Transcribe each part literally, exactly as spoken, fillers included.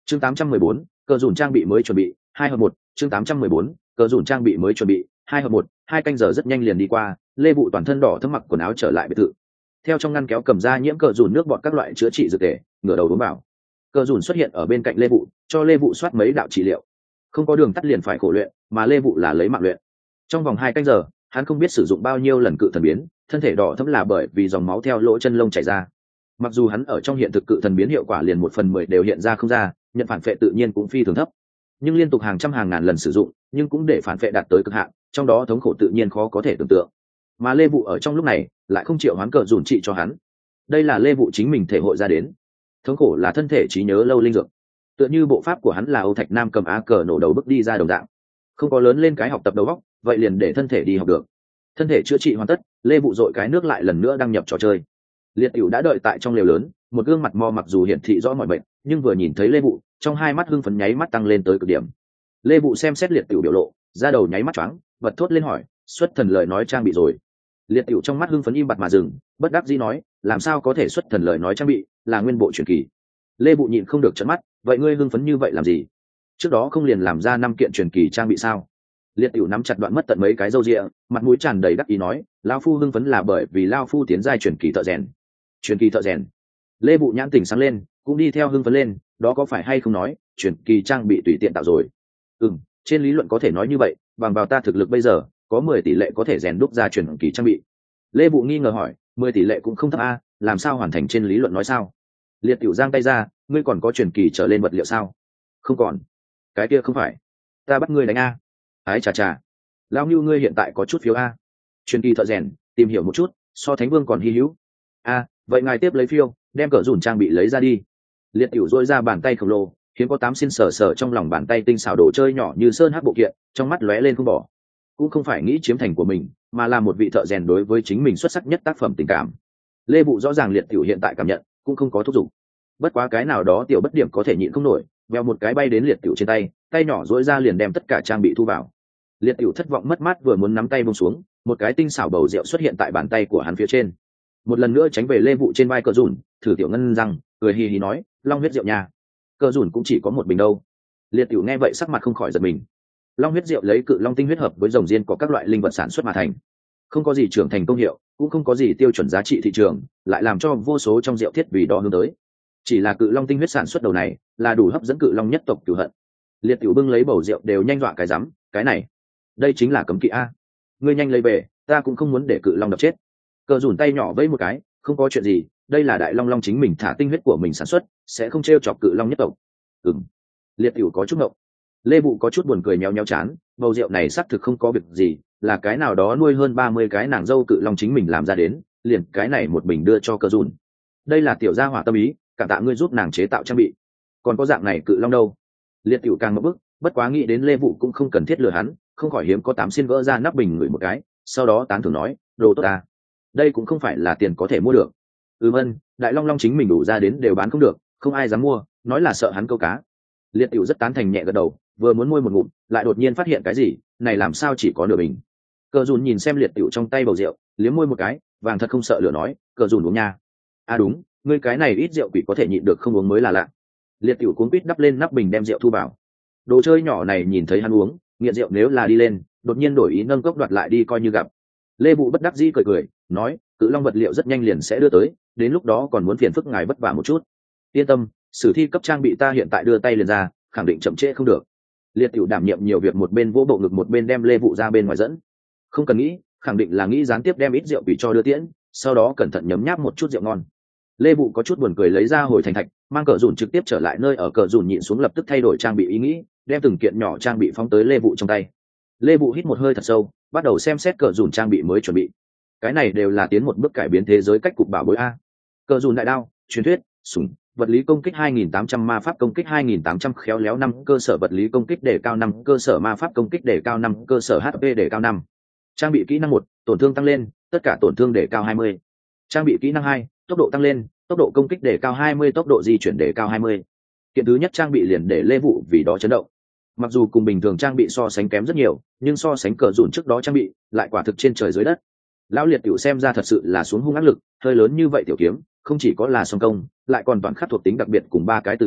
chương tám trăm mười bốn, cờ dùn trang bị mới chuẩn bị hai hợp một. chương tám trăm mười bốn, cờ dùn trang bị mới chuẩn bị hai hợp một. Hai canh giờ rất nhanh liền đi qua, Lê Vụ toàn thân đỏ thấm mặc quần áo trở lại biệt thự, theo trong ngăn kéo cầm ra nhiễm cờ dùn nước bọt các loại chữa trị dược tề, ngửa đầu uống vào. Cờ dùn xuất hiện ở bên cạnh Lê Vụ, cho Lê Vụ soát mấy đạo trị liệu. Không có đường tắt liền phải khổ luyện, mà Lê Vụ là lấy mạng luyện. Trong vòng hai canh giờ, hắn không biết sử dụng bao nhiêu lần cự thần biến, thân thể đỏ thấm là bởi vì dòng máu theo lỗ chân lông chảy ra. Mặc dù hắn ở trong hiện thực cự thần biến hiệu quả liền một phần mười đều hiện ra không ra, nhận phản phệ tự nhiên cũng phi thường thấp, nhưng liên tục hàng trăm hàng ngàn lần sử dụng, nhưng cũng để phản phệ đạt tới cực hạn, trong đó thống khổ tự nhiên khó có thể tưởng tượng. Mà Lê Vụ ở trong lúc này lại không chịu hoán cờ dùn trị cho hắn. Đây là Lê Vụ chính mình thể hội ra đến. Thống khổ là thân thể trí nhớ lâu linh dược, tựa như bộ pháp của hắn là Âu Thạch Nam cầm á cờ nổ đầu bước đi ra đồng dạng. Không có lớn lên cái học tập đầu óc, vậy liền để thân thể đi học được. Thân thể chữa trị hoàn tất, Lê Vụ dội cái nước lại lần nữa đăng nhập trò chơi. Liệt Tiểu đã đợi tại trong lều lớn, một gương mặt mo mặc dù hiển thị rõ mọi bệnh, nhưng vừa nhìn thấy Lê Vụ, trong hai mắt hưng phấn nháy mắt tăng lên tới cực điểm. Lê Vụ xem xét Liệt Tiểu biểu lộ, ra đầu nháy mắt choáng, bật thốt lên hỏi, xuất thần lời nói trang bị rồi. Liệt Tiểu trong mắt hưng phấn im bặt mà dừng, bất đắc dĩ nói, làm sao có thể xuất thần lời nói trang bị, là nguyên bộ truyền kỳ. Lê Vụ nhịn không được trợn mắt, vậy ngươi hưng phấn như vậy làm gì? Trước đó không liền làm ra năm kiện truyền kỳ trang bị sao? Liệt Tiểu nắm chặt đoạn mất tận mấy cái râu ria, mặt mũi tràn đầy đắc ý nói, lão phu hưng phấn là bởi vì lão phu tiến giai truyền kỳ thợ rèn. Truyền kỳ thợ rèn. Lê Vụ nhãn tỉnh sáng lên, cũng đi theo hưng phấn lên, đó có phải hay không nói, truyền kỳ trang bị tùy tiện tạo rồi. Ừm, trên lý luận có thể nói như vậy, bằng vào ta thực lực bây giờ, có mười tỷ lệ có thể rèn đúc ra truyền kỳ trang bị. Lê Vụ nghi ngờ hỏi, mười tỷ lệ cũng không thấp a, làm sao hoàn thành trên lý luận nói sao? Liệt Tiểu giang tay ra, ngươi còn có truyền kỳ trở lên vật liệu sao? Không còn. Cái kia không phải, ta bắt ngươi đánh a. Ái chà chà, lão Nưu ngươi hiện tại có chút phiếu a. Truyền kỳ thợ rèn, tìm hiểu một chút, so Thánh Vương còn hi hữu. A, vậy ngài tiếp lấy phiếu, đem cỡ dùn trang bị lấy ra đi. Liệt Tiểu dôi ra bàn tay khổng lồ, hiếm có tám xin sở sở trong lòng bàn tay tinh xảo đồ chơi nhỏ như sơn hắc bộ kiện, trong mắt lóe lên không bỏ. Cũng không phải nghĩ chiếm thành của mình, mà là một vị thợ rèn đối với chính mình xuất sắc nhất tác phẩm tình cảm. Lê Vụ rõ ràng Liệt Tiểu hiện tại cảm nhận, cũng không có thúc giục. Bất quá cái nào đó tiểu bất điểm có thể nhịn không nổi, veo một cái bay đến Liệt Tiểu trên tay, tay nhỏ duỗi ra liền đem tất cả trang bị thu vào. Liệt Tiểu thất vọng mất mát vừa muốn nắm tay buông xuống, một cái tinh xảo bầu rượu xuất hiện tại bàn tay của hắn phía trên. Một lần nữa tránh về Lê Vụ trên vai cờ dùn, thử tiểu ngân răng, cười hì hì nói, long huyết rượu nha. Cờ dùn cũng chỉ có một bình đâu. Liệt Tiểu nghe vậy sắc mặt không khỏi giật mình. Long huyết rượu lấy cự long tinh huyết hợp với rồng diên có các loại linh vật sản xuất mà thành, không có gì trưởng thành công hiệu, cũng không có gì tiêu chuẩn giá trị thị trường, lại làm cho vô số trong rượu thiết vì đo hướng tới. Chỉ là cự long tinh huyết sản xuất đầu này là đủ hấp dẫn cự long nhất tộc cửu hận. Liệt Tiểu bưng lấy bầu rượu đều nhanh dọa cái rắm, cái này, đây chính là cấm kỵ a. Ngươi nhanh lấy về, ta cũng không muốn để cự long đập chết. Cờ dùn tay nhỏ vẫy một cái, không có chuyện gì, đây là đại long long chính mình thả tinh huyết của mình sản xuất, sẽ không trêu chọc cự long nhất tộc. Ừm. Liệt Tiểu có chút ngộng. Lê Vụ có chút buồn cười nhéo nhéo chán, bầu rượu này xác thực không có việc gì, là cái nào đó nuôi hơn ba mươi cái nàng dâu cự long chính mình làm ra đến, liền cái này một bình đưa cho Cờ dùn. Đây là tiểu gia hỏa tâm ý, cảm tạ ngươi giúp nàng chế tạo trang bị. Còn có dạng này cự long đâu? Liệt Tiểu càng ngập bức, bất quá nghĩ đến Lê Vụ cũng không cần thiết lừa hắn, không khỏi hiếm có tám xin vỡ ra nắp bình ngửi một cái, sau đó tán thưởng nói, đồ tốt ta. Đây cũng không phải là tiền có thể mua được. Ừm ân, đại long long chính mình đủ ra đến đều bán không được, không ai dám mua, nói là sợ hắn câu cá. Liệt Tiểu rất tán thành nhẹ gật đầu, vừa muốn môi một ngụm, lại đột nhiên phát hiện cái gì, này làm sao chỉ có nửa bình. Cờ dùn nhìn xem Liệt Tiểu trong tay bầu rượu, liếm môi một cái, vàng thật không sợ lửa nói, cờ dùn uống nha. À đúng, ngươi cái này ít rượu quỷ có thể nhịn được không uống mới là lạ. Liệt Tiểu cuống quýt đắp lên nắp bình đem rượu thu vào. Đồ chơi nhỏ này nhìn thấy hắn uống, nghiện rượu nếu là đi lên, đột nhiên đổi ý nâng cốc đoạt lại đi coi như gặp. Lê Vụ bất đắc dĩ cười cười, nói, cự long vật liệu rất nhanh liền sẽ đưa tới, đến lúc đó còn muốn phiền phức ngài vất vả một chút. Yên tâm, sử thi cấp trang bị ta hiện tại đưa tay liền ra, khẳng định chậm trễ không được. Liệt Tiểu đảm nhiệm nhiều việc, một bên vỗ bộ ngực một bên đem Lê Vụ ra bên ngoài dẫn. Không cần nghĩ, khẳng định là nghĩ gián tiếp đem ít rượu quỷ cho đưa tiễn, sau đó cẩn thận nhấm nháp một chút rượu ngon. Lê Vụ có chút buồn cười lấy ra hồi thành thạch, mang cờ dùn trực tiếp trở lại nơi ở. Cờ dùn nhịn xuống lập tức thay đổi trang bị ý nghĩ, đem từng kiện nhỏ trang bị phóng tới Lê Vụ trong tay. Lê Vụ hít một hơi thật sâu, bắt đầu xem xét cờ dùn trang bị mới chuẩn bị. Cái này đều là tiến một bước cải biến thế giới cách cục bảo bối a. Cờ dùn đại đao, truyền thuyết, súng, vật lý công kích hai nghìn tám trăm, ma pháp công kích hai nghìn tám trăm, khéo léo năm, cơ sở vật lý công kích đề cao năm, cơ sở ma pháp công kích đề cao năm, cơ sở hát pê đề cao năm. Trang bị kỹ năng một, tổn thương tăng lên, tất cả tổn thương đề cao hai mươi. Trang bị kỹ năng hai, tốc độ tăng lên, tốc độ công kích đề cao hai mươi, tốc độ di chuyển đề cao hai mươi. Kiện thứ nhất trang bị liền để Lê Vụ vì đó chấn động. Mặc dù cùng bình thường trang bị so sánh kém rất nhiều, nhưng so sánh cờ dùn trước đó trang bị lại quả thực trên trời dưới đất. Lão Liệt Tiểu xem ra thật sự là xuống hung ác lực, hơi lớn như vậy tiểu kiếm không chỉ có là song công, lại còn toàn khắc thuộc tính đặc biệt cùng ba cái từ điều,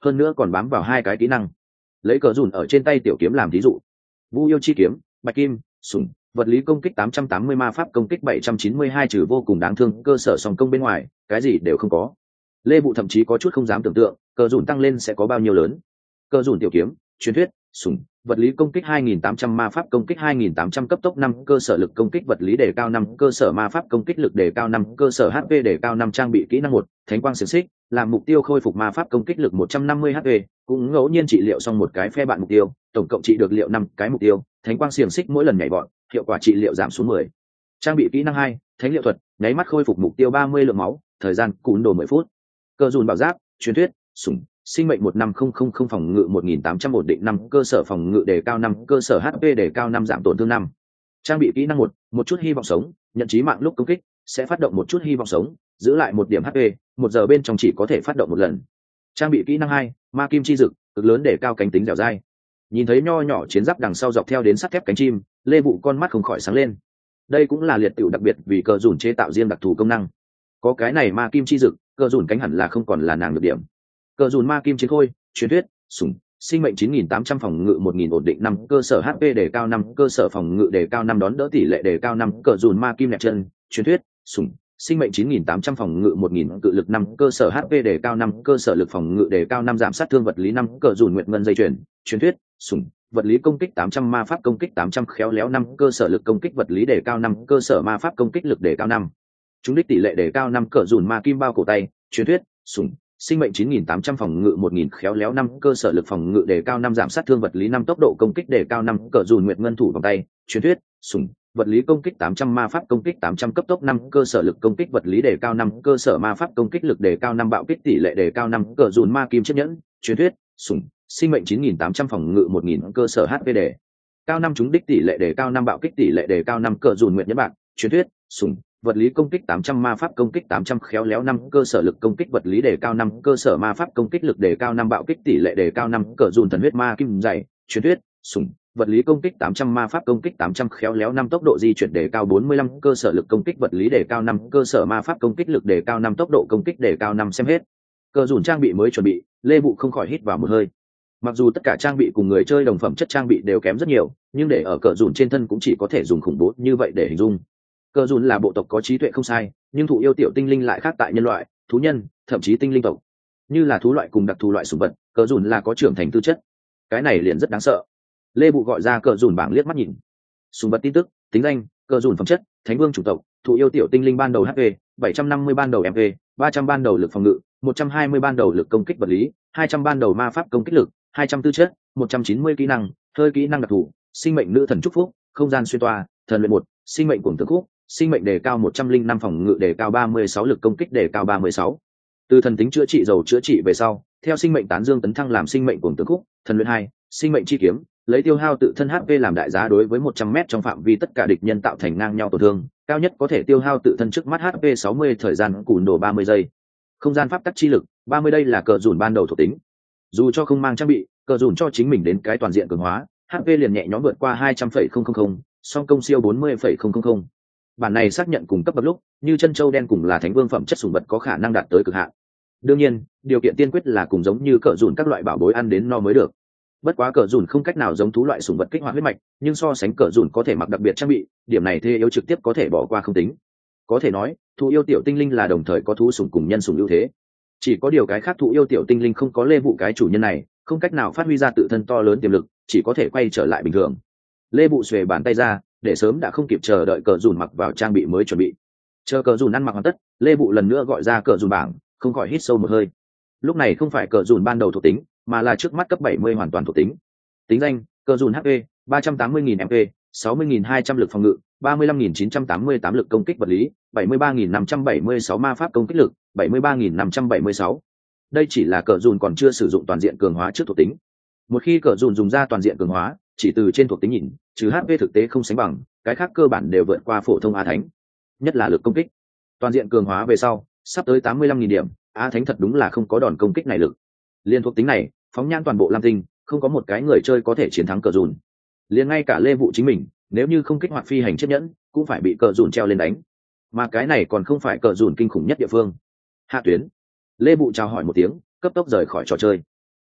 hơn nữa còn bám vào hai cái kỹ năng. Lấy cờ dùn ở trên tay tiểu kiếm làm thí dụ: Vu yêu chi kiếm, bạch kim, sủng, vật lý công kích tám trăm tám mươi, ma pháp công kích bảy trăm chín mươi hai, trừ vô cùng đáng thương cơ sở song công bên ngoài, cái gì đều không có. Lê Bụ thậm chí có chút không dám tưởng tượng cờ dùn tăng lên sẽ có bao nhiêu lớn. Cờ dùn tiểu kiếm, truyền thuyết, sủng, vật lý công kích hai nghìn tám trăm, ma pháp công kích hai nghìn tám trăm, cấp tốc năm, cơ sở lực công kích vật lý đề cao năm, cơ sở ma pháp công kích lực đề cao năm, cơ sở hát pê đề cao năm, trang bị kỹ năng một, thánh quang xiềng xích, làm mục tiêu khôi phục ma pháp công kích lực một trăm năm mươi hát pê, cũng ngẫu nhiên trị liệu xong một cái phe bạn mục tiêu, tổng cộng trị được liệu năm cái mục tiêu, thánh quang xiềng xích mỗi lần nhảy vọt, hiệu quả trị liệu giảm xuống mười. Trang bị kỹ năng hai, thánh liệu thuật, nháy mắt khôi phục mục tiêu ba mươi lượng máu, thời gian cún đồ mười phút. Cờ dùn bảo giáp, truyền thuyết, sủng, sinh mệnh một năm không không không, phòng ngự một nghìn tám trăm, ổn định năm, cơ sở phòng ngự đề cao năm, cơ sở hát pê đề cao năm, giảm tổn thương năm. Trang bị kỹ năng một, một chút hy vọng sống, nhận chí mạng lúc công kích sẽ phát động một chút hy vọng sống, giữ lại một điểm hát pê, một giờ bên trong chỉ có thể phát động một lần. Trang bị kỹ năng hai, ma kim chi dực, cực lớn để cao cánh tính dẻo dai. Nhìn thấy nho nhỏ chiến giáp đằng sau dọc theo đến sắt thép cánh chim, Lê Vụ con mắt không khỏi sáng lên. Đây cũng là liệt tiểu đặc biệt vì cờ dùn chế tạo riêng đặc thù công năng. Có cái này ma kim chi dực, cờ dùn cánh hẳn là không còn là nàng được điểm. Cờ dùn ma kim chiến khôi, truyền thuyết, sủng, sinh mệnh chín nghìn tám trăm, phòng ngự một nghìn, ổn định năm, cơ sở hát pê đề cao năm, cơ sở phòng ngự đề cao năm, đón đỡ tỷ lệ đề cao năm, cờ dùn ma kim nẹp chân, truyền thuyết, sủng, sinh mệnh chín nghìn tám trăm, phòng ngự một nghìn, cự lực năm, cơ sở hát pê đề cao năm, cơ sở lực phòng ngự đề cao năm, giảm sát thương vật lý năm, cờ dùn nguyệt ngân dây chuyền, truyền thuyết, sủng, vật lý công kích tám trăm, ma pháp công kích tám trăm, khéo léo năm, cơ sở lực công kích vật lý đề cao năm, cơ sở ma pháp công kích lực đề cao năm. Chúng đích tỷ lệ đề cao năm, cờ dùn ma kim bao cổ tay, truyền thuyết, sủng, sinh mệnh chín nghìn tám trăm, phòng ngự một nghìn, khéo léo năm, cơ sở lực phòng ngự đề cao năm, giảm sát thương vật lý năm, tốc độ công kích đề cao năm, cờ dùn nguyệt ngân thủ vòng tay, truyền thuyết, sủng, vật lý công kích tám trăm, ma pháp công kích tám trăm, cấp tốc năm, cơ sở lực công kích vật lý đề cao năm, cơ sở ma pháp công kích lực đề cao năm, bạo kích tỷ lệ đề cao năm, cờ dùn ma kim chiếc nhẫn, truyền thuyết, sủng, sinh mệnh chín nghìn tám trăm, phòng ngự một nghìn, cơ sở hát pê đề cao năm, chúng đích tỷ lệ đề cao năm, bạo kích tỷ lệ đề cao năm, cờ dùn nguyệt nhẫn bạc, truyền thuyết, sủng, vật lý công kích tám trăm, ma pháp công kích tám trăm, khéo léo năm, cơ sở lực công kích vật lý đề cao năm, cơ sở ma pháp công kích lực đề cao năm, bạo kích tỷ lệ đề cao năm, cờ dùn thần huyết ma kim dày, truyền thuyết, sủng, vật lý công kích tám trăm, ma pháp công kích tám trăm, khéo léo năm, tốc độ di chuyển đề cao bốn mươi lăm, cơ sở lực công kích vật lý đề cao năm, cơ sở ma pháp công kích lực đề cao năm, tốc độ công kích đề cao năm. Xem hết cờ dùn trang bị mới chuẩn bị, Lê Vụ không khỏi hít vào một hơi. Mặc dù tất cả trang bị cùng người chơi đồng phẩm chất trang bị đều kém rất nhiều, nhưng để ở cờ dùn trên thân cũng chỉ có thể dùng khủng bố như vậy để hình dung. Cờ dùn là bộ tộc có trí tuệ không sai, nhưng thụ yêu tiểu tinh linh lại khác tại nhân loại, thú nhân, thậm chí tinh linh tộc. Như là thú loại cùng đặc thù loại sủng vật, cờ dùn là có trưởng thành tư chất. Cái này liền rất đáng sợ. Lê Bụ gọi ra cờ dùn bảng liếc mắt nhìn. Sủng vật tin tức, tính danh, cờ dùn phẩm chất, thánh vương chủng tộc, thụ yêu tiểu tinh linh ban đầu hát pê, bảy trăm năm mươi ban đầu em pê, ba trăm ban đầu lực phòng ngự, một trăm hai mươi ban đầu lực công kích vật lý, hai trăm ban đầu ma pháp công kích lực, hai trăm tư chất, một trăm chín mươi kỹ năng, hơi kỹ năng đặc thù, sinh mệnh nữ thần chúc phúc, không gian xuyên toa, thần luyện một, sinh mệnh cuồng tướng khúc, sinh mệnh đề cao một trăm linh năm, phòng ngự đề cao ba mươi sáu, lực công kích đề cao ba mươi sáu. Từ thần tính chữa trị dầu chữa trị về sau, theo sinh mệnh tán dương tấn thăng làm sinh mệnh cuồng tướng khúc, thần luyện hai, sinh mệnh chi kiếm, lấy tiêu hao tự thân hát pê làm đại giá đối với một trăm mét trong phạm vi tất cả địch nhân tạo thành ngang nhau tổn thương, cao nhất có thể tiêu hao tự thân trước mắt hát pê sáu mươi, thời gian cùn đồ ba mươi giây. Không gian pháp tắc chi lực ba mươi, đây là cờ dùn ban đầu thuộc tính. Dù cho không mang trang bị, cờ dùn cho chính mình đến cái toàn diện cường hóa, hát pê liền nhẹ nhõm vượt qua hai trăm phẩy không không không, song công siêu bốn mươi phẩy không không không. Bản này xác nhận cùng cấp bậc lúc, như chân châu đen cùng là thánh vương phẩm chất sủng vật có khả năng đạt tới cực hạn. Đương nhiên, điều kiện tiên quyết là cùng giống như cờ dùn các loại bảo bối ăn đến no mới được. Bất quá cờ dùn không cách nào giống thú loại sủng vật kích hoạt huyết mạch, nhưng so sánh cờ dùn có thể mặc đặc biệt trang bị, điểm này thế yếu trực tiếp có thể bỏ qua không tính. Có thể nói, thú yêu tiểu tinh linh là đồng thời có thú sủng cùng nhân sủng ưu thế. Chỉ có điều cái khác thú yêu tiểu tinh linh không có Lê Vụ cái chủ nhân này, không cách nào phát huy ra tự thân to lớn tiềm lực, chỉ có thể quay trở lại bình thường. Lê Vụ xuề bàn tay ra, để sớm đã không kịp chờ đợi cờ dùn mặc vào trang bị mới chuẩn bị. Chờ cờ dùn ăn mặc hoàn tất, Lê Vụ lần nữa gọi ra cờ dùn bảng, không khỏi hít sâu một hơi. Lúc này không phải cờ dùn ban đầu thuộc tính, mà là trước mắt cấp bảy mươi hoàn toàn thuộc tính. Tính danh, cờ dùn hát pê, ba trăm tám mươi nghìn em pê, sáu mươi nghìn hai trăm lực phòng ngự, ba mươi lăm nghìn chín trăm tám mươi tám lực công kích vật lý, bảy mươi ba nghìn năm trăm bảy mươi sáu ma pháp công kích lực, bảy mươi ba nghìn năm trăm bảy mươi sáu. Đây chỉ là cờ dùn còn chưa sử dụng toàn diện cường hóa trước thuộc tính. Một khi cờ dùn dùng ra toàn diện cường hóa, chỉ từ trên thuộc tính nhìn, trừ hát pê thực tế không sánh bằng, cái khác cơ bản đều vượt qua phổ thông a thánh, nhất là lực công kích. Toàn diện cường hóa về sau, sắp tới tám mươi lăm nghìn điểm, a thánh thật đúng là không có đòn công kích này lực. Liên thuộc tính này, phóng nhan toàn bộ lam tinh, không có một cái người chơi có thể chiến thắng cờ dùn. Liên ngay cả Lê Vụ chính mình, nếu như không kích hoạt phi hành chiếc nhẫn, cũng phải bị cờ dùn treo lên đánh. Mà cái này còn không phải cờ dùn kinh khủng nhất địa phương. Hạ tuyến. Lê Vụ chào hỏi một tiếng, cấp tốc rời khỏi trò chơi.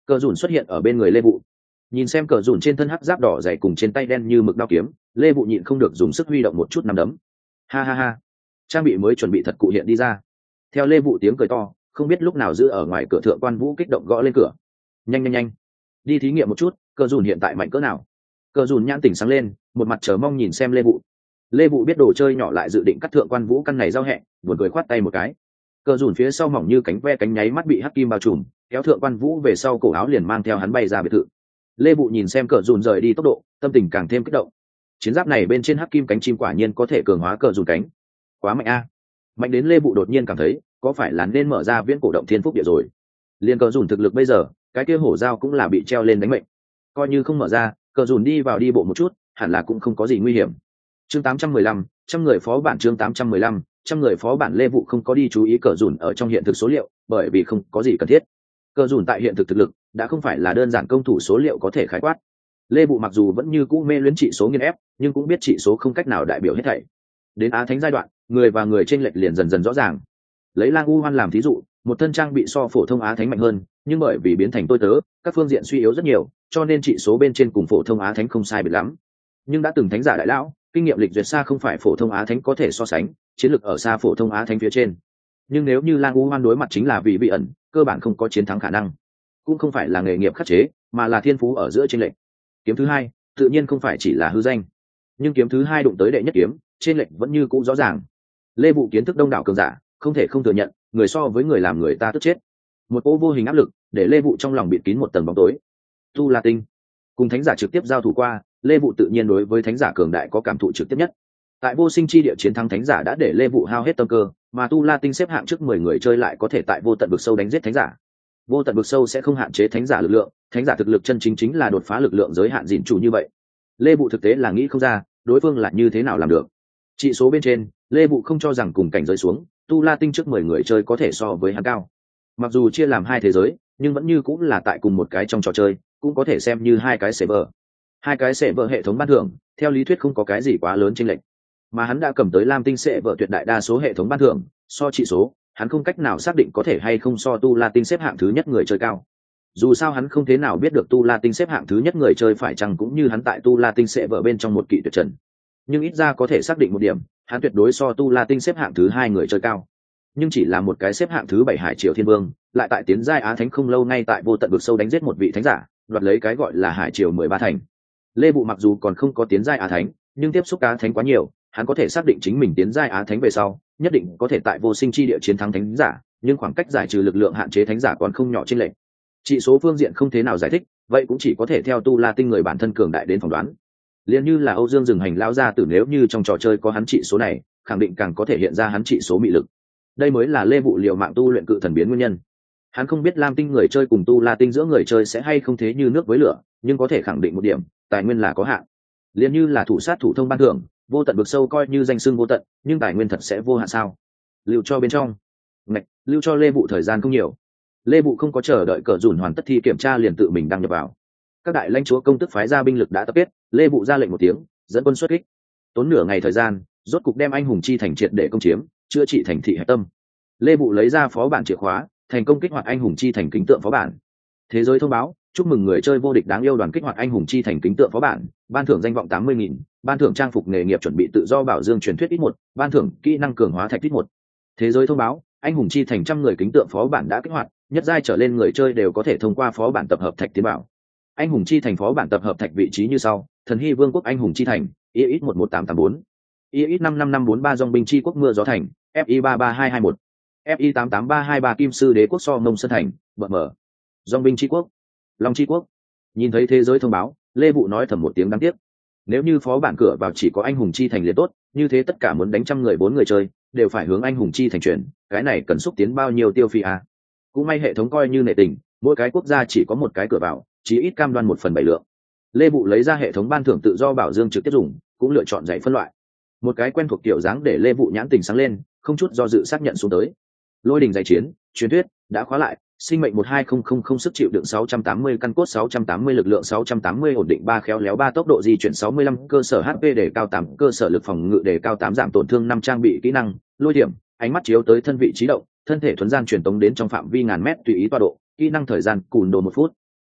Cờ dùn xuất hiện ở bên người Lê Vụ. Nhìn xem cờ dùn trên thân hắc giáp đỏ dày cùng trên tay đen như mực đao kiếm, Lê Vụ nhịn không được dùng sức huy động một chút nắm đấm. Ha ha ha, trang bị mới chuẩn bị thật cụ hiện đi ra. Theo Lê Vụ tiếng cười to, không biết lúc nào giữ ở ngoài cửa thượng quan vũ kích động gõ lên cửa. Nhanh nhanh nhanh, đi thí nghiệm một chút, cờ dùn hiện tại mạnh cỡ nào. Cờ dùn nhãn tỉnh sáng lên, một mặt chờ mong nhìn xem Lê Vụ. Lê Vụ biết đồ chơi nhỏ lại dự định cắt thượng quan vũ căn này giao hẹ, buồn cười khoát tay một cái. Cờ dùn phía sau mỏng như cánh ve cánh nháy mắt bị hắc kim bao trùm, kéo thượng quan vũ về sau cổ áo liền mang theo hắn bay ra biệt thự. Lê Vụ nhìn xem cờ dùn rời đi tốc độ, tâm tình càng thêm kích động. Chiến giáp này bên trên hắc kim cánh chim quả nhiên có thể cường hóa cờ dùn cánh, quá mạnh a. Mạnh đến Lê Vụ đột nhiên cảm thấy có phải là nên mở ra viễn cổ động thiên phúc địa rồi. Liên cờ dùn thực lực bây giờ, cái kia hổ dao cũng là bị treo lên đánh mệnh. Coi như không mở ra, cờ dùn đi vào đi bộ một chút, hẳn là cũng không có gì nguy hiểm. Chương tám trăm mười lăm, trăm người phó bản chương tám trăm mười lăm, trăm người phó bản Lê Vụ không có đi chú ý cờ dùn ở trong hiện thực số liệu, bởi vì không có gì cần thiết. Cờ dùn tại hiện thực thực lực đã không phải là đơn giản công thủ số liệu có thể khái quát. Lê Vụ mặc dù vẫn như cũ mê luyến trị số nghiên ép, nhưng cũng biết trị số không cách nào đại biểu hết thảy. Đến Á Thánh giai đoạn, người và người chênh lệch liền dần dần rõ ràng. Lấy Lang U Hoan làm thí dụ, một thân trang bị so phổ thông Á Thánh mạnh hơn, nhưng bởi vì biến thành tôi tớ, các phương diện suy yếu rất nhiều, cho nên trị số bên trên cùng phổ thông Á Thánh không sai biệt lắm. Nhưng đã từng thánh giả đại lão, kinh nghiệm lịch duyệt xa không phải phổ thông Á Thánh có thể so sánh, chiến lược ở xa phổ thông Á Thánh phía trên. Nhưng nếu như Lang U Hoan đối mặt chính là vị vị ẩn, cơ bản không có chiến thắng khả năng. Cũng không phải là nghề nghiệp khắc chế, mà là thiên phú ở giữa chênh lệch. Kiếm thứ hai, tự nhiên không phải chỉ là hư danh, nhưng kiếm thứ hai đụng tới đệ nhất kiếm, chênh lệch vẫn như cũ rõ ràng. Lê Vụ kiến thức đông đảo cường giả, không thể không thừa nhận, người so với người làm người ta tức chết. Một cỗ vô hình áp lực để Lê Vụ trong lòng bịt kín một tầng bóng tối. Tu La Tinh cùng thánh giả trực tiếp giao thủ qua, Lê Vụ tự nhiên đối với thánh giả cường đại có cảm thụ trực tiếp nhất. Tại vô sinh chi địa chiến thắng thánh giả đã để Lê Vụ hao hết tâm cơ, mà Tu La Tinh xếp hạng trước mười người chơi lại có thể tại vô tận vực sâu đánh giết thánh giả. Vô tận vực sâu sẽ không hạn chế thánh giả lực lượng, thánh giả thực lực chân chính chính là đột phá lực lượng giới hạn gìn chủ như vậy. Lê Vụ thực tế là nghĩ không ra đối phương là như thế nào làm được. Trị số bên trên, Lê Vụ không cho rằng cùng cảnh giới xuống, Tu La Tinh trước mười người chơi có thể so với hắn cao. Mặc dù chia làm hai thế giới, nhưng vẫn như cũng là tại cùng một cái trong trò chơi, cũng có thể xem như hai cái server. Hai cái server hệ thống ban thưởng, theo lý thuyết không có cái gì quá lớn chênh lệch. Mà hắn đã cầm tới Lam Tinh server tuyệt đại đa số hệ thống ban thưởng, so trị số, hắn không cách nào xác định có thể hay không so Tu La Tinh xếp hạng thứ nhất người chơi cao. Dù sao hắn không thế nào biết được Tu La Tinh xếp hạng thứ nhất người chơi phải chăng cũng như hắn tại Tu La Tinh server bên trong một kỵ tuyệt trần. Nhưng ít ra có thể xác định một điểm, hắn tuyệt đối so Tu La Tinh xếp hạng thứ hai người chơi cao. Nhưng chỉ là một cái xếp hạng thứ bảy Hải Triều Thiên Vương, lại tại tiến giai Á Thánh không lâu ngay tại vô tận vực sâu đánh giết một vị thánh giả, đoạt lấy cái gọi là Hải Triều mười ba thành. Lê Vụ mặc dù còn không có tiến giai Á Thánh, nhưng tiếp xúc Á Thánh quá nhiều, hắn có thể xác định chính mình tiến giai Á Thánh về sau, nhất định có thể tại vô sinh chi địa chiến thắng thánh giả, nhưng khoảng cách giải trừ lực lượng hạn chế thánh giả còn không nhỏ trên lệnh. Trị số phương diện không thế nào giải thích, vậy cũng chỉ có thể theo Tu La Tinh người bản thân cường đại đến phỏng đoán. Liên như là Âu Dương Dừng Hành lao ra tử, nếu như trong trò chơi có hắn trị số này, khẳng định càng có thể hiện ra hắn trị số mị lực. Đây mới là Lê Vụ liều mạng tu luyện cự thần biến nguyên nhân. Hắn không biết Lam Tinh người chơi cùng Tu La Tinh giữa người chơi sẽ hay không thế như nước với lửa, nhưng có thể khẳng định một điểm, tài nguyên là có hạn. Liên như là thủ sát thủ thông ban thưởng, vô tận vực sâu coi như danh xưng vô tận, nhưng tài nguyên thật sẽ vô hạn sao? Lưu cho bên trong. Ngạch, lưu cho Lê Vụ thời gian không nhiều. Lê Vụ không có chờ đợi cờ dùn hoàn tất thi kiểm tra liền tự mình đăng nhập vào. Các đại lãnh chúa công tức phái ra binh lực đã tập kết, Lê Vụ ra lệnh một tiếng, dẫn quân xuất kích. Tốn nửa ngày thời gian, rốt cục đem anh hùng chi thành triệt để công chiếm, chữa trị thành thị hạch tâm. Lê Vụ lấy ra phó bản chìa khóa, thành công kích hoạt anh hùng chi thành kính tượng phó bản. Thế giới thông báo, chúc mừng người chơi vô địch đáng yêu đoàn kích hoạt anh hùng chi thành kính tượng phó bản, ban thưởng danh vọng tám mươi nghìn, ban thưởng trang phục nghề nghiệp chuẩn bị tự do bảo dương truyền thuyết ít một, ban thưởng kỹ năng cường hóa thạch ít một. Thế giới thông báo, anh hùng chi thành trăm người kính tượng phó bản đã kích hoạt, nhất giai trở lên người chơi đều có thể thông qua phó bản tập hợp thạch tiến bảo. Anh hùng chi thành phó bản tập hợp thạch vị trí như sau: Thần Hy Vương quốc anh hùng chi thành, i x một một tám tám bốn, i x năm năm năm bốn ba dòng binh chi quốc mưa gió thành, fi ba ba hai hai một, fi tám tám ba hai ba kim sư đế quốc so mông sơn thành, bợ mở. Dòng binh chi quốc, Long chi quốc. Nhìn thấy thế giới thông báo, Lê Vụ nói thầm một tiếng đáng tiếc. Nếu như phó bản cửa vào chỉ có anh hùng chi thành liền tốt, như thế tất cả muốn đánh trăm người bốn người chơi đều phải hướng anh hùng chi thành chuyển, cái này cần xúc tiến bao nhiêu tiêu phí à? Cũng may hệ thống coi như nệ tình, mỗi cái quốc gia chỉ có một cái cửa vào, chỉ ít cam đoan một phần bảy lượng. Lê Vụ lấy ra hệ thống ban thưởng tự do bảo dương trực tiếp dùng, cũng lựa chọn dạy phân loại. Một cái quen thuộc kiểu dáng để Lê Vụ nhãn tình sáng lên, không chút do dự xác nhận xuống tới. Lôi đình dạy chiến, truyền thuyết đã khóa lại, sinh mệnh một hai không không không, sức chịu đựng sáu trăm tám mươi, căn cốt sáu trăm tám mươi, lực lượng sáu trăm tám mươi, ổn định ba, khéo léo ba, tốc độ di chuyển sáu mươi lăm, cơ sở hát pê đề cao tám, cơ sở lực phòng ngự đề cao tám, giảm tổn thương năm, trang bị kỹ năng lôi điểm, ánh mắt chiếu tới thân vị trí động, thân thể thuần gian truyền tống đến trong phạm vi ngàn mét tùy ý tọa độ, kỹ năng thời gian cùn đồ một phút.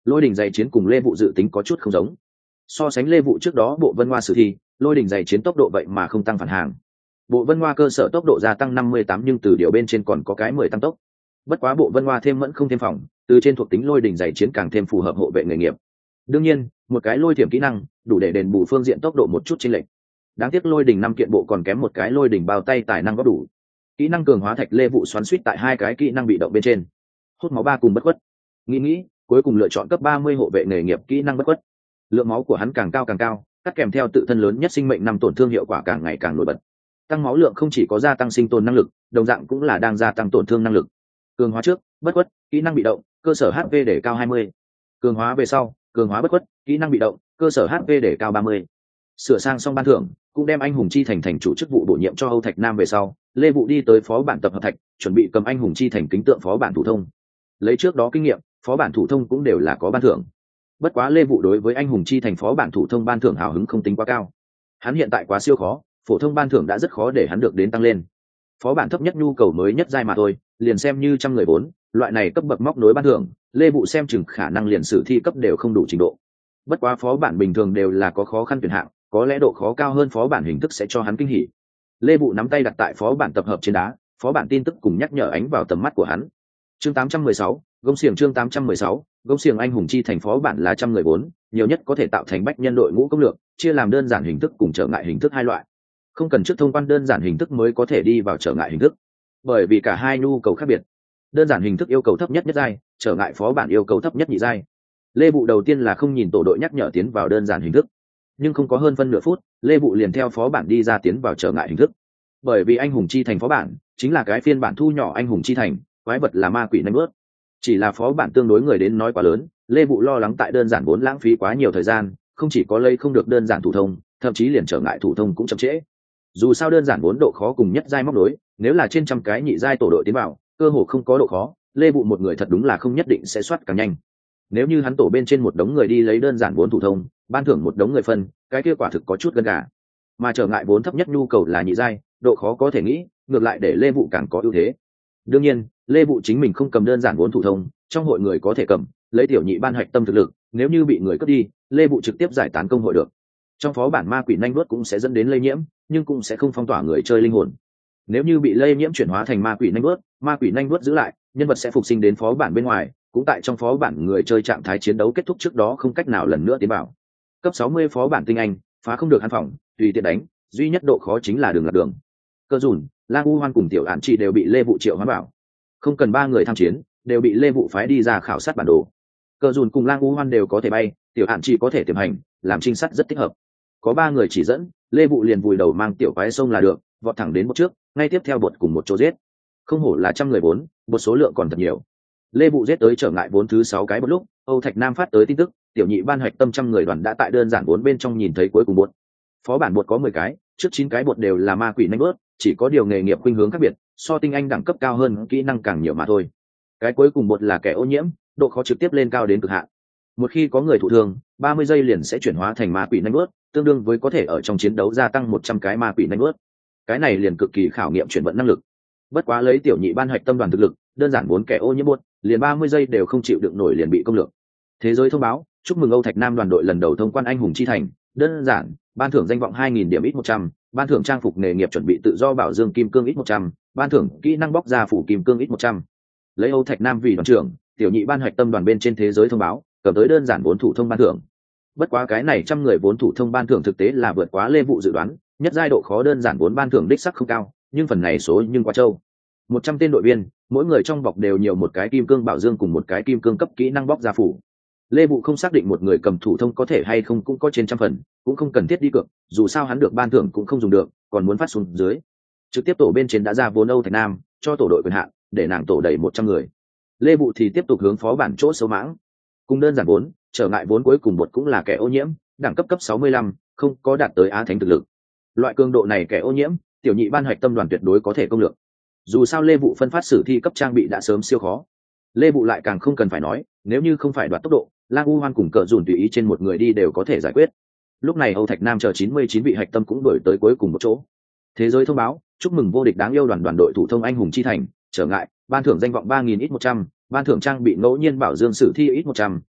Lôi đình dày chiến cùng lê vụ dự tính có chút không giống. So sánh lê vụ trước đó bộ vân hoa sử thi, lôi đình dày chiến tốc độ vậy mà không tăng phản hàng. Bộ vân hoa cơ sở tốc độ gia tăng năm mươi tám nhưng từ điều bên trên còn có cái mười tăng tốc. Bất quá bộ vân hoa thêm mẫn không thêm phòng, từ trên thuộc tính lôi đình dày chiến càng thêm phù hợp hộ vệ nghề nghiệp. Đương nhiên, một cái lôi thiểm kỹ năng đủ để đền bù phương diện tốc độ một chút chênh lệch. Đáng tiếc lôi đình năm kiện bộ còn kém một cái lôi đình bao tay tài năng góp đủ. Kỹ năng cường hóa thạch lê vụ xoắn suýt tại hai cái kỹ năng bị động bên trên. Hút máu ba cùng bất khuất. Nghĩ nghĩ, cuối cùng lựa chọn cấp ba mươi hộ vệ nghề nghiệp kỹ năng bất khuất. Lượng máu của hắn càng cao càng cao, cắt kèm theo tự thân lớn nhất sinh mệnh năm tổn thương hiệu quả càng ngày càng nổi bật. Tăng máu lượng không chỉ có gia tăng sinh tồn năng lực, đồng dạng cũng là đang gia tăng tổn thương năng lực. Cường hóa trước, bất khuất, kỹ năng bị động, cơ sở hát pê để cao hai mươi. Cường hóa về sau, cường hóa bất khuất, kỹ năng bị động, cơ sở hát pê để cao ba mươi. Sửa sang xong ban thưởng, cũng đem anh hùng chi thành thành chủ chức vụ bổ nhiệm cho Âu Thạch Nam về sau, Lê Vụ đi tới phó bản tập hợp thạch, chuẩn bị cầm anh hùng chi thành kính tượng phó bản thủ thông. Lấy trước đó kinh nghiệm, phó bản thủ thông cũng đều là có ban thưởng. Bất quá Lê Vụ đối với anh hùng chi thành phó bản thủ thông ban thưởng hào hứng không tính quá cao. Hắn hiện tại quá siêu khó, phổ thông ban thưởng đã rất khó để hắn được đến tăng lên. Phó bản thấp nhất nhu cầu mới nhất giai mà thôi, liền xem như trăm người vốn, loại này cấp bậc móc nối ban thưởng, Lê Vụ xem chừng khả năng liền sử thi cấp đều không đủ trình độ. Bất quá phó bản bình thường đều là có khó khăn tuyển hạng, có lẽ độ khó cao hơn phó bản hình thức sẽ cho hắn kinh hỉ. Lê Vụ nắm tay đặt tại phó bản tập hợp trên đá, phó bản tin tức cùng nhắc nhở ánh vào tầm mắt của hắn. Chương tám trăm mười sáu, gông xiềng chương tám trăm mười sáu, gông xiềng anh hùng chi thành phó bản là trăm người vốn, nhiều nhất có thể tạo thành bách nhân đội ngũ công lược, chia làm đơn giản hình thức cùng trở ngại hình thức hai loại. Không cần trước thông quan đơn giản hình thức mới có thể đi vào trở ngại hình thức, bởi vì cả hai nhu cầu khác biệt. Đơn giản hình thức yêu cầu thấp nhất nhất giai, trở ngại phó bản yêu cầu thấp nhất nhị giai. Lê Vụ đầu tiên là không nhìn tổ đội nhắc nhở tiến vào đơn giản hình thức, nhưng không có hơn phân nửa phút, Lê Vụ liền theo phó bản đi ra tiến vào trở ngại hình thức. Bởi vì anh hùng chi thành phó bản chính là cái phiên bản thu nhỏ anh hùng chi thành, quái vật là ma quỷ nanh bớt. Chỉ là phó bản tương đối người đến nói quá lớn, Lê Vụ lo lắng tại đơn giản vốn lãng phí quá nhiều thời gian, không chỉ có lấy không được đơn giản thủ thông, thậm chí liền trở ngại thủ thông cũng chậm trễ. Dù sao đơn giản vốn độ khó cùng nhất giai móc nối, nếu là trên trăm cái nhị giai tổ đội tiến vào, cơ hồ không có độ khó, Lê Vụ một người thật đúng là không nhất định sẽ soát càng nhanh. Nếu như hắn tổ bên trên một đống người đi lấy đơn giản vốn thủ thông, ban thưởng một đống người phân, cái kia quả thực có chút gần gà. Mà trở ngại vốn thấp nhất nhu cầu là nhị giai, độ khó có thể nghĩ, ngược lại để Lê Vụ càng có ưu thế. Đương nhiên, Lê Vụ chính mình không cầm đơn giản vốn thủ thông, trong hội người có thể cầm, lấy tiểu nhị ban hạch tâm thực lực, nếu như bị người cướp đi, Lê Vụ trực tiếp giải tán công hội được. Trong phó bản ma quỷ nhanh đuốt cũng sẽ dẫn đến lây nhiễm, nhưng cũng sẽ không phong tỏa người chơi linh hồn. Nếu như bị lây nhiễm chuyển hóa thành ma quỷ nhanh đuốt, ma quỷ nhanh đuốt giữ lại, nhân vật sẽ phục sinh đến phó bản bên ngoài, cũng tại trong phó bản người chơi trạng thái chiến đấu kết thúc trước đó không cách nào lần nữa tiến vào. Cấp sáu mươi phó bản tinh anh, phá không được hắn phòng, tùy tiện đánh, duy nhất độ khó chính là đường lạc đường. Cơ dùn, Lang U Hoan cùng Tiểu Ản Chỉ đều bị Lê Vụ triệu hoán bảo. Không cần ba người tham chiến, đều bị Lê Vụ phái đi ra khảo sát bản đồ. Cơ dùn cùng Lang U Hoan đều có thể bay, Tiểu Ản Chỉ có thể tiềm hành, làm trinh sát rất thích hợp. Có ba người chỉ dẫn, Lê Vụ liền vùi đầu mang tiểu quái sông là được, vọt thẳng đến một trước, ngay tiếp theo bột cùng một chỗ giết. Không hổ là trăm người vốn, một số lượng còn thật nhiều. Lê Vụ giết tới trở ngại vốn thứ sáu cái một lúc, Âu Thạch Nam phát tới tin tức, tiểu nhị ban hoạch tâm trăm người đoàn đã tại đơn giản vốn bên trong nhìn thấy cuối cùng bột. Phó bản bột có mười cái, trước chín cái bột đều là ma quỷ nhanh bớt, chỉ có điều nghề nghiệp khuynh hướng khác biệt, so tinh anh đẳng cấp cao hơn, kỹ năng càng nhiều mà thôi. Cái cuối cùng bột là kẻ ô nhiễm, độ khó trực tiếp lên cao đến cực hạn. Một khi có người thụ thương, ba mươi giây liền sẽ chuyển hóa thành ma quỷ nhanh bớt, tương đương với có thể ở trong chiến đấu gia tăng một trăm cái ma quỷ nhanh bớt. Cái này liền cực kỳ khảo nghiệm chuyển vận năng lực. Bất quá lấy tiểu nhị ban hoạch tâm đoàn thực lực, đơn giản bốn kẻ ô nhiễm bột, liền ba mươi giây đều không chịu đựng nổi liền bị công lược. Thế giới thông báo, chúc mừng Âu Thạch Nam đoàn đội lần đầu thông quan anh hùng chi thành, đơn giản, ban thưởng danh vọng hai nghìn điểm ít một trăm, ban thưởng trang phục nghề nghiệp chuẩn bị tự do bảo dương kim cương ít một trăm, ban thưởng kỹ năng bóc ra phủ kim cương ít một trăm. Lấy Âu Thạch Nam vì đoàn trưởng, tiểu nhị ban hoạch tâm đoàn bên trên thế giới thông báo, cầm tới đơn giản vốn thủ thông ban thưởng. Bất quá cái này trăm người vốn thủ thông ban thưởng thực tế là vượt quá Lê Vụ dự đoán, nhất giai độ khó đơn giản vốn ban thưởng đích sắc không cao, nhưng phần này số nhưng quá trâu. một trăm tên đội viên, mỗi người trong bọc đều nhiều một cái kim cương bảo dương cùng một cái kim cương cấp kỹ năng bóc ra phủ. Lê Vụ không xác định một người cầm thủ thông có thể hay không cũng có trên trăm phần, cũng không cần thiết đi cược, dù sao hắn được ban thưởng cũng không dùng được, còn muốn phát xuống dưới. Trực tiếp tổ bên trên đã ra vốn Âu Thạch Nam, cho tổ đội quyền hạn, để nàng tổ đầy một trăm người. Lê Vụ thì tiếp tục hướng phó bản chỗ sâu mãng. Cùng đơn giản vốn, trở ngại vốn cuối cùng một cũng là kẻ ô nhiễm, đẳng cấp cấp sáu mươi lăm, không có đạt tới á thánh thực lực. Loại cường độ này kẻ ô nhiễm, tiểu nhị ban hoạch tâm đoàn tuyệt đối có thể công lược. Dù sao Lê Vụ phân phát sử thi cấp trang bị đã sớm siêu khó. Lê Vụ lại càng không cần phải nói, nếu như không phải đoạt tốc độ, Lang U Hoan cùng cờ dùn tùy ý trên một người đi đều có thể giải quyết. Lúc này Âu Thạch Nam chờ chín mươi chín vị hạch tâm cũng đổi tới cuối cùng một chỗ. Thế giới thông báo, chúc mừng vô địch đáng yêu đoàn đoàn đội thủ thông anh hùng chi thành, trở ngại, ban thưởng danh vọng ba nghìn ít một trăm, ban thưởng trang bị ngẫu nhiên bảo dương sử thi ít một trăm,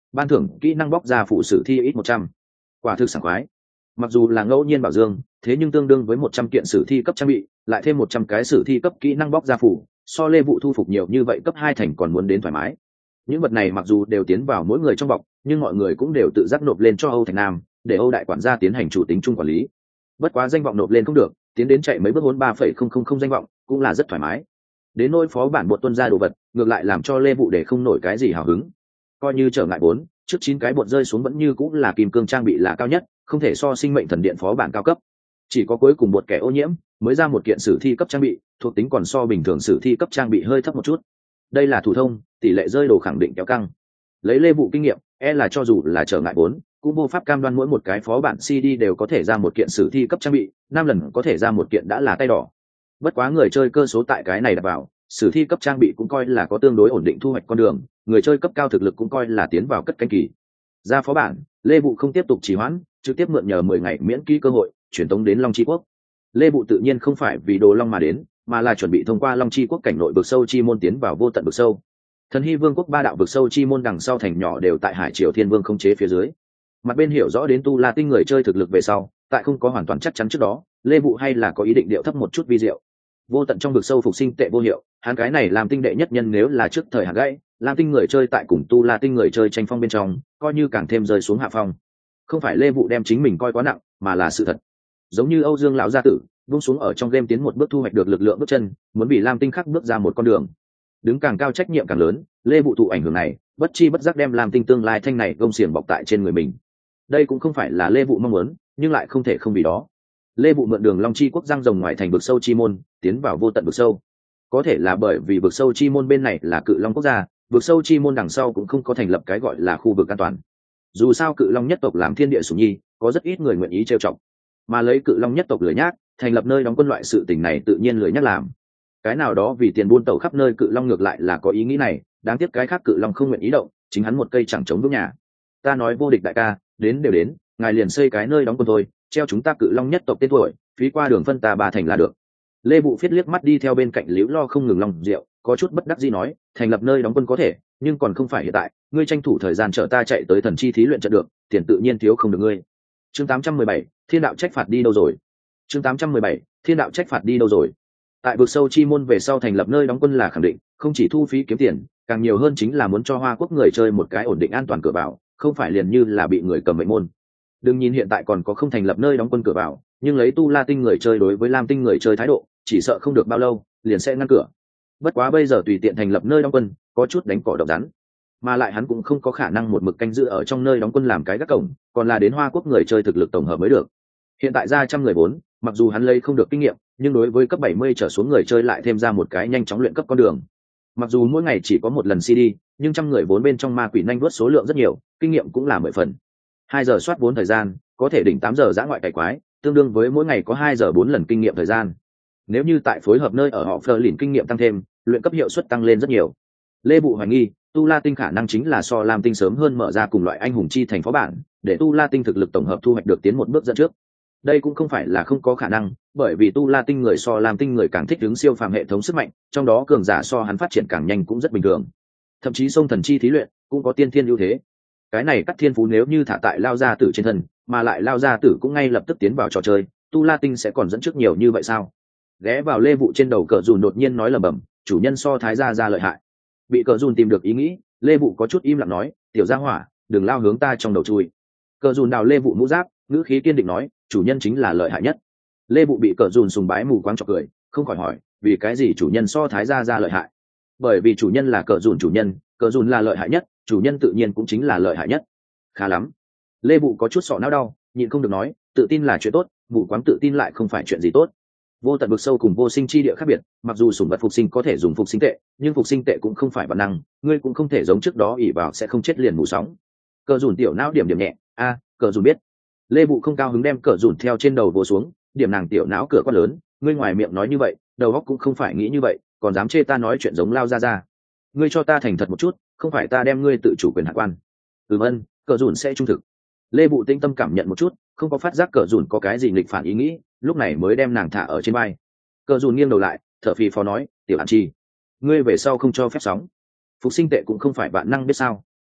ban thưởng kỹ năng bóc ra phụ sử thi ít một trăm. Quả thực sảng khoái. Mặc dù là ngẫu nhiên bảo dương, thế nhưng tương đương với một trăm kiện sử thi cấp trang bị, lại thêm một trăm cái sử thi cấp kỹ năng bóc ra phủ, so Lê Vụ thu phục nhiều như vậy cấp hai thành còn muốn đến thoải mái. Những vật này mặc dù đều tiến vào mỗi người trong bọc, nhưng mọi người cũng đều tự giác nộp lên cho Âu Thành Nam, để Âu đại quản gia tiến hành chủ tính chung quản lý. Bất quá danh vọng nộp lên không được, tiến đến chạy mấy bước hốn ba phẩy không không không danh vọng, cũng là rất thoải mái. Đến nỗi phó bản bột tuân ra đồ vật, ngược lại làm cho Lê Vụ để không nổi cái gì hào hứng. Coi như trở ngại bốn, trước chín cái bột rơi xuống vẫn như cũng là kim cương trang bị là cao nhất, không thể so sinh mệnh thần điện phó bản cao cấp. Chỉ có cuối cùng bột kẻ ô nhiễm mới ra một kiện sử thi cấp trang bị, thuộc tính còn so bình thường sử thi cấp trang bị hơi thấp một chút. Đây là thủ thông, tỷ lệ rơi đồ khẳng định kéo căng. Lấy Lê Vụ kinh nghiệm, e là cho dù là trở ngại bốn, cũng vô pháp cam đoan mỗi một cái phó bản xê đê đều có thể ra một kiện sử thi cấp trang bị, năm lần có thể ra một kiện đã là tay đỏ. Bất quá người chơi cơ số tại cái này đặt vào, sử thi cấp trang bị cũng coi là có tương đối ổn định thu hoạch con đường, người chơi cấp cao thực lực cũng coi là tiến vào cất canh kỳ. Ra phó bản, Lê Vụ không tiếp tục trì hoãn, trực tiếp mượn nhờ mười ngày miễn ký cơ hội chuyển tống đến Long Chi Quốc. Lê Vụ tự nhiên không phải vì đồ long mà đến, mà là chuẩn bị thông qua Long Chi Quốc cảnh nội vực sâu chi môn tiến vào vô tận vực sâu. Thần Hy Vương quốc ba đạo vực sâu chi môn đằng sau thành nhỏ đều tại Hải Triều Thiên Vương khống chế phía dưới. Mặt bên hiểu rõ đến Tu La Tinh người chơi thực lực về sau, tại không có hoàn toàn chắc chắn trước đó, Lê Vụ hay là có ý định điệu thấp một chút vi diệu. Vô tận trong vực sâu phục sinh tệ vô hiệu, hắn cái này làm tinh đệ nhất nhân nếu là trước thời hạn gãy, làm tinh người chơi tại cùng Tu La Tinh người chơi tranh phong bên trong, coi như càng thêm rơi xuống hạ phong. Không phải Lê Vụ đem chính mình coi quá nặng, mà là sự thật. Giống như Âu Dương lão gia tử, buông xuống ở trong game tiến một bước thu hoạch được lực lượng bước chân, muốn bị Lam Tinh khắc bước ra một con đường. Đứng càng cao trách nhiệm càng lớn, Lê Vụ thụ ảnh hưởng này, bất chi bất giác đem Lam Tinh tương lai thanh này gông xiềng bọc tại trên người mình. Đây cũng không phải là Lê Vụ mong muốn, nhưng lại không thể không vì đó. Lê Vụ mượn đường Long Chi Quốc giang rồng ngoài thành vực sâu chi môn, tiến vào vô tận vực sâu. Có thể là bởi vì vực sâu chi môn bên này là Cự Long quốc gia, vực sâu chi môn đằng sau cũng không có thành lập cái gọi là khu vực an toàn. Dù sao Cự Long nhất tộc làm thiên địa sủng nhi, có rất ít người nguyện ý trêu chọc. Mà lấy Cự Long nhất tộc lười nhác, thành lập nơi đóng quân loại sự tình này tự nhiên lười nhác làm. Cái nào đó vì tiền buôn tẩu khắp nơi Cự Long ngược lại là có ý nghĩ này, đáng tiếc cái khác Cự Long không nguyện ý động, chính hắn một cây chẳng chống vững nhà. Ta nói vô địch đại ca, đến đều đến, ngài liền xây cái nơi đóng quân thôi, treo chúng ta Cự Long nhất tộc tên tuổi, phí qua đường phân ta ba thành là được. Lê Vụ phiết liếc mắt đi theo bên cạnh Liễu Lo không ngừng lòng rượu, có chút bất đắc dĩ nói, thành lập nơi đóng quân có thể, nhưng còn không phải hiện tại, ngươi tranh thủ thời gian chở ta chạy tới thần chi thí luyện trận được, tiền tự nhiên thiếu không được ngươi. Chương tám trăm mười bảy, Thiên đạo trách phạt đi đâu rồi? Chương tám trăm mười bảy, Thiên đạo trách phạt đi đâu rồi? Tại vực sâu chi môn về sau thành lập nơi đóng quân là khẳng định, không chỉ thu phí kiếm tiền, càng nhiều hơn chính là muốn cho Hoa Quốc người chơi một cái ổn định an toàn cửa vào, không phải liền như là bị người cầm mệnh môn. Đừng nhìn hiện tại còn có không thành lập nơi đóng quân cửa vào, nhưng lấy Tu La Tinh người chơi đối với Lam Tinh người chơi thái độ, chỉ sợ không được bao lâu liền sẽ ngăn cửa. Bất quá bây giờ tùy tiện thành lập nơi đóng quân, có chút đánh cỏ độc rắn, mà lại hắn cũng không có khả năng một mực canh giữ ở trong nơi đóng quân làm cái gác cổng, còn là đến Hoa Quốc người chơi thực lực tổng hợp mới được. Hiện tại ra trăm người vốn, mặc dù hắn lấy không được kinh nghiệm, nhưng đối với cấp bảy mươi trở xuống người chơi lại thêm ra một cái nhanh chóng luyện cấp con đường. Mặc dù mỗi ngày chỉ có một lần xê đê, nhưng trăm người vốn bên trong ma quỷ nhanh vớt số lượng rất nhiều, kinh nghiệm cũng là mười phần. Hai giờ soát vốn thời gian, có thể đỉnh tám giờ giã ngoại cày quái, tương đương với mỗi ngày có hai giờ bốn lần kinh nghiệm thời gian. Nếu như tại phối hợp nơi ở họ phơ lìn kinh nghiệm tăng thêm, luyện cấp hiệu suất tăng lên rất nhiều. Lê Vụ hoài nghi, Tu La Tinh khả năng chính là so Lam Tinh sớm hơn mở ra cùng loại anh hùng chi thành phó bản, để Tu La Tinh thực lực tổng hợp thu hoạch được tiến một bước dẫn trước. Đây cũng không phải là không có khả năng, bởi vì Tu La Tinh người so Lam Tinh người càng thích ứng siêu phàm hệ thống sức mạnh, trong đó cường giả so hắn phát triển càng nhanh cũng rất bình thường. Thậm chí sông thần chi thí luyện cũng có tiên thiên ưu thế. Cái này cắt thiên phú nếu như thả tại Lao Gia Tử trên thân, mà lại Lao Gia Tử cũng ngay lập tức tiến vào trò chơi, Tu La Tinh sẽ còn dẫn trước nhiều như vậy sao? Ghé vào Lê Vụ trên đầu cờ dùn đột nhiên nói lầm bầm, chủ nhân so Thái gia gia lợi hại. Bị cờ dùn tìm được ý nghĩ, Lê Vụ có chút im lặng nói, tiểu gia hỏa, đừng lao hướng ta trong đầu chui. Cờ dùn đào Lê Vụ mũ giáp, ngữ khí kiên định nói, chủ nhân chính là lợi hại nhất. Lê Vụ bị cờ dùn sùng bái mù quáng chọc cười, không khỏi hỏi, vì cái gì chủ nhân so Thái gia gia lợi hại? Bởi vì chủ nhân là cờ dùn chủ nhân, cờ dùn là lợi hại nhất, chủ nhân tự nhiên cũng chính là lợi hại nhất. Khá lắm. Lê Vụ có chút sọ não đau, nhịn không được nói, tự tin là chuyện tốt, mù quáng tự tin lại không phải chuyện gì tốt. Vô tận vực sâu cùng vô sinh chi địa khác biệt, mặc dù sủng vật phục sinh có thể dùng phục sinh tệ, nhưng phục sinh tệ cũng không phải bản năng, ngươi cũng không thể giống trước đó ỷ vào sẽ không chết liền mù sóng. Cờ dùn tiểu não điểm điểm nhẹ, a, cờ dùn biết. Lê Vụ không cao hứng đem cờ dùn theo trên đầu vồ xuống, điểm nàng tiểu não cửa quát lớn, ngươi ngoài miệng nói như vậy, đầu óc cũng không phải nghĩ như vậy, còn dám chê ta nói chuyện giống Lao ra ra. Ngươi cho ta thành thật một chút, không phải ta đem ngươi tự chủ quyền hạ quan. Ừm ân, cờ dùn sẽ trung thực. Lê Vụ tinh tâm cảm nhận một chút, không có phát giác cờ dùn có cái gì nghịch phản ý nghĩ, lúc này mới đem nàng thả ở trên vai. Cờ dùn nghiêng đầu lại, thở phì phò nói, tiểu hạn chi, ngươi về sau không cho phép sóng. Phục sinh tệ cũng không phải bạn năng biết sao?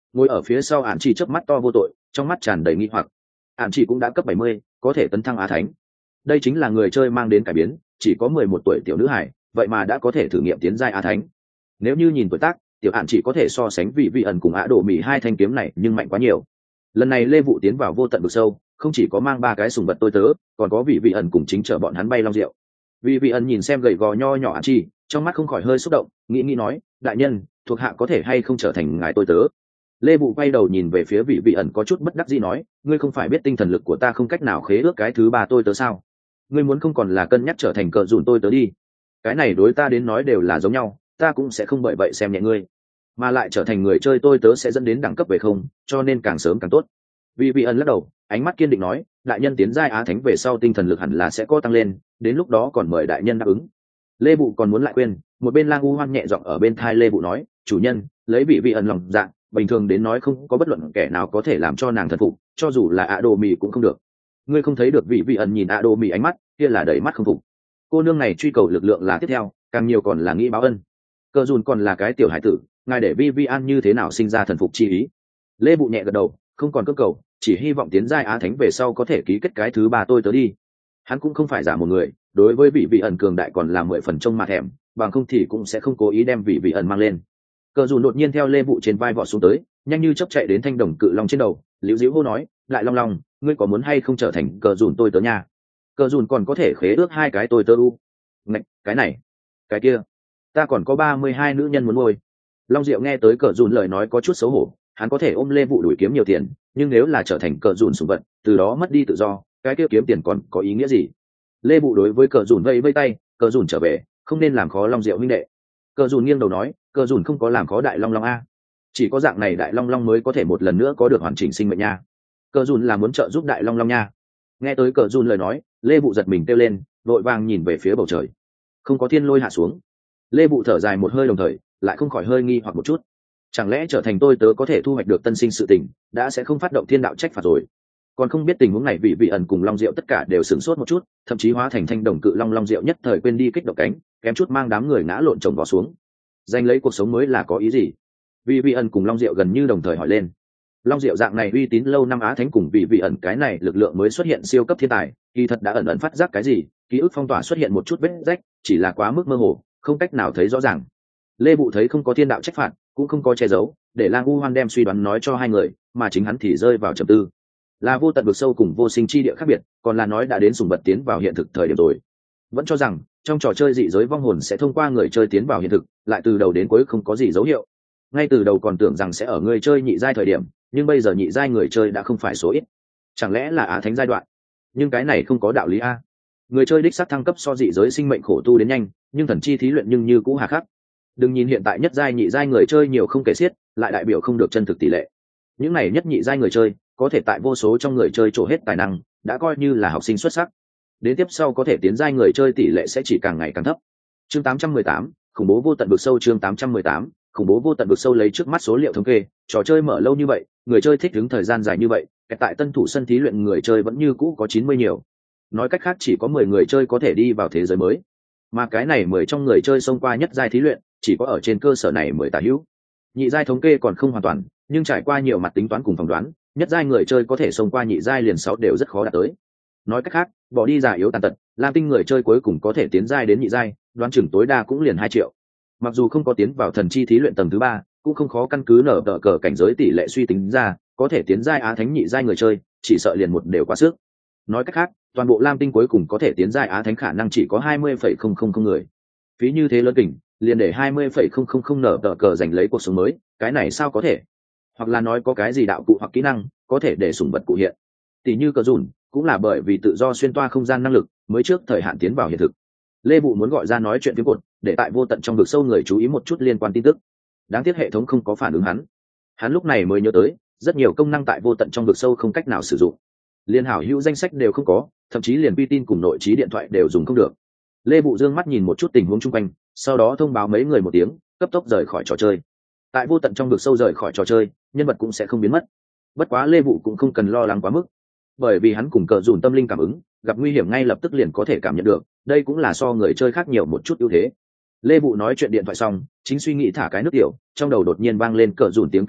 ngồi ở phía sau ạn chỉ chớp mắt to vô tội, trong mắt tràn đầy nghi hoặc. Ạn chỉ cũng đã cấp bảy mươi, có thể tấn thăng á thánh. Đây chính là người chơi mang đến cải biến, chỉ có mười một tuổi tiểu nữ hải, vậy mà đã có thể thử nghiệm tiến giai á thánh. Nếu như nhìn tuổi tác, tiểu ạn chỉ có thể so sánh vị vị ẩn cùng Á Đồ Mị hai thanh kiếm này, nhưng mạnh quá nhiều. Lần này Lê Vụ tiến vào vô tận vực sâu, không chỉ có mang ba cái sùng vật tôi tớ, còn có vị vị ẩn cùng chính chở bọn hắn bay long rượu. Vị vị ẩn nhìn xem gầy gò nho nhỏ ạn chỉ, trong mắt không khỏi hơi xúc động, nghĩ nghĩ nói, đại nhân, thuộc hạ có thể hay không trở thành ngài tôi tớ. Lê Vụ quay đầu nhìn về phía vị vị ẩn có chút bất đắc dĩ nói, ngươi không phải biết tinh thần lực của ta không cách nào khế ước cái thứ ba tôi tớ sao? Ngươi muốn không còn là cân nhắc trở thành cờ dùn tôi tớ đi. Cái này đối ta đến nói đều là giống nhau, ta cũng sẽ không bởi vậy xem nhẹ ngươi, mà lại trở thành người chơi tôi tớ sẽ dẫn đến đẳng cấp về không, cho nên càng sớm càng tốt. Vị vị ẩn lắc đầu, ánh mắt kiên định nói, đại nhân tiến giai á thánh về sau tinh thần lực hẳn là sẽ có tăng lên, đến lúc đó còn mời đại nhân đáp ứng. Lê Vụ còn muốn lại quên, một bên Lang U Hoan nhẹ giọng ở bên tai Lê Vụ nói, chủ nhân, lấy vị vị ẩn lòng dạ, bình thường đến nói không có bất luận kẻ nào có thể làm cho nàng thần phục, cho dù là Á Đồ Mị cũng không được. Ngươi không thấy được vị vị ẩn nhìn Á Đồ Mị ánh mắt kia là đầy mắt không phục. Cô nương này truy cầu lực lượng là tiếp theo, càng nhiều còn là nghĩ báo ân. Cờ dùn còn là cái tiểu hải tử, ngài để vi vi an như thế nào sinh ra thần phục chi ý. Lê Bụ nhẹ gật đầu, không còn cưỡng cầu, chỉ hy vọng tiến giai á thánh về sau có thể ký kết cái thứ ba tôi tớ đi. Hắn cũng không phải giả một người, đối với vị vị ẩn cường đại còn là mười phần trông mặt thèm, bằng không thì cũng sẽ không cố ý đem vị vị ẩn mang lên. Cờ dùn đột nhiên theo Lê Bụ trên vai vọt xuống tới, nhanh như chớp chạy đến thanh đồng cự long trên đầu, liễu diễu hô nói, lại long long, ngươi có muốn hay không trở thành cờ dùn tôi tớ nha? Cờ dùn còn có thể khế ước hai cái tôi tớ u. Ngạch, cái này, cái kia, ta còn có ba mươi hai nữ nhân muốn nuôi. Long Diệu nghe tới cờ dùn lời nói có chút xấu hổ, hắn có thể ôm Lê Vụ đuổi kiếm nhiều tiền, nhưng nếu là trở thành cờ dùn sủng vật, từ đó mất đi tự do, cái kia kiếm tiền còn có ý nghĩa gì? Lê Vụ đối với cờ dùn vây vây tay, cờ dùn trở về, không nên làm khó Long Diệu huynh đệ. Cờ dùn nghiêng đầu nói, cờ dùn không có làm khó đại long long a, chỉ có dạng này đại long long mới có thể một lần nữa có được hoàn chỉnh sinh mệnh nha. Cờ dùn là muốn trợ giúp đại long long nha. Nghe tới cờ dùn lời nói, Lê Vụ giật mình kêu lên, vội vàng nhìn về phía bầu trời, không có thiên lôi hạ xuống. Lê Vụ thở dài một hơi, đồng thời lại không khỏi hơi nghi hoặc một chút, chẳng lẽ trở thành tôi tớ có thể thu hoạch được tân sinh sự tình, đã sẽ không phát động thiên đạo trách phạt rồi? Còn không biết tình huống này vị vị ẩn cùng Long Diệu tất cả đều sửng sốt một chút, thậm chí hóa thành thanh đồng cự long Long Diệu nhất thời quên đi kích động cánh, kém chút mang đám người ngã lộn chồng vó xuống. Danh lấy cuộc sống mới là có ý gì? Vị vị ẩn cùng Long Diệu gần như đồng thời hỏi lên. Long Diệu dạng này uy tín lâu năm á thánh cùng vị vị ẩn cái này lực lượng mới xuất hiện siêu cấp thiên tài, kỳ thật đã ẩn ẩn phát giác cái gì, ký ức phong tỏa xuất hiện một chút vết rách, chỉ là quá mức mơ hồ, không cách nào thấy rõ ràng. Lê Vụ thấy không có thiên đạo trách phạt, cũng không có che giấu, để Lang U Hoan đem suy đoán nói cho hai người, mà chính hắn thì rơi vào trầm tư. Là vô tận vực sâu cùng vô sinh chi địa khác biệt, còn là nói đã đến sùng vật tiến vào hiện thực thời điểm rồi. Vẫn cho rằng trong trò chơi dị giới vong hồn sẽ thông qua người chơi tiến vào hiện thực, lại từ đầu đến cuối không có gì dấu hiệu. Ngay từ đầu còn tưởng rằng sẽ ở người chơi nhị giai thời điểm, nhưng bây giờ nhị giai người chơi đã không phải số ít. Chẳng lẽ là á thánh giai đoạn? Nhưng cái này không có đạo lý a. Người chơi đích xác thăng cấp so dị giới sinh mệnh khổ tu đến nhanh, nhưng thần chi thí luyện nhưng như cũ hà khắc. Đừng nhìn hiện tại nhất giai nhị giai người chơi nhiều không kể xiết, lại đại biểu không được chân thực tỷ lệ. Những này nhất nhị giai người chơi có thể tại vô số trong người chơi trổ hết tài năng, đã coi như là học sinh xuất sắc. Đến tiếp sau có thể tiến giai người chơi tỷ lệ sẽ chỉ càng ngày càng thấp. Chương tám trăm mười tám, khủng bố vô tận vực sâu. Chương tám trăm mười tám, khủng bố vô tận vực sâu. Lấy trước mắt số liệu thống kê, trò chơi mở lâu như vậy, người chơi thích ứng thời gian dài như vậy, tại tân thủ sân thí luyện người chơi vẫn như cũ có chín mươi nhiều. Nói cách khác chỉ có mười người chơi có thể đi vào thế giới mới, mà cái này mười trong người chơi xông qua nhất giai thí luyện, chỉ có ở trên cơ sở này mười tả hữu. Nhị giai thống kê còn không hoàn toàn, nhưng trải qua nhiều mặt tính toán cùng phỏng đoán, nhất giai người chơi có thể xông qua nhị giai liền sáu đều rất khó đạt tới. Nói cách khác, bỏ đi già yếu tàn tật, lam tinh người chơi cuối cùng có thể tiến giai đến nhị giai, đoán chừng tối đa cũng liền hai triệu. Mặc dù không có tiến vào thần chi thí luyện tầng thứ ba, cũng không khó căn cứ nở tờ cờ cảnh giới tỷ lệ suy tính ra, có thể tiến giai á thánh nhị giai người chơi, chỉ sợ liền một đều quá sức. Nói cách khác, toàn bộ lam tinh cuối cùng có thể tiến giai á thánh khả năng chỉ có hai mươi phẩy không không không người. Phí như thế lớn kình, liền để hai mươi phẩy không không không nở tờ cờ giành lấy cuộc sống mới, cái này sao có thể? Hoặc là nói có cái gì đạo cụ hoặc kỹ năng có thể để sủng vật cụ hiện. Tỷ như cờ dùn, cũng là bởi vì tự do xuyên toa không gian năng lực, mới trước thời hạn tiến vào hiện thực. Lê Vụ muốn gọi ra nói chuyện tiếng cột, để tại vô tận trong vực sâu người chú ý một chút liên quan tin tức. Đáng tiếc hệ thống không có phản ứng hắn. Hắn lúc này mới nhớ tới, rất nhiều công năng tại vô tận trong vực sâu không cách nào sử dụng. Liên hảo hữu danh sách đều không có, thậm chí liền vi tin cùng nội trí điện thoại đều dùng không được. Lê Vụ dương mắt nhìn một chút tình huống chung quanh, sau đó thông báo mấy người một tiếng, cấp tốc rời khỏi trò chơi. Tại vô tận trong vực sâu rời khỏi trò chơi, nhân vật cũng sẽ không biến mất. Bất quá Lê Vụ cũng không cần lo lắng quá mức, bởi vì hắn cùng cờ dùn tâm linh cảm ứng, gặp nguy hiểm ngay lập tức liền có thể cảm nhận được, đây cũng là so người chơi khác nhiều một chút ưu thế. Lê Vụ nói chuyện điện thoại xong, chính suy nghĩ thả cái nước tiểu, trong đầu đột nhiên vang lên cờ dùn tiếng cảnh báo,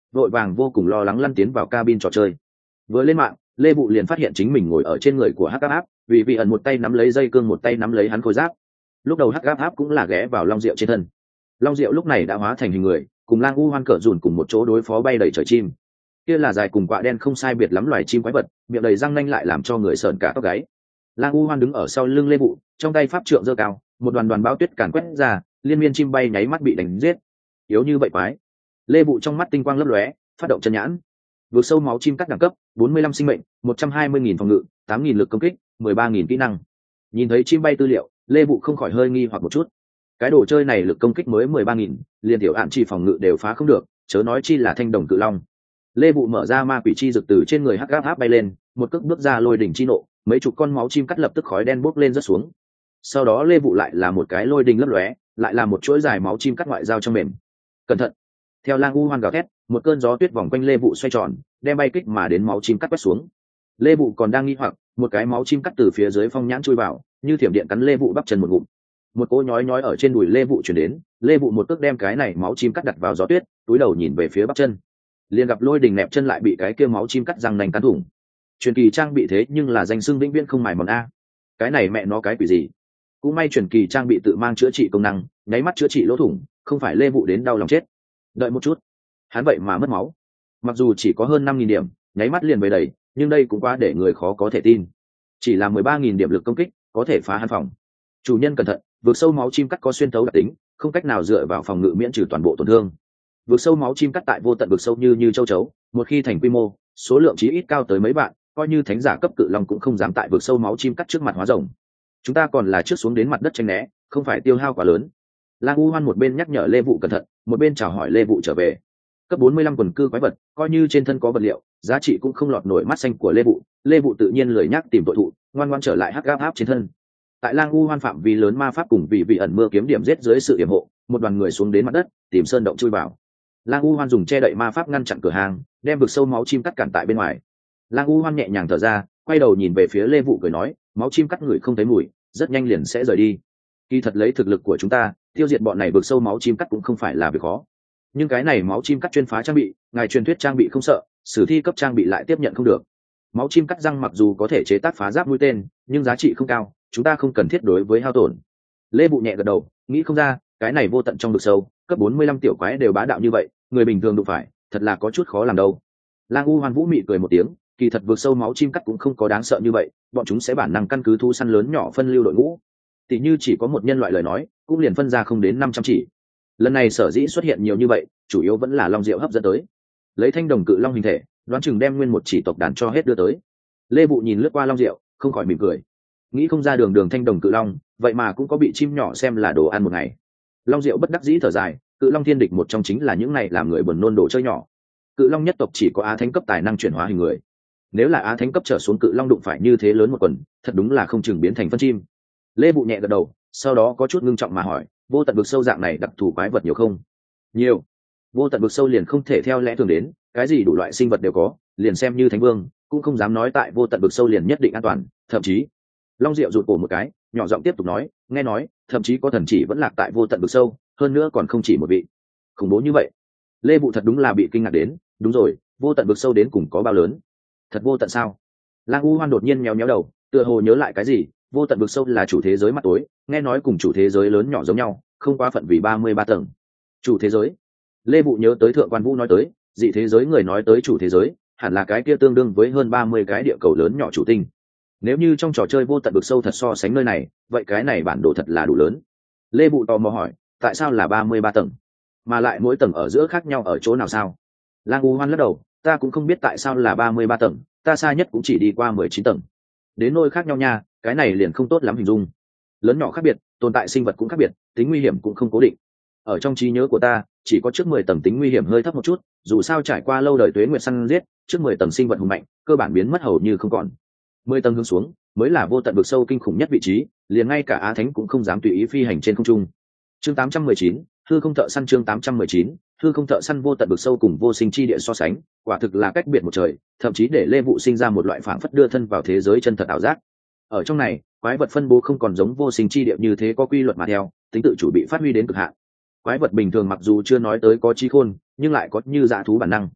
vội vàng vô cùng lo lắng lăn tiến vào cabin trò chơi. Vừa lên mạng, lê vụ liền phát hiện chính mình ngồi ở trên người của hắc áp áp, vì vị ẩn một tay nắm lấy dây cương, một tay nắm lấy hắn khôi giáp. Lúc đầu hắc áp áp cũng là ghé vào long diệu trên thân. Long diệu lúc này đã hóa thành hình người, cùng lang u hoan cỡ dùn cùng một chỗ đối phó bay đầy trời chim. Kia là dài cùng quạ đen không sai biệt lắm loài chim quái vật, miệng đầy răng nanh lại làm cho người sởn cả tóc gáy. Lang u hoan đứng ở sau lưng lê vụ, trong tay pháp trượng giơ cao, một đoàn đoàn bão tuyết càn quét ra, liên miên chim bay nháy mắt bị đánh giết. Yếu như vậy quái. Lê vụ trong mắt tinh quang lấp lóe, phát động chân nhãn. Vượt sâu máu chim cắt đẳng cấp, bốn mươi lăm sinh mệnh, một trăm hai mươi nghìn phòng ngự, tám nghìn lực công kích, mười ba nghìn kỹ năng. Nhìn thấy chim bay tư liệu, lê vụ không khỏi hơi nghi hoặc một chút. Cái đồ chơi này lực công kích mới mười ba nghìn, liền tiểu hạn chỉ phòng ngự đều phá không được, chớ nói chi là thanh đồng cự long. Lê vụ mở ra ma quỷ chi dược từ trên người hắc áp áp bay lên, một cước bước ra lôi đỉnh chi nộ, mấy chục con máu chim cắt lập tức khói đen bốc lên rất xuống. Sau đó lê vụ lại là một cái lôi đỉnh lấp lóe, lại là một chuỗi dài máu chim cắt ngoại giao trong mềm. Cẩn thận. Theo lang u hoan gào thét, một cơn gió tuyết vòng quanh lê vụ xoay tròn, đem bay kích mà đến máu chim cắt quét xuống. Lê vụ còn đang nghi hoặc, một cái máu chim cắt từ phía dưới phong nhãn chui vào, như thiểm điện cắn lê vụ bắp chân một ngụm. Một cỗ nhói nhói ở trên đùi lê vụ chuyển đến, lê vụ một cước đem cái này máu chim cắt đặt vào gió tuyết, túi đầu nhìn về phía bắp chân, liền gặp lôi đình nẹp chân lại bị cái kia máu chim cắt răng nành cắn thủng. Truyền kỳ trang bị thế nhưng là danh xưng vĩnh viễn không mài mòn a. Cái này mẹ nó cái quỷ gì? Cũng may truyền kỳ trang bị tự mang chữa trị công năng, nháy mắt chữa trị lỗ thủng, không phải lê vụ đến đau lòng chết. Đợi một chút, hắn vậy mà mất máu. Mặc dù chỉ có hơn năm nghìn điểm, nháy mắt liền về đầy, nhưng đây cũng quá để người khó có thể tin. Chỉ là mười ba nghìn điểm lực công kích, có thể phá hắn phòng. Chủ nhân cẩn thận, vượt sâu máu chim cắt có xuyên thấu đặc tính, không cách nào dựa vào phòng ngự miễn trừ toàn bộ tổn thương. Vượt sâu máu chim cắt tại vô tận vực sâu như như châu chấu, một khi thành quy mô, số lượng chí ít cao tới mấy bạn, coi như thánh giả cấp cự long cũng không dám tại vượt sâu máu chim cắt trước mặt hóa rồng. Chúng ta còn là trước xuống đến mặt đất tranh né, không phải tiêu hao quá lớn. Lang U Hoan một bên nhắc nhở Lê Vụ cẩn thận, một bên chào hỏi Lê Vụ trở về. Cấp bốn mươi lăm quần cư quái vật, coi như trên thân có vật liệu, giá trị cũng không lọt nổi mắt xanh của Lê Vụ. Lê Vụ tự nhiên lười nhắc tìm tội thụ, ngoan ngoãn trở lại hắc áp áp trên thân. Tại Lang U Hoan phạm vi lớn ma pháp cùng vì vị ẩn mưa kiếm điểm giết dưới sự yểm hộ, một đoàn người xuống đến mặt đất, tìm sơn động chui vào. Lang U Hoan dùng che đậy ma pháp ngăn chặn cửa hàng, đem vực sâu máu chim cắt cản tại bên ngoài. Lang U Hoan nhẹ nhàng thở ra, quay đầu nhìn về phía Lê Vụ cười nói, máu chim cắt người không thấy mùi, rất nhanh liền sẽ rời đi. Kỳ thật lấy thực lực của chúng ta, tiêu diệt bọn này vực sâu máu chim cắt cũng không phải là việc khó. Nhưng cái này máu chim cắt chuyên phá trang bị, ngài truyền thuyết trang bị không sợ, sử thi cấp trang bị lại tiếp nhận không được. Máu chim cắt răng mặc dù có thể chế tác phá giáp mũi tên, nhưng giá trị không cao, chúng ta không cần thiết đối với hao tổn. Lê Vụ nhẹ gật đầu, nghĩ không ra, cái này vô tận trong vực sâu, cấp bốn mươi lăm tiểu quái đều bá đạo như vậy, người bình thường đụng phải, thật là có chút khó làm đâu. Lang U Hoan Vũ mị cười một tiếng, kỳ thật vực sâu máu chim cắt cũng không có đáng sợ như vậy, bọn chúng sẽ bản năng căn cứ thu săn lớn nhỏ phân lưu đội ngũ. Tỷ như chỉ có một nhân loại lời nói, cũng liền phân ra không đến năm trăm chỉ. Lần này sở dĩ xuất hiện nhiều như vậy, chủ yếu vẫn là long diệu hấp dẫn tới. Lấy thanh đồng cự long hình thể, đoán chừng đem nguyên một chỉ tộc đàn cho hết đưa tới. Lê Vụ nhìn lướt qua long diệu, không khỏi mỉm cười. Nghĩ không ra đường đường thanh đồng cự long, vậy mà cũng có bị chim nhỏ xem là đồ ăn một ngày. Long diệu bất đắc dĩ thở dài, cự long thiên địch một trong chính là những này làm người buồn nôn đồ chơi nhỏ. Cự long nhất tộc chỉ có á thánh cấp tài năng chuyển hóa hình người. Nếu là á thánh cấp trở xuống cự long đụng phải như thế lớn một quần, thật đúng là không chừng biến thành phân chim. Lê Vụ nhẹ gật đầu, sau đó có chút ngưng trọng mà hỏi, vô tận vực sâu dạng này đặc thù quái vật nhiều không? Nhiều. Vô tận vực sâu liền không thể theo lẽ thường đến, cái gì đủ loại sinh vật đều có, liền xem như thánh vương cũng không dám nói tại vô tận vực sâu liền nhất định an toàn, thậm chí long diệu rụt cổ một cái, nhỏ giọng tiếp tục nói, nghe nói thậm chí có thần chỉ vẫn lạc tại vô tận vực sâu, hơn nữa còn không chỉ một vị. Khủng bố như vậy. Lê Vụ thật đúng là bị kinh ngạc đến, đúng rồi, vô tận vực sâu đến cùng có bao lớn? Thật vô tận sao? Lang U Hoan đột nhiên nhéo nhéo đầu, tựa hồ nhớ lại cái gì, vô tận vực sâu là chủ thế giới mặt tối, nghe nói cùng chủ thế giới lớn nhỏ giống nhau, không quá phận vì ba mươi ba tầng. Chủ thế giới? Lê Vụ nhớ tới thượng quan Vũ nói tới, dị thế giới người nói tới chủ thế giới, hẳn là cái kia tương đương với hơn ba mươi cái địa cầu lớn nhỏ chủ tinh. Nếu như trong trò chơi vô tận vực sâu thật so sánh nơi này, vậy cái này bản đồ thật là đủ lớn. Lê Vụ tò mò hỏi, tại sao là ba mươi ba tầng? Mà lại mỗi tầng ở giữa khác nhau ở chỗ nào sao? Lang U Hoan lắc đầu, ta cũng không biết tại sao là ba mươi ba tầng, ta xa nhất cũng chỉ đi qua mười chín tầng. Đến nơi khác nhau nha, cái này liền không tốt lắm hình dung. Lớn nhỏ khác biệt, tồn tại sinh vật cũng khác biệt, tính nguy hiểm cũng không cố định. Ở trong trí nhớ của ta, chỉ có trước mười tầng tính nguy hiểm hơi thấp một chút, dù sao trải qua lâu đời tuế nguyệt săn giết, trước mười tầng sinh vật hùng mạnh, cơ bản biến mất hầu như không còn. mười tầng hướng xuống, mới là vô tận vực sâu kinh khủng nhất vị trí, liền ngay cả Á Thánh cũng không dám tùy ý phi hành trên không trung. Chương tám trăm mười chín, hư không thợ săn chương tám trăm mười chín, hư không thợ săn vô tận vực sâu cùng vô sinh chi địa so sánh, quả thực là cách biệt một trời, thậm chí để Lê Vụ sinh ra một loại phảng phất đưa thân vào thế giới chân thật ảo giác. Ở trong này, quái vật phân bố không còn giống vô sinh chi địa như thế có quy luật mà theo, tính tự chủ bị phát huy đến cực hạn. Quái vật bình thường mặc dù chưa nói tới có trí khôn, nhưng lại có như dã thú bản năng,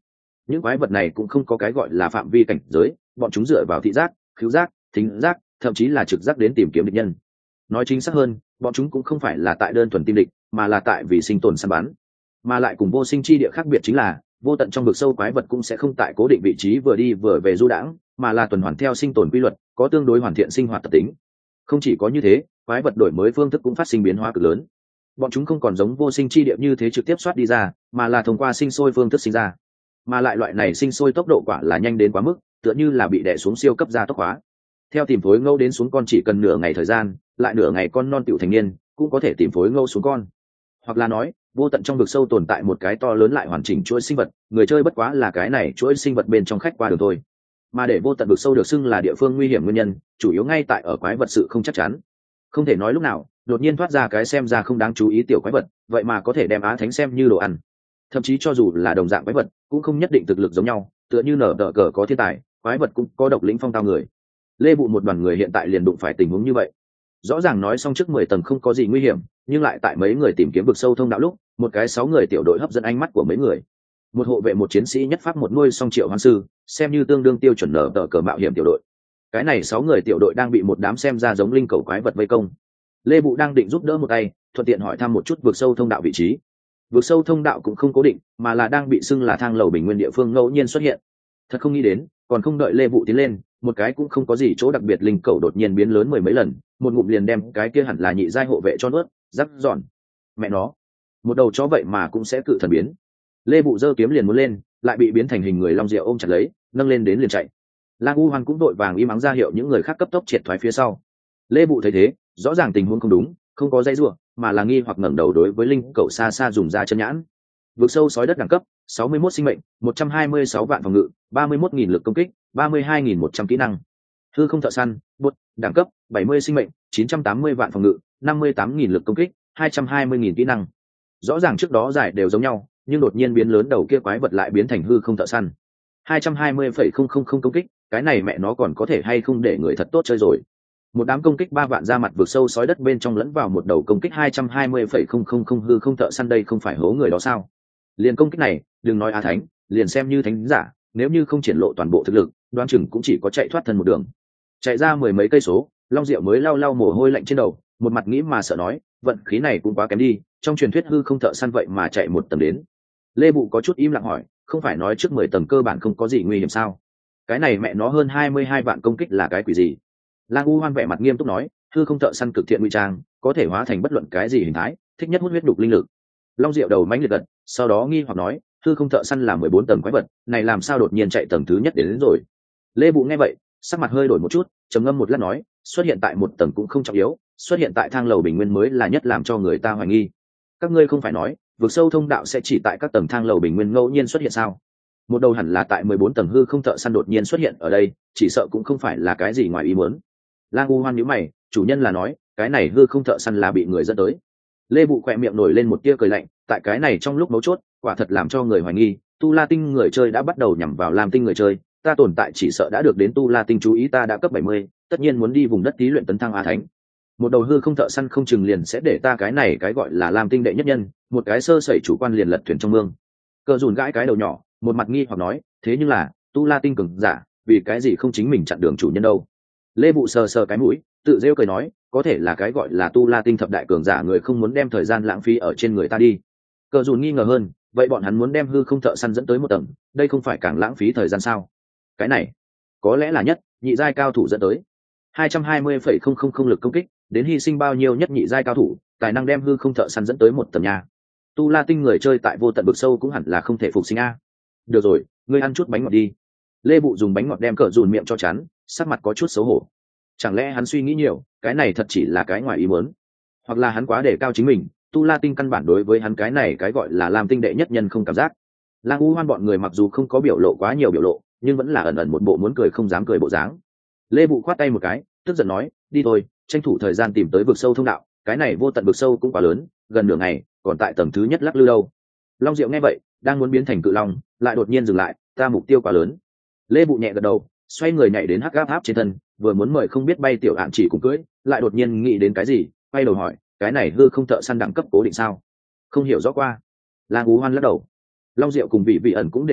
những quái vật này cũng không có cái gọi là phạm vi cảnh giới, bọn chúng dựa vào thị giác, khứu giác, thính giác, thậm chí là trực giác đến tìm kiếm địch nhân. Nói chính xác hơn, bọn chúng cũng không phải là tại đơn thuần tim địch, mà là tại vì sinh tồn săn bắn. Mà lại cùng vô sinh chi địa khác biệt chính là, vô tận trong vực sâu quái vật cũng sẽ không tại cố định vị trí vừa đi vừa về du đãng, mà là tuần hoàn theo sinh tồn quy luật, có tương đối hoàn thiện sinh hoạt tập tính. Không chỉ có như thế, quái vật đổi mới phương thức cũng phát sinh biến hóa cực lớn. Bọn chúng không còn giống vô sinh chi địa như thế trực tiếp xoát đi ra, mà là thông qua sinh sôi phương thức sinh ra. Mà lại loại này sinh sôi tốc độ quả là nhanh đến quá mức, tựa như là bị đè xuống siêu cấp gia tốc hóa. Theo tìm phối ngẫu đến xuống con chỉ cần nửa ngày thời gian, lại nửa ngày con non tiểu thành niên cũng có thể tìm phối ngẫu xuống con. Hoặc là nói, vô tận trong vực sâu tồn tại một cái to lớn lại hoàn chỉnh chuỗi sinh vật, người chơi bất quá là cái này chuỗi sinh vật bên trong khách qua đường thôi. Mà để vô tận vực sâu được xưng là địa phương nguy hiểm nguyên nhân, chủ yếu ngay tại ở quái vật sự không chắc chắn. Không thể nói lúc nào đột nhiên thoát ra cái xem ra không đáng chú ý tiểu quái vật, vậy mà có thể đem Á Thánh xem như đồ ăn. Thậm chí cho dù là đồng dạng quái vật, cũng không nhất định thực lực giống nhau, tựa như nở tờ cờ có thiên tài, quái vật cũng có độc lĩnh phong tao người. Lê Bụ một đoàn người hiện tại liền đụng phải tình huống như vậy. Rõ ràng nói xong trước mười tầng không có gì nguy hiểm, nhưng lại tại mấy người tìm kiếm vực sâu thông đạo lúc, một cái sáu người tiểu đội hấp dẫn ánh mắt của mấy người. Một hộ vệ, một chiến sĩ, nhất pháp, một nuôi song triệu hoán sư, xem như tương đương tiêu chuẩn nở tờ cờ mạo hiểm tiểu đội. Cái này sáu người tiểu đội đang bị một đám xem ra giống linh cầu quái vật vây công. Lê Bụ đang định giúp đỡ một tay, thuận tiện hỏi thăm một chút vực sâu thông đạo vị trí. Vực sâu thông đạo cũng không cố định, mà là đang bị xưng là thang lầu bình nguyên địa phương ngẫu nhiên xuất hiện. Thật không nghĩ đến, còn không đợi Lê Vụ tiến lên, một cái cũng không có gì chỗ đặc biệt linh cầu đột nhiên biến lớn mười mấy lần, một ngụm liền đem cái kia hẳn là nhị giai hộ vệ cho nuốt, rắc giòn. Mẹ nó, một đầu chó vậy mà cũng sẽ cự thần biến. Lê Vụ giơ kiếm liền muốn lên, lại bị biến thành hình người long diệu ôm chặt lấy, nâng lên đến liền chạy. Lang U Hoan cũng đội vàng im ắng ra hiệu những người khác cấp tốc triệt thoái phía sau. Lê Vụ thấy thế, rõ ràng tình huống không đúng, không có dây rủa, mà là nghi hoặc ngẩng đầu đối với linh cầu xa xa dùng ra chân nhãn. Vực sâu sói đất đẳng cấp sáu mươi mốt sinh mệnh, một trăm hai mươi sáu vạn phòng ngự, ba mươi mốt nghìn lực công kích, ba mươi hai nghìn một trăm kỹ năng. Hư không thợ săn bột đẳng cấp bảy mươi sinh mệnh, chín trăm tám mươi vạn phòng ngự, năm mươi tám nghìn lực công kích, hai trăm hai mươi nghìn kỹ năng. Rõ ràng trước đó giải đều giống nhau, nhưng đột nhiên biến lớn đầu kia quái vật lại biến thành hư không thợ săn. hai trăm hai mươi phẩy không không không công kích, cái này mẹ nó còn có thể hay không để người thật tốt chơi rồi. Một đám công kích ba vạn ra mặt vực sâu sói đất bên trong lẫn vào một đầu công kích hai trăm hai mươi phẩy không không không hư không thợ săn, đây không phải hố người đó sao? Liền công kích này, đừng nói Á Thánh, liền xem như thánh giả, nếu như không triển lộ toàn bộ thực lực, đoán chừng cũng chỉ có chạy thoát thân một đường. Chạy ra mười mấy cây số, Long Diệu mới lau lau mồ hôi lạnh trên đầu, một mặt nghĩ mà sợ nói, vận khí này cũng quá kém đi, trong truyền thuyết hư không thợ săn vậy mà chạy một tầng đến. Lê Bụ có chút im lặng hỏi, không phải nói trước mười tầng cơ bản không có gì nguy hiểm sao? Cái này mẹ nó hơn hai mươi hai vạn công kích là cái quỷ gì? Lang U Hoan vẻ mặt nghiêm túc nói, hư không thợ săn cực thiện ngụy trang, có thể hóa thành bất luận cái gì hình thái, thích nhất hút huyết đục linh lực. Long Diệu đầu mánh liệt gật, sau đó nghi hoặc nói, hư không thợ săn là mười bốn tầng quái vật, này làm sao đột nhiên chạy tầng thứ nhất đến, đến rồi? Lê Bụ nghe vậy, sắc mặt hơi đổi một chút, trầm ngâm một lát nói, xuất hiện tại một tầng cũng không trọng yếu, xuất hiện tại thang lầu bình nguyên mới là nhất làm cho người ta hoài nghi. Các ngươi không phải nói, vực sâu thông đạo sẽ chỉ tại các tầng thang lầu bình nguyên ngẫu nhiên xuất hiện sao? Một đầu hẳn là tại mười bốn tầng hư không thợ săn đột nhiên xuất hiện ở đây, chỉ sợ cũng không phải là cái gì ngoài ý muốn. Lang U Hoan nhíu mày, chủ nhân là nói, cái này hư không thợ săn là bị người dẫn tới. Lê Bụ khỏe miệng nổi lên một tia cười lạnh, tại cái này trong lúc mấu chốt, quả thật làm cho người hoài nghi, Tu La Tinh người chơi đã bắt đầu nhắm vào Lam Tinh người chơi, ta tồn tại chỉ sợ đã được đến Tu La Tinh chú ý, ta đã cấp bảy mươi, tất nhiên muốn đi vùng đất thí luyện tấn thăng Á Thánh. Một đầu hư không thợ săn không chừng liền sẽ để ta cái này cái gọi là Lam Tinh đệ nhất nhân, một cái sơ sẩy chủ quan liền lật thuyền trong mương. Cờ Dùn gãi cái đầu nhỏ, một mặt nghi hoặc nói, thế nhưng là, Tu La Tinh cường giả, vì cái gì không chính mình chặn đường chủ nhân đâu? Lê Bụ sờ sờ cái mũi, tự rêu cười nói, có thể là cái gọi là Tu La Tinh thập đại cường giả người không muốn đem thời gian lãng phí ở trên người ta đi. Cờ Dùn nghi ngờ hơn, vậy bọn hắn muốn đem hư không thợ săn dẫn tới một tầng, đây không phải càng lãng phí thời gian sao? Cái này, có lẽ là nhất nhị giai cao thủ dẫn tới. hai trăm hai mươi phẩy không không không lực công kích, đến hy sinh bao nhiêu nhất nhị giai cao thủ, tài năng đem hư không thợ săn dẫn tới một tầng nhà. Tu La Tinh người chơi tại vô tận vực sâu cũng hẳn là không thể phục sinh a. Được rồi, ngươi ăn chút bánh ngọt đi. Lê Bụ dùng bánh ngọt đem Cờ Dùn miệng cho chắn, sắc mặt có chút xấu hổ. Chẳng lẽ hắn suy nghĩ nhiều, cái này thật chỉ là cái ngoài ý muốn, hoặc là hắn quá đề cao chính mình, Tu La Tinh căn bản đối với hắn cái này cái gọi là Lam Tinh đệ nhất nhân không cảm giác. Lang U Hoan bọn người mặc dù không có biểu lộ quá nhiều biểu lộ, nhưng vẫn là ẩn ẩn một bộ muốn cười không dám cười bộ dáng. Lê Bụ khoát tay một cái, tức giận nói, đi thôi, tranh thủ thời gian tìm tới vực sâu thông đạo, cái này vô tận vực sâu cũng quá lớn, gần nửa ngày, còn tại tầng thứ nhất lắc lư đâu. Long Diệu nghe vậy, đang muốn biến thành cự long, lại đột nhiên dừng lại, ta mục tiêu quá lớn. Lê Bụ nhẹ gật đầu, xoay người nhảy đến hắc áp áp trên thân, vừa muốn mời không biết bay tiểu ạn chỉ cùng cưỡi, lại đột nhiên nghĩ đến cái gì, quay đầu hỏi, cái này hư không thợ săn đẳng cấp cố định sao? Không hiểu rõ qua. Lang Ú Hoan lắc đầu. Long Diệu cùng vị vị ẩn cũng đều biểu thị,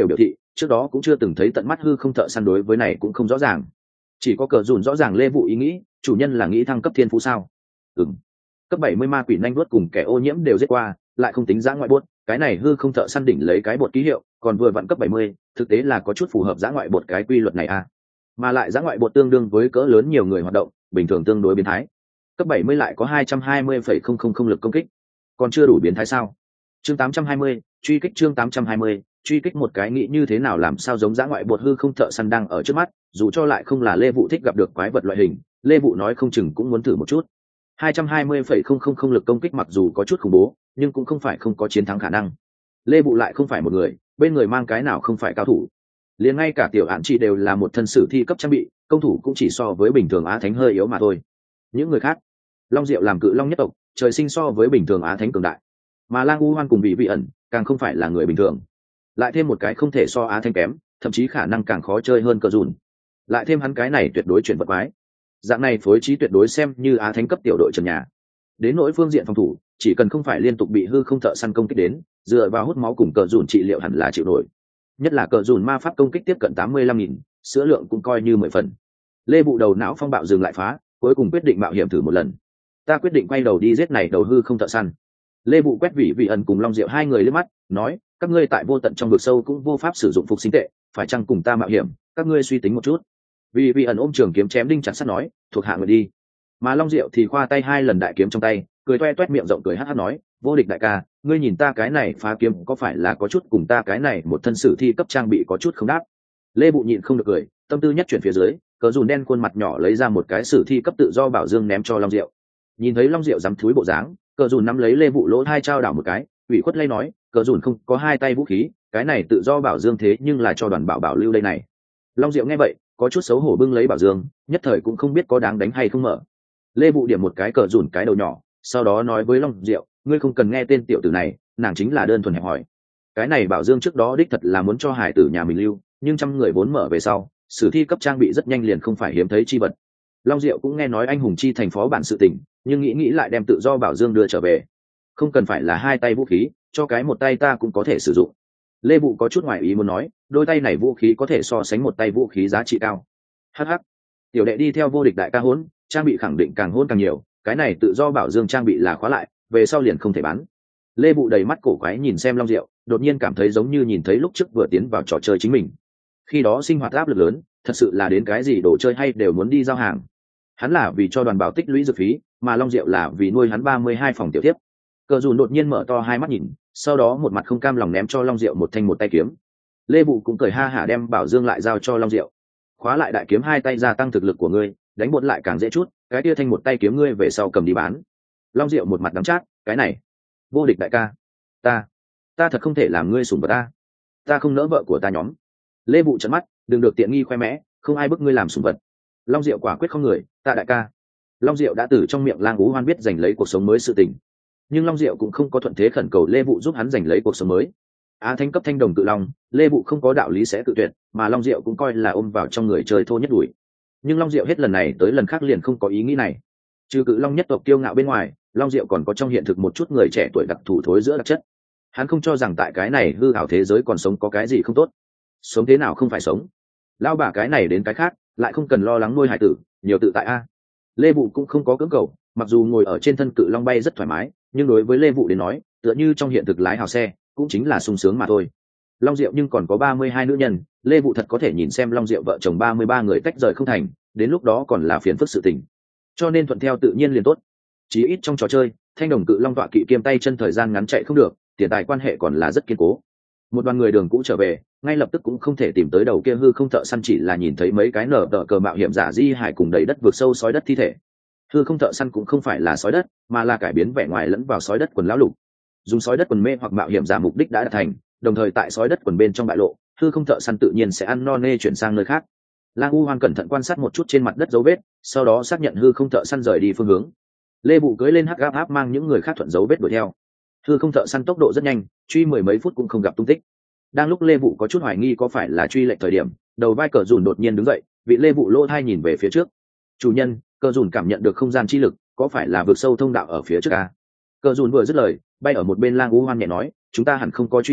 trước đó cũng chưa từng thấy tận mắt hư không thợ săn đối với này cũng không rõ ràng. Chỉ có cờ dùn rõ ràng lê vụ ý nghĩ, chủ nhân là nghĩ thăng cấp thiên phú sao? Ừm. Cấp bảy mươi ma quỷ nhanh vuốt cùng kẻ ô nhiễm đều giết qua, lại không tính giã ngoại bột, cái này hư không thợ săn đỉnh lấy cái bột ký hiệu, còn vừa vặn cấp bảy mươi, thực tế là có chút phù hợp giã ngoại bột cái quy luật này à. Mà lại giã ngoại bột tương đương với cỡ lớn nhiều người hoạt động, bình thường tương đối biến thái. Cấp bảy mươi lại có hai trăm hai mươi phẩy không không không lực công kích, còn chưa đủ biến thái sao? Chương tám trăm hai mươi, truy kích chương tám trăm hai mươi, truy kích một cái nghĩ như thế nào làm sao giống giã ngoại bột hư không thợ săn đang ở trước mắt, dù cho lại không là Lê Vũ thích gặp được quái vật loại hình, Lê Vũ nói không chừng cũng muốn thử một chút. hai trăm hai mươi phẩy không không không lực công kích mặc dù có chút khủng bố, nhưng cũng không phải không có chiến thắng khả năng. Lê Vũ lại không phải một người, bên người mang cái nào không phải cao thủ. Liền ngay cả tiểu án chỉ đều là một thân sử thi cấp trang bị, công thủ cũng chỉ so với bình thường Á Thánh hơi yếu mà thôi. Những người khác, Long Diệu làm cự long nhất tộc, trời sinh so với bình thường Á Thánh cường đại, mà Lang U Hoan cùng vị vị ẩn càng không phải là người bình thường, lại thêm một cái không thể so Á Thánh kém, thậm chí khả năng càng khó chơi hơn cờ dùn, lại thêm hắn cái này tuyệt đối chuyển vật quái, dạng này phối trí tuyệt đối xem như Á Thánh cấp tiểu đội trần nhà. Đến nỗi phương diện phòng thủ, chỉ cần không phải liên tục bị hư không thợ săn công kích đến, dựa vào hút máu cùng cờ dùn trị liệu hẳn là chịu nổi. Nhất là cờ dùn ma pháp công kích tiếp cận tám mươi lăm nghìn, sữa lượng cũng coi như mười phần. Lê Bụ đầu não phong bạo dừng lại phá, cuối cùng quyết định mạo hiểm thử một lần. Ta quyết định quay đầu đi giết này đầu hư không thợ săn. Lê Bụ quét vị vị ẩn cùng Long Diệu hai người liếc mắt, nói, các ngươi tại vô tận trong vực sâu cũng vô pháp sử dụng phục sinh tệ, phải chăng cùng ta mạo hiểm, các ngươi suy tính một chút. Vị vị ẩn ôm trường kiếm chém đinh chặt sắt nói, thuộc hạ người đi. Mà Long Diệu thì khoa tay hai lần đại kiếm trong tay, cười toe toét miệng rộng cười hắt hắt nói, vô địch đại ca, ngươi nhìn ta cái này phá kiếm có phải là có chút cùng ta cái này một thân sử thi cấp trang bị có chút không đáp. Lê Bụ nhịn không được cười, tâm tư nhất chuyển phía dưới, cờ dùn đen khuôn mặt nhỏ lấy ra một cái sử thi cấp tự do bảo dương ném cho Long Diệu. Nhìn thấy Long Diệu dám thúi bộ dáng, cờ dùn nắm lấy Lê Vụ lỗ hai trao đảo một cái, ủy khuất lay nói, cờ dùn không có hai tay vũ khí, cái này tự do bảo dương thế nhưng là cho đoàn bảo bảo lưu đây này. Long Diệu nghe vậy, có chút xấu hổ bưng lấy bảo dương, nhất thời cũng không biết có đáng đánh hay không mở. Lê Vụ điểm một cái cờ dùn cái đầu nhỏ, sau đó nói với Long Diệu, ngươi không cần nghe tên tiểu tử này, nàng chính là đơn thuần hẹp hỏi. Cái này bảo dương trước đó đích thật là muốn cho hải tử nhà mình lưu, nhưng trăm người vốn mở về sau, sử thi cấp trang bị rất nhanh liền không phải hiếm thấy chi vật. Long Diệu cũng nghe nói anh hùng chi thành phó bản sự tình, nhưng nghĩ nghĩ lại đem tự do bảo dương đưa trở về. Không cần phải là hai tay vũ khí, cho cái một tay ta cũng có thể sử dụng. Lê Vụ có chút ngoài ý muốn nói, đôi tay này vũ khí có thể so sánh một tay vũ khí giá trị cao. Hắc hắc, tiểu đệ đi theo vô địch đại ca hỗn, trang bị khẳng định càng hỗn càng nhiều, cái này tự do bảo dương trang bị là khóa lại, về sau liền không thể bán. Lê Vụ đầy mắt cổ quái nhìn xem Long Diệu, đột nhiên cảm thấy giống như nhìn thấy lúc trước vừa tiến vào trò chơi chính mình. Khi đó sinh hoạt áp lực lớn, thật sự là đến cái gì đồ chơi hay đều muốn đi giao hàng. Hắn là vì cho đoàn bảo tích lũy dược phí, mà Long Diệu là vì nuôi hắn ba mươi hai phòng tiểu tiếp. Cờ dùn đột nhiên mở to hai mắt nhìn, sau đó một mặt không cam lòng ném cho Long Diệu một thanh một tay kiếm. Lê Vụ cũng cười ha hả đem bảo dương lại giao cho Long Diệu. Khóa lại đại kiếm hai tay gia tăng thực lực của ngươi, đánh bột lại càng dễ chút, cái kia thanh một tay kiếm ngươi về sau cầm đi bán. Long Diệu một mặt đắng chát, cái này, vô địch đại ca, ta, ta thật không thể làm ngươi sủng vật ta, ta không nỡ vợ của ta nhóm. Lê Vụ trợn mắt, đừng được tiện nghi khoe mẽ, không ai bức ngươi làm sủng vật. Long Diệu quả quyết không người, ta đại ca. Long Diệu đã từ trong miệng Lang Ú Hoan biết giành lấy cuộc sống mới sự tình, nhưng Long Diệu cũng không có thuận thế khẩn cầu Lê Vụ giúp hắn giành lấy cuộc sống mới. Á Thánh cấp thanh đồng cự long, Lê Vụ không có đạo lý sẽ tự tuyệt, mà Long Diệu cũng coi là ôm vào trong người chơi thô nhất đuổi. Nhưng Long Diệu hết lần này tới lần khác liền không có ý nghĩ này. Trừ cự long nhất tộc kiêu ngạo bên ngoài, Long Diệu còn có trong hiện thực một chút người trẻ tuổi đặc thù thối giữa đặc chất. Hắn không cho rằng tại cái này hư ảo thế giới còn sống có cái gì không tốt. Sống thế nào không phải sống. Lao bả cái này đến cái khác, lại không cần lo lắng nuôi hải tử, nhiều tự tại a. Lê Vụ cũng không có cưỡng cầu, mặc dù ngồi ở trên thân cự long bay rất thoải mái, nhưng đối với Lê Vụ đến nói, tựa như trong hiện thực lái hào xe, cũng chính là sung sướng mà thôi. Long Diệu nhưng còn có ba mươi hai nữ nhân, Lê Vụ thật có thể nhìn xem Long Diệu vợ chồng ba mươi ba người tách rời không thành, đến lúc đó còn là phiền phức sự tình. Cho nên thuận theo tự nhiên liền tốt. Chí ít trong trò chơi, thanh đồng cự long tọa kỵ kiêm tay chân thời gian ngắn chạy không được, tiền tài quan hệ còn là rất kiên cố. Một đoàn người đường cũ trở về, ngay lập tức cũng không thể tìm tới đầu kia hư không thợ săn, chỉ là nhìn thấy mấy cái nở tờ cờ mạo hiểm giả di hải cùng đầy đất vượt sâu sói đất thi thể. Hư không thợ săn cũng không phải là sói đất, mà là cải biến vẻ ngoài lẫn vào sói đất quần lão lục. Dùng sói đất quần mê hoặc mạo hiểm giả mục đích đã đạt thành, đồng thời tại sói đất quần bên trong bại lộ, hư không thợ săn tự nhiên sẽ ăn no nê chuyển sang nơi khác. Lang U Hoan cẩn thận quan sát một chút trên mặt đất dấu vết, sau đó xác nhận hư không thợ săn rời đi phương hướng. Lê Vụ cưỡi lên hắc áp áp mang những người khác thuận dấu vết đuổi theo. Hư không thợ săn tốc độ rất nhanh, truy mười mấy phút cũng không gặp tung tích. Đang lúc Lê Vụ có chút hoài nghi có phải là truy lệch thời điểm, đầu vai cờ dùn đột nhiên đứng dậy, vị Lê Vụ lỗ thai nhìn về phía trước. Chủ nhân, cờ dùn cảm nhận được không gian chi lực, có phải là vượt sâu thông đạo ở phía trước à? Cờ dùn vừa dứt lời, bay ở một bên Lang U Hoan nhẹ nói, chúng ta hẳn không có truy sai,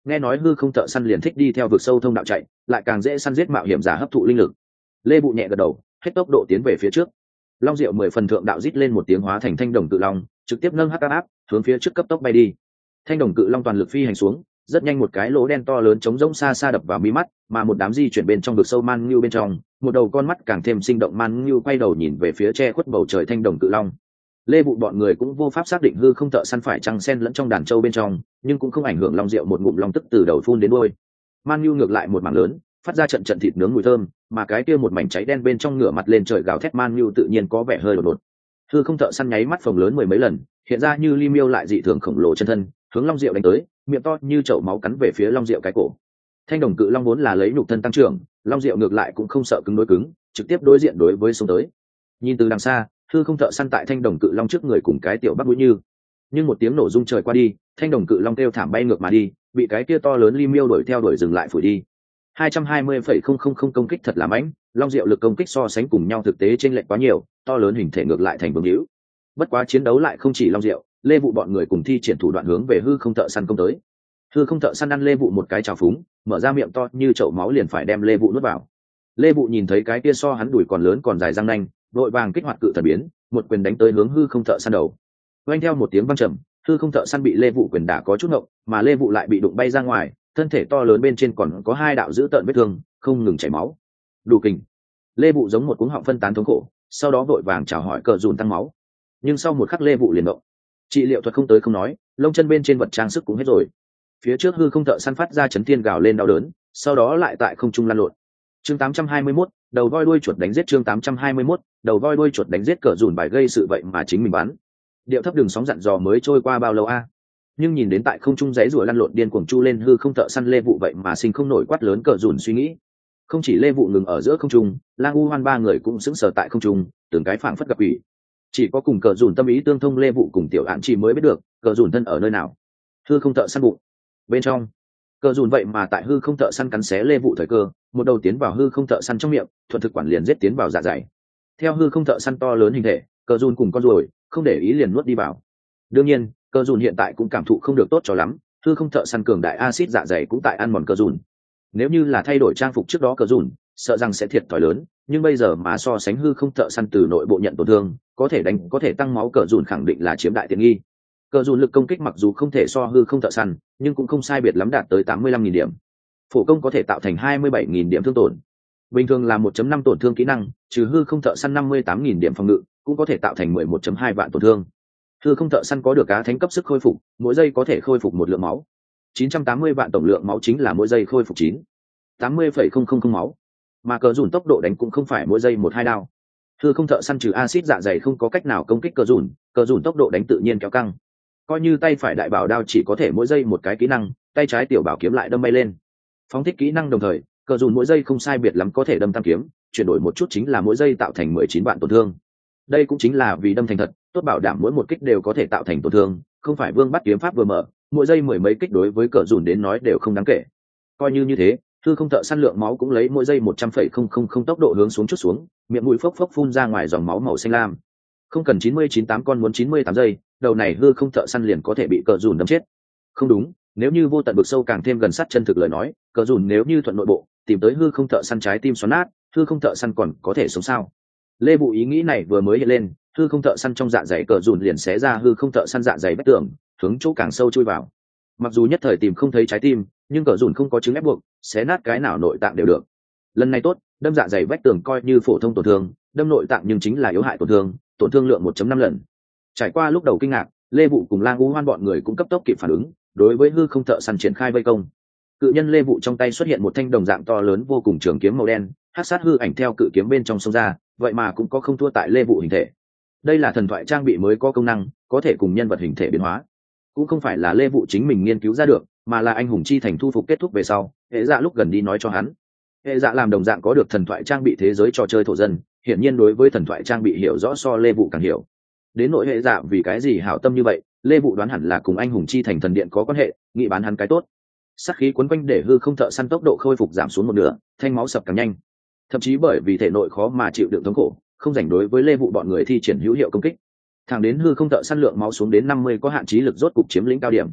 nghe nói hư không thợ săn liền thích đi theo vực sâu thông đạo chạy, lại càng dễ săn giết mạo hiểm giả hấp thụ linh lực. Lê Bụ nhẹ gật đầu, hết tốc độ tiến về phía trước. Long Diệu mười phần thượng đạo rít lên một tiếng hóa thành thanh đồng cự long, trực tiếp nâng hắc áp hướng phía trước cấp tốc bay đi. Thanh đồng cự long toàn lực phi hành xuống, rất nhanh một cái lỗ đen to lớn trống rỗng xa xa đập vào mí mắt, mà một đám di chuyển bên trong vực sâu man ngưu bên trong, một đầu con mắt càng thêm sinh động man ngưu quay đầu nhìn về phía che khuất bầu trời thanh đồng cự long. Lê Bụ bọn người cũng vô pháp xác định hư không thợ săn phải chăng xen lẫn trong đàn trâu bên trong, nhưng cũng không ảnh hưởng Long Diệu một ngụm long tức từ đầu phun đến đuôi. Man ngưu ngược lại một mảng lớn, phát ra trận trận thịt nướng mùi thơm, mà cái kia một mảnh cháy đen bên trong ngửa mặt lên trời gào thét man ngưu tự nhiên có vẻ hơi đột ngột. Hư không thợ săn nháy mắt phồng lớn mười mấy lần, hiện ra như li miêu lại dị thường khổng lồ chân thân, hướng Long Diệu đánh tới, miệng to như chậu máu cắn về phía Long Diệu cái cổ. Thanh đồng cự long vốn là lấy nhục thân tăng trưởng, Long Diệu ngược lại cũng không sợ cứng đối cứng, trực tiếp đối diện đối với xông tới. Nhìn từ đằng xa, hư không thợ săn tại thanh đồng cự long trước người cùng cái tiểu bắc mũi như, nhưng một tiếng nổ rung trời qua đi, thanh đồng cự long kêu thảm bay ngược mà đi, bị cái kia to lớn li miêu đuổi theo đuổi dừng lại phủi đi. hai trăm hai mươi phẩy không không không công kích thật là mãnh, Long Diệu lực công kích so sánh cùng nhau thực tế chênh lệch quá nhiều, to lớn hình thể ngược lại thành vương hữu. Bất quá chiến đấu lại không chỉ Long Diệu, Lê Vụ bọn người cùng thi triển thủ đoạn hướng về hư không thợ săn công tới. Hư không thợ săn ăn Lê Vụ một cái trào phúng, mở ra miệng to như chậu máu liền phải đem Lê Vụ nuốt vào. Lê Vụ nhìn thấy cái kia so hắn đùi còn lớn còn dài răng nanh, đội vàng kích hoạt cự thần biến, một quyền đánh tới hướng hư không thợ săn đầu. Vang theo một tiếng vang trầm, hư không thợ săn bị Lê Vụ quyền đả có chút ngộng, mà Lê Vụ lại bị đụng bay ra ngoài, thân thể to lớn bên trên còn có hai đạo dữ tợn vết thương, không ngừng chảy máu. Đủ kình. Lê Vụ giống một cuống họng phân tán thống khổ, sau đó vội vàng chào hỏi cờ dùn tăng máu. Nhưng sau một khắc Lê Vụ liền động. Trị liệu thuật không tới không nói, lông chân bên trên vật trang sức cũng hết rồi. Phía trước hư không thợ săn phát ra chấn thiên gào lên đau đớn, sau đó lại tại không trung lăn lộn. Chương tám trăm hai mươi mốt, đầu voi đuôi chuột đánh giết chương tám trăm hai mươi mốt, đầu voi đuôi chuột đánh giết cờ dùn bài gây sự vậy mà chính mình bắn. Điệu thấp đường sóng dặn dò mới trôi qua bao lâu a? Nhưng nhìn đến tại không trung giấy rùa lăn lộn điên cuồng chu lên hư không thợ săn Lê Vụ vậy mà sinh không nổi quát lớn cờ dùn suy nghĩ. Không chỉ Lê Vụ ngừng ở giữa không trung, Lang U Hoan ba người cũng sững sờ tại không trung, từng cái phảng phất gặp ủy. Chỉ có cùng cờ dùn tâm ý tương thông Lê Vụ cùng tiểu Án chỉ mới biết được cờ dùn thân ở nơi nào. Hư không thợ săn bụng bên trong, cờ dùn vậy mà tại hư không thợ săn cắn xé Lê Vụ thời cơ, một đầu tiến vào hư không thợ săn trong miệng, thuận thực quản liền giết tiến vào dạ dày. Theo hư không thợ săn to lớn hình thể, cờ dùn cùng con ruồi không để ý liền nuốt đi vào. Đương nhiên, cờ dùn hiện tại cũng cảm thụ không được tốt cho lắm, hư không thợ săn cường đại axit dạ dày cũng tại ăn mòn cờ dùn. Nếu như là thay đổi trang phục trước đó cờ dùn, sợ rằng sẽ thiệt thòi lớn, nhưng bây giờ mà so sánh hư không thợ săn từ nội bộ nhận tổn thương, có thể đánh có thể tăng máu cờ dùn khẳng định là chiếm đại tiện nghi. Cờ dùn lực công kích mặc dù không thể so hư không thợ săn, nhưng cũng không sai biệt lắm đạt tới tám mươi lăm nghìn điểm. Phổ công có thể tạo thành hai mươi bảy nghìn điểm thương tổn. Bình thường là một chấm năm tổn thương kỹ năng, trừ hư không thợ săn năm mươi tám nghìn điểm phòng ngự, cũng có thể tạo thành mười một chấm hai vạn tổn thương. Hư không thợ săn có được cá thánh cấp sức khôi phục, mỗi giây có thể khôi phục một lượng máu. chín trăm tám mươi vạn tổng lượng máu chính là mỗi giây khôi phục chín tám mươi phẩy không không không máu. Mà cờ dùn tốc độ đánh cũng không phải mỗi giây một hai đao. Hư không thợ săn trừ axit dạ dày không có cách nào công kích cờ dùn, cờ dùn tốc độ đánh tự nhiên kéo căng. Coi như tay phải đại bảo đao chỉ có thể mỗi giây một cái kỹ năng, tay trái tiểu bảo kiếm lại đâm bay lên. Phóng thích kỹ năng đồng thời, cờ dùn mỗi giây không sai biệt lắm có thể đâm tam kiếm, chuyển đổi một chút chính là mỗi giây tạo thành mười chín vạn tổn thương. Đây cũng chính là vì đâm thành thật, tốt bảo đảm mỗi một kích đều có thể tạo thành tổn thương, không phải vương bắt kiếm pháp vừa mở, mỗi giây mười mấy kích đối với cờ dùn đến nói đều không đáng kể. Coi như như thế, hư không thợ săn lượng máu cũng lấy mỗi giây một trăm phẩy không không không tốc độ hướng xuống chút xuống, miệng mũi phốc phốc phun ra ngoài dòng máu màu xanh lam. Không cần chín mươi chín tám con muốn chín mươi tám giây, đầu này hư không thợ săn liền có thể bị cờ dùn đâm chết. Không đúng, nếu như vô tận vực sâu càng thêm gần sát chân thực lời nói, cờ dùn nếu như thuận nội bộ tìm tới hư không thợ săn trái tim xoắn nát, hư không thợ săn còn có thể sống sao? Lê Vụ ý nghĩ này vừa mới hiện lên, hư không thợ săn trong dạ dày cờ dùn liền xé ra hư không thợ săn dạ dày vách tường, hướng chỗ càng sâu chui vào. Mặc dù nhất thời tìm không thấy trái tim, nhưng cờ dùn không có chứng ép buộc, xé nát cái nào nội tạng đều được. Lần này tốt, đâm dạ dày vách tường coi như phổ thông tổn thương, đâm nội tạng nhưng chính là yếu hại tổn thương, tổn thương lượng một chấm năm lần. Trải qua lúc đầu kinh ngạc, Lê Vụ cùng Lang U Hoan bọn người cũng cấp tốc kịp phản ứng, đối với hư không thợ săn triển khai vây công. Cự nhân Lê Vụ trong tay xuất hiện một thanh đồng dạng to lớn vô cùng trường kiếm màu đen, hắc sát hư ảnh theo cự kiếm bên trong sông ra, vậy mà cũng có không thua tại Lê Vụ hình thể. Đây là thần thoại trang bị mới có công năng, có thể cùng nhân vật hình thể biến hóa. Cũng không phải là Lê Vụ chính mình nghiên cứu ra được, mà là anh hùng chi thành thu phục kết thúc về sau, hệ dạ lúc gần đi nói cho hắn. Hệ dạ làm đồng dạng có được thần thoại trang bị thế giới trò chơi thổ dân, hiển nhiên đối với thần thoại trang bị hiểu rõ so Lê Vụ càng hiểu. Đến nội hệ dạ vì cái gì hảo tâm như vậy, Lê Vụ đoán hẳn là cùng anh hùng chi thành thần điện có quan hệ, nghĩ bán hắn cái tốt. Sát khí quấn quanh để hư không thợ săn tốc độ khôi phục giảm xuống một nửa, thanh máu sập càng nhanh. Thậm chí bởi vì thể nội khó mà chịu đựng thống khổ, không rảnh đối với Lê Vụ bọn người thi triển hữu hiệu công kích. Thẳng đến hư không thợ săn lượng máu xuống đến năm mươi có hạn chí lực rốt cục chiếm lĩnh cao điểm.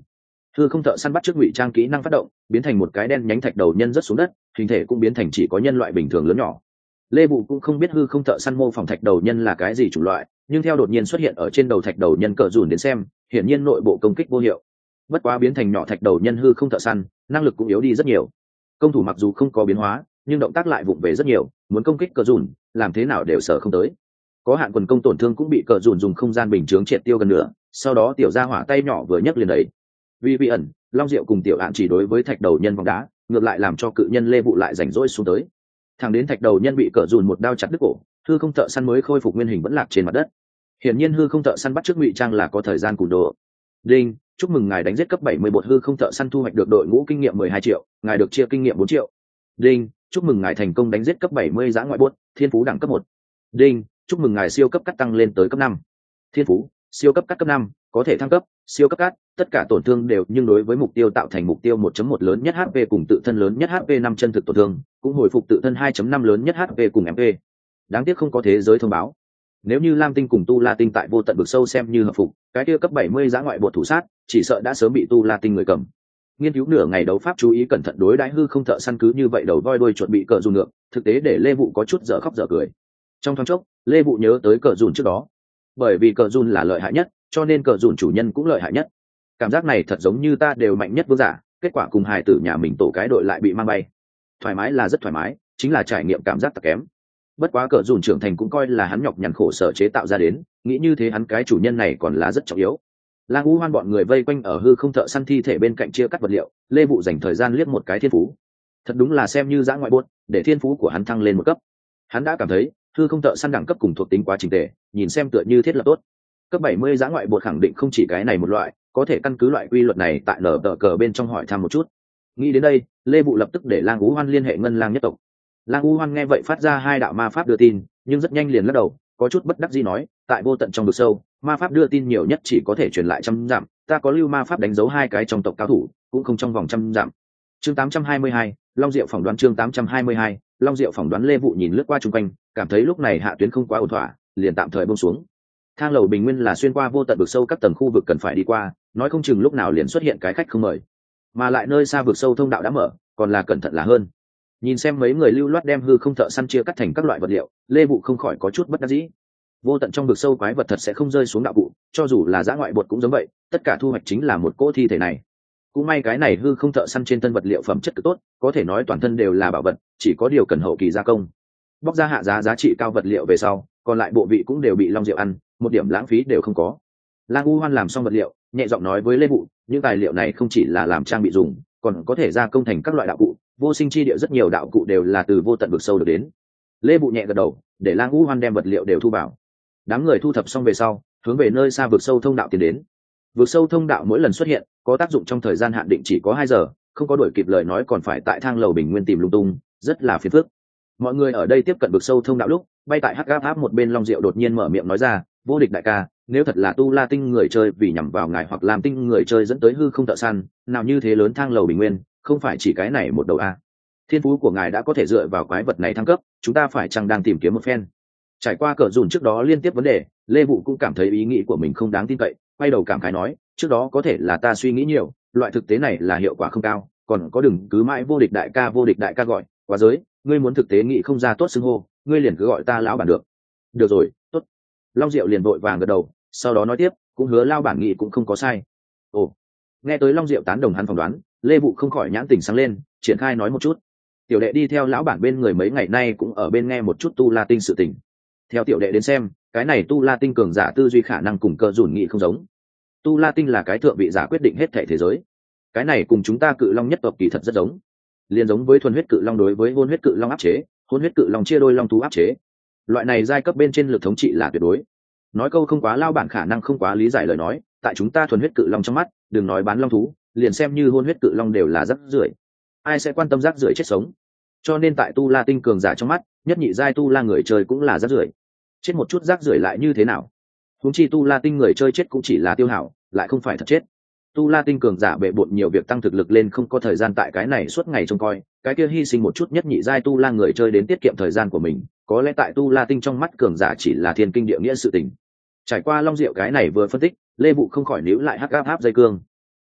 hư không thợ săn bắt trước ngụy trang kỹ năng phát động, biến thành một cái đen nhánh thạch đầu nhân rớt xuống đất, hình thể cũng biến thành chỉ có nhân loại bình thường lớn nhỏ. Lê Bụ cũng không biết hư không thợ săn mô phỏng thạch đầu nhân là cái gì chủng loại, nhưng theo đột nhiên xuất hiện ở trên đầu thạch đầu nhân cờ dùn đến xem, hiển nhiên nội bộ công kích vô hiệu. Bất quá biến thành nhỏ thạch đầu nhân hư không thợ săn, năng lực cũng yếu đi rất nhiều. Công thủ mặc dù không có biến hóa, nhưng động tác lại vụng về rất nhiều, muốn công kích cờ dùn, làm thế nào đều sợ không tới. Có hạn quần công tổn thương cũng bị cờ dùn dùng không gian bình chướng triệt tiêu gần nữa, sau đó tiểu gia hỏa tay nhỏ vừa nhấc liền đẩy. Vì vị ẩn, Long Diệu cùng tiểu Ạn chỉ đối với thạch đầu nhân vòng đá, ngược lại làm cho cự nhân Lê Vụ lại rảnh rỗi xuống tới. Thẳng đến thạch đầu nhân bị cờ dùn một đao chặt đứt cổ, hư không thợ săn mới khôi phục nguyên hình vẫn lạc trên mặt đất. Hiển nhiên hư không thợ săn bắt trước ngụy trang là có thời gian cùn đồ. Đinh, chúc mừng ngài đánh giết cấp bảy mươi bột hư không thợ săn thu hoạch được đội ngũ kinh nghiệm mười hai triệu, ngài được chia kinh nghiệm bốn triệu. Đinh, chúc mừng ngài thành công đánh giết cấp bảy mươi dã ngoại bột, thiên phú đẳng cấp một. Đinh, chúc mừng ngài siêu cấp cắt tăng lên tới cấp năm. Thiên phú, siêu cấp cắt cấp năm, có thể thăng cấp, siêu cấp cắt, tất cả tổn thương đều nhưng đối với mục tiêu tạo thành mục tiêu một chấm một lớn nhất hát pê cùng tự thân lớn nhất hát pê năm chân thực tổn thương, cũng hồi phục tự thân hai chấm năm lớn nhất hát pê cùng em pê. Đáng tiếc không có thế giới thông báo. Nếu như Lam Tinh cùng Tu La Tinh tại vô tận vực sâu xem như hợp phục, cái kia cấp bảy mươi dã ngoại bột thủ sát, chỉ sợ đã sớm bị Tu La Tinh người cầm. Nghiên cứu nửa ngày đấu pháp chú ý cẩn thận đối đãi hư không thợ săn cứ như vậy đầu voi đuôi chuột bị cờ dùn ngược, thực tế để Lê Vụ có chút dở khóc dở cười. Trong thoáng chốc, Lê Vụ nhớ tới cờ dùn trước đó. Bởi vì cờ dùn là lợi hại nhất, cho nên cờ dùn chủ nhân cũng lợi hại nhất. Cảm giác này thật giống như ta đều mạnh nhất vương giả, kết quả cùng hài tử nhà mình tổ cái đội lại bị mang bay. Thoải mái là rất thoải mái, chính là trải nghiệm cảm giác thật kém. Bất quá cờ dùn trưởng thành cũng coi là hắn nhọc nhằn khổ sở chế tạo ra đến, nghĩ như thế hắn cái chủ nhân này còn là rất trọng yếu. Lang U Hoan bọn người vây quanh ở hư không thợ săn thi thể bên cạnh chia cắt vật liệu, Lê Vụ dành thời gian liếc một cái thiên phú. Thật đúng là xem như dã ngoại buốt, để thiên phú của hắn thăng lên một cấp. Hắn đã cảm thấy hư không thợ săn đẳng cấp cùng thuộc tính quá trình tề, nhìn xem tựa như thiết lập tốt. Cấp bảy mươi dã ngoại buốt khẳng định không chỉ cái này một loại, có thể căn cứ loại quy luật này tại nở tờ cờ bên trong hỏi thăm một chút. Nghĩ đến đây, Lê Vụ lập tức để Lang U Hoan liên hệ ngân lang nhất tộc. Lang U Hoan nghe vậy phát ra hai đạo ma pháp đưa tin, nhưng rất nhanh liền lắc đầu, có chút bất đắc dĩ nói, tại vô tận trong vực sâu, ma pháp đưa tin nhiều nhất chỉ có thể truyền lại trăm dặm, ta có lưu ma pháp đánh dấu hai cái trong tộc cao thủ, cũng không trong vòng trăm dặm. Chương tám trăm hai mươi hai, Long Diệu phỏng đoán chương tám trăm hai mươi hai, Long Diệu phỏng đoán. Lê Vụ nhìn lướt qua chung quanh, cảm thấy lúc này hạ tuyến không quá ổn thỏa, liền tạm thời buông xuống. Thang lầu bình nguyên là xuyên qua vô tận vực sâu các tầng khu vực cần phải đi qua, nói không chừng lúc nào liền xuất hiện cái khách không mời. Mà lại nơi xa vực sâu thông đạo đã mở, còn là cẩn thận là hơn. Nhìn xem mấy người lưu loát đem hư không thợ săn chia cắt thành các loại vật liệu, Lê Vụ không khỏi có chút bất đắc dĩ. Vô tận trong vực sâu quái vật thật sẽ không rơi xuống đạo cụ, cho dù là dã ngoại bột cũng giống vậy, tất cả thu hoạch chính là một cỗ thi thể này. Cũng may cái này hư không thợ săn trên thân vật liệu phẩm chất cực tốt, có thể nói toàn thân đều là bảo vật, chỉ có điều cần hậu kỳ gia công. Bóc ra hạ giá giá trị cao vật liệu về sau, còn lại bộ vị cũng đều bị Long Diệu ăn, một điểm lãng phí đều không có. Lang U Hoan làm xong vật liệu, nhẹ giọng nói với Lê Vụ, những tài liệu này không chỉ là làm trang bị dùng, còn có thể gia công thành các loại đạo cụ, vô sinh chi địa rất nhiều đạo cụ đều là từ vô tận vực sâu được đến. Lê Vụ nhẹ gật đầu, để Lang U Hoan đem vật liệu đều thu vào. Đám người thu thập xong về sau, hướng về nơi xa vực sâu thông đạo tiến đến. Vực sâu thông đạo mỗi lần xuất hiện, có tác dụng trong thời gian hạn định chỉ có hai giờ, không có đuổi kịp lời nói còn phải tại thang lầu bình nguyên tìm lung tung, rất là phiền phức. Mọi người ở đây tiếp cận vực sâu thông đạo lúc, bay tại hắc áp áp một bên Long Diệu đột nhiên mở miệng nói ra, vô địch đại ca, nếu thật là Tu La Tinh người chơi vì nhằm vào ngài hoặc làm tinh người chơi dẫn tới hư không thợ săn, nào như thế lớn thang lầu bình nguyên, không phải chỉ cái này một đầu a. Thiên phú của ngài đã có thể dựa vào quái vật này thăng cấp, chúng ta phải chăng đang tìm kiếm một phen. Trải qua cờ dùn trước đó liên tiếp vấn đề, Lê Vụ cũng cảm thấy ý nghĩ của mình không đáng tin cậy, quay đầu cảm khái nói, trước đó có thể là ta suy nghĩ nhiều, loại thực tế này là hiệu quả không cao, còn có đừng cứ mãi vô địch đại ca vô địch đại ca gọi, quá giới, ngươi muốn thực tế nghĩ không ra tốt xưng hô, ngươi liền cứ gọi ta lão bản được. Được rồi, tốt. Long Diệu liền vội vàng gật đầu, sau đó nói tiếp, cũng hứa lao bản nghị cũng không có sai. Ồ, nghe tới Long Diệu tán đồng hắn phỏng đoán, Lê Vụ không khỏi nhãn tình sáng lên, triển khai nói một chút. Tiểu đệ đi theo lão bản bên người mấy ngày nay cũng ở bên nghe một chút Tu La Tinh sự tình. Theo tiểu đệ đến xem, cái này Tu La Tinh cường giả tư duy khả năng cùng cơ dùn nghị không giống. Tu La Tinh là cái thượng vị giả quyết định hết thảy thế giới. Cái này cùng chúng ta Cự Long nhất tộc kỳ thật rất giống. Liên giống với thuần huyết cự long đối với hôn huyết cự long áp chế, hôn huyết cự long chia đôi long thú áp chế. Loại này giai cấp bên trên lực thống trị là tuyệt đối. Nói câu không quá lao bản khả năng không quá lý giải lời nói, tại chúng ta thuần huyết cự long trong mắt, đừng nói bán long thú, liền xem như hôn huyết cự long đều là rác rưởi. Ai sẽ quan tâm rác rưởi chết sống? Cho nên tại Tu La Tinh cường giả trong mắt, nhất nhị giai Tu La người chơi cũng là rác rưởi. Chết một chút rác rưởi lại như thế nào? Huống chi Tu La Tinh người chơi chết cũng chỉ là tiêu hảo, lại không phải thật chết. Tu La Tinh cường giả bệ bội nhiều việc tăng thực lực lên không có thời gian tại cái này suốt ngày trông coi, cái kia hy sinh một chút nhất nhị giai Tu La người chơi đến tiết kiệm thời gian của mình, có lẽ tại Tu La Tinh trong mắt cường giả chỉ là thiên kinh địa nghĩa sự tình. Trải qua Long Diệu cái này vừa phân tích, Lê Vụ không khỏi níu lại hắc áp áp dây cương.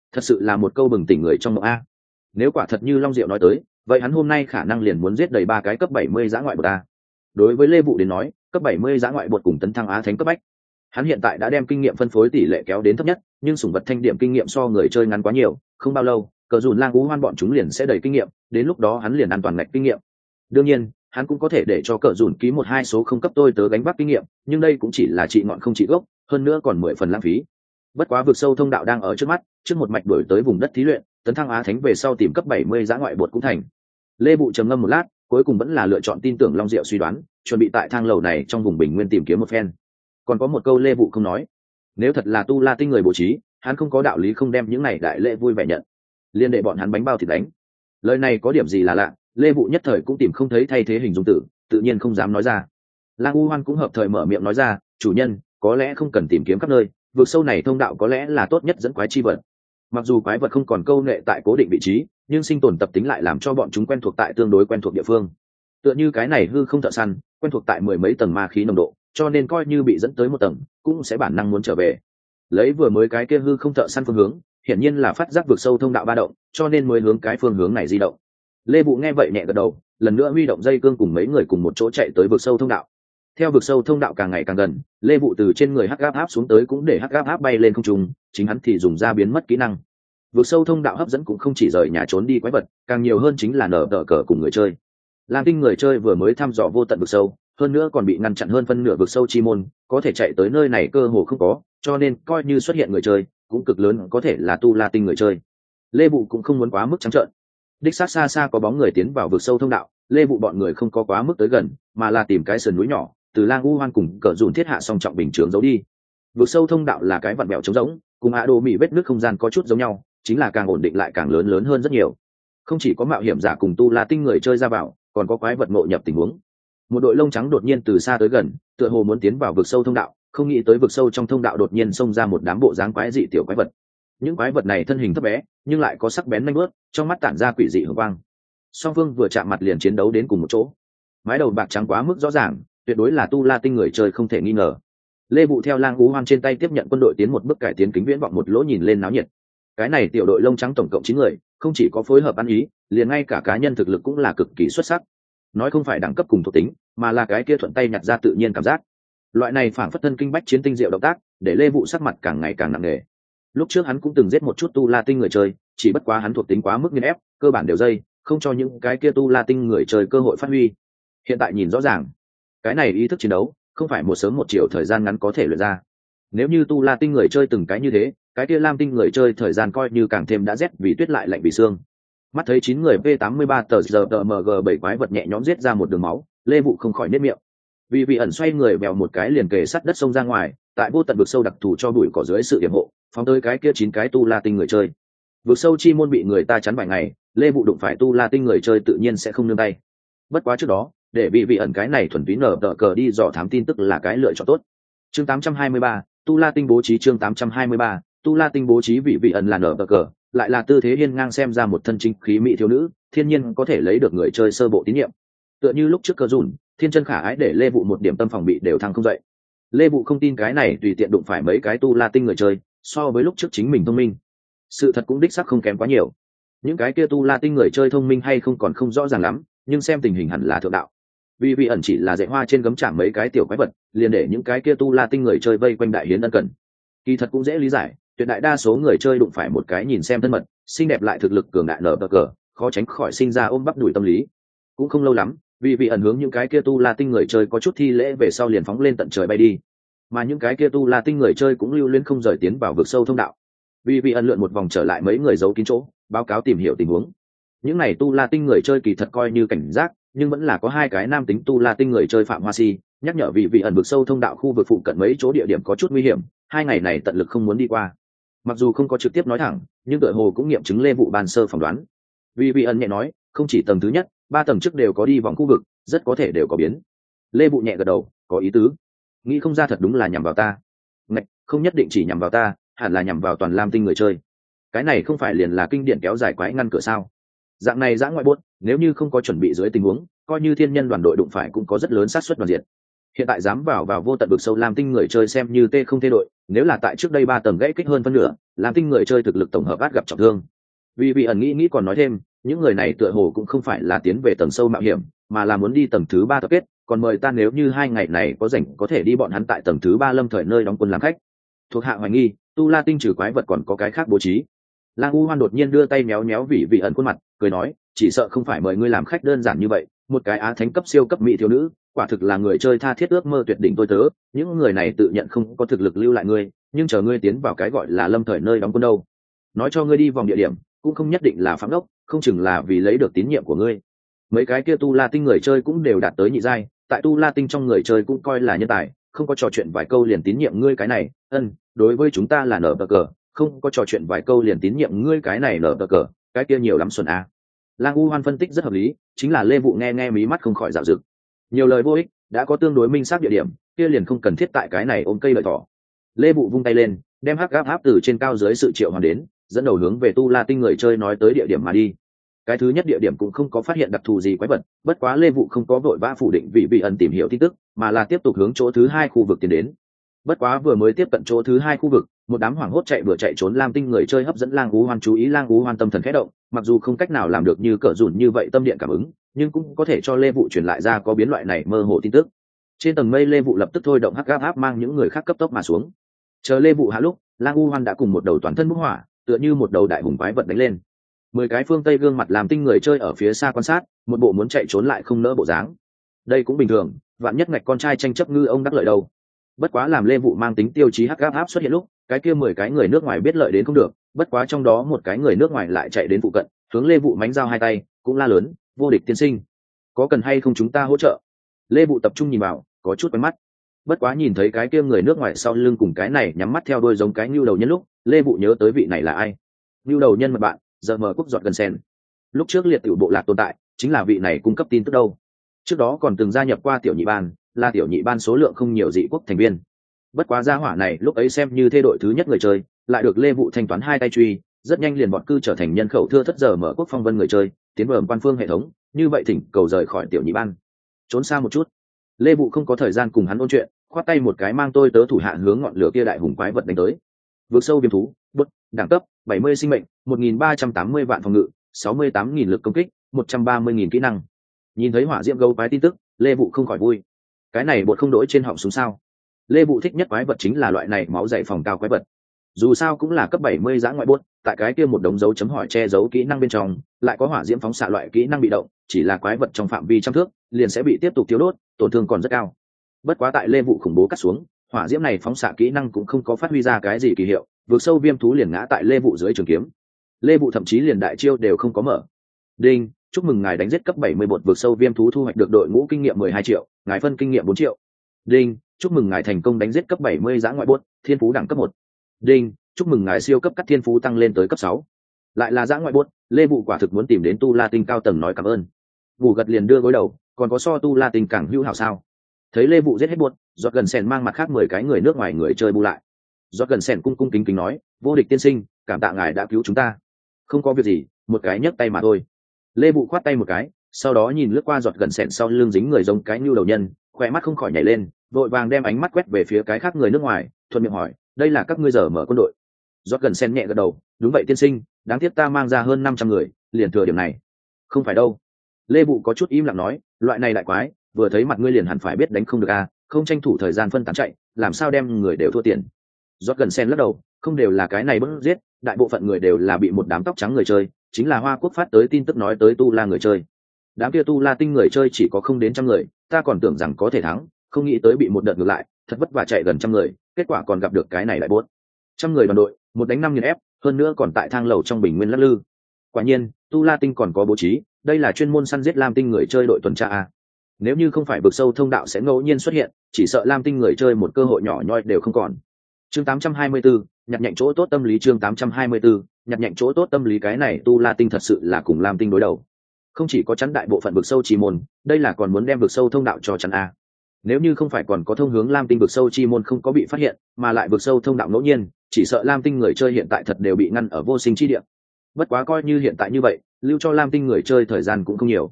thật sự là một câu bừng tỉnh người trong mộng a. Nếu quả thật như Long Diệu nói tới, vậy hắn hôm nay khả năng liền muốn giết đầy ba cái cấp bảy mươi giã ngoại bột ta. Đối với Lê Vụ đến nói, cấp bảy mươi giã ngoại bột cùng tấn thăng á thánh cấp bách. Hắn hiện tại đã đem kinh nghiệm phân phối tỷ lệ kéo đến thấp nhất, nhưng sủng vật thanh điểm kinh nghiệm so người chơi ngắn quá nhiều, không bao lâu, cờ dùn lang ú hoan bọn chúng liền sẽ đầy kinh nghiệm, đến lúc đó hắn liền an toàn ngạch kinh nghiệm. Đương nhiên, hắn cũng có thể để cho cờ dùn ký một hai số không cấp tôi tớ gánh vác kinh nghiệm, nhưng đây cũng chỉ là trị ngọn không trị gốc, hơn nữa còn mười phần lãng phí. Bất quá vực sâu thông đạo đang ở trước mắt, trước một mạch đuổi tới vùng đất thí luyện, tấn thăng á thánh về sau tìm cấp bảy mươi giã ngoại bột cũng thành. Lê Bụ trầm ngâm một lát, cuối cùng vẫn là lựa chọn tin tưởng Long Diệu suy đoán, chuẩn bị tại thang lầu này trong vùng bình nguyên tìm kiếm một phen. Còn có một câu Lê Vụ không nói, nếu thật là tu la tinh người bố trí, hắn không có đạo lý không đem những này đại lễ vui vẻ nhận, liên đệ bọn hắn bánh bao thịt đánh. Lời này có điểm gì là lạ, Lê Vụ nhất thời cũng tìm không thấy thay thế hình dung tử, tự nhiên không dám nói ra. Lang U Hoan cũng hợp thời mở miệng nói ra, chủ nhân, có lẽ không cần tìm kiếm khắp nơi, vực sâu này thông đạo có lẽ là tốt nhất dẫn quái chi vật. Mặc dù quái vật không còn câu nệ tại cố định vị trí, nhưng sinh tồn tập tính lại làm cho bọn chúng quen thuộc tại tương đối quen thuộc địa phương. Tựa như cái này hư không thợ săn, quen thuộc tại mười mấy tầng ma khí nồng độ, cho nên coi như bị dẫn tới một tầng, cũng sẽ bản năng muốn trở về. Lấy vừa mới cái kia hư không thợ săn phương hướng, hiển nhiên là phát giác vực sâu thông đạo ba động, cho nên mới hướng cái phương hướng này di động. Lê Vụ nghe vậy nhẹ gật đầu, lần nữa huy động dây cương cùng mấy người cùng một chỗ chạy tới vực sâu thông đạo. Theo vực sâu thông đạo càng ngày càng gần, Lê Vụ từ trên người hắc áp áp xuống tới cũng để hắc áp áp bay lên không trung, chính hắn thì dùng ra biến mất kỹ năng. Vực sâu thông đạo hấp dẫn cũng không chỉ rời nhà trốn đi quái vật, càng nhiều hơn chính là nở tờ cờ cùng người chơi. Lam Tinh người chơi vừa mới thăm dò vô tận vực sâu, hơn nữa còn bị ngăn chặn hơn phân nửa vực sâu chi môn, có thể chạy tới nơi này cơ hồ không có, cho nên coi như xuất hiện người chơi, cũng cực lớn có thể là tu la tinh người chơi. Lê Vụ cũng không muốn quá mức trắng trợn. Đích xác xa xa có bóng người tiến vào vực sâu thông đạo, Lê Vụ bọn người không có quá mức tới gần, mà là tìm cái sườn núi nhỏ, từ Lang U Hoan cùng cờ dùn thiết hạ song trọng bình chướng giấu đi. Vực sâu thông đạo là cái vặn bẹo trống rỗng, cùng ạ đồ mỉ vết nước không gian có chút giống nhau, chính là càng ổn định lại càng lớn lớn hơn rất nhiều. Không chỉ có mạo hiểm giả cùng tu la tinh người chơi ra vào, còn có quái vật ngộ nhập tình huống. Một đội lông trắng đột nhiên từ xa tới gần, tựa hồ muốn tiến vào vực sâu thông đạo, không nghĩ tới vực sâu trong thông đạo đột nhiên xông ra một đám bộ dáng quái dị tiểu quái vật. Những quái vật này thân hình thấp bé, nhưng lại có sắc bén nhanh bước, trong mắt tản ra quỷ dị hường quang. Song phương vừa chạm mặt liền chiến đấu đến cùng một chỗ. Mái đầu bạc trắng quá mức rõ ràng, tuyệt đối là tu la tinh người chơi không thể nghi ngờ. Lê Vụ theo Lang Ú Hoan trên tay tiếp nhận quân đội tiến một bước cải tiến kính viễn vọng một lỗ nhìn lên náo nhiệt. Cái này tiểu đội lông trắng tổng cộng chín người, không chỉ có phối hợp ăn ý, liền ngay cả cá nhân thực lực cũng là cực kỳ xuất sắc. Nói không phải đẳng cấp cùng thuộc tính, mà là cái kia thuận tay nhặt ra tự nhiên cảm giác. Loại này phản phất thân kinh bách chiến tinh diệu động tác, để Lê Vụ sắc mặt càng ngày càng nặng nề. Lúc trước hắn cũng từng giết một chút tu la tinh người chơi, chỉ bất quá hắn thuộc tính quá mức nghiền ép, cơ bản đều dây, không cho những cái kia tu la tinh người chơi cơ hội phát huy. Hiện tại nhìn rõ ràng, cái này ý thức chiến đấu không phải một sớm một chiều thời gian ngắn có thể luyện ra. Nếu như tu la tinh người chơi từng cái như thế, cái kia lam tinh người chơi thời gian coi như càng thêm đã rét vì tuyết lại lạnh vì xương. Mắt thấy chín người V tám mươi ba tờ giờ tờ M G bảy quái vật nhẹ nhõm giết ra một đường máu, Lê Vụ không khỏi nếp miệng. Vì vị ẩn xoay người bèo một cái liền kề sát đất sông ra ngoài, tại vô tận vực sâu đặc thù cho bụi cỏ dưới sự yểm hộ, phóng tới cái kia chín cái tu la tinh người chơi. Vực sâu chi môn bị người ta chắn vài ngày, Lê Vụ đụng phải tu la tinh người chơi tự nhiên sẽ không nương tay. Bất quá trước đó, để vị vị ẩn cái này thuần túy nở tờ cờ đi dò thám tin tức là cái lựa chọn tốt. Chương tám trăm hai mươi ba, tu la tinh bố trí chương tám trăm hai mươi ba, tu la tinh bố trí vị vị ẩn là nở tờ cờ, lại là tư thế hiên ngang xem ra một thân chính khí mỹ thiếu nữ, thiên nhiên có thể lấy được người chơi sơ bộ tín nhiệm. Tựa như lúc trước cơ dùn, thiên chân khả ái để Lê Vụ một điểm tâm phòng bị đều thăng không dậy. Lê Vụ không tin cái này tùy tiện đụng phải mấy cái tu la tinh người chơi, so với lúc trước chính mình thông minh. Sự thật cũng đích xác không kém quá nhiều. Những cái kia tu la tinh người chơi thông minh hay không còn không rõ ràng lắm, nhưng xem tình hình hẳn là thượng đạo. Vì vị ẩn chỉ là dạy hoa trên gấm chạm mấy cái tiểu quái vật, liền để những cái kia tu la tinh người chơi vây quanh đại hiến ân cần. Kỳ thật cũng dễ lý giải, tuyệt đại đa số người chơi đụng phải một cái nhìn xem thân mật, xinh đẹp lại thực lực cường đại nở bờ cờ, khó tránh khỏi sinh ra ôm bắp đuổi tâm lý. Cũng không lâu lắm, vì vị ẩn hướng những cái kia tu la tinh người chơi có chút thi lễ về sau liền phóng lên tận trời bay đi, mà những cái kia tu la tinh người chơi cũng lưu luyến không rời tiến vào vực sâu thông đạo. Vì vị ẩn lượn một vòng trở lại mấy người giấu kín chỗ, báo cáo tìm hiểu tình huống. Những này tu la tinh người chơi kỳ thật coi như cảnh giác, nhưng vẫn là có hai cái nam tính tu la tinh người chơi phạm hoa si nhắc nhở vị vị ẩn vực sâu thông đạo khu vực phụ cận mấy chỗ địa điểm có chút nguy hiểm, hai ngày này tận lực không muốn đi qua. Mặc dù không có trực tiếp nói thẳng, nhưng tựa hồ cũng nghiệm chứng Lê Vụ ban sơ phỏng đoán. Vì vị ẩn nhẹ nói, không chỉ tầng thứ nhất, ba tầng trước đều có đi vòng khu vực, rất có thể đều có biến. Lê Vụ nhẹ gật đầu, có ý tứ. Nghĩ không ra thật đúng là nhằm vào ta. Ngạch, không nhất định chỉ nhằm vào ta, hẳn là nhằm vào toàn lam tinh người chơi. Cái này không phải liền là kinh điển kéo dài quái ngăn cửa sao? Dạng này giã ngoại buốt, nếu như không có chuẩn bị dưới tình huống, coi như thiên nhân đoàn đội đụng phải cũng có rất lớn xác suất đoàn diệt. Hiện tại dám vào vào vô tận vực sâu lam tinh người chơi xem như tê không thay đổi, nếu là tại trước đây ba tầng gãy kích hơn phân nửa, lam tinh người chơi thực lực tổng hợp át gặp trọng thương. Vì vị ẩn nghĩ nghĩ còn nói thêm, những người này tựa hồ cũng không phải là tiến về tầng sâu mạo hiểm, mà là muốn đi tầng thứ ba tập kết, còn mời ta nếu như hai ngày này có rảnh có thể đi bọn hắn tại tầng thứ ba lâm thời nơi đóng quân làm khách. Thuộc hạ hoài nghi, tu la tinh trừ quái vật còn có cái khác bố trí. Lang U Hoan đột nhiên đưa tay méo méo vị vị ẩn khuôn mặt, cười nói, chỉ sợ không phải mời ngươi làm khách đơn giản như vậy, một cái á thánh cấp siêu cấp mỹ thiếu nữ, quả thực là người chơi tha thiết ước mơ tuyệt đỉnh tôi tớ, những người này tự nhận không có thực lực lưu lại ngươi, nhưng chờ ngươi tiến vào cái gọi là lâm thời nơi đóng quân đâu. Nói cho ngươi đi vòng địa điểm, cũng không nhất định là phạm đốc, không chừng là vì lấy được tín nhiệm của ngươi. Mấy cái kia tu la tinh người chơi cũng đều đạt tới nhị giai, tại tu la tinh trong người chơi cũng coi là nhân tài, không có trò chuyện vài câu liền tín nhiệm ngươi cái này, ân, đối với chúng ta là nở bờ cờ, không có trò chuyện vài câu liền tín nhiệm ngươi cái này nở bờ cờ, cái kia nhiều lắm xuân a. Lang U Hoan phân tích rất hợp lý, chính là Lê Vụ nghe nghe mí mắt không khỏi dạo dực. Nhiều lời vô ích, đã có tương đối minh xác địa điểm, kia liền không cần thiết tại cái này ôm cây lợi thỏ. Lê Vụ vung tay lên, đem hắc áp áp từ trên cao dưới sự triệu hoàn đến, dẫn đầu hướng về tu la tinh người chơi nói tới địa điểm mà đi. Cái thứ nhất địa điểm cũng không có phát hiện đặc thù gì quái vật, bất quá Lê Vụ không có vội vã phủ định vị vị ẩn tìm hiểu tin tức, mà là tiếp tục hướng chỗ thứ hai khu vực tiến đến. Bất quá vừa mới tiếp cận chỗ thứ hai khu vực, một đám hoảng hốt chạy vừa chạy trốn lam tinh người chơi hấp dẫn Lang Ú Hoan chú ý. Lang Ú Hoan tâm thần khẽ động, mặc dù không cách nào làm được như cỡ dùn như vậy tâm điện cảm ứng, nhưng cũng có thể cho Lê Vụ truyền lại ra có biến loại này mơ hồ tin tức. Trên tầng mây Lê Vụ lập tức thôi động hắc áp áp mang những người khác cấp tốc mà xuống. Chờ Lê Vụ hạ lúc, Lang U Hoan đã cùng một đầu toàn thân bốc hỏa, tựa như một đầu đại hùng quái vật đánh lên. Mười cái phương tây gương mặt làm tinh người chơi ở phía xa quan sát, một bộ muốn chạy trốn lại không nỡ bộ dáng. Đây cũng bình thường, vạn nhất ngạch con trai tranh chấp ngư ông đắc lợi đâu. Bất quá làm Lê Vụ mang tính tiêu chí hắc áp áp xuất hiện lúc, cái kia mười cái người nước ngoài biết lợi đến không được, bất quá trong đó một cái người nước ngoài lại chạy đến phụ cận, hướng Lê Vụ mánh dao hai tay, cũng la lớn, vô địch tiên sinh, có cần hay không chúng ta hỗ trợ? Lê Vụ tập trung nhìn vào, có chút quen mắt. Bất quá nhìn thấy cái kia người nước ngoài sau lưng cùng cái này nhắm mắt theo đôi giống cái nhu đầu nhân lúc, Lê Vụ nhớ tới vị này là ai. Nhu đầu nhân mật bạn, giờ mở quốc giọt gần sen. Lúc trước liệt tiểu bộ lạc tồn tại, chính là vị này cung cấp tin tức đâu. Trước đó còn từng gia nhập qua tiểu nhị ban, là tiểu nhị ban số lượng không nhiều dị quốc thành viên. Bất quá gia hỏa này lúc ấy xem như thê đội thứ nhất người chơi, lại được Lê Vụ thanh toán hai tay truy, rất nhanh liền bọn cư trở thành nhân khẩu thưa thất giờ mở quốc phong vân người chơi, tiến vào quan phương hệ thống, như vậy thỉnh cầu rời khỏi tiểu nhị ban, trốn xa một chút. Lê Vụ không có thời gian cùng hắn ôn chuyện, khoát tay một cái mang tôi tớ thủ hạ hướng ngọn lửa kia đại hùng quái vật đánh tới. Vượt sâu viêm thú, bút, đẳng cấp bảy mươi sinh mệnh, một nghìn ba trăm tám mươi vạn phòng ngự, sáu mươi tám nghìn lực công kích, một trăm ba mươi nghìn kỹ năng. Nhìn thấy hỏa diễm gấu quái tin tức, Lê Vụ không khỏi vui. Cái này bột không đổi trên họng súng sao? Lê Vụ thích nhất quái vật chính là loại này máu dày phòng cao quái vật. Dù sao cũng là cấp bảy mươi giã ngoại bốt, tại cái kia một đống dấu chấm hỏi che giấu kỹ năng bên trong, lại có hỏa diễm phóng xạ loại kỹ năng bị động, chỉ là quái vật trong phạm vi trăm thước, liền sẽ bị tiếp tục thiếu đốt, tổn thương còn rất cao. Bất quá tại Lê Vụ khủng bố cắt xuống, hỏa diễm này phóng xạ kỹ năng cũng không có phát huy ra cái gì kỳ hiệu, vượt sâu viêm thú liền ngã tại Lê Vụ dưới trường kiếm. Lê Vụ thậm chí liền đại chiêu đều không có mở. Đinh, chúc mừng ngài đánh giết cấp bảy mươi bột vượt sâu viêm thú thu hoạch được đội ngũ kinh nghiệm mười hai triệu, ngài phân kinh nghiệm bốn triệu. Đinh, chúc mừng ngài thành công đánh giết cấp bảy mươi giã ngoại bốt, thiên phú đẳng cấp một. Đinh, chúc mừng ngài siêu cấp cắt thiên phú tăng lên tới cấp sáu. Lại là giã ngoại bốt, Lê Vụ quả thực muốn tìm đến tu la tinh cao tầng nói cảm ơn. Vụ gật liền đưa gối đầu, còn có so tu la tinh càng hữu hảo sao? Thấy Lê Vụ giết hết buốt, giọt gần sèn mang mặt khác mười cái người nước ngoài người chơi bu lại. Giọt gần sèn cung cung kính kính nói, vô địch tiên sinh, cảm tạ ngài đã cứu chúng ta. Không có việc gì, một cái nhấc tay mà thôi. Lê Vụ khoát tay một cái, sau đó nhìn lướt qua giọt gần sèn sau lưng dính người giống cái nhu đầu nhân, khỏe mắt không khỏi nhảy lên, vội vàng đem ánh mắt quét về phía cái khác người nước ngoài, thuận miệng hỏi, đây là các ngươi giờ mở quân đội? Giọt gần sen nhẹ gật đầu, đúng vậy tiên sinh, đáng tiếc ta mang ra hơn năm trăm người, liền thừa điểm này. Không phải đâu. Lê Vụ có chút im lặng nói, loại này đại quái, vừa thấy mặt ngươi liền hẳn phải biết đánh không được a, không tranh thủ thời gian phân tán chạy, làm sao đem người đều thua tiền. Giọt gần sen lắc đầu, không đều là cái này bớt giết, đại bộ phận người đều là bị một đám tóc trắng người chơi, chính là Hoa Quốc phát tới tin tức nói tới tu la người chơi. Đám kia tu la tinh người chơi chỉ có không đến trăm người, ta còn tưởng rằng có thể thắng, không nghĩ tới bị một đợt ngược lại, thật vất vả chạy gần trăm người, kết quả còn gặp được cái này lại bốt. Trăm người đoàn đội, một đánh năm nghìn ép, hơn nữa còn tại thang lầu trong bình nguyên lắc lư. Quả nhiên, tu la tinh còn có bố trí, đây là chuyên môn săn giết lam tinh người chơi đội tuần tra a. Nếu như không phải vực sâu thông đạo sẽ ngẫu nhiên xuất hiện, chỉ sợ lam tinh người chơi một cơ hội nhỏ nhoi đều không còn. Chương tám trăm hai mươi tư, nhặt nhạnh chỗ tốt tâm lý. Chương tám trăm hai mươi tư, nhặt nhạnh chỗ tốt tâm lý. Cái này tu la tinh thật sự là cùng lam tinh đối đầu. Không chỉ có chắn đại bộ phận vực sâu chi môn, đây là còn muốn đem vực sâu thông đạo cho chắn a. Nếu như không phải còn có thông hướng lam tinh vực sâu chi môn không có bị phát hiện, mà lại vực sâu thông đạo ngẫu nhiên, chỉ sợ lam tinh người chơi hiện tại thật đều bị ngăn ở vô sinh chi địa. Bất quá coi như hiện tại như vậy, lưu cho lam tinh người chơi thời gian cũng không nhiều.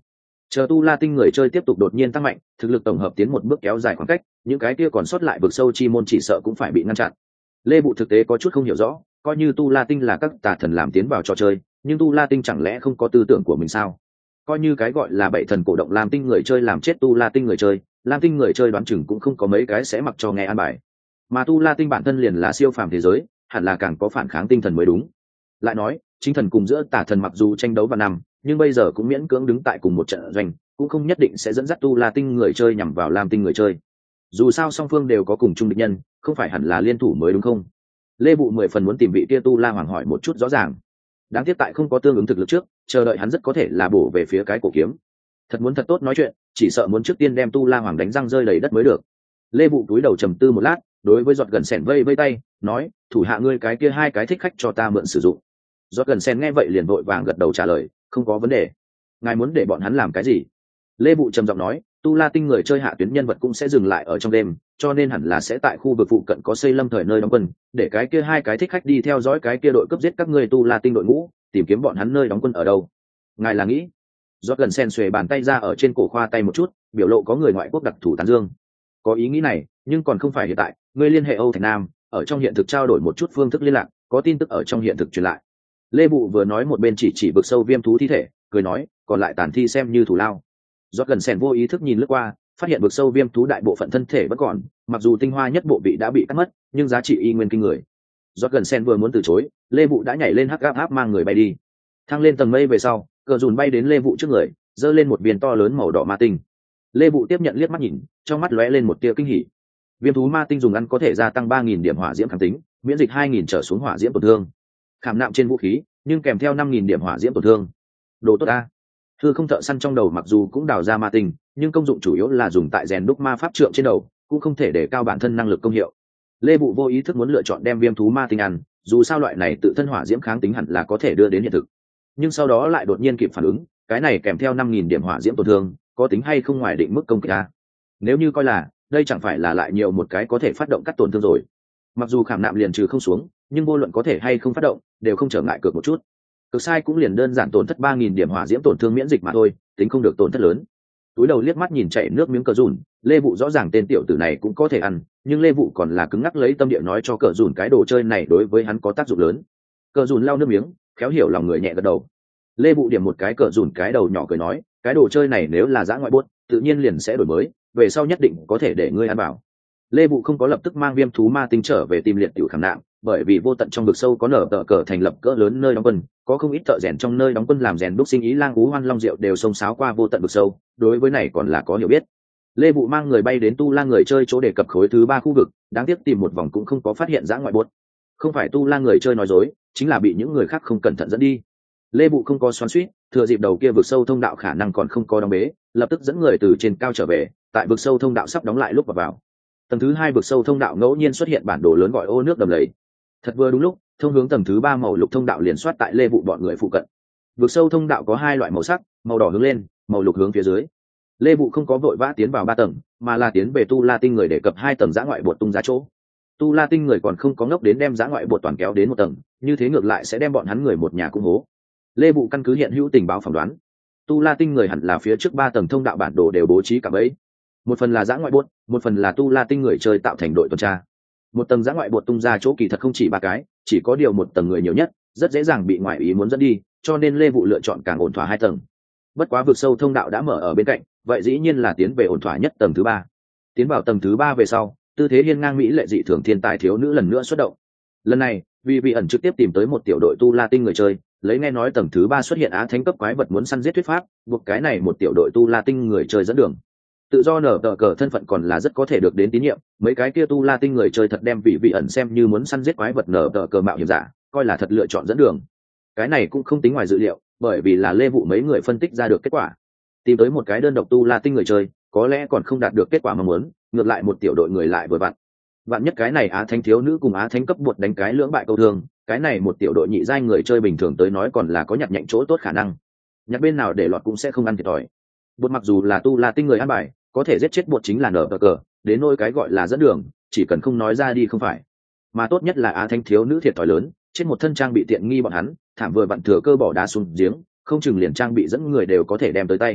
Chờ tu la tinh người chơi tiếp tục đột nhiên tăng mạnh, thực lực tổng hợp tiến một bước kéo dài khoảng cách, những cái kia còn sót lại vực sâu chi môn chỉ sợ cũng phải bị ngăn chặn. Lê Bụ thực tế có chút không hiểu rõ, coi như tu la tinh là các tà thần làm tiến vào trò chơi, nhưng tu la tinh chẳng lẽ không có tư tưởng của mình sao? Coi như cái gọi là bảy thần cổ động làm tinh người chơi làm chết tu la tinh người chơi, lam tinh người chơi đoán chừng cũng không có mấy cái sẽ mặc cho nghe an bài. Mà tu la tinh bản thân liền là siêu phàm thế giới, hẳn là càng có phản kháng tinh thần mới đúng. Lại nói, chính thần cùng giữa tà thần mặc dù tranh đấu vào năm, nhưng bây giờ cũng miễn cưỡng đứng tại cùng một trận doanh, cũng không nhất định sẽ dẫn dắt tu la tinh người chơi nhằm vào lam tinh người chơi. Dù sao song phương đều có cùng chung địch nhân, không phải hẳn là liên thủ mới đúng không? Lê Bụ mười phần muốn tìm vị kia tu la hoàng hỏi một chút rõ ràng. Đáng tiếc tại không có tương ứng thực lực trước, chờ đợi hắn rất có thể là bổ về phía cái cổ kiếm. Thật muốn thật tốt nói chuyện, chỉ sợ muốn trước tiên đem tu la hoàng đánh răng rơi đầy đất mới được. Lê Bụ cúi đầu trầm tư một lát, đối với giọt gần sèn vây vây tay, nói: thủ hạ ngươi cái kia hai cái thích khách cho ta mượn sử dụng. Giọt gần sèn nghe vậy liền vội vàng gật đầu trả lời: không có vấn đề. Ngài muốn để bọn hắn làm cái gì? Lê Bụ trầm giọng nói: tu la tinh người chơi hạ tuyến nhân vật cũng sẽ dừng lại ở trong đêm, cho nên hẳn là sẽ tại khu vực phụ cận có xây lâm thời nơi đóng quân, để cái kia hai cái thích khách đi theo dõi cái kia đội cướp giết các ngươi tu la tinh đội ngũ, tìm kiếm bọn hắn nơi đóng quân ở đâu. Ngài là nghĩ? Giọt gần sen xuề bàn tay ra ở trên cổ khoa tay một chút, biểu lộ có người ngoại quốc đặc thủ tán dương. Có ý nghĩ này, nhưng còn không phải hiện tại. Ngươi liên hệ Âu Thành Nam, ở trong hiện thực trao đổi một chút phương thức liên lạc, có tin tức ở trong hiện thực truyền lại. Lê Bụ vừa nói một bên chỉ chỉ vực sâu viêm thú thi thể, cười nói: còn lại tàn thi xem như thủ lao. Giọt gần sen vô ý thức nhìn lướt qua, phát hiện vực sâu viêm thú đại bộ phận thân thể vẫn còn, mặc dù tinh hoa nhất bộ vị đã bị cắt mất, nhưng giá trị y nguyên kinh người. Giọt gần sen vừa muốn từ chối, Lê Bụ đã nhảy lên hắc áp áp mang người bay đi. Thăng lên tầng mây về sau, cờ dùn bay đến Lê Vụ trước người, giơ lên một viên to lớn màu đỏ ma tinh. Lê Vụ tiếp nhận liếc mắt nhìn, trong mắt lóe lên một tia kinh hỉ. Viêm thú ma tinh dùng ăn có thể gia tăng ba nghìn điểm hỏa diễm kháng tính, miễn dịch hai nghìn trở xuống hỏa diễm tổn thương. Khảm nạm trên vũ khí, nhưng kèm theo năm nghìn điểm hỏa diễm tổn thương. Đồ tốt a. Thư không thợ săn trong đầu mặc dù cũng đào ra ma tinh, nhưng công dụng chủ yếu là dùng tại rèn đúc ma pháp trượng trên đầu, cũng không thể để cao bản thân năng lực công hiệu. Lê Bụ vô ý thức muốn lựa chọn đem viêm thú ma tinh ăn, dù sao loại này tự thân hỏa diễm kháng tính hẳn là có thể đưa đến hiện thực. Nhưng sau đó lại đột nhiên kịp phản ứng, cái này kèm theo năm nghìn điểm hỏa diễm tổn thương, có tính hay không ngoài định mức công kích a? Nếu như coi là, đây chẳng phải là lại nhiều một cái có thể phát động cắt tổn thương rồi. Mặc dù khảm nạm liền trừ không xuống, nhưng vô luận có thể hay không phát động, đều không trở ngại cược một chút. Cực sai cũng liền đơn giản tổn thất ba nghìn điểm hỏa diễm tổn thương miễn dịch mà thôi, tính không được tổn thất lớn. Túi đầu liếc mắt nhìn chảy nước miếng cờ dùn, Lê Vụ rõ ràng tên tiểu tử này cũng có thể ăn, nhưng Lê Vụ còn là cứng ngắc lấy tâm địa nói cho cờ dùn cái đồ chơi này đối với hắn có tác dụng lớn. Cờ dùn lau nước miếng, khéo hiểu lòng người nhẹ gật đầu. Lê Vụ điểm một cái cờ dùn cái đầu nhỏ cười nói: cái đồ chơi này nếu là dã ngoại buốt, tự nhiên liền sẽ đổi mới, về sau nhất định có thể để ngươi ăn bảo. Lê Vụ không có lập tức mang viêm thú ma tinh trở về tìm liệt tiểu khảm nạm, bởi vì vô tận trong vực sâu có nở tờ cờ thành lập cỡ lớn nơi đóng quân, có không ít thợ rèn trong nơi đóng quân làm rèn đúc sinh ý lang ú hoan long diệu đều xông xáo qua vô tận vực sâu, đối với này còn là có hiểu biết. Lê Vụ mang người bay đến tu la người chơi chỗ đề cập khối thứ ba khu vực, đáng tiếc tìm một vòng cũng không có phát hiện dã ngoại buốt. Không phải tu la người chơi nói dối, chính là bị những người khác không cẩn thận dẫn đi. Lê Vụ không có xoắn xuýt, thừa dịp đầu kia vực sâu thông đạo khả năng còn không có đóng bế, lập tức dẫn người từ trên cao trở về, tại vực sâu thông đạo sắp đóng lại lúc vào, vào. Tầng thứ hai vực sâu thông đạo ngẫu nhiên xuất hiện bản đồ lớn gọi ô nước đầm lầy. Thật vừa đúng lúc, thông hướng tầng thứ ba màu lục thông đạo liền soát tại Lê Vụ bọn người phụ cận. Vực sâu thông đạo có hai loại màu sắc, màu đỏ hướng lên, màu lục hướng phía dưới. Lê Vụ không có vội vã tiến vào ba tầng, mà là tiến về tu la tinh người để cập hai tầng dã ngoại bột tung ra chỗ. Tu la tinh người còn không có ngốc đến đem dã ngoại bột toàn kéo đến một tầng, như thế ngược lại sẽ đem bọn hắn người một nhà cũng hố. Lê Vụ căn cứ hiện hữu tình báo phỏng đoán, tu la tinh người hẳn là phía trước ba tầng thông đạo bản đồ đều bố trí cả bẫy. Một phần là dã ngoại bột, một phần là tu la tinh người chơi tạo thành đội tuần tra. Một tầng dã ngoại bột tung ra chỗ kỳ thật không chỉ ba cái, chỉ có điều một tầng người nhiều nhất, rất dễ dàng bị ngoại ý muốn dẫn đi, cho nên Lê Vụ lựa chọn càng ổn thỏa hai tầng. Bất quá vực sâu thông đạo đã mở ở bên cạnh, vậy dĩ nhiên là tiến về ổn thỏa nhất tầng thứ ba. Tiến vào tầng thứ ba về sau, tư thế hiên ngang mỹ lệ dị thường thiên tài thiếu nữ lần nữa xuất động. Lần này, vì vị ẩn trực tiếp tìm tới một tiểu đội tu la tinh người chơi, lấy nghe nói tầng thứ ba xuất hiện á thánh cấp quái vật muốn săn giết thuyết pháp, buộc cái này một tiểu đội tu la tinh người chơi dẫn đường. Tự do nở tờ cờ thân phận còn là rất có thể được đến tín nhiệm, mấy cái kia tu la tinh người chơi thật đem vị vị ẩn xem như muốn săn giết quái vật nở tờ cờ mạo hiểm giả, coi là thật lựa chọn dẫn đường. Cái này cũng không tính ngoài dự liệu, bởi vì là Lê Vụ mấy người phân tích ra được kết quả. Tìm tới một cái đơn độc tu la tinh người chơi, có lẽ còn không đạt được kết quả mong muốn, ngược lại một tiểu đội người lại vừa vặn. Vạn nhất cái này á thánh thiếu nữ cùng á thánh cấp buộc đánh cái lưỡng bại câu thương, cái này một tiểu đội nhị giai người chơi bình thường tới nói còn là có nhặt nhạnh chỗ tốt khả năng. Nhặt bên nào để lọt cũng sẽ không ăn thiệt thòi. Bột mặc dù là tu la tinh người ăn bài, có thể giết chết bột chính là nở cờ, đến nôi cái gọi là dẫn đường, chỉ cần không nói ra đi không phải. Mà tốt nhất là á thánh thiếu nữ thiệt thòi lớn, trên một thân trang bị tiện nghi bọn hắn, thảm vừa vặn thừa cơ bỏ đá xuống giếng, không chừng liền trang bị dẫn người đều có thể đem tới tay.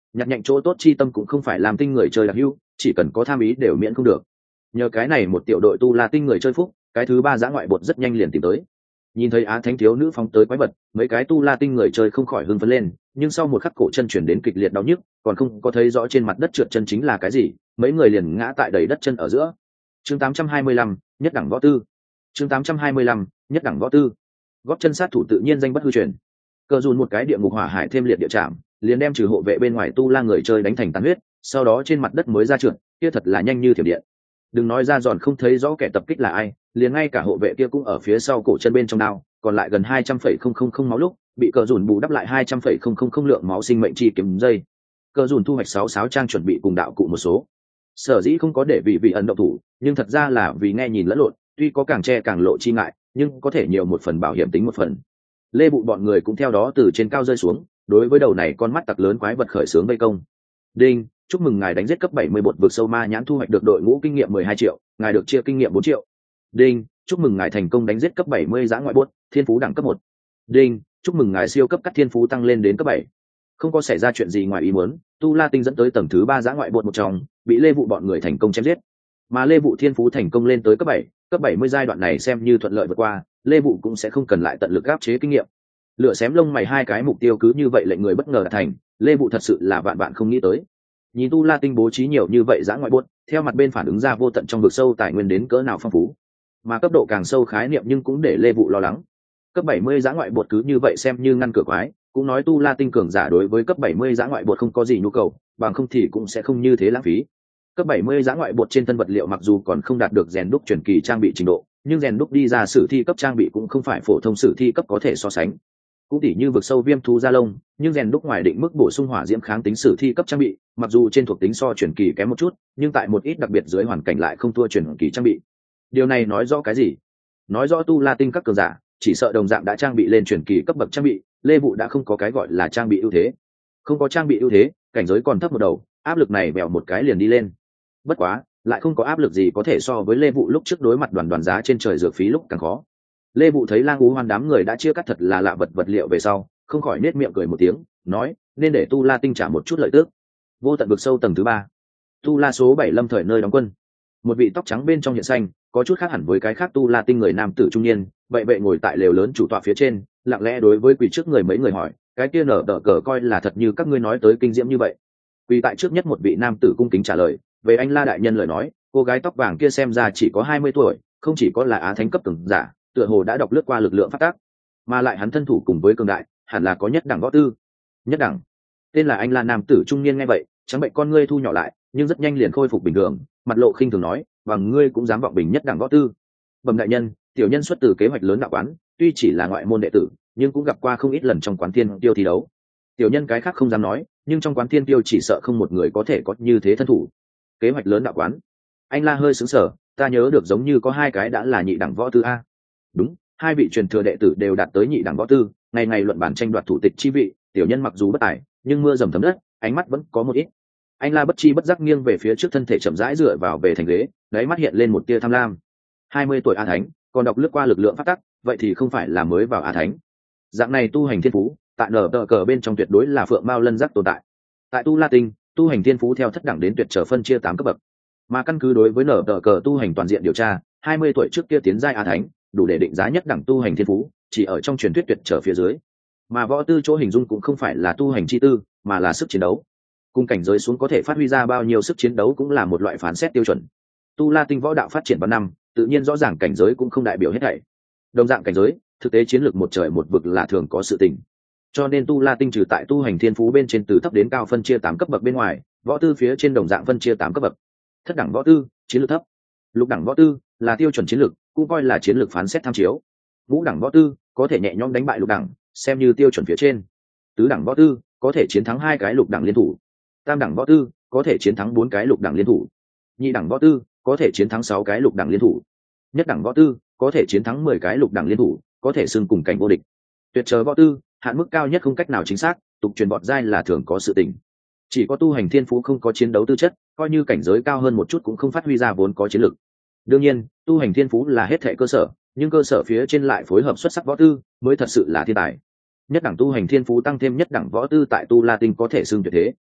nhặt nhạnh chỗ tốt chi tâm cũng không phải làm tinh người chơi đặc hữu, chỉ cần có tham ý đều miễn không được. Nhờ cái này một tiểu đội tu la tinh người chơi phúc, cái thứ ba giã ngoại bột rất nhanh liền tìm tới. Nhìn thấy á thánh thiếu nữ phóng tới quái vật, mấy cái tu la tinh người chơi không khỏi hưng phấn lên, nhưng sau một khắc cổ chân chuyển đến kịch liệt đau nhức, còn không có thấy rõ trên mặt đất trượt chân chính là cái gì, mấy người liền ngã tại đầy đất chân ở giữa. Chương tám trăm hai mươi lăm, nhất đẳng võ tư. Chương tám trăm hai mươi lăm, nhất đẳng võ tư. Góp chân sát thủ tự nhiên danh bất hư truyền. Cờ dùn một cái địa ngục hỏa hải thêm liệt địa trảm, liền đem trừ hộ vệ bên ngoài tu la người chơi đánh thành tàn huyết, sau đó trên mặt đất mới ra trượt, kia thật là nhanh như thiểm điện. Đừng nói ra giòn không thấy rõ kẻ tập kích là ai, liền ngay cả hộ vệ kia cũng ở phía sau cổ chân bên trong đao, còn lại gần hai trăm phẩy không không không máu lúc, bị cờ dùn bù đắp lại hai trăm phẩy không không không lượng máu sinh mệnh chi kiếm dây. Cờ dùn thu hoạch sáu sáu trang chuẩn bị cùng đạo cụ một số. Sở dĩ không có để vị vị ẩn động thủ, nhưng thật ra là vì nghe nhìn lẫn lộn, tuy có càng che càng lộ chi ngại, nhưng có thể nhiều một phần bảo hiểm tính một phần. Lê Bụ bọn người cũng theo đó từ trên cao rơi xuống, đối với đầu này con mắt tặc lớn quái vật khởi xướng vây công. Đinh, chúc mừng ngài đánh giết cấp bảy mươi bột vực sâu ma nhãn thu hoạch được đội ngũ kinh nghiệm mười hai triệu, ngài được chia kinh nghiệm bốn triệu. Đinh, chúc mừng ngài thành công đánh giết cấp bảy mươi giã ngoại bốt, thiên phú đẳng cấp một. Đinh, chúc mừng ngài siêu cấp cắt thiên phú tăng lên đến cấp bảy. Không có xảy ra chuyện gì ngoài ý muốn, tu la tinh dẫn tới tầng thứ ba giã ngoại bột một trong, bị Lê Vụ bọn người thành công chém giết. Mà Lê Vụ thiên phú thành công lên tới cấp bảy, cấp bảy mươi giai đoạn này xem như thuận lợi vượt qua, Lê Vụ cũng sẽ không cần lại tận lực áp chế kinh nghiệm. Lựa xém lông mày hai cái mục tiêu cứ như vậy lệnh người bất ngờ đạt thành, Lê Vụ thật sự là vạn vạn không nghĩ tới. Nhìn tu la tinh bố trí nhiều như vậy giã ngoại bốt, theo mặt bên phản ứng ra vô tận trong vực sâu tài nguyên đến cỡ nào phong phú, mà cấp độ càng sâu khái niệm nhưng cũng để Lê Vụ lo lắng. Cấp bảy mươi giã ngoại bột cứ như vậy xem như ngăn cửa quái, cũng nói tu la tinh cường giả đối với cấp bảy mươi giã ngoại bột không có gì nhu cầu, bằng không thì cũng sẽ không như thế lãng phí. Cấp bảy mươi giã ngoại bột trên thân vật liệu mặc dù còn không đạt được rèn đúc truyền kỳ trang bị trình độ, nhưng rèn đúc đi ra sử thi cấp trang bị cũng không phải phổ thông sử thi cấp có thể so sánh. Cũng tỉ như vực sâu viêm thú da lông, nhưng rèn đúc ngoài định mức bổ sung hỏa diễm kháng tính sử thi cấp trang bị, mặc dù trên thuộc tính so truyền kỳ kém một chút, nhưng tại một ít đặc biệt dưới hoàn cảnh lại không thua truyền kỳ trang bị. Điều này nói rõ cái gì? Nói rõ tu la tinh các cường giả chỉ sợ đồng dạng đã trang bị lên truyền kỳ cấp bậc trang bị, Lê Vụ đã không có cái gọi là trang bị ưu thế. Không có trang bị ưu thế, cảnh giới còn thấp một đầu, áp lực này bèo một cái liền đi lên. Bất quá, lại không có áp lực gì có thể so với Lê Vụ lúc trước đối mặt đoàn đoàn giá trên trời dược phí lúc càng khó. Lê Vụ thấy Lang Ú Hoan đám người đã chia cắt thật là lạ vật vật liệu về sau, không khỏi nết miệng cười một tiếng, nói, nên để tu la tinh trả một chút lợi tức. Vô tận vực sâu tầng thứ ba, tu la số bảy lâm thời nơi đóng quân. Một vị tóc trắng bên trong hiện xanh, có chút khác hẳn với cái khác tu la tinh người nam tử trung niên, vậy bệ ngồi tại lều lớn chủ tọa phía trên, lặng lẽ đối với quỳ trước người mấy người hỏi, cái kia nở tờ cờ coi là thật như các ngươi nói tới kinh diễm như vậy. Quỳ tại trước nhất một vị nam tử cung kính trả lời, về anh La đại nhân lời nói, cô gái tóc vàng kia xem ra chỉ có hai mươi tuổi, không chỉ có là á thánh cấp cường giả, tựa hồ đã đọc lướt qua lực lượng phát tác, mà lại hắn thân thủ cùng với cường đại, hẳn là có nhất đẳng võ tư. Nhất đẳng? Tên là anh La nam tử trung niên nghe vậy, trắng bệnh con ngươi thu nhỏ lại, nhưng rất nhanh liền khôi phục bình thường, mặt lộ khinh thường nói, bằng ngươi cũng dám vọng bình nhất đẳng võ tư. Bẩm đại nhân, tiểu nhân xuất từ kế hoạch lớn đạo quán, tuy chỉ là ngoại môn đệ tử, nhưng cũng gặp qua không ít lần trong quán thiên tiêu thi đấu. Tiểu nhân cái khác không dám nói, nhưng trong quán thiên tiêu chỉ sợ không một người có thể có như thế thân thủ. Kế hoạch lớn đạo quán? Anh La hơi sững sờ, ta nhớ được giống như có hai cái đã là nhị đẳng võ tư a. Đúng, hai vị truyền thừa đệ tử đều đạt tới nhị đẳng võ tư, ngày ngày luận bản tranh đoạt thủ tịch chi vị, tiểu nhân mặc dù bất tài, nhưng mưa dầm thấm đất, ánh mắt vẫn có một ít. Anh La bất chi bất giác nghiêng về phía trước, thân thể chậm rãi dựa vào về thành ghế, đáy mắt hiện lên một tia tham lam. Hai mươi tuổi a thánh, còn đọc lướt qua lực lượng phát tắc, vậy thì không phải là mới vào a thánh. Dạng này tu hành thiên phú, tại nở tờ cờ bên trong tuyệt đối là phượng mao lân giác tồn tại. Tại tu la tinh, tu hành thiên phú theo thất đẳng đến tuyệt trở phân chia tám cấp bậc. Mà căn cứ đối với nở tờ cờ tu hành toàn diện điều tra, hai mươi tuổi trước kia tiến giai a thánh, đủ để định giá nhất đẳng tu hành thiên phú, chỉ ở trong truyền thuyết tuyệt trở phía dưới. Mà võ tư chỗ hình dung cũng không phải là tu hành chi tư, mà là sức chiến đấu. Cùng cảnh giới xuống có thể phát huy ra bao nhiêu sức chiến đấu cũng là một loại phán xét tiêu chuẩn. Tu la tinh võ đạo phát triển vào năm, tự nhiên rõ ràng cảnh giới cũng không đại biểu hết thảy. Đồng dạng cảnh giới, thực tế chiến lược một trời một vực là thường có sự tình. Cho nên tu la tinh trừ tại tu hành thiên phú bên trên từ thấp đến cao phân chia tám cấp bậc bên ngoài, võ tư phía trên đồng dạng phân chia tám cấp bậc. Thất đẳng võ tư, chiến lược thấp. Lục đẳng võ tư là tiêu chuẩn chiến lược, cũng coi là chiến lược phán xét tham chiếu. Ngũ đẳng võ tư có thể nhẹ nhõm đánh bại lục đẳng, xem như tiêu chuẩn phía trên. Tứ đẳng võ tư có thể chiến thắng hai cái lục đẳng liên thủ. Tam đẳng võ tư có thể chiến thắng bốn cái lục đẳng liên thủ. Nhị đẳng võ tư có thể chiến thắng sáu cái lục đẳng liên thủ. Nhất đẳng võ tư có thể chiến thắng mười cái lục đẳng liên thủ, có thể xưng cùng cảnh vô địch. Tuyệt trở võ tư, hạn mức cao nhất không cách nào chính xác, tục truyền bọt giai là thường có sự tình. Chỉ có tu hành thiên phú không có chiến đấu tư chất, coi như cảnh giới cao hơn một chút cũng không phát huy ra vốn có chiến lực. Đương nhiên, tu hành thiên phú là hết thệ cơ sở, nhưng cơ sở phía trên lại phối hợp xuất sắc võ tư, mới thật sự là thiên tài. Nhất đẳng tu hành thiên phú tăng thêm nhất đẳng võ tư tại tu la tinh có thể xưng tuyệt thế.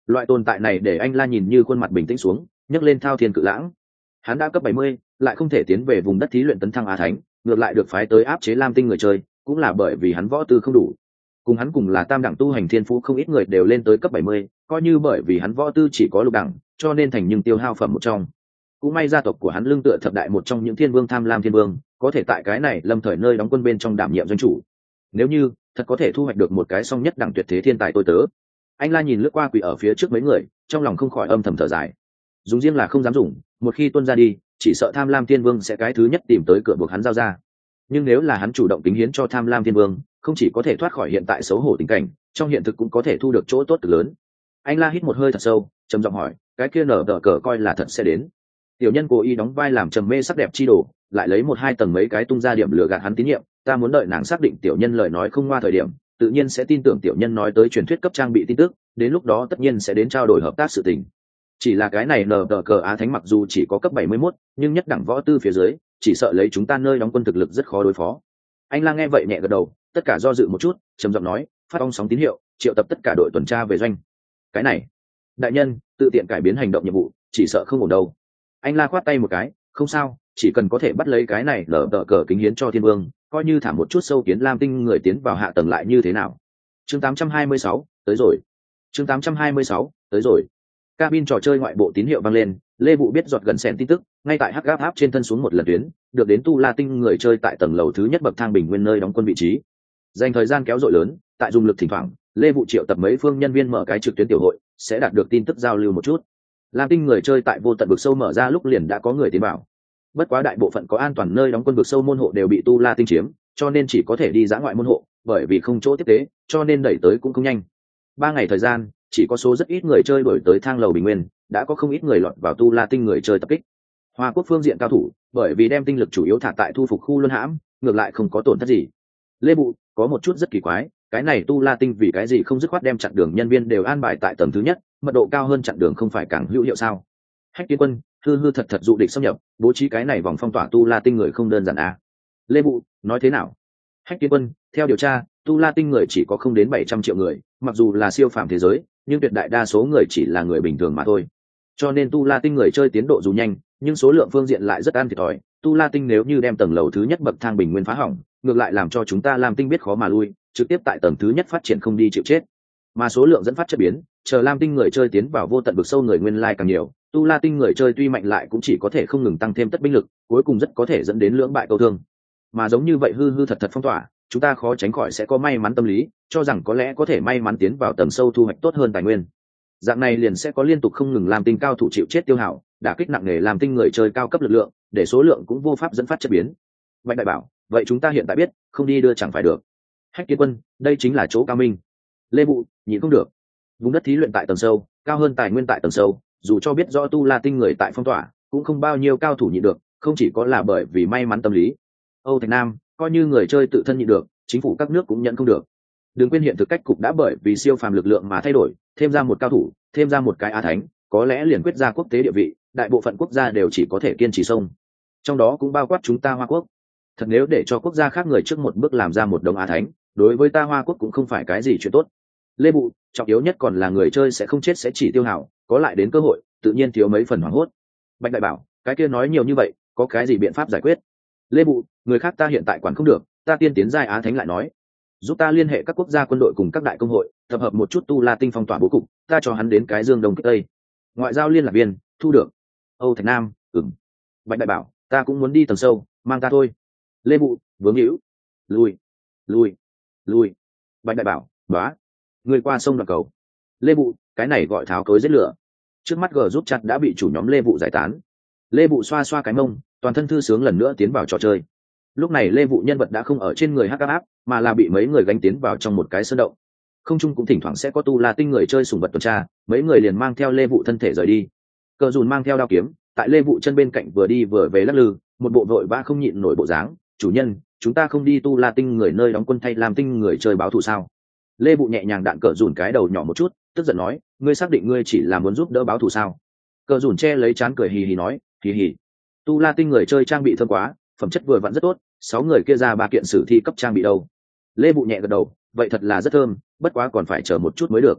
Loại tồn tại này để anh La nhìn như khuôn mặt bình tĩnh xuống, nhấc lên thao thiên cự lãng. Hắn đã cấp bảy mươi, lại không thể tiến về vùng đất thí luyện tấn thăng á thánh, ngược lại được phái tới áp chế lam tinh người chơi, cũng là bởi vì hắn võ tư không đủ. Cùng hắn cùng là tam đẳng tu hành thiên phú không ít người đều lên tới cấp bảy mươi, coi như bởi vì hắn võ tư chỉ có lục đẳng, cho nên thành nhưng tiêu hao phẩm một trong. Cũng may gia tộc của hắn lương tựa thập đại một trong những thiên vương tham lam thiên vương, có thể tại cái này lâm thời nơi đóng quân bên trong đảm nhiệm doanh chủ. Nếu như thật có thể thu hoạch được một cái song nhất đẳng tuyệt thế thiên tài tôi tớ. Anh La nhìn lướt qua quỷ ở phía trước mấy người, trong lòng không khỏi âm thầm thở dài. Dùng riêng là không dám dùng, một khi tuân ra đi, chỉ sợ tham lam thiên vương sẽ cái thứ nhất tìm tới cửa buộc hắn giao ra. Nhưng nếu là hắn chủ động tính hiến cho tham lam thiên vương, không chỉ có thể thoát khỏi hiện tại xấu hổ tình cảnh, trong hiện thực cũng có thể thu được chỗ tốt cực lớn. Anh La hít một hơi thật sâu, trầm giọng hỏi, cái kia nở đỡ cờ coi là thật sẽ đến. Tiểu nhân cố ý đóng vai làm trầm mê sắc đẹp chi đồ, lại lấy một hai tầng mấy cái tung ra điểm lừa gạt hắn tín nhiệm, ta muốn đợi nàng xác định tiểu nhân lời nói không ngoa thời điểm, tự nhiên sẽ tin tưởng tiểu nhân nói tới truyền thuyết cấp trang bị tin tức, đến lúc đó tất nhiên sẽ đến trao đổi hợp tác sự tình. Chỉ là cái này nở đỡ cờ á thánh mặc dù chỉ có cấp bảy mươi mốt, nhưng nhất đẳng võ tư phía dưới, chỉ sợ lấy chúng ta nơi đóng quân thực lực rất khó đối phó. Anh La nghe vậy nhẹ gật đầu, tất cả do dự một chút, trầm giọng nói, phát ong sóng tín hiệu, triệu tập tất cả đội tuần tra về doanh. Cái này, đại nhân, tự tiện cải biến hành động nhiệm vụ, chỉ sợ không ổn đâu. Anh La khoát tay một cái, không sao, chỉ cần có thể bắt lấy cái này lở đỡ cờ kính hiến cho thiên vương, coi như thả một chút sâu kiến lam tinh người tiến vào hạ tầng lại như thế nào. Chương tám trăm hai mươi sáu, tới rồi. Chương tám trăm hai mươi sáu, tới rồi. Cabin trò chơi ngoại bộ tín hiệu vang lên, Lê Vũ biết giọt gần xẹn tin tức, ngay tại hắc gáp áp trên thân xuống một lần tuyến, được đến tu la tinh người chơi tại tầng lầu thứ nhất bậc thang bình nguyên nơi đóng quân vị trí. Dành thời gian kéo dội lớn, tại dùng lực thỉnh thoảng, Lê Vũ triệu tập mấy phương nhân viên mở cái trực tuyến tiểu hội, sẽ đạt được tin tức giao lưu một chút. Lam tinh người chơi tại vô tận vực sâu mở ra lúc liền đã có người tiến vào. Bất quá đại bộ phận có an toàn nơi đóng quân vực sâu môn hộ đều bị tu la tinh chiếm, cho nên chỉ có thể đi dã ngoại môn hộ, bởi vì không chỗ tiếp tế, cho nên đẩy tới cũng không nhanh. Ba ngày thời gian, chỉ có số rất ít người chơi đổi tới thang lầu bình nguyên, đã có không ít người lọt vào tu la tinh người chơi tập kích. Hoa Quốc phương diện cao thủ, bởi vì đem tinh lực chủ yếu thả tại thu phục khu luân hãm, ngược lại không có tổn thất gì. Lê Bụ, có một chút rất kỳ quái, cái này tu la tinh vì cái gì không dứt khoát đem chặn đường nhân viên đều an bài tại tầng thứ nhất, mật độ cao hơn chặn đường không phải càng hữu hiệu sao? Hách Kiến Quân, hư hư thật thật dụ địch xâm nhập, bố trí cái này vòng phong tỏa tu la tinh người không đơn giản à? Lê Bụ, nói thế nào? Hách Kiến Quân, theo điều tra, tu la tinh người chỉ có không đến bảy trăm triệu người, mặc dù là siêu phàm thế giới, nhưng tuyệt đại đa số người chỉ là người bình thường mà thôi. Cho nên tu la tinh người chơi tiến độ dù nhanh, nhưng số lượng phương diện lại rất ăn thiệt thòi. Tu la tinh nếu như đem tầng lầu thứ nhất bậc thang bình nguyên phá hỏng, ngược lại làm cho chúng ta Lam tinh biết khó mà lui, trực tiếp tại tầng thứ nhất phát triển không đi chịu chết. Mà số lượng dẫn phát chất biến, chờ Lam tinh người chơi tiến vào vô tận vực sâu người nguyên lai càng nhiều, tu la tinh người chơi tuy mạnh lại cũng chỉ có thể không ngừng tăng thêm tất binh lực, cuối cùng rất có thể dẫn đến lưỡng bại câu thương. Mà giống như vậy hư hư thật thật phong tỏa, chúng ta khó tránh khỏi sẽ có may mắn tâm lý, cho rằng có lẽ có thể may mắn tiến vào tầng sâu thu hoạch tốt hơn tài nguyên. Dạng này liền sẽ có liên tục không ngừng làm tinh cao thủ chịu chết tiêu hao, đả kích nặng nề làm tinh người chơi cao cấp lực lượng, để số lượng cũng vô pháp dẫn phát chất biến. Bạch đại bảo, vậy chúng ta hiện tại biết, không đi đưa chẳng phải được. Hách Kiến Quân, đây chính là chỗ cao minh. Lê Bụ, nhịn không được. Vùng đất thí luyện tại tầng sâu, cao hơn tài nguyên tại tầng sâu, dù cho biết rõ tu la tinh người tại phong tỏa, cũng không bao nhiêu cao thủ nhịn được, không chỉ có là bởi vì may mắn tâm lý. Âu Thạch Nam, coi như người chơi tự thân nhịn được, chính phủ các nước cũng nhận không được. Đừng quên hiện thực cách cục đã bởi vì siêu phàm lực lượng mà thay đổi, thêm ra một cao thủ, thêm ra một cái á thánh, có lẽ liền quyết ra quốc tế địa vị, đại bộ phận quốc gia đều chỉ có thể kiên trì sông. Trong đó cũng bao quát chúng ta Hoa Quốc. Thật nếu để cho quốc gia khác người trước một bước làm ra một đống á thánh, đối với ta Hoa Quốc cũng không phải cái gì chuyện tốt. Lê Bụ, trọng yếu nhất còn là người chơi sẽ không chết sẽ chỉ tiêu hao, có lại đến cơ hội, tự nhiên thiếu mấy phần hoảng hốt. Bạch đại bảo, cái kia nói nhiều như vậy, có cái gì biện pháp giải quyết? Lê Bụ, người khác ta hiện tại quản không được, ta tiên tiến giai á thánh lại nói, giúp ta liên hệ các quốc gia quân đội cùng các đại công hội, tập hợp một chút tu la tinh phong tỏa bố cục, ta cho hắn đến cái dương đông kích tây. Ngoại giao liên lạc viên, thu được. Âu Thạch Nam, ừm. Bạch đại bảo, ta cũng muốn đi tầng sâu, mang ta thôi. Lê Bụ, vướng hữu, lui, lui, lui. Bạch đại bảo, bá, người qua sông đoạn cầu. Lê Bụ, cái này gọi tháo cối giết lửa. Trước mắt G giúp chặt đã bị chủ nhóm Lê Vụ giải tán. Lê Vụ xoa xoa cái mông, toàn thân thư sướng lần nữa tiến vào trò chơi. Lúc này Lê Vụ nhân vật đã không ở trên người hắc áp, mà là bị mấy người gánh tiến vào trong một cái sơn động. Không trung cũng thỉnh thoảng sẽ có tu la tinh người chơi sùng vật tuần tra, mấy người liền mang theo Lê Vụ thân thể rời đi. Cờ dùn mang theo đao kiếm, tại Lê Vụ chân bên cạnh vừa đi vừa về lắc lư, một bộ vội vã không nhịn nổi bộ dáng. Chủ nhân, chúng ta không đi tu la tinh người nơi đóng quân thay làm tinh người chơi báo thù sao? Lê Vụ nhẹ nhàng đạn cờ dùn cái đầu nhỏ một chút, tức giận nói, ngươi xác định ngươi chỉ là muốn giúp đỡ báo thù sao? Cờ dùn che lấy trán cười hì hì nói, hì hì. Tu la tinh người chơi trang bị thơm quá, phẩm chất vừa vặn rất tốt, sáu người kia ra ba kiện sử thi cấp trang bị đâu? Lê Vụ nhẹ gật đầu, vậy thật là rất thơm, bất quá còn phải chờ một chút mới được.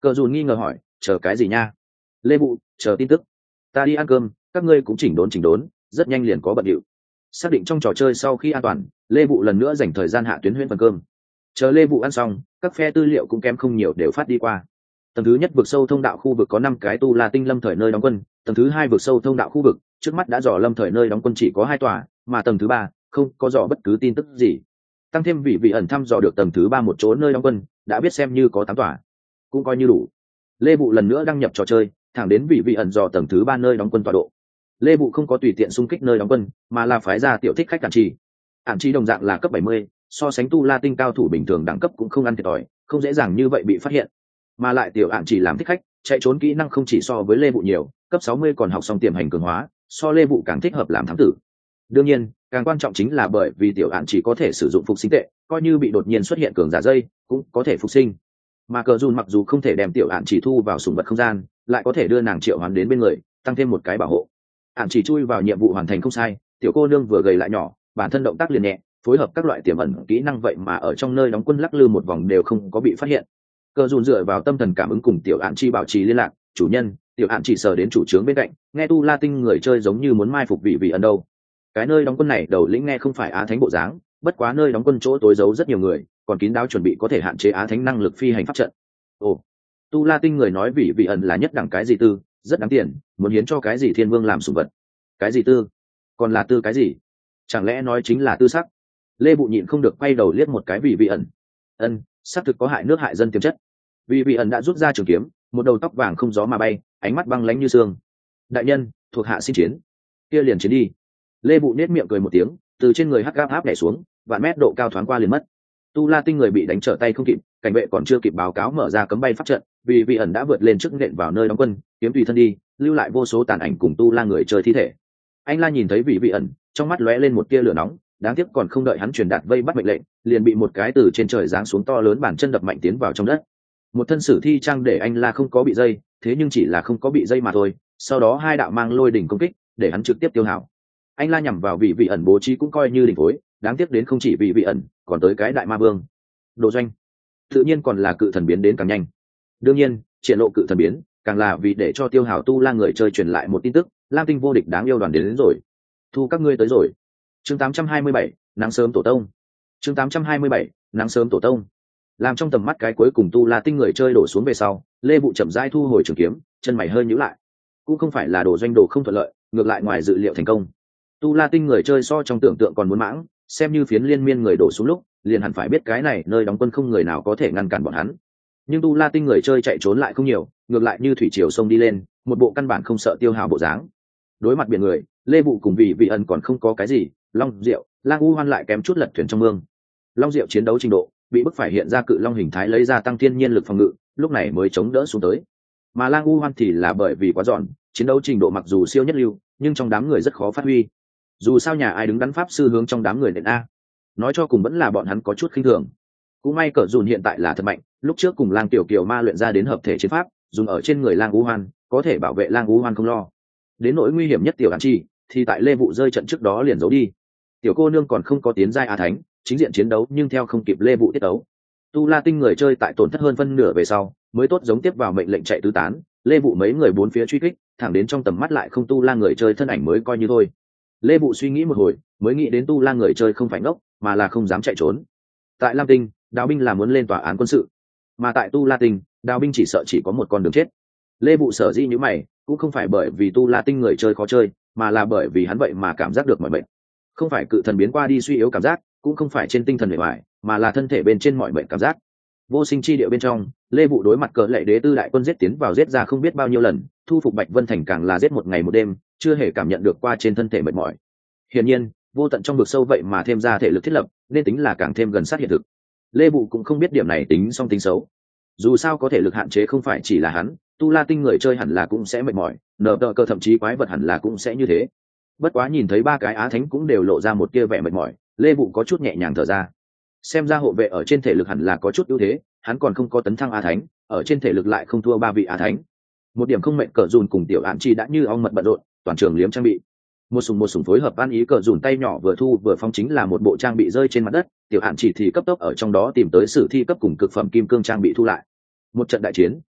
Cờ dùn nghi ngờ hỏi, chờ cái gì nha? Lê Bụ, chờ tin tức. Ta đi ăn cơm, các ngươi cũng chỉnh đốn chỉnh đốn, rất nhanh liền có bận điệu. Xác định trong trò chơi sau khi an toàn, Lê Bụ lần nữa dành thời gian hạ tuyến huyễn phần cơm. Chờ Lê Vụ ăn xong, các phe tư liệu cũng kém không nhiều đều phát đi qua. Tầng thứ nhất vực sâu thông đạo khu vực có năm cái tu La Tinh lâm thời nơi đóng quân, tầng thứ hai vực sâu thông đạo khu vực, trước mắt đã dò lâm thời nơi đóng quân chỉ có hai tòa, mà tầng thứ ba không có dò bất cứ tin tức gì. Tăng thêm vị vị ẩn thăm dò được tầng thứ ba một chỗ nơi đóng quân, đã biết xem như có tám tòa, cũng coi như đủ. Lê Vụ lần nữa đăng nhập trò chơi, thẳng đến vị vị ẩn dò tầng thứ ba nơi đóng quân tọa độ. Lê Vụ không có tùy tiện xung kích nơi đóng quân, mà là phái ra tiểu thích khách Ản Trì. Ản Trì đồng dạng là cấp bảy mươi, so sánh tu La Tinh cao thủ bình thường đẳng cấp cũng không ăn thiệt thòi, không dễ dàng như vậy bị phát hiện. Mà lại tiểu Ản Trì làm thích khách, chạy trốn kỹ năng không chỉ so với Lê Vụ nhiều, cấp sáu mươi còn học xong tiềm hành cường hóa, so Lê Vụ càng thích hợp làm thám tử. Đương nhiên, càng quan trọng chính là bởi vì tiểu Ản Trì có thể sử dụng phục sinh tệ, coi như bị đột nhiên xuất hiện cường giả dây, cũng có thể phục sinh. Mà Cờ Dùn mặc dù không thể đem tiểu Ản Trì thu vào sủng vật không gian, lại có thể đưa nàng triệu hoán đến bên người, tăng thêm một cái bảo hộ. Ản Trì chui vào nhiệm vụ hoàn thành không sai, tiểu cô nương vừa gầy lại nhỏ, bản thân động tác liền nhẹ, phối hợp các loại tiềm ẩn kỹ năng vậy mà ở trong nơi đóng quân lắc lư một vòng đều không có bị phát hiện. Cờ Dùn dựa vào tâm thần cảm ứng cùng tiểu Ản Trì bảo trì liên lạc, chủ nhân, tiểu Ản Trì sờ đến chủ trướng bên cạnh, nghe tu La Tinh người chơi giống như muốn mai phục vị vị ẩn đâu. Cái nơi đóng quân này đầu lĩnh nghe không phải Á Thánh bộ dáng, bất quá nơi đóng quân chỗ tối giấu rất nhiều người, còn kín đáo chuẩn bị có thể hạn chế Á Thánh năng lực phi hành pháp trận. Ồ, tu La Tinh người nói vị vị ẩn là nhất đẳng cái gì tư, rất đáng tiền, muốn hiến cho cái gì thiên vương làm sủng vật. Cái gì tư? Còn là tư cái gì? Chẳng lẽ nói chính là tư sắc? Lê Bụ nhịn không được quay đầu liếc một cái vị vị ẩn. Ân, xác thực có hại nước hại dân tiềm chất. Vị vị ẩn đã rút ra trường kiếm, một đầu tóc vàng không gió mà bay, ánh mắt băng lãnh như xương. Đại nhân, thuộc hạ xin chiến. Kia liền chiến đi. Lê Bụ nét miệng cười một tiếng, từ trên người hắc áp áp nhảy xuống, vạn mét độ cao thoáng qua liền mất. Tu La Tinh người bị đánh trở tay không kịp, cảnh vệ còn chưa kịp báo cáo mở ra cấm bay pháp trận, vì vị ẩn đã vượt lên trước nện vào nơi đóng quân, kiếm tùy thân đi, lưu lại vô số tàn ảnh cùng Tu La người chơi thi thể. Anh La nhìn thấy vị vị ẩn, trong mắt lóe lên một tia lửa nóng, đáng tiếc còn không đợi hắn truyền đạt vây bắt mệnh lệnh, liền bị một cái từ trên trời giáng xuống to lớn bàn chân đập mạnh tiến vào trong đất. Một thân sử thi trang để anh La không có bị dây, thế nhưng chỉ là không có bị dây mà thôi. Sau đó hai đạo mang lôi đỉnh công kích, để hắn trực tiếp tiêu hao. Anh La nhằm vào vị vị ẩn bố trí cũng coi như đỉnh phối, đáng tiếc đến không chỉ vị vị ẩn, còn tới cái đại ma vương. Đồ doanh, tự nhiên còn là cự thần biến đến càng nhanh. Đương nhiên, triển lộ cự thần biến, càng là vì để cho tiêu hào tu La người chơi truyền lại một tin tức, Lam Tinh vô địch đáng yêu đoàn đến, đến rồi. Thu các ngươi tới rồi. Chương tám trăm hai mươi bảy, nắng sớm tổ tông. Chương tám trăm hai mươi bảy, nắng sớm tổ tông. Làm trong tầm mắt cái cuối cùng tu La Tinh người chơi đổ xuống về sau, Lê Bụ chậm rãi thu hồi trường kiếm, chân mày hơi nhíu lại. Cũng không phải là đồ doanh đồ không thuận lợi, ngược lại ngoài dự liệu thành công. Tu La Tinh người chơi so trong tưởng tượng còn muốn mãng, xem như phiến liên miên người đổ xuống lúc, liền hẳn phải biết cái này nơi đóng quân không người nào có thể ngăn cản bọn hắn. Nhưng Tu La Tinh người chơi chạy trốn lại không nhiều, ngược lại như thủy triều sông đi lên, một bộ căn bản không sợ tiêu hào bộ dáng. Đối mặt biển người, Lê Vụ cùng vị vị ẩn còn không có cái gì, Long Diệu, Lang U Hoan lại kém chút lật thuyền trong mương. Long Diệu chiến đấu trình độ, bị bức phải hiện ra cự long hình thái lấy ra tăng thiên nhiên lực phòng ngự, lúc này mới chống đỡ xuống tới. Mà Lang U Hoan thì là bởi vì quá giòn, chiến đấu trình độ mặc dù siêu nhất lưu, nhưng trong đám người rất khó phát huy. Dù sao nhà ai đứng đắn pháp sư hướng trong đám người nện a, nói cho cùng vẫn là bọn hắn có chút khinh thường. Cũng may Cờ Dùn hiện tại là thật mạnh, lúc trước cùng Lang Tiểu Kiều ma luyện ra đến hợp thể chiến pháp, dùng ở trên người Lang U Hoan, có thể bảo vệ Lang U Hoan không lo. Đến nỗi nguy hiểm nhất Tiểu Ản Chi, thì tại Lê Vụ rơi trận trước đó liền giấu đi. Tiểu cô nương còn không có tiến giai Á Thánh, chính diện chiến đấu nhưng theo không kịp Lê Vụ tiết đấu. Tu La Tinh người chơi tại tổn thất hơn phân nửa về sau, mới tốt giống tiếp vào mệnh lệnh chạy tứ tán, Lê Vụ mấy người bốn phía truy kích, thẳng đến trong tầm mắt lại không Tu La người chơi thân ảnh mới coi như thôi. Lê Vụ suy nghĩ một hồi, mới nghĩ đến Tu La người chơi không phải ngốc, mà là không dám chạy trốn. Tại Lam Tinh, đào binh là muốn lên tòa án quân sự, mà tại Tu La Tinh, đào binh chỉ sợ chỉ có một con đường chết. Lê Vụ sở dĩ như mày, cũng không phải bởi vì Tu La Tinh người chơi khó chơi, mà là bởi vì hắn vậy mà cảm giác được mọi bệnh. Không phải cự thần biến qua đi suy yếu cảm giác, cũng không phải trên tinh thần bề ngoài, mà là thân thể bên trên mọi bệnh cảm giác. Vô sinh chi địa bên trong, Lê Vụ đối mặt cờ lệ đế tư đại quân giết tiến vào giết ra không biết bao nhiêu lần, thu phục Bạch Vân Thành càng là giết một ngày một đêm, chưa hề cảm nhận được qua trên thân thể mệt mỏi. Hiển nhiên, vô tận trong vực sâu vậy mà thêm ra thể lực thiết lập, nên tính là càng thêm gần sát hiện thực. Lê Vụ cũng không biết điểm này tính song tính xấu. Dù sao có thể lực hạn chế không phải chỉ là hắn, Tu La Tinh người chơi hẳn là cũng sẽ mệt mỏi, nở tờ cơ thậm chí quái vật hẳn là cũng sẽ như thế. Bất quá nhìn thấy ba cái Á Thánh cũng đều lộ ra một tia vẻ mệt mỏi, Lê Vụ có chút nhẹ nhàng thở ra. Xem ra hộ vệ ở trên thể lực hẳn là có chút ưu thế, hắn còn không có tấn thăng Á Thánh, ở trên thể lực lại không thua ba vị Á Thánh. Một điểm không mệnh Cờ Dùn cùng Tiểu Ản Chi đã như ong mật bận rộn, toàn trường liếm trang bị. Một sùng một sùng phối hợp ăn ý Cờ Dùn tay nhỏ vừa thu vừa phóng chính là một bộ trang bị rơi trên mặt đất, Tiểu Ản Chỉ thì cấp tốc ở trong đó tìm tới sử thi cấp cùng cực phẩm kim cương trang bị thu lại. Một trận đại chiến,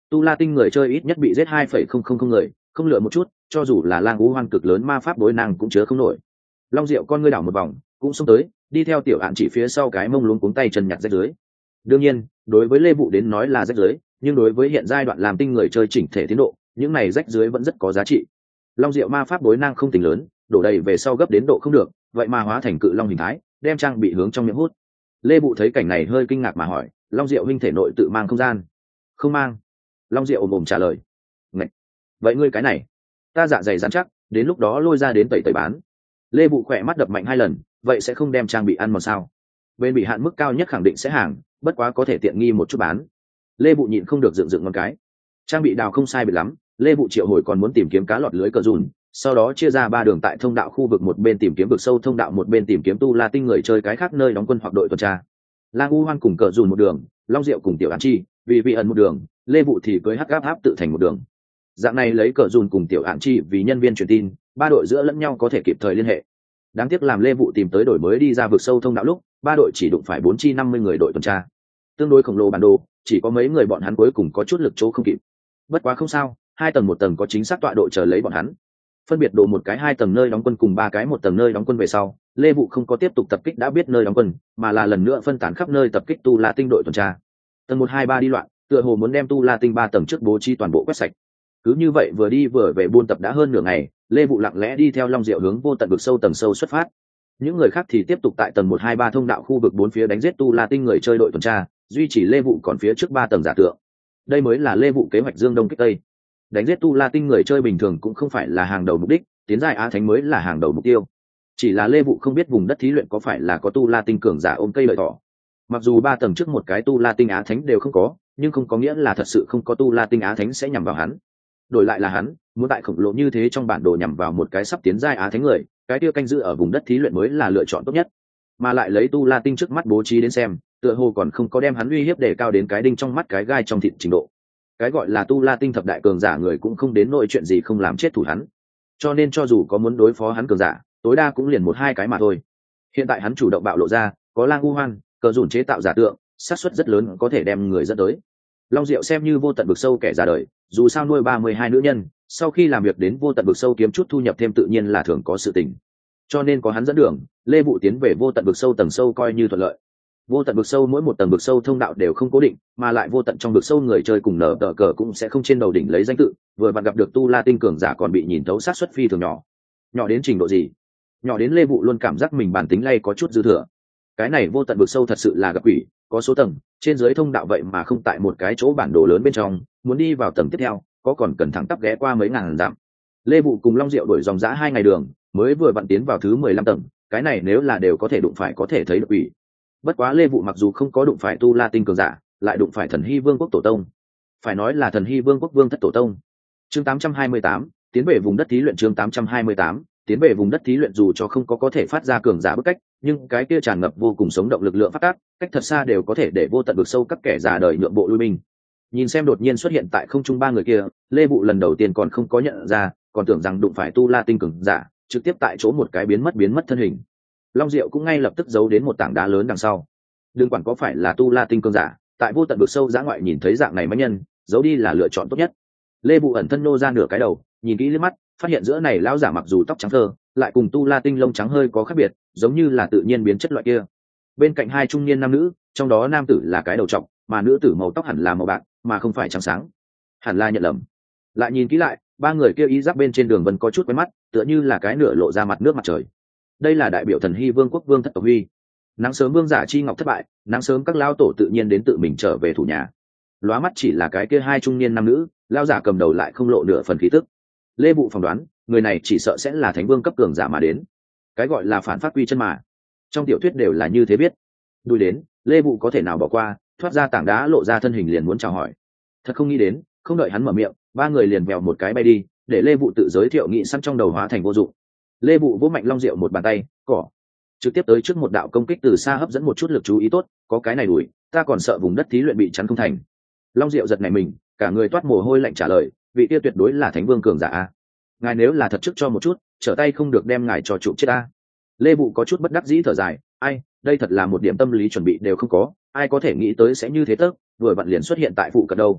Tu La Tinh người chơi ít nhất bị giết hai phẩy không không không người, không lựa một chút, cho dù là lang u hoan cực lớn ma pháp đối năng cũng chứa không nổi. Long Diệu con ngươi đảo một vòng, cũng xông tới, đi theo tiểu hạn chỉ phía sau cái mông luống cuống tay chân nhặt rách dưới. Đương nhiên, đối với Lê Vụ đến nói là rách dưới, nhưng đối với hiện giai đoạn làm tinh người chơi chỉnh thể tiến độ, những này rách dưới vẫn rất có giá trị. Long Diệu ma pháp đối năng không tính lớn, đổ đầy về sau gấp đến độ không được, vậy mà hóa thành cự long hình thái, đem trang bị hướng trong miệng hút. Lê Vụ thấy cảnh này hơi kinh ngạc mà hỏi, Long Diệu huynh thể nội tự mang không gian? Không mang. Long Diệu ồm ồm trả lời. Ngậy. Vậy ngươi cái này, ta dạ dày dán chắc, đến lúc đó lôi ra đến tẩy tẩy bán. Lê Vụ khỏe mắt đập mạnh hai lần, vậy sẽ không đem trang bị ăn mòn sao? Bên bị hạn mức cao nhất khẳng định sẽ hàng, bất quá có thể tiện nghi một chút bán. Lê Vụ nhịn không được dựng dựng ngón cái. Trang bị đào không sai biệt lắm, Lê Vụ triệu hồi còn muốn tìm kiếm cá lọt lưới cờ dùn, sau đó chia ra ba đường tại thông đạo khu vực, một bên tìm kiếm vực sâu thông đạo, một bên tìm kiếm Tu La Tinh người chơi cái khác nơi đóng quân hoặc đội tuần tra. Lang U Hoan cùng cờ dùn một đường, Long Diệu cùng Tiểu An Chi, vì vị ẩn một đường, Lê Vụ thì cưới hắc gáp áp tự thành một đường. Dạng này lấy cờ dùn cùng Tiểu An Chi vì nhân viên truyền tin, ba đội giữa lẫn nhau có thể kịp thời liên hệ. Đáng tiếc làm Lê Vụ tìm tới đổi mới đi ra vực sâu thông đạo lúc, ba đội chỉ đụng phải bốn chi năm mươi người đội tuần tra. Tương đối khổng lồ bản đồ, chỉ có mấy người bọn hắn cuối cùng có chút lực chỗ không kịp. Bất quá không sao, hai tầng một tầng có chính xác tọa độ chờ lấy bọn hắn. Phân biệt đồ một cái hai tầng nơi đóng quân cùng ba cái một tầng nơi đóng quân về sau, Lê Vụ không có tiếp tục tập kích đã biết nơi đóng quân, mà là lần nữa phân tán khắp nơi tập kích Tu La Tinh đội tuần tra. Tầng một hai ba đi loạn, tựa hồ muốn đem Tu La Tinh ba tầng trước bố trí toàn bộ quét sạch. Cứ như vậy vừa đi vừa về buôn tập đã hơn nửa ngày, Lê Vụ lặng lẽ đi theo Long Diệu hướng vô tận vực sâu tầng sâu xuất phát. Những người khác thì tiếp tục tại tầng một hai ba thông đạo khu vực bốn phía đánh giết Tu La Tinh người chơi đội tuần tra, duy trì Lê Vụ còn phía trước ba tầng giả tượng. Đây mới là Lê Vụ kế hoạch dương đông kích tây. Đánh giết Tu La Tinh người chơi bình thường cũng không phải là hàng đầu mục đích, tiến giai Á Thánh mới là hàng đầu mục tiêu. Chỉ là Lê Vụ không biết vùng đất thí luyện có phải là có Tu La Tinh cường giả ôm cây lợi thỏ. Mặc dù ba tầng trước một cái Tu La Tinh Á Thánh đều không có, nhưng không có nghĩa là thật sự không có Tu La Tinh Á Thánh sẽ nhằm vào hắn. Đổi lại là hắn, muốn tại khổng lồ như thế trong bản đồ nhằm vào một cái sắp tiến giai Á Thánh người, cái tiêu canh giữ ở vùng đất thí luyện mới là lựa chọn tốt nhất. Mà lại lấy Tu La Tinh trước mắt bố trí đến xem, tựa hồ còn không có đem hắn uy hiếp để cao đến cái đinh trong mắt cái gai trong thịt trình độ. Cái gọi là Tu La Tinh thập đại cường giả người cũng không đến nỗi chuyện gì không làm chết thủ hắn. Cho nên cho dù có muốn đối phó hắn cường giả, tối đa cũng liền một hai cái mà thôi. Hiện tại hắn chủ động bạo lộ ra, có Lang U Hoan, cờ dùn chế tạo giả tượng, xác suất rất lớn có thể đem người dẫn tới. Long Diệu xem như vô tận vực sâu kẻ ra đời, dù sao nuôi ba mươi hai nữ nhân, sau khi làm việc đến vô tận vực sâu kiếm chút thu nhập thêm tự nhiên là thường có sự tình. Cho nên có hắn dẫn đường, Lê Vụ tiến về vô tận vực sâu tầng sâu coi như thuận lợi. Vô tận vực sâu mỗi một tầng vực sâu thông đạo đều không cố định, mà lại vô tận trong vực sâu người chơi cùng nở tờ cờ cũng sẽ không trên đầu đỉnh lấy danh tự, vừa vặn gặp được Tu La Tinh cường giả còn bị nhìn thấu sát suất phi thường nhỏ. Nhỏ đến trình độ gì? Nhỏ đến Lê Vụ luôn cảm giác mình bản tính lay có chút dư thừa. Cái này vô tận vực sâu thật sự là gặp quỷ, có số tầng, trên dưới thông đạo vậy mà không tại một cái chỗ bản đồ lớn bên trong, muốn đi vào tầng tiếp theo, có còn cần thẳng tắp ghé qua mấy ngàn dặm. Lê Vụ cùng Long Diệu đuổi dòng dã hai ngày đường, mới vừa vặn tiến vào thứ mười lăm tầng, cái này nếu là đều có thể đụng phải có thể thấy được quỷ. Bất quá Lê Vụ mặc dù không có đụng phải Tu La Tinh cường giả, lại đụng phải Thần Hy Vương quốc tổ tông. Phải nói là Thần Hy Vương quốc vương thất tổ tông. Chương tám trăm hai mươi tám, tiến về vùng đất thí luyện. Chương tám trăm hai mươi tám, tiến về vùng đất thí luyện. Dù cho không có có thể phát ra cường giả bức cách, nhưng cái kia tràn ngập vô cùng sống động lực lượng phát tác, cách thật xa đều có thể để vô tận vực sâu các kẻ già đời nhượng bộ lui binh. Nhìn xem đột nhiên xuất hiện tại không trung ba người kia, Lê Vụ lần đầu tiên còn không có nhận ra, còn tưởng rằng đụng phải Tu La Tinh cường giả, trực tiếp tại chỗ một cái biến mất biến mất thân hình. Long Diệu cũng ngay lập tức giấu đến một tảng đá lớn đằng sau. Đừng quản có phải là Tu La Tinh cường giả, tại vô tận vực sâu dã ngoại nhìn thấy dạng này mãnh nhân, giấu đi là lựa chọn tốt nhất. Lê Vụ ẩn thân nô ra nửa cái đầu, nhìn kỹ liếc mắt, phát hiện giữa này lão giả mặc dù tóc trắng thơ, lại cùng Tu La Tinh lông trắng hơi có khác biệt, giống như là tự nhiên biến chất loại kia. Bên cạnh hai trung niên nam nữ, trong đó nam tử là cái đầu trọc, mà nữ tử màu tóc hẳn là màu bạc, mà không phải trắng sáng. Hẳn là nhận lầm. Lại nhìn kỹ lại, ba người kia y giáp bên trên đường vân có chút quen mắt, tựa như là cái nửa lộ ra mặt nước mặt trời. Đây là đại biểu Thần Hy Vương quốc vương thất Tộc Huy. Nắng sớm vương giả chi ngọc thất bại, nắng sớm các lao tổ tự nhiên đến tự mình trở về thủ nhà. Lóa mắt chỉ là cái kia hai trung niên nam nữ, lao giả cầm đầu lại không lộ nửa phần khí tức. Lê Vụ phỏng đoán, người này chỉ sợ sẽ là thánh vương cấp cường giả mà đến. Cái gọi là phản phát quy chân mà. Trong tiểu thuyết đều là như thế biết. Đuổi đến, Lê Vụ có thể nào bỏ qua, thoát ra tảng đá lộ ra thân hình liền muốn chào hỏi. Thật không nghĩ đến, không đợi hắn mở miệng, ba người liền vèo một cái bay đi, để Lê Vụ tự giới thiệu nghĩ sẵn trong đầu hóa thành vô dụng. Lê Vụ vỗ mạnh Long Diệu một bàn tay, cỏ, trực tiếp tới trước một đạo công kích từ xa hấp dẫn một chút lực chú ý. Tốt, có cái này đuổi, ta còn sợ vùng đất thí luyện bị chắn không thành. Long Diệu giật nảy mình, cả người toát mồ hôi lạnh trả lời, vị kia tuyệt đối là thánh vương cường giả a. Ngài nếu là thật trước cho một chút, trở tay không được đem ngài cho trụ chết a. Lê Vụ có chút bất đắc dĩ thở dài, ai, đây thật là một điểm tâm lý chuẩn bị đều không có, ai có thể nghĩ tới sẽ như thế tớ, vừa vặn liền xuất hiện tại phụ cận đâu.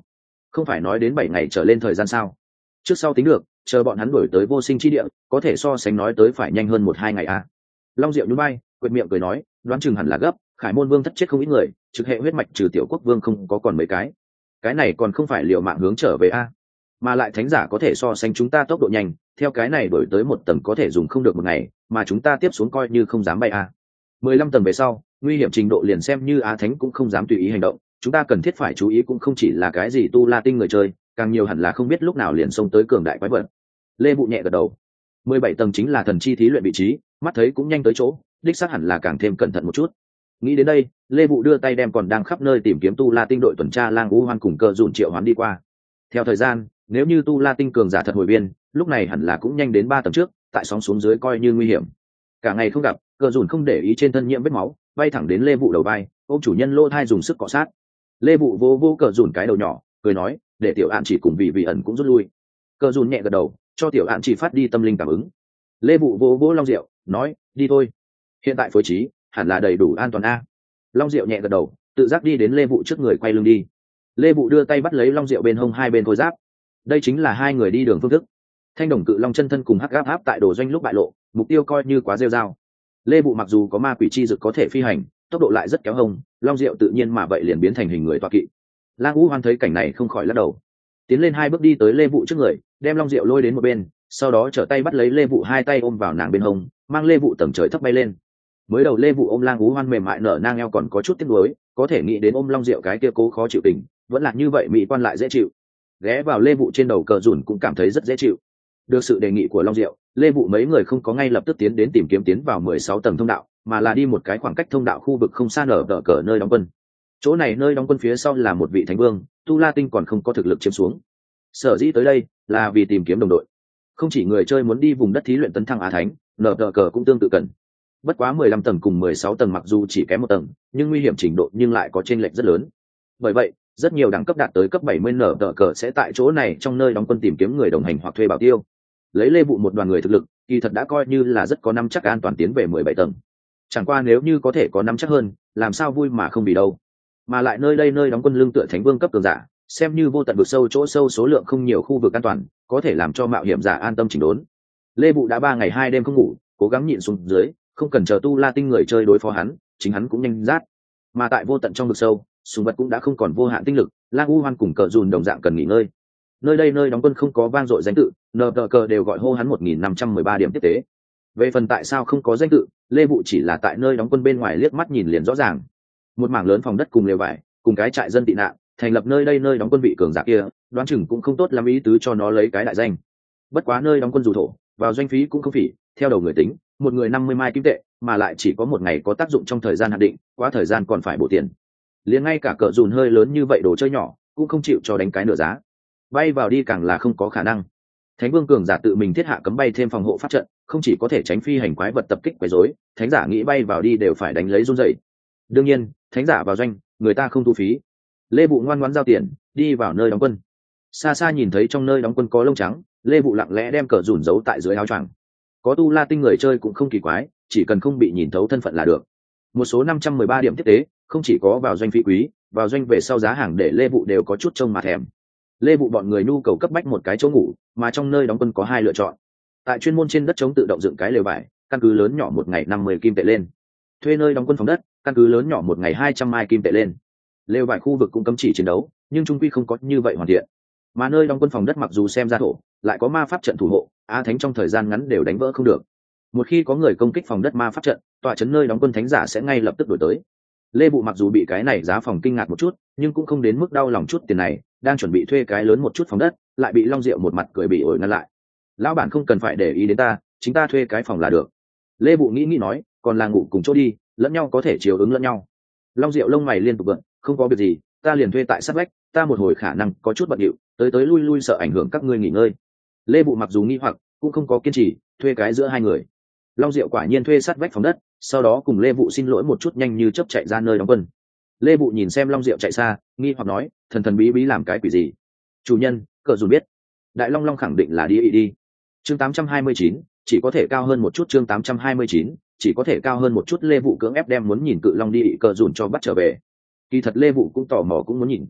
không phải nói đến bảy ngày trở lên thời gian sao? Trước sau tính được, chờ bọn hắn đuổi tới vô sinh chi địa có thể so sánh nói tới phải nhanh hơn một hai ngày à. Long Diệu nhún vai quệt miệng cười nói, đoán chừng hẳn là gấp, Khải Môn Vương thất chết không ít người, trực hệ huyết mạch trừ Tiểu Quốc Vương không có còn mấy cái, cái này còn không phải liều mạng hướng trở về a. Mà lại thánh giả có thể so sánh chúng ta tốc độ nhanh, theo cái này đổi tới một tầng có thể dùng không được một ngày, mà chúng ta tiếp xuống coi như không dám bay a. Mười lăm tầng về sau, nguy hiểm trình độ liền xem như á thánh cũng không dám tùy ý hành động, chúng ta cần thiết phải chú ý cũng không chỉ là cái gì tu la tinh người chơi, càng nhiều hẳn là không biết lúc nào liền xông tới cường đại quái vật. Lê Bụ nhẹ gật đầu. Mười bảy tầng chính là thần chi thí luyện vị trí, mắt thấy cũng nhanh tới chỗ, đích xác hẳn là càng thêm cẩn thận một chút. Nghĩ đến đây, Lê Vụ đưa tay đem còn đang khắp nơi tìm kiếm tu la tinh đội tuần tra Lang U Hoan cùng Cờ Dùn triệu hoán đi qua. Theo thời gian, nếu như tu la tinh cường giả thật hồi biên, lúc này hẳn là cũng nhanh đến ba tầng trước, tại sóng xuống dưới coi như nguy hiểm. Cả ngày không gặp, Cờ Dùn không để ý trên thân nhiễm vết máu, bay thẳng đến Lê Vụ đầu vai, ôm chủ nhân lỗ thai dùng sức cọ sát. Lê Vụ vô vô Cờ Dùn cái đầu nhỏ, cười nói, để tiểu Ạn chỉ cùng vị vị ẩn cũng rút lui. Cờ Dùn nhẹ gật đầu, cho tiểu Ạn chỉ phát đi tâm linh cảm ứng. Lê Vụ vô vô Long Diệu, nói, đi thôi. Hiện tại phối trí hẳn là đầy đủ an toàn a. Long Diệu nhẹ gật đầu, tự giác đi đến Lê Vụ trước người quay lưng đi. Lê Vụ đưa tay bắt lấy Long Diệu bên hông hai bên khôi giáp. Đây chính là hai người đi đường phương thức. Thanh đồng cự long chân thân cùng hắc áp áp tại đồ doanh lúc bại lộ, mục tiêu coi như quá rêu rao. Lê Vụ mặc dù có ma quỷ chi dực có thể phi hành, tốc độ lại rất kéo hông, Long Diệu tự nhiên mà vậy liền biến thành hình người tọa kỵ. Lang Vũ Hoan thấy cảnh này không khỏi lắc đầu, tiến lên hai bước đi tới Lê Vụ trước người, đem Long Diệu lôi đến một bên, sau đó trở tay bắt lấy Lê Vụ hai tay ôm vào nàng bên hông, mang Lê Vụ tầng trời thấp bay lên. Mới đầu Lê Vụ ôm Lang Vũ Hoan mềm mại nở nang eo còn có chút tiếc nuối, có thể nghĩ đến ôm Long Diệu cái kia cố khó chịu tình, vẫn là như vậy mỹ quan lại dễ chịu. Ghé vào Lê Vụ trên đầu Cờ Dùn cũng cảm thấy rất dễ chịu. Được sự đề nghị của Long Diệu, Lê Vụ mấy người không có ngay lập tức tiến đến tìm kiếm tiến vào mười sáu tầng thông đạo, mà là đi một cái khoảng cách thông đạo khu vực không xa nở đỡ cờ nơi đóng quân. Chỗ này nơi đóng quân phía sau là một vị thánh vương, Tu La Tinh còn không có thực lực chiếm xuống. Sở dĩ tới đây là vì tìm kiếm đồng đội. Không chỉ người chơi muốn đi vùng đất thí luyện tấn thăng á thánh, nở đỡ cờ cũng tương tự cần. Bất quá mười lăm tầng cùng mười sáu tầng mặc dù chỉ kém một tầng, nhưng nguy hiểm trình độ nhưng lại có chênh lệch rất lớn. Bởi vậy, rất nhiều đẳng cấp đạt tới cấp bảy mươi nở đỡ cờ sẽ tại chỗ này trong nơi đóng quân tìm kiếm người đồng hành hoặc thuê bảo tiêu. Lấy Lê Vụ một đoàn người thực lực, kỳ thật đã coi như là rất có năm chắc an toàn tiến về mười bảy tầng. Chẳng qua nếu như có thể có năm chắc hơn, làm sao vui mà không vì đâu. Mà lại nơi đây nơi đóng quân lương tựa thánh vương cấp cường giả, xem như vô tận vực sâu chỗ sâu số lượng không nhiều khu vực an toàn, có thể làm cho mạo hiểm giả an tâm chỉnh đốn. Lê Vụ đã ba ngày hai đêm không ngủ, cố gắng nhịn xuống dưới, không cần chờ Tu La Tinh người chơi đối phó hắn, chính hắn cũng nhanh rát. Mà tại vô tận trong vực sâu, sùng vật cũng đã không còn vô hạn tinh lực, Lang U Hoan cùng Cờ Dùn đồng dạng cần nghỉ ngơi. Nơi đây nơi đóng quân không có vang dội danh tự, nờ tờ cờ đều gọi hô hắn một nghìn năm trăm mười ba điểm tiếp tế. Về phần tại sao không có danh tự, Lê Vụ chỉ là tại nơi đóng quân bên ngoài liếc mắt nhìn liền rõ ràng. Một mảng lớn phòng đất cùng lều vải, cùng cái trại dân tị nạn, thành lập nơi đây nơi đóng quân vị cường giả kia, đoán chừng cũng không tốt lắm ý tứ cho nó lấy cái đại danh. Bất quá nơi đóng quân dù thổ, vào doanh phí cũng không phỉ, theo đầu người tính, một người năm mươi mai kim tệ, mà lại chỉ có một ngày có tác dụng trong thời gian hạn định, quá thời gian còn phải bổ tiền. Liền ngay cả Cờ Dùn hơi lớn như vậy đồ chơi nhỏ, cũng không chịu cho đánh cái nửa giá. Bay vào đi càng là không có khả năng. Thánh vương cường giả tự mình thiết hạ cấm bay thêm phòng hộ pháp trận, không chỉ có thể tránh phi hành quái vật tập kích quấy rối, thánh giả nghĩ bay vào đi đều phải đánh lấy run rẩy. Đương nhiên, thánh giả vào doanh, người ta không thu phí. Lê Vụ ngoan ngoãn giao tiền, đi vào nơi đóng quân. Xa xa nhìn thấy trong nơi đóng quân có lông trắng, Lê Vụ lặng lẽ đem Cờ Dùn giấu tại dưới áo choàng. Có Tu La Tinh người chơi cũng không kỳ quái, chỉ cần không bị nhìn thấu thân phận là được. Một số năm trăm mười ba điểm tiếp tế, không chỉ có vào doanh phí quý, vào doanh về sau giá hàng để Lê Vụ đều có chút trông mà thèm. Lê Vụ bọn người nhu cầu cấp bách một cái chỗ ngủ, mà trong nơi đóng quân có hai lựa chọn. Tại chuyên môn trên đất chống tự động dựng cái lều vải, căn cứ lớn nhỏ một ngày năm mươi kim tệ lên. Thuê nơi đóng quân phòng đất, căn cứ lớn nhỏ một ngày hai trăm mai kim tệ lên. Lều vải khu vực cũng cấm chỉ chiến đấu, nhưng trung quy không có như vậy hoàn thiện. Mà nơi đóng quân phòng đất mặc dù xem ra thổ, lại có ma pháp trận thủ hộ, á thánh trong thời gian ngắn đều đánh vỡ không được. Một khi có người công kích phòng đất ma pháp trận, tọa trấn nơi đóng quân thánh giả sẽ ngay lập tức đổi tới. Lê Vụ mặc dù bị cái này giá phòng kinh ngạc một chút, nhưng cũng không đến mức đau lòng chút tiền này, đang chuẩn bị thuê cái lớn một chút phòng đất, lại bị Long Diệu một mặt cười bị ổi ngăn lại. Lão bản không cần phải để ý đến ta, chính ta thuê cái phòng là được. Lê Vụ nghĩ nghĩ nói, còn là ngủ cùng chỗ đi, lẫn nhau có thể chiều ứng lẫn nhau. Long Diệu lông mày liên tục gợn, không có việc gì, ta liền thuê tại sát vách, ta một hồi khả năng có chút bận điệu, tới tới lui lui sợ ảnh hưởng các ngươi nghỉ ngơi. Lê Vụ mặc dù nghi hoặc, cũng không có kiên trì, thuê cái giữa hai người. Long Diệu quả nhiên thuê sát vách phòng đất, sau đó cùng Lê Vụ xin lỗi một chút nhanh như chớp chạy ra nơi đóng quân. Lê Vụ nhìn xem Long Diệu chạy xa, nghi hoặc nói, thần thần bí bí làm cái quỷ gì? Chủ nhân, Cờ Dùn biết. Đại Long Long khẳng định là đi ý đi. Chương tám trăm hai mươi chín, chỉ có thể cao hơn một chút. Chương tám trăm hai mươi chín, chỉ có thể cao hơn một chút. Lê Vụ cưỡng ép đem muốn nhìn Cự Long đi ị Cờ Dùn cho bắt trở về. Kỳ thật Lê Vụ cũng tò mò cũng muốn nhìn.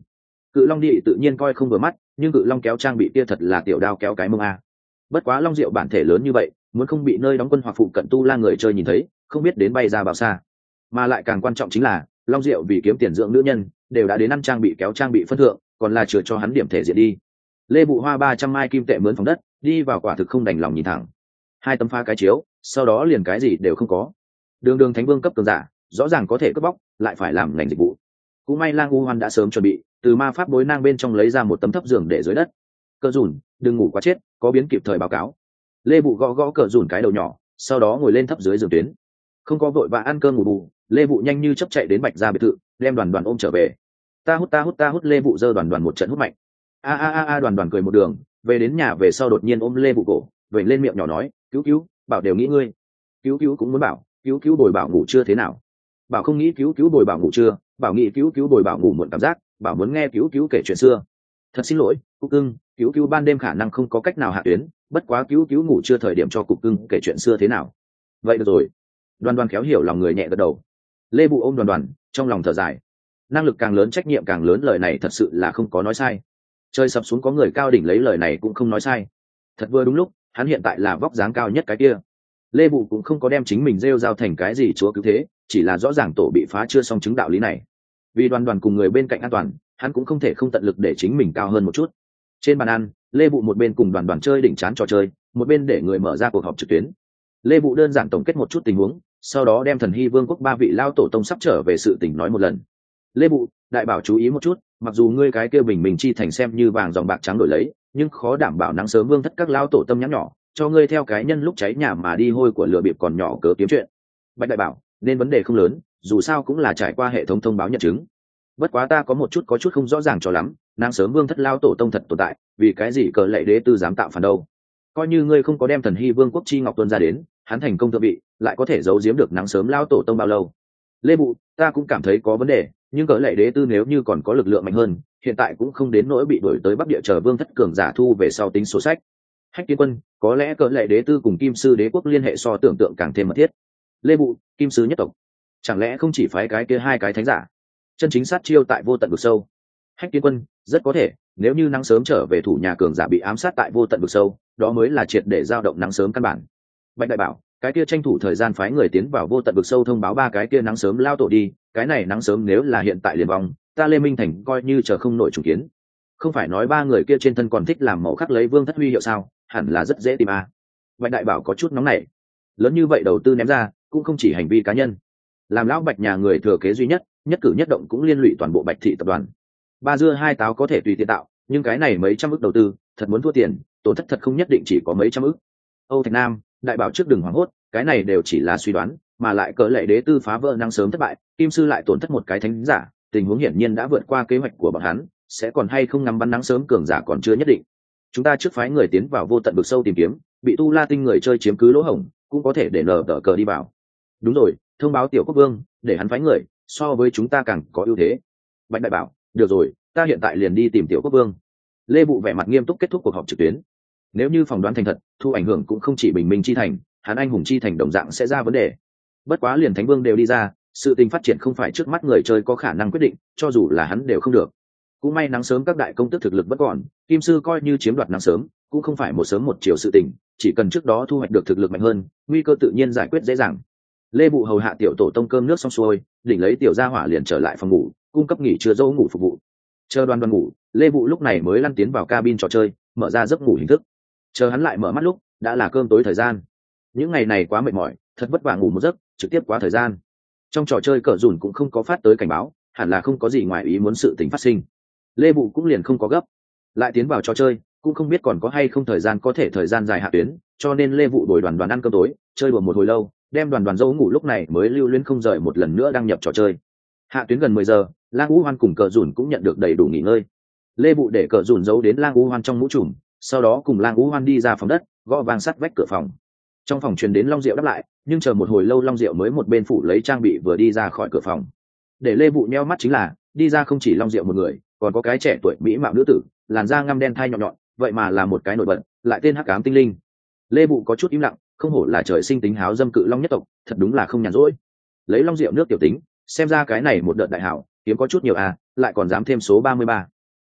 Cự long đi tự nhiên coi không vừa mắt, nhưng cự long kéo trang bị kia thật là tiểu đao kéo cái mông a. Bất quá long diệu bản thể lớn như vậy, muốn không bị nơi đóng quân hoặc phụ cận tu la người chơi nhìn thấy, không biết đến bay ra bao xa. Mà lại càng quan trọng chính là long diệu vì kiếm tiền dưỡng nữ nhân, đều đã đến ăn trang bị kéo trang bị phân thượng, còn là chừa cho hắn điểm thể diện đi. Lê Bụ Hoa ba trăm mai kim tệ mướn phòng đất, đi vào quả thực không đành lòng nhìn thẳng. Hai tấm pha cái chiếu, sau đó liền cái gì đều không có. Đường đường thánh vương cấp cường giả, rõ ràng có thể cướp bóc, lại phải làm ngành dịch vụ. Cũng may Lang U Hoan đã sớm chuẩn bị, từ ma pháp bối nang bên trong lấy ra một tấm thấp giường để dưới đất. Cờ Dùn, đừng ngủ quá chết, có biến kịp thời báo cáo. Lê Bụ gõ gõ Cờ Dùn cái đầu nhỏ, sau đó ngồi lên thấp dưới giường tuyến. Không có vội vã ăn cơm ngủ bù, Lê Bụ nhanh như chớp chạy đến Bạch gia biệt thự, đem Đoàn Đoàn ôm trở về. Ta hút ta hút ta hút Lê Bụ giơ Đoàn Đoàn một trận hút mạnh. A a a a Đoàn Đoàn cười một đường, về đến nhà về sau đột nhiên ôm Lê Bụ cổ, vểnh lên miệng nhỏ nói, cứu cứu, bảo đều nghĩ ngươi. Cứu cứu cũng muốn bảo, cứu cứu bồi bảo ngủ chưa thế nào. Bảo không nghĩ cứu cứu bồi bảo ngủ chưa, bảo nghĩ cứu cứu bồi bảo ngủ muộn cảm giác, bảo muốn nghe cứu cứu kể chuyện xưa. Thật xin lỗi, Cục Cưng, cứu cứu ban đêm khả năng không có cách nào hạ tuyến, bất quá cứu cứu ngủ chưa thời điểm cho Cục Cưng kể chuyện xưa thế nào. Vậy được rồi. Đoàn Đoàn khéo hiểu lòng người nhẹ gật đầu. Lê Bụ ôm Đoàn Đoàn, trong lòng thở dài. Năng lực càng lớn trách nhiệm càng lớn, lời này thật sự là không có nói sai. Trời sập xuống có người cao đỉnh lấy lời này cũng không nói sai. Thật vừa đúng lúc, hắn hiện tại là vóc dáng cao nhất cái kia. Lê Bụ cũng không có đem chính mình rêu rao thành cái gì chúa cứu thế, chỉ là rõ ràng tổ bị phá chưa xong chứng đạo lý này. Vì Đoàn Đoàn cùng người bên cạnh an toàn, hắn cũng không thể không tận lực để chính mình cao hơn một chút. Trên bàn ăn, Lê Bụ một bên cùng Đoàn Đoàn chơi đỉnh chán trò chơi, một bên để người mở ra cuộc họp trực tuyến. Lê Bụ đơn giản tổng kết một chút tình huống, sau đó đem Thần Hy Vương quốc ba vị lao tổ tông sắp trở về sự tình nói một lần. Lê Bụ, đại bảo chú ý một chút, mặc dù ngươi cái kia bình minh chi thành xem như vàng dòng bạc trắng đổi lấy, nhưng khó đảm bảo nắng sớm vương thất các lao tổ tâm nhắn nhỏ, cho ngươi theo cái nhân lúc cháy nhà mà đi hôi của lửa bịp còn nhỏ cớ kiếm chuyện. Bạch đại bảo, nên vấn đề không lớn, dù sao cũng là trải qua hệ thống thông báo nhận chứng. Bất quá ta có một chút có chút không rõ ràng cho lắm, nắng sớm vương thất lao tổ tông thật tồn tại, vì cái gì cờ lệ đế tư dám tạo phản đâu? Coi như ngươi không có đem Thần Hy Vương quốc chi ngọc tuân ra đến, hắn thành công thượng vị, lại có thể giấu giếm được nắng sớm lao tổ tông bao lâu? Lê Bụ, ta cũng cảm thấy có vấn đề, nhưng cỡ lệ đế tư nếu như còn có lực lượng mạnh hơn, hiện tại cũng không đến nỗi bị đuổi tới bắc địa chờ vương thất cường giả thu về sau tính sổ sách. Hách Kiến Quân, có lẽ cỡ lệ đế tư cùng Kim Sư đế quốc liên hệ so tưởng tượng càng thêm mật thiết. Lê Bụ, Kim Sư nhất tộc, chẳng lẽ không chỉ phái cái kia hai cái thánh giả? Chân chính sát chiêu tại vô tận vực sâu. Hách Kiến Quân, rất có thể, nếu như nắng sớm trở về thủ nhà cường giả bị ám sát tại vô tận vực sâu, đó mới là triệt để giao động nắng sớm căn bản. Bạch đại bảo, cái kia tranh thủ thời gian phái người tiến vào vô tận vực sâu thông báo ba cái kia nắng sớm lao tổ đi, cái này nắng sớm nếu là hiện tại liền vong, ta Lê Minh Thành coi như chờ không nổi trùng kiến. Không phải nói ba người kia trên thân còn thích làm mẫu khắc lấy vương thất huy hiệu sao, hẳn là rất dễ tìm a. À. Bạch đại bảo có chút nóng nảy, lớn như vậy đầu tư ném ra, cũng không chỉ hành vi cá nhân, làm lão Bạch nhà người thừa kế duy nhất, nhất cử nhất động cũng liên lụy toàn bộ Bạch thị tập đoàn. Ba dưa hai táo có thể tùy tiện tạo, nhưng cái này mấy trăm ức đầu tư, thật muốn thua tiền, tổn thất thật không nhất định chỉ có mấy trăm ức. Âu Thạch Nam, đại bảo trước đừng hoảng hốt, cái này đều chỉ là suy đoán, mà lại cỡ lệ đế tư phá vỡ năng sớm thất bại, Kim Sư lại tổn thất một cái thánh giả, tình huống hiển nhiên đã vượt qua kế hoạch của bọn hắn, sẽ còn hay không ngắm bắn nắng sớm cường giả còn chưa nhất định. Chúng ta trước phái người tiến vào vô tận vực sâu tìm kiếm, bị tu la tinh người chơi chiếm cứ lỗ hổng, cũng có thể để nở tờ cờ đi vào. Đúng rồi, thông báo tiểu quốc vương, để hắn phái người, so với chúng ta càng có ưu thế. Bạch đại bảo, được rồi, ta hiện tại liền đi tìm tiểu quốc vương. Lê Bụ vẻ mặt nghiêm túc kết thúc cuộc họp trực tuyến. Nếu như phỏng đoán thành thật, thu ảnh hưởng cũng không chỉ bình minh chi thành, hắn anh hùng chi thành đồng dạng sẽ ra vấn đề. Bất quá liền thánh vương đều đi ra, sự tình phát triển không phải trước mắt người chơi có khả năng quyết định, cho dù là hắn đều không được. Cũng may nắng sớm các đại công tức thực lực vẫn còn, Kim Sư coi như chiếm đoạt nắng sớm, cũng không phải một sớm một chiều sự tình, chỉ cần trước đó thu hoạch được thực lực mạnh hơn, nguy cơ tự nhiên giải quyết dễ dàng. Lê Bụ hầu hạ tiểu tổ tông cơm nước xong xuôi, đỉnh lấy tiểu gia hỏa liền trở lại phòng ngủ, cung cấp nghỉ trưa dâu ngủ phục vụ. Chờ Đoàn Đoàn ngủ, Lê Bụ lúc này mới lăn tiến vào cabin trò chơi, mở ra giấc ngủ hình thức. Chờ hắn lại mở mắt lúc, đã là cơm tối thời gian. Những ngày này quá mệt mỏi, thật vất vả ngủ một giấc, trực tiếp quá thời gian. Trong trò chơi cờ dùn cũng không có phát tới cảnh báo, hẳn là không có gì ngoài ý muốn sự tình phát sinh. Lê Bụ cũng liền không có gấp, lại tiến vào trò chơi, cũng không biết còn có hay không thời gian có thể thời gian dài hạ tuyến, cho nên Lê Vụ đổi Đoàn Đoàn ăn cơm tối, chơi đùa một hồi lâu, đem Đoàn Đoàn dâu ngủ lúc này mới lưu luyến không rời một lần nữa đăng nhập trò chơi. Hạ tuyến gần mười giờ, Lang U Hoan cùng cờ dùn cũng nhận được đầy đủ nghỉ ngơi. Lê Vụ để cờ dùn giấu đến Lang U Hoan trong mũ trùm, sau đó cùng Lang U Hoan đi ra phòng đất, gõ vang sắt vách cửa phòng. Trong phòng truyền đến Long Diệu đáp lại, nhưng chờ một hồi lâu Long Diệu mới một bên phủ lấy trang bị vừa đi ra khỏi cửa phòng. Để Lê Vụ nheo mắt chính là, đi ra không chỉ Long Diệu một người, còn có cái trẻ tuổi mỹ mạo nữ tử, làn da ngăm đen thai nhọn nhọn, vậy mà là một cái nổi bật, lại tên Hắc Ám Tinh Linh. Lê Vụ có chút im lặng, không hổ là trời sinh tính háo dâm cự long nhất tộc, thật đúng là không nhàn rỗi. Lấy Long Diệu nước tiểu tính, xem ra cái này một đợt đại hảo, kiếm có chút nhiều à, lại còn dám thêm số ba mươi ba.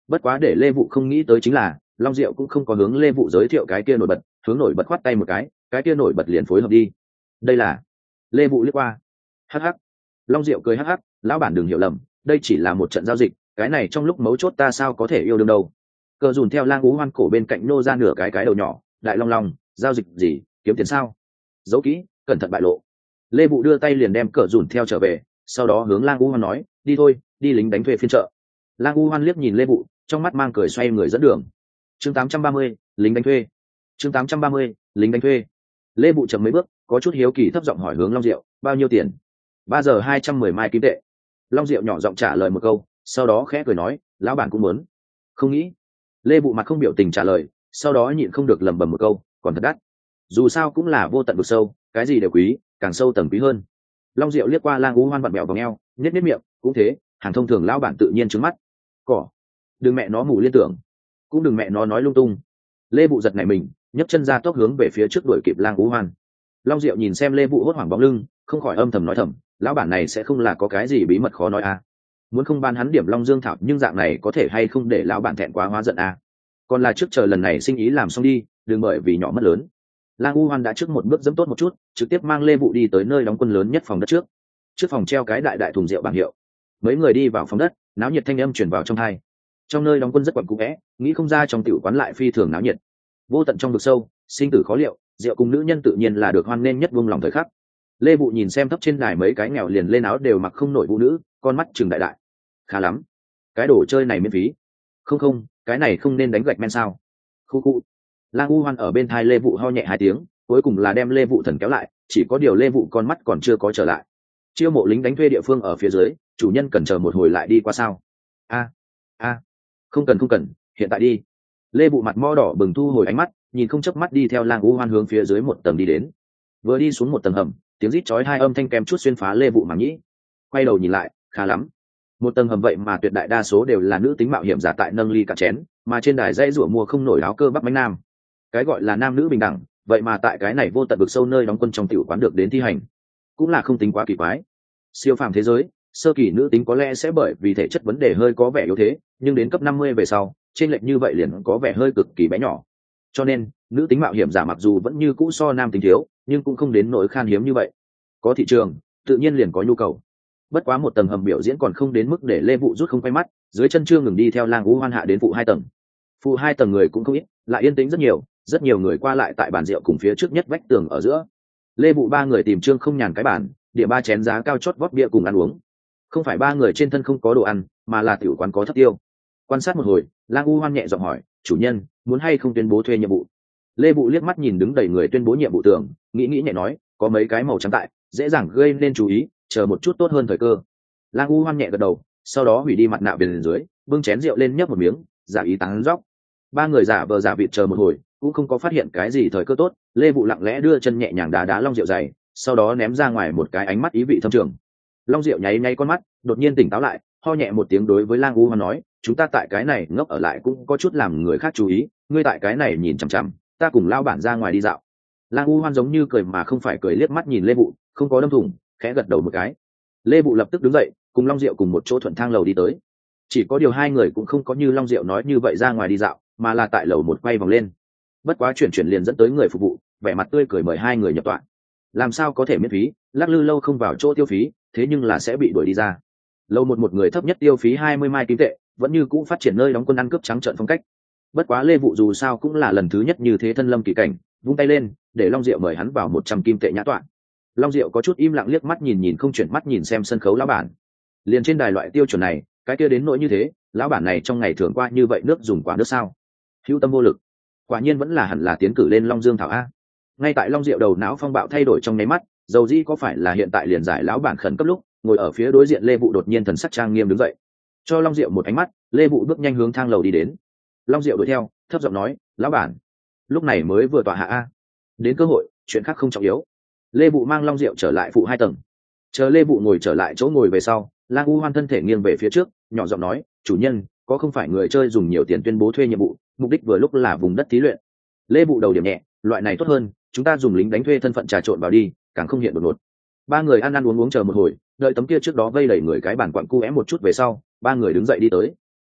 Bất quá để Lê Vụ không nghĩ tới chính là Long Diệu cũng không có hướng Lê Vụ giới thiệu cái kia nổi bật, hướng nổi bật khoát tay một cái, cái kia nổi bật liền phối hợp đi. Đây là Lê Vụ liếc qua. Hắc hắc. Long Diệu cười hắc hắc, lão bản đừng hiểu lầm, đây chỉ là một trận giao dịch, cái này trong lúc mấu chốt ta sao có thể yêu đương đâu. Cờ dùn theo Lang Ú Hoan cổ bên cạnh nô ra nửa cái cái đầu nhỏ, đại long long, giao dịch gì, kiếm tiền sao? Giấu kỹ, cẩn thận bại lộ. Lê Vụ đưa tay liền đem cờ dùn theo trở về, sau đó hướng Lang Ú Hoan nói, đi thôi, đi lính đánh thuê phiên chợ. Lang U Hoan liếc nhìn Lê Vụ, trong mắt mang cười xoay người dẫn đường. Chương tám trăm ba mươi, lính đánh thuê. Chương tám trăm ba mươi, lính đánh thuê. Lê Vụ chậm mấy bước, có chút hiếu kỳ thấp giọng hỏi hướng Long Diệu, bao nhiêu tiền? Ba giờ hai trăm mười mai kim tệ. Long Diệu nhỏ giọng trả lời một câu, sau đó khẽ cười nói, lão bản cũng muốn. Không nghĩ. Lê Vụ mặt không biểu tình trả lời, sau đó nhịn không được lẩm bẩm một câu, còn thật đắt. Dù sao cũng là vô tận vực sâu, cái gì đều quý, càng sâu tầng quý hơn. Long Diệu liếc qua Lang U Hoan vặn bẹo vào eo, nhếch nhếch miệng, cũng thế, hàng thông thường lão bản tự nhiên trứng mắt. Cỏ, đừng mẹ nó mù liên tưởng, cũng đừng mẹ nó nói lung tung. Lê Vụ giật nảy mình, nhấc chân ra tốc hướng về phía trước đuổi kịp Lang Ú Hoan. Long Diệu nhìn xem Lê Vụ hốt hoảng bóng lưng, không khỏi âm thầm nói thầm, lão bản này sẽ không là có cái gì bí mật khó nói à? Muốn không ban hắn điểm Long Dương Thảo, nhưng dạng này có thể hay không để lão bản thẹn quá hóa giận à? Còn là trước chờ lần này sinh ý làm xong đi, đừng bởi vì nhỏ mất lớn. Lang U Hoan đã trước một bước dẫm tốt một chút, trực tiếp mang Lê Vụ đi tới nơi đóng quân lớn nhất phòng đất trước. Trước phòng treo cái đại đại thùng rượu bảng hiệu. Mấy người đi vào phòng đất, náo nhiệt thanh âm truyền vào trong tai. Trong nơi đóng quân rất quẩn cũ vẽ, nghĩ không ra trong tiểu quán lại phi thường náo nhiệt. Vô tận trong vực sâu, sinh tử khó liệu, rượu cùng nữ nhân tự nhiên là được hoan nghênh nhất vương lòng thời khắc. Lê Vụ nhìn xem thấp trên đài mấy cái nghèo liền lên áo đều mặc không nổi vũ nữ, con mắt trừng đại đại. Khá lắm, cái đồ chơi này miễn phí. Không không, cái này không nên đánh gạch men sao? Khu khu. Lang U Hoan ở bên thai Lê Vụ ho nhẹ hai tiếng, cuối cùng là đem Lê Vụ thần kéo lại, chỉ có điều Lê Vụ con mắt còn chưa có trở lại. Chiêu mộ lính đánh thuê địa phương ở phía dưới, chủ nhân cần chờ một hồi lại đi qua sao? A a, không cần không cần, hiện tại đi. Lê Vụ mặt mo đỏ bừng thu hồi ánh mắt, nhìn không chớp mắt đi theo Lang U Hoan hướng phía dưới một tầng đi đến. Vừa đi xuống một tầng hầm, tiếng rít chói hai âm thanh kèm chút xuyên phá Lê Vụ màng nhĩ. Quay đầu nhìn lại, khá lắm. Một tầng hầm vậy mà tuyệt đại đa số đều là nữ tính mạo hiểm giả tại nâng ly cả chén, mà trên đài dãy rủa mua không nổi áo cơ bắp bánh nam. Cái gọi là nam nữ bình đẳng, vậy mà tại cái này vô tận vực sâu nơi đóng quân trong tiểu quán được đến thi hành, cũng là không tính quá kỳ quái. Siêu phàm thế giới, sơ kỳ nữ tính có lẽ sẽ bởi vì thể chất vấn đề hơi có vẻ yếu thế, nhưng đến cấp năm mươi về sau, trên lệch như vậy liền có vẻ hơi cực kỳ bé nhỏ. Cho nên, nữ tính mạo hiểm giả mặc dù vẫn như cũ so nam tính thiếu, nhưng cũng không đến nỗi khan hiếm như vậy. Có thị trường, tự nhiên liền có nhu cầu. Bất quá một tầng hầm biểu diễn còn không đến mức để Lê Vụ rút không quay mắt, dưới chân chưa ngừng đi theo Lang U Hoan hạ đến phụ hai tầng. Phụ hai tầng người cũng không ít, lại yên tĩnh rất nhiều, rất nhiều người qua lại tại bàn rượu cùng phía trước nhất vách tường ở giữa. Lê Vụ ba người tìm Trương Không Nhàn cái bàn, địa ba chén giá cao chót vót bia cùng ăn uống. Không phải ba người trên thân không có đồ ăn, mà là tiểu quán có thất tiêu. Quan sát một hồi, Lang U Hoan nhẹ giọng hỏi, chủ nhân, muốn hay không tuyên bố thuê nhiệm vụ? Lê Vụ liếc mắt nhìn đứng đầy người tuyên bố nhiệm vụ tường, nghĩ nghĩ nhẹ nói, có mấy cái màu trắng tại, dễ dàng gây nên chú ý, chờ một chút tốt hơn thời cơ. Lang U Hoan nhẹ gật đầu, sau đó hủy đi mặt nạ bên dưới, bưng chén rượu lên nhấp một miếng, giả ý tán dóc. Ba người giả vờ giả vịt chờ một hồi, cũng không có phát hiện cái gì thời cơ tốt. Lê Vụ lặng lẽ đưa chân nhẹ nhàng đá đá long rượu dày, sau đó ném ra ngoài một cái ánh mắt ý vị thâm trường. Long Diệu nháy nháy con mắt, đột nhiên tỉnh táo lại, ho nhẹ một tiếng đối với Lang U Hoan nói, chúng ta tại cái này ngốc ở lại cũng có chút làm người khác chú ý, ngươi tại cái này nhìn chằm chằm, ta cùng lao bản ra ngoài đi dạo. Lang U Hoan giống như cười mà không phải cười, liếc mắt nhìn Lê Vụ, không có đâm thủng, khẽ gật đầu một cái. Lê Vụ lập tức đứng dậy, cùng Long Diệu cùng một chỗ thuận thang lầu đi tới. Chỉ có điều hai người cũng không có như Long Diệu nói như vậy ra ngoài đi dạo, mà là tại lầu một quay vòng lên. Bất quá chuyển chuyển liền dẫn tới người phục vụ, vẻ mặt tươi cười mời hai người nhập tọa. Làm sao có thể miễn phí, lắc lư lâu không vào chỗ tiêu phí, thế nhưng là sẽ bị đuổi đi ra. Lâu một một người thấp nhất tiêu phí hai mươi mai kim tệ, vẫn như cũ phát triển nơi đóng quân ăn cướp trắng trợn phong cách. Bất quá Lê Vụ dù sao cũng là lần thứ nhất như thế thân lâm kỳ cảnh, vung tay lên, để Long Diệu mời hắn vào một trăm kim tệ nhã tọa. Long Diệu có chút im lặng liếc mắt nhìn nhìn không chuyển mắt nhìn xem sân khấu lão bản. Liền trên đài loại tiêu chuẩn này, cái kia đến nỗi như thế, lão bản này trong ngày thường qua như vậy nước dùng quả nước sao? Hữu tâm vô lực. Quả nhiên vẫn là hẳn là tiến cử lên Long Dương Thảo a. Ngay tại Long Diệu đầu não phong bạo thay đổi trong nháy mắt, dầu dĩ có phải là hiện tại liền giải lão bản khẩn cấp lúc, ngồi ở phía đối diện Lê Vụ đột nhiên thần sắc trang nghiêm đứng dậy. Cho Long Diệu một ánh mắt, Lê Vụ bước nhanh hướng thang lầu đi đến. Long Diệu đuổi theo, thấp giọng nói, lão bản. Lúc này mới vừa tọa hạ a. Đến cơ hội, chuyện khác không trọng yếu. Lê Vụ mang Long Diệu trở lại phụ hai tầng. Chờ Lê Vụ ngồi trở lại chỗ ngồi về sau, Lang U Hoan thân thể nghiêng về phía trước, nhỏ giọng nói, chủ nhân, có không phải người chơi dùng nhiều tiền tuyên bố thuê nhiệm vụ, mục đích vừa lúc là vùng đất thí luyện. Lê Vụ đầu điểm nhẹ, loại này tốt hơn, chúng ta dùng lính đánh thuê thân phận trà trộn vào đi, càng không hiện đột ngột. Ba người ăn ăn uống uống chờ một hồi, đợi tấm kia trước đó vây đầy người cái bàn quặn cu é một chút về sau, ba người đứng dậy đi tới.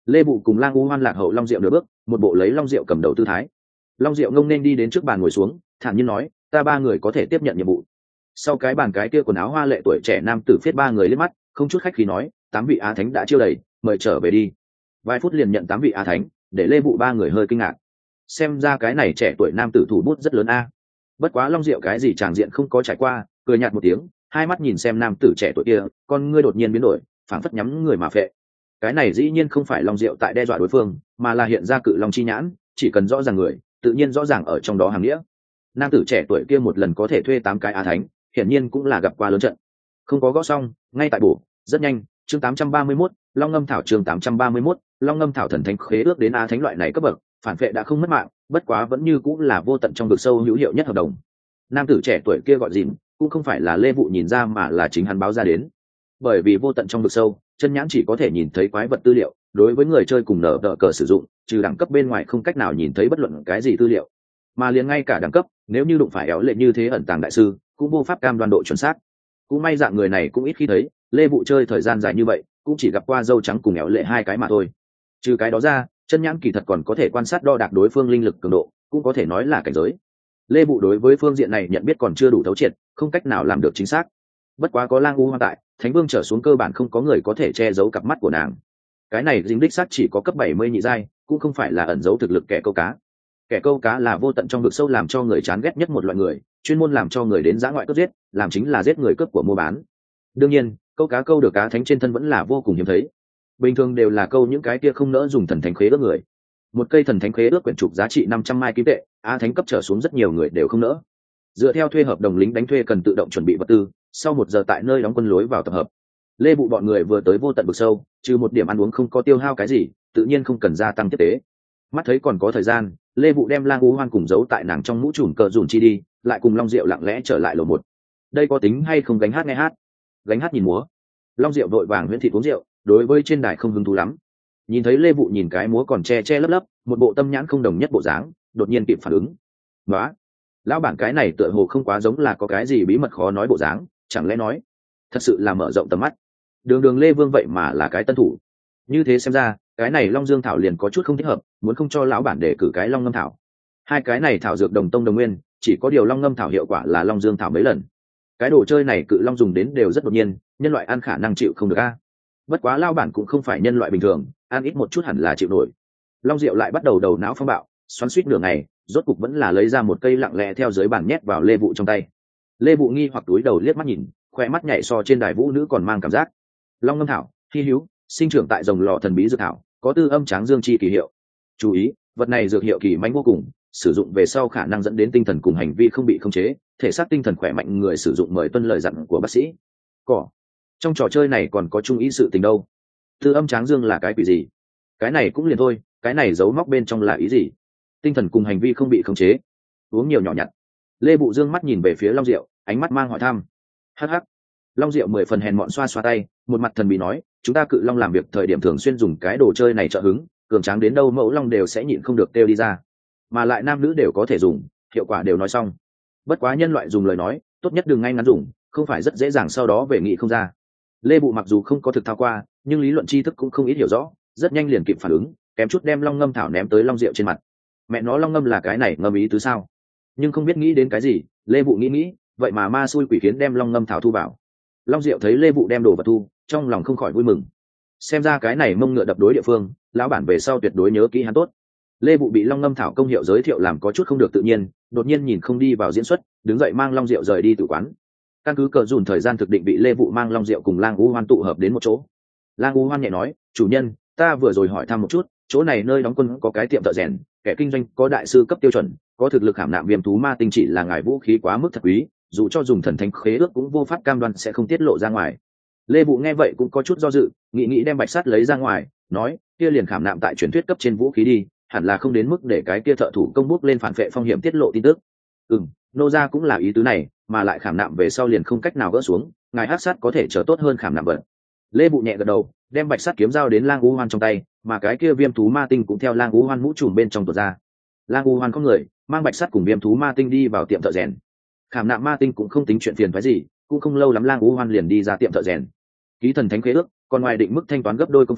Lê Vụ cùng Lang U Hoan lạc hậu Long Diệu nửa bước, một bộ lấy Long Diệu cầm đầu tư thái. Long Diệu ngông nên đi đến trước bàn ngồi xuống, thản nhiên nói, ta ba người có thể tiếp nhận nhiệm vụ. Sau cái bàn cái kia quần áo hoa lệ tuổi trẻ nam tử phiết ba người liếc mắt, không chút khách khí nói, tám vị á thánh đã chiêu đầy, mời trở về đi. Vài phút liền nhận tám vị á thánh, để Lê Vụ ba người hơi kinh ngạc. Xem ra cái này trẻ tuổi nam tử thủ bút rất lớn a. Bất quá Long Diệu cái gì tràng diện không có trải qua, cười nhạt một tiếng, hai mắt nhìn xem nam tử trẻ tuổi kia, con ngươi đột nhiên biến đổi, phảng phất nhắm người mà phệ. Cái này dĩ nhiên không phải Long Diệu tại đe dọa đối phương, mà là hiện ra cự long chi nhãn, chỉ cần rõ ràng người, tự nhiên rõ ràng ở trong đó hàng nghĩa. Nam tử trẻ tuổi kia một lần có thể thuê tám cái á thánh, hiển nhiên cũng là gặp qua lớn trận. Không có gõ xong, ngay tại bổ, rất nhanh, chương tám trăm ba mươi mốt, Long Ngâm Thảo chương tám trăm ba mươi mốt, Long Ngâm Thảo thần thánh khế ước đến á thánh loại này cấp bậc, phản vệ đã không mất mạng, bất quá vẫn như cũng là vô tận trong vực sâu hữu hiệu nhất hợp đồng. Nam tử trẻ tuổi kia gọi dìm, cũng không phải là Lê Vụ nhìn ra mà là chính hắn báo ra đến. Bởi vì vô tận trong vực sâu, chân nhãn chỉ có thể nhìn thấy quái vật tư liệu, đối với người chơi cùng nở đỡ cờ sử dụng, trừ đẳng cấp bên ngoài không cách nào nhìn thấy bất luận cái gì tư liệu. Mà liền ngay cả đẳng cấp, nếu như đụng phải éo lệ như thế ẩn tàng đại sư, cũng vô pháp cam đoan độ chuẩn xác. Cũng may dạng người này cũng ít khi thấy, Lê Vụ chơi thời gian dài như vậy, cũng chỉ gặp qua dâu trắng cùng éo lệ hai cái mà thôi. Trừ cái đó ra, chân nhãn kỳ thật còn có thể quan sát đo đạc đối phương linh lực cường độ, cũng có thể nói là cảnh giới. Lê Vụ đối với phương diện này nhận biết còn chưa đủ thấu triệt, không cách nào làm được chính xác. Bất quá có Lang U Hoan tại, Thánh Vương trở xuống cơ bản không có người có thể che giấu cặp mắt của nàng. Cái này dính đích xác chỉ có cấp bảy mươi nhị giai, cũng không phải là ẩn giấu thực lực kẻ câu cá. Kẻ câu cá là vô tận trong vực sâu làm cho người chán ghét nhất một loại người, chuyên môn làm cho người đến dã ngoại cướp giết, làm chính là giết người cướp của mua bán. Đương nhiên, câu cá câu được cá thánh trên thân vẫn là vô cùng hiếm thấy. Bình thường đều là câu những cái kia không nỡ dùng thần thánh khế ước người. Một cây thần thánh khế ước quyển trục giá trị năm trăm mai kim tệ, á thánh cấp trở xuống rất nhiều người đều không nỡ. Dựa theo thuê hợp đồng lính đánh thuê cần tự động chuẩn bị vật tư, sau một giờ tại nơi đóng quân lối vào tập hợp. Lê Vụ bọn người vừa tới vô tận vực sâu, trừ một điểm ăn uống không có tiêu hao cái gì, tự nhiên không cần gia tăng tiếp tế. Mắt thấy còn có thời gian, Lê Vụ đem Lang U Hoan cùng giấu tại nàng trong mũ trùm cờ dùn chi đi, lại cùng Long Diệu lặng lẽ trở lại lầu một. Đây có tính hay không gánh hát nghe hát? Gánh hát nhìn múa. Long Diệu vội vàng huyễn thị uống rượu, đối với trên đài không hứng thú lắm. Nhìn thấy Lê Vụ nhìn cái múa còn che che lấp lấp, một bộ tâm nhãn không đồng nhất bộ dáng, đột nhiên kịp phản ứng. "Nóa, lão bản cái này tựa hồ không quá giống là có cái gì bí mật khó nói bộ dáng, chẳng lẽ nói thật sự là mở rộng tầm mắt. Đường đường Lê Vương vậy mà là cái tân thủ. Như thế xem ra, cái này Long Dương thảo liền có chút không thích hợp, muốn không cho lão bản để cử cái Long Ngâm thảo. Hai cái này thảo dược đồng tông đồng nguyên, chỉ có điều Long Ngâm thảo hiệu quả là Long Dương thảo mấy lần. Cái đồ chơi này cự long dùng đến đều rất đột nhiên, nhân loại ăn khả năng chịu không được a. Bất quá lão bản cũng không phải nhân loại bình thường, ăn ít một chút hẳn là chịu nổi." Long Diệu lại bắt đầu đầu não phong bạo, xoắn xuýt nửa ngày, rốt cục vẫn là lấy ra một cây lặng lẽ theo dưới bàn nhét vào Lê Vụ trong tay. Lê Vụ nghi hoặc túi đầu liếc mắt nhìn, khoe mắt nhảy so trên đài vũ nữ còn mang cảm giác. Long Ngâm thảo, hy hữu, sinh trưởng tại rồng lò thần bí dược thảo, có tư âm tráng dương chi kỳ hiệu. Chú ý, vật này dược hiệu kỳ mãnh vô cùng, sử dụng về sau khả năng dẫn đến tinh thần cùng hành vi không bị khống chế, thể xác tinh thần khỏe mạnh người sử dụng mời tuân lời dặn của bác sĩ. Cỏ. Trong trò chơi này còn có chung ý sự tình đâu. Tư âm tráng dương là cái quỷ gì? Cái này cũng liền thôi, cái này giấu móc bên trong là ý gì? Tinh thần cùng hành vi không bị khống chế. Uống nhiều nhỏ nhặt. Lê Bụ dương mắt nhìn về phía Long Diệu, ánh mắt mang hỏi thăm. Hắc hắc. Long Diệu mười phần hèn mọn xoa xoa tay, một mặt thần bí nói, chúng ta cự long làm việc thời điểm thường xuyên dùng cái đồ chơi này trợ hứng, cường tráng đến đâu mẫu long đều sẽ nhịn không được kêu đi ra, mà lại nam nữ đều có thể dùng, hiệu quả đều nói xong. Bất quá nhân loại dùng lời nói, tốt nhất đừng ngay ngắn dùng, không phải rất dễ dàng sau đó về nghị không ra. Lê Bụ mặc dù không có thực thao qua, nhưng lý luận tri thức cũng không ít hiểu rõ, rất nhanh liền kịp phản ứng, kém chút đem Long Ngâm thảo ném tới Long Diệu trên mặt. Mẹ nó Long Ngâm là cái này ngâm ý tứ sao? Nhưng không biết nghĩ đến cái gì, Lê Vụ nghĩ nghĩ, vậy mà ma xui quỷ khiến đem Long Ngâm thảo thu vào. Long Diệu thấy Lê Vụ đem đồ vật thu, trong lòng không khỏi vui mừng. Xem ra cái này mông ngựa đập đối địa phương, lão bản về sau tuyệt đối nhớ kỹ hắn tốt. Lê Vụ bị Long Ngâm thảo công hiệu giới thiệu làm có chút không được tự nhiên, đột nhiên nhìn không đi vào diễn xuất, đứng dậy mang Long Diệu rời đi tử quán. Căn cứ cờ dùn thời gian thực định bị Lê Vụ mang Long Diệu cùng Lang U Hoan tụ hợp đến một chỗ. Lang U Hoan nhẹ nói, chủ nhân, ta vừa rồi hỏi thăm một chút, chỗ này nơi đóng quân có cái tiệm thợ rèn, kẻ kinh doanh có đại sư cấp tiêu chuẩn, có thực lực khảm nạm viêm thú ma tinh chỉ là ngài vũ khí quá mức thật quý, dù cho dùng thần thánh khế ước cũng vô pháp cam đoan sẽ không tiết lộ ra ngoài. Lê Vụ nghe vậy cũng có chút do dự, nghĩ nghĩ đem bạch sắt lấy ra ngoài, nói, kia liền khảm nạm tại truyền thuyết cấp trên vũ khí đi, hẳn là không đến mức để cái kia thợ thủ công bút lên phản vệ phong hiểm tiết lộ tin tức. Ừm, nô gia cũng là ý tứ này, mà lại khảm nạm về sau liền không cách nào gỡ xuống, ngài hắc sắt có thể trở tốt hơn khảm nạm vật. Lê Vụ nhẹ gật đầu, đem bạch sắt kiếm dao đến Lang U Hoan trong tay, mà cái kia viêm thú ma tinh cũng theo Lang U Hoan mũ trùm bên trong tuột ra. Lang U Hoan có người mang bạch sắt cùng viêm thú ma tinh đi vào tiệm thợ rèn. Khảm nạm ma tinh cũng không tính chuyện phiền phức gì, cũng không lâu lắm Lang U Hoan liền đi ra tiệm thợ rèn. Ký thần thánh khế ước, còn ngoài định mức thanh toán gấp đôi công phí,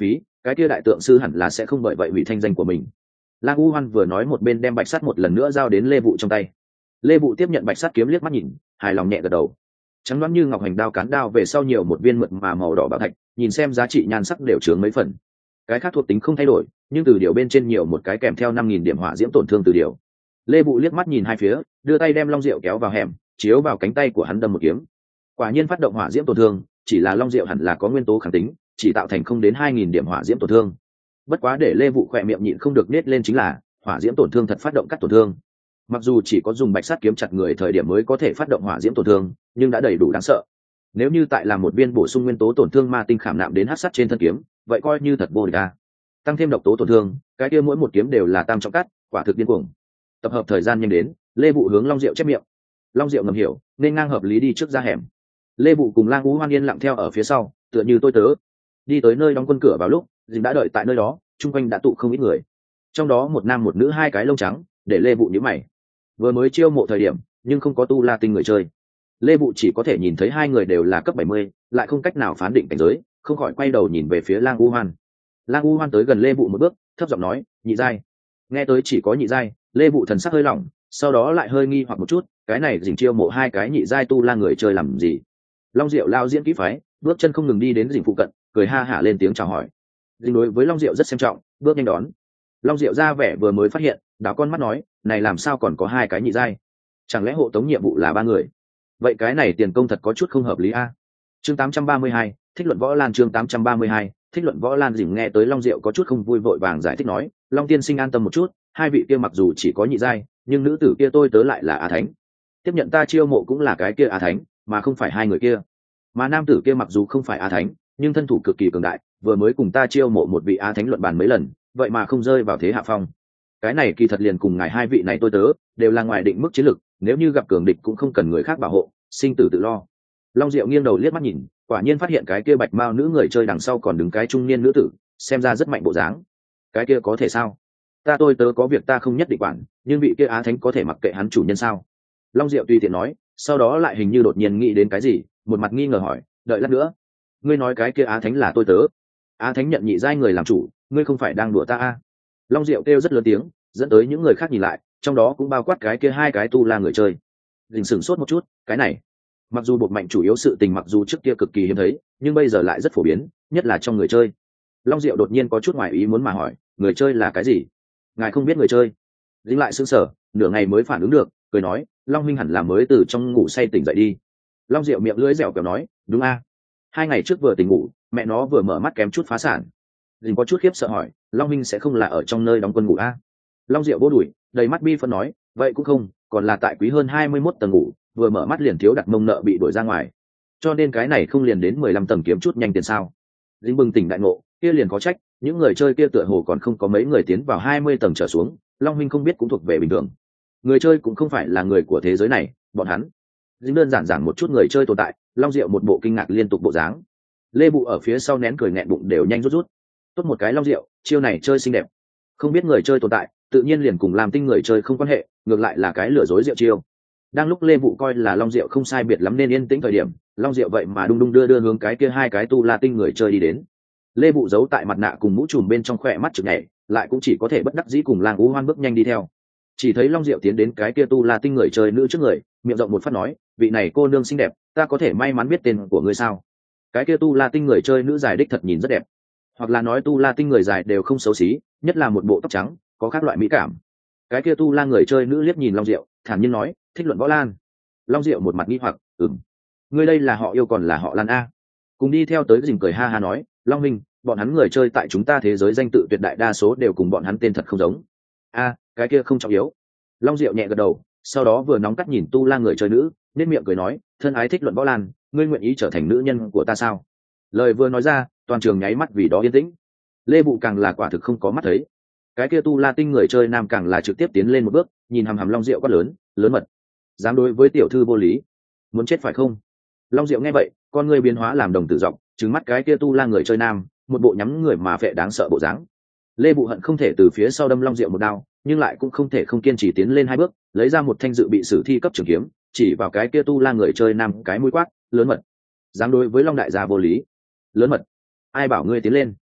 cái kia đại tượng sư hẳn là sẽ không bởi vậy hủy thanh danh của mình. Lang U Hoan vừa nói một bên đem bạch sắt một lần nữa giao đến Lê Vụ trong tay. Lê Vụ tiếp nhận bạch sắt kiếm liếc mắt nhìn, hài lòng nhẹ gật đầu. Trắng đoán như ngọc hành đao cán đao về sau nhiều một viên mượt mà màu đỏ bảo thạch, nhìn xem giá trị nhan sắc đều chướng mấy phần. Cái khác thuộc tính không thay đổi, nhưng từ điều bên trên nhiều một cái kèm theo năm nghìn điểm hỏa diễm tổn thương từ điều. Lê Vụ liếc mắt nhìn hai phía, đưa tay đem long diệu kéo vào hẻm, chiếu vào cánh tay của hắn đâm một kiếm. Quả nhiên phát động hỏa diễm tổn thương, chỉ là long diệu hẳn là có nguyên tố kháng tính, chỉ tạo thành không đến hai nghìn điểm hỏa diễm tổn thương. Bất quá để Lê Vụ khỏe miệng nhịn không được nết lên chính là hỏa diễm tổn thương thật phát động cắt tổn thương. Mặc dù chỉ có dùng bạch sắt kiếm chặt người thời điểm mới có thể phát động hỏa diễm tổn thương, nhưng đã đầy đủ đáng sợ. Nếu như tại làm một viên bổ sung nguyên tố tổn thương ma tinh khảm nạm đến hắc sắt trên thân kiếm, vậy coi như thật vô địch a. Tăng thêm độc tố tổn thương, cái kia mỗi một kiếm đều là tam trọng cắt, quả thực điên cuồng. Tập hợp thời gian nhanh đến, Lê Vụ hướng Long Diệu chép miệng. Long Diệu ngầm hiểu, nên ngang hợp lý đi trước ra hẻm. Lê Vụ cùng Lang Ú Hoan yên lặng theo ở phía sau, tựa như tôi tớ. Đi tới nơi đóng quân cửa vào lúc, dình đã đợi tại nơi đó, chung quanh đã tụ không ít người. Trong đó một nam một nữ hai cái lông trắng, để Lê Vụ nhíu mày. Vừa mới chiêu mộ thời điểm, nhưng không có tu la tinh người chơi. Lê Vụ chỉ có thể nhìn thấy hai người đều là cấp bảy mươi, lại không cách nào phán định cảnh giới, không khỏi quay đầu nhìn về phía Lang U Hoan. Lang U Hoan tới gần Lê Vụ một bước, thấp giọng nói, "Nhị giai." Nghe tới chỉ có nhị giai, Lê Vụ thần sắc hơi lỏng, sau đó lại hơi nghi hoặc một chút, cái này dình chiêu mộ hai cái nhị giai tu la người chơi làm gì? Long Diệu lao diễn kỹ phái, bước chân không ngừng đi đến dình phụ cận, cười ha hả lên tiếng chào hỏi. Dình đối với Long Diệu rất xem trọng, bước nhanh đón. Long Diệu ra vẻ vừa mới phát hiện, đảo con mắt nói, này làm sao còn có hai cái nhị giai? Chẳng lẽ hộ tống nhiệm vụ là ba người? Vậy cái này tiền công thật có chút không hợp lý a. Chương tám trăm ba mươi hai, thích luận võ lan chương tám trăm ba mươi hai, thích luận võ lan. Dình nghe tới Long Diệu có chút không vui vội vàng giải thích nói, Long tiên sinh an tâm một chút, hai vị kia mặc dù chỉ có nhị giai, nhưng nữ tử kia tôi tớ lại là á thánh. Tiếp nhận ta chiêu mộ cũng là cái kia á thánh, mà không phải hai người kia. Mà nam tử kia mặc dù không phải á thánh, nhưng thân thủ cực kỳ cường đại, vừa mới cùng ta chiêu mộ một vị á thánh luận bàn mấy lần, vậy mà không rơi vào thế hạ phong. Cái này kỳ thật liền cùng ngài hai vị này tôi tớ đều là ngoài định mức chiến lực, nếu như gặp cường địch cũng không cần người khác bảo hộ, sinh tử tự lo. Long Diệu nghiêng đầu liếc mắt nhìn, quả nhiên phát hiện cái kia bạch mao nữ người chơi đằng sau còn đứng cái trung niên nữ tử, xem ra rất mạnh bộ dáng. Cái kia có thể sao? Ta tôi tớ có việc ta không nhất định quản, nhưng vị kia á thánh có thể mặc kệ hắn chủ nhân sao? Long Diệu tùy tiện nói, sau đó lại hình như đột nhiên nghĩ đến cái gì, một mặt nghi ngờ hỏi, đợi lát nữa, ngươi nói cái kia á thánh là tôi tớ? Á thánh nhận nhị giai người làm chủ, ngươi không phải đang đùa ta à? Long Diệu kêu rất lớn tiếng, dẫn tới những người khác nhìn lại, trong đó cũng bao quát cái kia hai cái tu la người chơi. Dình sửng sốt một chút, cái này, mặc dù bộc mạnh chủ yếu sự tình mặc dù trước kia cực kỳ hiếm thấy, nhưng bây giờ lại rất phổ biến, nhất là trong người chơi. Long Diệu đột nhiên có chút ngoài ý muốn mà hỏi, người chơi là cái gì? Ngài không biết người chơi? Dình lại sững sờ, nửa ngày mới phản ứng được, cười nói, Long huynh hẳn là mới từ trong ngủ say tỉnh dậy đi. Long Diệu miệng lưỡi dẻo kẹo nói, đúng a, hai ngày trước vừa tỉnh ngủ, mẹ nó vừa mở mắt kém chút phá sản. Dình có chút khiếp sợ hỏi, Long huynh sẽ không là ở trong nơi đóng quân ngủ a? Long Diệu vô đuổi, đầy mắt bi phân nói, vậy cũng không, còn là tại quý hơn hai mươi mốt tầng ngủ, vừa mở mắt liền thiếu đặt mông nợ bị đuổi ra ngoài, cho nên cái này không liền đến mười lăm tầng kiếm chút nhanh tiền sao? Dĩnh bừng tỉnh đại ngộ, kia liền có trách, những người chơi kia tựa hồ còn không có mấy người tiến vào hai mươi tầng trở xuống, Long huynh không biết cũng thuộc về bình thường. Người chơi cũng không phải là người của thế giới này, bọn hắn. Dĩnh đơn giản giảng một chút người chơi tồn tại, Long Diệu một bộ kinh ngạc liên tục bộ dáng. Lê Bụ ở phía sau nén cười nghẹn bụng đều nhanh rút rút. Tốt một cái Long Diệu, chiêu này chơi xinh đẹp. Không biết người chơi tồn tại, tự nhiên liền cùng làm tinh người chơi không quan hệ, ngược lại là cái lừa dối Diệu chiêu. Đang lúc Lê Vụ coi là Long Diệu không sai biệt lắm nên yên tĩnh thời điểm, Long Diệu vậy mà đung đung đưa đưa hướng cái kia hai cái tu la tinh người chơi đi đến. Lê Vụ giấu tại mặt nạ cùng mũ trùm bên trong khỏe mắt chực nhảy, lại cũng chỉ có thể bất đắc dĩ cùng Lang Ú Hoan bước nhanh đi theo. Chỉ thấy Long Diệu tiến đến cái kia tu la tinh người chơi nữ trước người, miệng rộng một phát nói, vị này cô nương xinh đẹp, ta có thể may mắn biết tên của ngươi sao? Cái kia tu la tinh người chơi nữ dài đích thật nhìn rất đẹp, hoặc là nói tu la tinh người dài đều không xấu xí, nhất là một bộ tóc trắng, có các loại mỹ cảm. Cái kia tu la người chơi nữ liếc nhìn Long Diệu, thản nhiên nói, thích luận võ lan. Long Diệu một mặt nghi hoặc, ừm, ngươi đây là họ yêu còn là họ Lan a? Cùng đi theo tới Dình cười ha ha nói, Long minh, bọn hắn người chơi tại chúng ta thế giới danh tự tuyệt đại đa số đều cùng bọn hắn tên thật không giống. A, cái kia không trọng yếu. Long Diệu nhẹ gật đầu, sau đó vừa nóng cắt nhìn tu la người chơi nữ, nên miệng cười nói, thân ái thích luận võ lan, ngươi nguyện ý trở thành nữ nhân của ta sao? Lời vừa nói ra, toàn trường nháy mắt vì đó yên tĩnh. Lê Vụ càng là quả thực không có mắt thấy. Cái kia tu la tinh người chơi nam càng là trực tiếp tiến lên một bước, nhìn hằm hằm Long Diệu quát lớn, lớn mật, dám đối với tiểu thư vô lý, muốn chết phải không? Long Diệu nghe vậy, con người biến hóa làm đồng tử dọc, trừng mắt cái kia tu la người chơi nam, một bộ nhắm người mà vệ đáng sợ bộ dáng. Lê Vụ hận không thể từ phía sau đâm Long Diệu một đao, nhưng lại cũng không thể không kiên trì tiến lên hai bước, lấy ra một thanh dự bị sử thi cấp trường kiếm, chỉ vào cái kia tu la người chơi nam cái mũi quát, lớn mật, dám đối với Long đại gia vô lý, lớn mật, ai bảo ngươi tiến lên?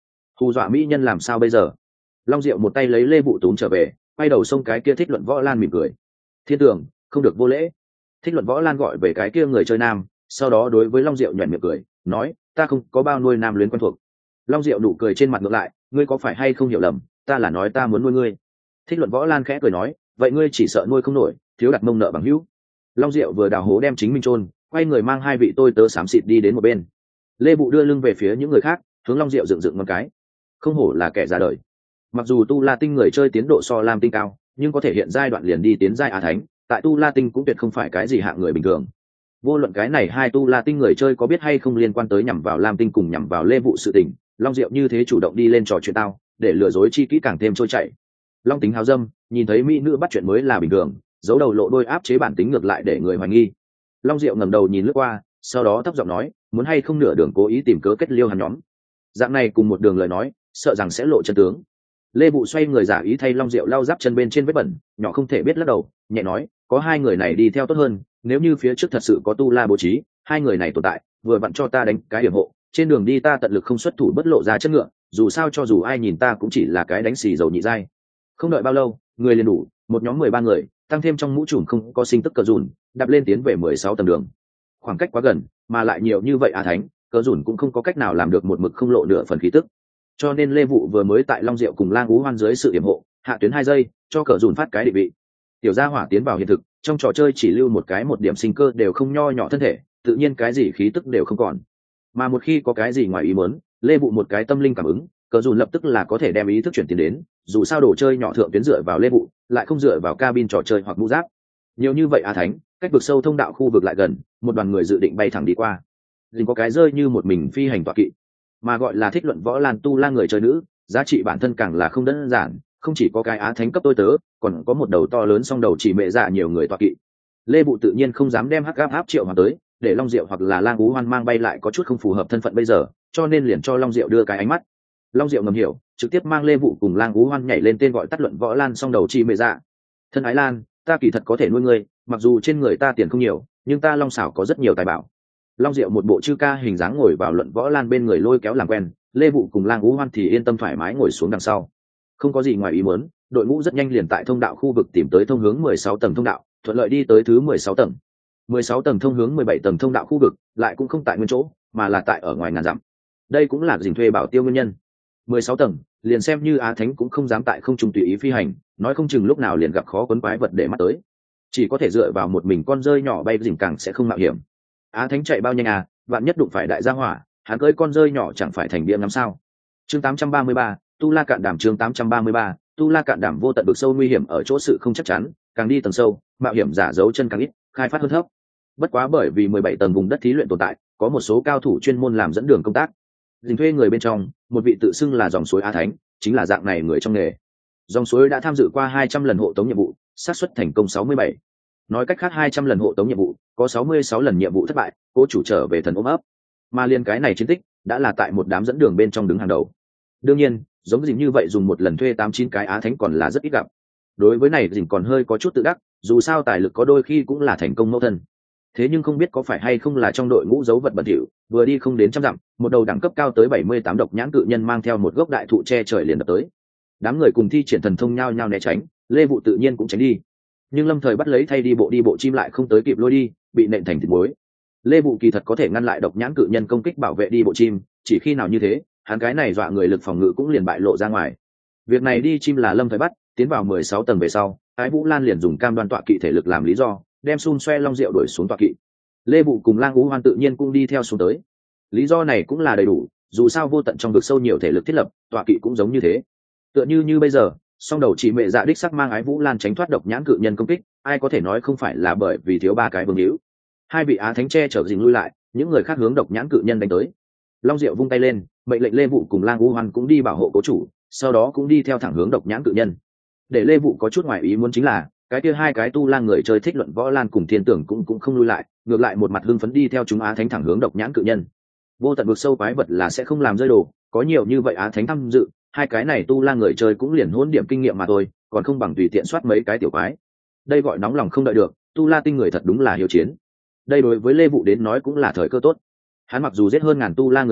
hù dọa mỹ nhân làm sao bây giờ? Long Diệu một tay lấy lê vụ túm trở về, quay đầu xông cái kia Thích Luận Võ Lan mỉm cười. Thiên Tường, không được vô lễ. Thích Luận Võ Lan gọi về cái kia người chơi nam, sau đó đối với Long Diệu nhoẻn miệng cười, nói, ta không có bao nuôi nam luyến quen thuộc. Long Diệu nụ cười trên mặt ngược lại, ngươi có phải hay không hiểu lầm, ta là nói ta muốn nuôi ngươi. Thích Luận Võ Lan khẽ cười nói, vậy ngươi chỉ sợ nuôi không nổi, thiếu đặt mông nợ bằng hữu. Long Diệu vừa đào hố đem chính mình chôn, quay người mang hai vị tôi tớ xám xịt đi đến một bên. Lê Bụ đưa lưng về phía những người khác, hướng Long Diệu dựng dựng ngón cái. Không hổ là kẻ ra đời. Mặc dù Tu La Tinh người chơi tiến độ so Lam Tinh cao, nhưng có thể hiện giai đoạn liền đi tiến giai á thánh, tại Tu La Tinh cũng tuyệt không phải cái gì hạng người bình thường. Vô luận cái này hai Tu La Tinh người chơi có biết hay không liên quan tới nhằm vào Lam Tinh cùng nhằm vào Lê Vụ sự tình, Long Diệu như thế chủ động đi lên trò chuyện tao, để lừa dối chi kỹ càng thêm trôi chảy. Long tính háo dâm, nhìn thấy mỹ nữ bắt chuyện mới là bình thường, giấu đầu lộ đôi áp chế bản tính ngược lại để người hoài nghi. Long Diệu ngẩng đầu nhìn lướt qua, sau đó thấp giọng nói, muốn hay không nửa đường cố ý tìm cớ kết liêu hắn nhóm. Dạng này cùng một đường lời nói, sợ rằng sẽ lộ chân tướng. Lê Bụ xoay người giả ý thay Long Diệu lau giáp chân bên trên vết bẩn, nhỏ không thể biết lắc đầu, nhẹ nói, có hai người này đi theo tốt hơn, nếu như phía trước thật sự có Tu La bố trí, hai người này tồn tại, vừa vặn cho ta đánh cái điểm hộ, trên đường đi ta tận lực không xuất thủ bất lộ ra chất ngựa, dù sao cho dù ai nhìn ta cũng chỉ là cái đánh xì dầu nhị giai. Không đợi bao lâu, người liền đủ, một nhóm mười ba người, tăng thêm trong mũ trùm không có sinh tức cờ dùn, đạp lên tiến về mười sáu tầng đường. Khoảng cách quá gần, mà lại nhiều như vậy á thánh, cờ dùn cũng không có cách nào làm được một mực không lộ nửa phần khí tức. Cho nên Lê Vụ vừa mới tại Long Diệu cùng Lang Ú Hoan dưới sự yểm hộ, hạ tuyến hai giây, cho cờ dùn phát cái định vị. Tiểu gia hỏa tiến vào hiện thực, trong trò chơi chỉ lưu một cái một điểm sinh cơ đều không nho nhỏ thân thể, tự nhiên cái gì khí tức đều không còn. Mà một khi có cái gì ngoài ý muốn, Lê Vụ một cái tâm linh cảm ứng, cờ dùn lập tức là có thể đem ý thức chuyển tiến đến, dù sao đồ chơi nhỏ thượng tuyến dựa vào Lê Vụ, lại không dựa vào cabin trò chơi hoặc mũ giáp. Nhiều như vậy a thánh, cách vực sâu thông đạo khu vực lại gần, một đoàn người dự định bay thẳng đi qua. Dình có cái rơi như một mình phi hành tọa kỵ, mà gọi là Thích Luận Võ Lan Tu La người chơi nữ, giá trị bản thân càng là không đơn giản, không chỉ có cái á thánh cấp tôi tớ, còn có một đầu to lớn song đầu chỉ mẹ dạ nhiều người tọa kỵ. Lê Bụ tự nhiên không dám đem hắc áp áp triệu hoàng tới, để Long Diệu hoặc là Lang Ú Hoan mang bay lại có chút không phù hợp thân phận bây giờ, cho nên liền cho Long Diệu đưa cái ánh mắt. Long Diệu ngầm hiểu, trực tiếp mang Lê Vụ cùng Lang Ú Hoan nhảy lên tên gọi tắt Luận Võ Lan song đầu chi mẹ dạ. Thân ái Lan, ta kỳ thật có thể nuôi ngươi, mặc dù trên người ta tiền không nhiều, nhưng ta Long xảo có rất nhiều tài bảo. Long Diệu một bộ chư ca hình dáng ngồi vào Luận Võ Lan bên người lôi kéo làm quen, Lê Vụ cùng Lang Ú Hoan thì yên tâm thoải mái ngồi xuống đằng sau. Không có gì ngoài ý muốn, đội ngũ rất nhanh liền tại thông đạo khu vực tìm tới thông hướng mười sáu tầng thông đạo, thuận lợi đi tới thứ mười sáu tầng. mười sáu tầng thông hướng mười bảy tầng thông đạo khu vực, lại cũng không tại nguyên chỗ, mà là tại ở ngoài ngàn dặm. Đây cũng là dình thuê bảo tiêu nguyên nhân. mười sáu tầng, liền xem như Á Thánh cũng không dám tại không trung tùy ý phi hành, nói không chừng lúc nào liền gặp khó quấn quái vật để mắt tới. Chỉ có thể dựa vào một mình con rơi nhỏ bay dình càng sẽ không mạo hiểm. Á Thánh chạy bao nhanh à, vạn nhất đụng phải đại gia hỏa, hắn cưỡi con rơi nhỏ chẳng phải thành bia ngắm sao? Chương tám trăm ba mươi ba, Tu La cạn đảm chương tám trăm ba mươi ba, Tu La cạn đảm vô tận vực sâu nguy hiểm ở chỗ sự không chắc chắn, càng đi tầng sâu, mạo hiểm giả giấu chân càng ít, khai phát hơn thấp. Bất quá bởi vì mười bảy tầng vùng đất thí luyện tồn tại, có một số cao thủ chuyên môn làm dẫn đường công tác. Dình thuê người bên trong, một vị tự xưng là dòng suối Á Thánh, chính là dạng này người trong nghề. Dòng suối đã tham dự qua hai trăm lần hộ tống nhiệm vụ, xác suất thành công sáu mươi bảy. Nói cách khác hai trăm lần hộ tống nhiệm vụ, có sáu mươi sáu lần nhiệm vụ thất bại, cố chủ trở về thần ôm ấp. Mà liên cái này chiến tích, đã là tại một đám dẫn đường bên trong đứng hàng đầu. Đương nhiên, giống Dình như vậy dùng một lần thuê tám chín cái Á Thánh còn là rất ít gặp. Đối với này Dình còn hơi có chút tự đắc, dù sao tài lực có đôi khi cũng là thành công mẫu thân. Thế nhưng không biết có phải hay không là trong đội ngũ dấu vật bẩn thỉu, vừa đi không đến trăm dặm, một đầu đẳng cấp cao tới bảy mươi tám độc nhãn cự nhân mang theo một gốc đại thụ che trời liền đập tới. Đám người cùng thi triển thần thông nhau nhau né tránh, Lê Vụ tự nhiên cũng tránh đi. Nhưng lâm thời bắt lấy thay đi bộ đi bộ chim lại không tới kịp lôi đi, bị nện thành thịt muối. Lê Vụ kỳ thật có thể ngăn lại độc nhãn cự nhân công kích bảo vệ đi bộ chim, chỉ khi nào như thế, hắn cái này dọa người lực phòng ngự cũng liền bại lộ ra ngoài. Việc này đi chim là lâm thời bắt, tiến vào mười sáu tầng về sau, Ái Vũ Lan liền dùng cam đoan tọa kỵ thể lực làm lý do, đem xun xoe Long Diệu đuổi xuống tọa kỵ. Lê Vụ cùng Lang Ú Hoan tự nhiên cũng đi theo xuống tới. Lý do này cũng là đầy đủ, dù sao vô tận trong vực sâu nhiều thể lực thiết lập, tọa kỵ cũng giống như thế. Tựa như như bây giờ, song đầu chỉ mẹ dạ đích sắc mang Ái Vũ Lan tránh thoát độc nhãn cự nhân công kích, ai có thể nói không phải là bởi vì thiếu ba cái vương hữu. Hai vị Á Thánh che chở Dình lui lại, những người khác hướng độc nhãn cự nhân đánh tới. Long Diệu vung tay lên, mệnh lệnh Lê Vụ cùng Lang U Hoan cũng đi bảo hộ cố chủ, sau đó cũng đi theo thẳng hướng độc nhãn cự nhân. Để Lê Vụ có chút ngoài ý muốn chính là, cái kia hai cái Tu La người chơi Thích Luận Võ Lan cùng Thiên Tưởng cũng cũng không lui lại, ngược lại một mặt hưng phấn đi theo chúng Á Thánh thẳng hướng độc nhãn cự nhân. Vô tận vực sâu quái vật là sẽ không làm rơi đồ, có nhiều như vậy Á Thánh tham dự, hai cái này Tu La người chơi cũng liền hỗn điểm kinh nghiệm mà thôi, còn không bằng tùy tiện soát mấy cái tiểu quái. Đây gọi nóng lòng không đợi được, Tu La tinh người thật đúng là hiếu chiến. Đây đối với Lê Vụ đến nói cũng là thời cơ tốt. Hắn mặc dù giết hơn ngàn Tu La người chơi,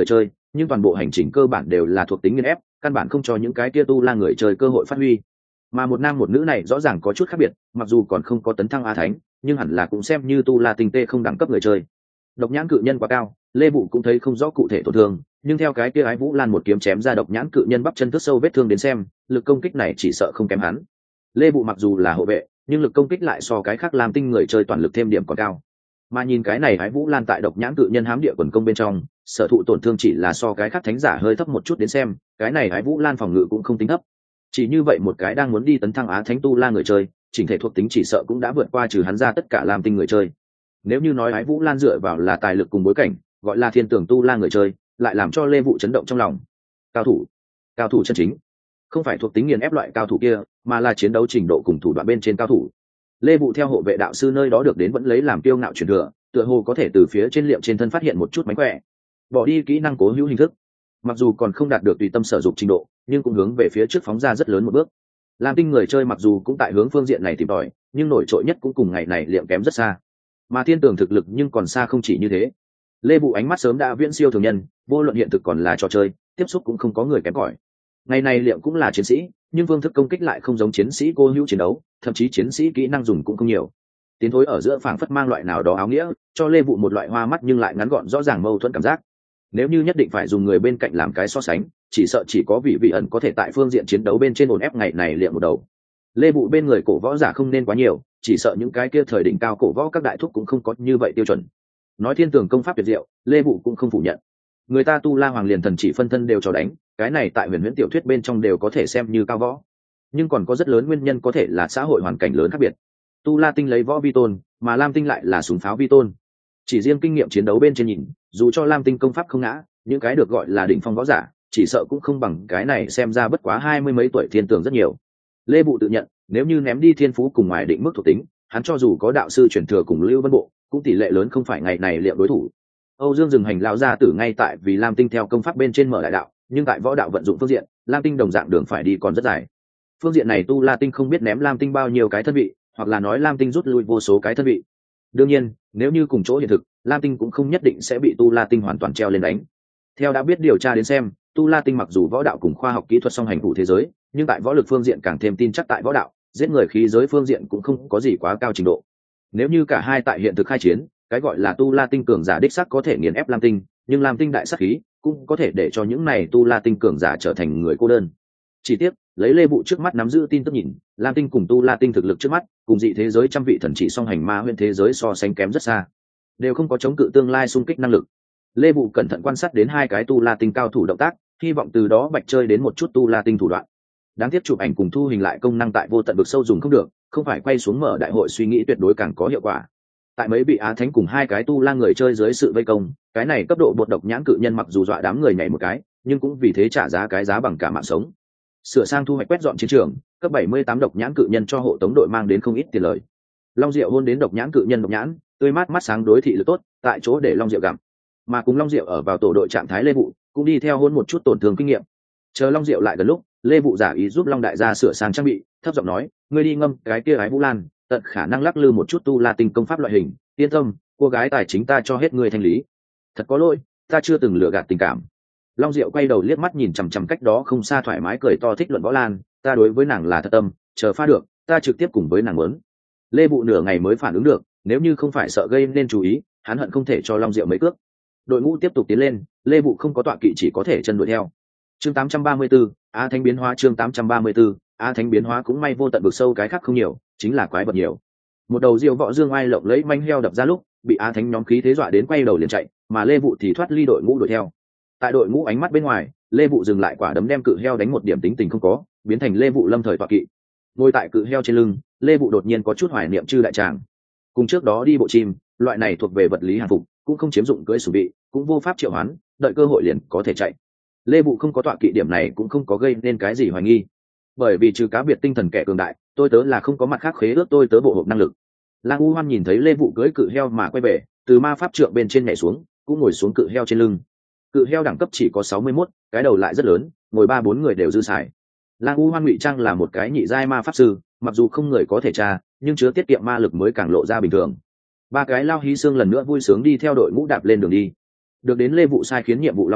nhưng toàn bộ hành trình cơ bản đều là thuộc tính nghiên ép, căn bản không cho những cái kia tu la người chơi cơ hội phát huy. Mà một nam một nữ này rõ ràng có chút khác biệt, mặc dù còn không có tấn thăng a thánh, nhưng hẳn là cũng xem như tu la tinh tê không đẳng cấp người chơi. Độc nhãn cự nhân quá cao, Lê Vũ cũng thấy không rõ cụ thể tổn thương, nhưng theo cái kia Ái Vũ Lan một kiếm chém ra độc nhãn cự nhân bắp chân rất sâu vết thương đến xem, lực công kích này chỉ sợ không kém hắn. Lê Vũ mặc dù là hộ vệ, nhưng lực công kích lại so cái khác làm tinh người chơi toàn lực thêm điểm còn cao. Mà nhìn cái này Ái Vũ Lan tại độc nhãn cự nhân hám địa quần công bên trong, sở thụ tổn thương chỉ là so cái khác thánh giả hơi thấp một chút đến xem, cái này Ái Vũ Lan phòng ngự cũng không tính thấp. Chỉ như vậy một cái đang muốn đi tấn thăng á thánh tu la người chơi, chỉnh thể thuộc tính chỉ sợ cũng đã vượt qua trừ hắn ra tất cả làm tinh người chơi. Nếu như nói Ái Vũ Lan dựa vào là tài lực cùng bối cảnh, gọi là thiên tưởng tu la người chơi, lại làm cho Lê Vũ chấn động trong lòng. Cao thủ, cao thủ chân chính, không phải thuộc tính nghiền ép loại cao thủ kia, mà là chiến đấu trình độ cùng thủ đoạn bên trên cao thủ. Lê Vũ theo hộ vệ đạo sư nơi đó được đến vẫn lấy làm kiêu ngạo truyền thừa, tựa hồ có thể từ phía trên liệm trên thân phát hiện một chút mánh khỏe, bỏ đi kỹ năng cố hữu hình thức. Mặc dù còn không đạt được tùy tâm sở dụng trình độ, nhưng cũng hướng về phía trước phóng ra rất lớn một bước. Làm tinh người chơi mặc dù cũng tại hướng phương diện này tìm tòi, nhưng nổi trội nhất cũng cùng ngày này liệm kém rất xa. Mà thiên tường thực lực nhưng còn xa không chỉ như thế. Lê Vũ ánh mắt sớm đã viễn siêu thường nhân, vô luận hiện thực còn là trò chơi, tiếp xúc cũng không có người kém cỏi. Ngày này liệm cũng là chiến sĩ, nhưng phương thức công kích lại không giống chiến sĩ cô hữu chiến đấu, thậm chí chiến sĩ kỹ năng dùng cũng không nhiều. Tiến thối ở giữa phảng phất mang loại nào đó áo nghĩa, cho Lê Vũ một loại hoa mắt nhưng lại ngắn gọn rõ ràng mâu thuẫn cảm giác. Nếu như nhất định phải dùng người bên cạnh làm cái so sánh, chỉ sợ chỉ có vị vị ẩn có thể tại phương diện chiến đấu bên trên ổn ép ngày này liệm một đầu. Lê Vũ bên người cổ võ giả không nên quá nhiều, chỉ sợ những cái kia thời đỉnh cao cổ võ các đại thúc cũng không có như vậy tiêu chuẩn. Nói thiên tường công pháp tuyệt diệu, Lê Vũ cũng không phủ nhận. Người ta tu la hoàng liền thần chỉ phân thân đều cho đánh, cái này tại huyền huyễn tiểu thuyết bên trong đều có thể xem như cao võ. Nhưng còn có rất lớn nguyên nhân có thể là xã hội hoàn cảnh lớn khác biệt. Tu la tinh lấy võ vi tôn, mà lam tinh lại là súng pháo vi tôn. Chỉ riêng kinh nghiệm chiến đấu bên trên nhìn, dù cho lam tinh công pháp không ngã, những cái được gọi là đỉnh phong võ giả, chỉ sợ cũng không bằng cái này xem ra bất quá hai mươi mấy tuổi thiên tường rất nhiều. Lê Vũ tự nhận, nếu như ném đi thiên phú cùng ngoài định mức thuộc tính, hắn cho dù có đạo sư truyền thừa cùng Lưu Vân Bộ, cũng tỷ lệ lớn không phải ngày này liệu đối thủ. Âu Dương Dừng Hành lão gia tử ngay tại vì lam tinh theo công pháp bên trên mở đại đạo, nhưng tại võ đạo vận dụng phương diện, lam tinh đồng dạng đường phải đi còn rất dài. Phương diện này tu la tinh không biết ném lam tinh bao nhiêu cái thân vị, hoặc là nói lam tinh rút lui vô số cái thân vị. Đương nhiên, nếu như cùng chỗ hiện thực, lam tinh cũng không nhất định sẽ bị tu la tinh hoàn toàn treo lên đánh. Theo đã biết điều tra đến xem, tu la tinh mặc dù võ đạo cùng khoa học kỹ thuật song hành cụ thế giới, nhưng tại võ lực phương diện càng thêm tin chắc tại võ đạo, giết người khí giới phương diện cũng không có gì quá cao trình độ. Nếu như cả hai tại hiện thực khai chiến, cái gọi là tu la tinh cường giả đích sắc có thể nghiền ép lam tinh, nhưng lam tinh đại sát khí cũng có thể để cho những này tu la tinh cường giả trở thành người cô đơn. Chỉ tiếc, lấy Lê Vũ trước mắt nắm giữ tin tức nhìn, lam tinh cùng tu la tinh thực lực trước mắt cùng dị thế giới trăm vị thần chỉ song hành ma huyễn thế giới so sánh kém rất xa, đều không có chống cự tương lai xung kích năng lực. Lê Vũ cẩn thận quan sát đến hai cái tu la tinh cao thủ động tác, hy vọng từ đó bạch chơi đến một chút tu la tinh thủ đoạn. Đáng tiếc chụp ảnh cùng thu hình lại công năng tại vô tận vực sâu dùng không được, không phải quay xuống mở đại hội suy nghĩ tuyệt đối càng có hiệu quả. Tại mấy bị á thánh cùng hai cái tu la người chơi dưới sự vây công, cái này cấp độ bột độc nhãn cự nhân mặc dù dọa đám người nhảy một cái, nhưng cũng vì thế trả giá cái giá bằng cả mạng sống. Sửa sang thu hoạch quét dọn chiến trường, cấp bảy mươi tám độc nhãn cự nhân cho hộ tống đội mang đến không ít tiền lời. Long Diệu hôn đến độc nhãn cự nhân độc nhãn, tươi mát mắt sáng đối thị lực tốt, tại chỗ để Long Diệu gặm. Mà cùng Long Diệu ở vào tổ đội trạng thái Lê Vũ, cũng đi theo hôn một chút tổn thương kinh nghiệm. Chờ Long Diệu lại gần lúc, Lê Vũ giả ý giúp Long đại gia sửa sang trang bị, thấp giọng nói, ngươi đi ngâm cái kia gái Vũ Lan, tận khả năng lắc lư một chút tu la tinh công pháp loại hình, yên tâm, cô gái tài chính ta cho hết ngươi thanh lý. Thật có lỗi, ta chưa từng lừa gạt tình cảm. Long Diệu quay đầu liếc mắt nhìn chằm chằm cách đó không xa thoải mái cười to thích luận võ Lan, ta đối với nàng là thật tâm, chờ pha được, ta trực tiếp cùng với nàng muốn. Lê Vũ nửa ngày mới phản ứng được, nếu như không phải sợ gây nên chú ý, hắn hận không thể cho Long Diệu mấy cước. Đội ngũ tiếp tục tiến lên, Lê Vũ không có tọa kỵ chỉ có thể chân đuổi theo. Chương tám trăm ba mươi tư, Á Thánh biến hóa chương tám trăm ba mươi tư, Á Thánh biến hóa cũng may vô tận vực sâu cái khác không nhiều, chính là quái vật nhiều. Một đầu diều võ dương oai lộng lấy manh heo đập ra lúc, bị Á Thánh nhóm khí thế dọa đến quay đầu liền chạy, mà Lê Vũ thì thoát ly đội ngũ đuổi theo. Tại đội ngũ ánh mắt bên ngoài, Lê Vũ dừng lại quả đấm đem cự heo đánh một điểm tính tình không có, biến thành Lê Vũ lâm thời tọa kỵ. Ngồi tại cự heo trên lưng, Lê Vũ đột nhiên có chút hoài niệm chư đại tràng. Cùng trước đó đi bộ chim, loại này thuộc về vật lý hàng phục, cũng không chiếm dụng cưỡi sủng bị, cũng vô pháp triệu hoán, đợi cơ hội liền có thể chạy. Lê Vũ không có tọa kỵ điểm này cũng không có gây nên cái gì hoài nghi, bởi vì trừ cá biệt tinh thần kẻ cường đại, tôi tớ là không có mặt khác khế ước tôi tớ bộ hộp năng lực. Lang U Hoan nhìn thấy Lê Vũ cưỡi cự heo mà quay về, từ ma pháp trượng bên trên nhảy xuống, cũng ngồi xuống cự heo trên lưng. Cự heo đẳng cấp chỉ có sáu mươi mốt, cái đầu lại rất lớn, ngồi ba bốn người đều dư xài. Lang U Hoan ngụy trang là một cái nhị giai ma pháp sư, mặc dù không người có thể tra, nhưng chứa tiết kiệm ma lực mới càng lộ ra bình thường. Ba cái lao hí xương lần nữa vui sướng đi theo đội ngũ đạp lên đường đi. Được đến Lê Vũ sai khiến nhiệm vụ Long Diệu,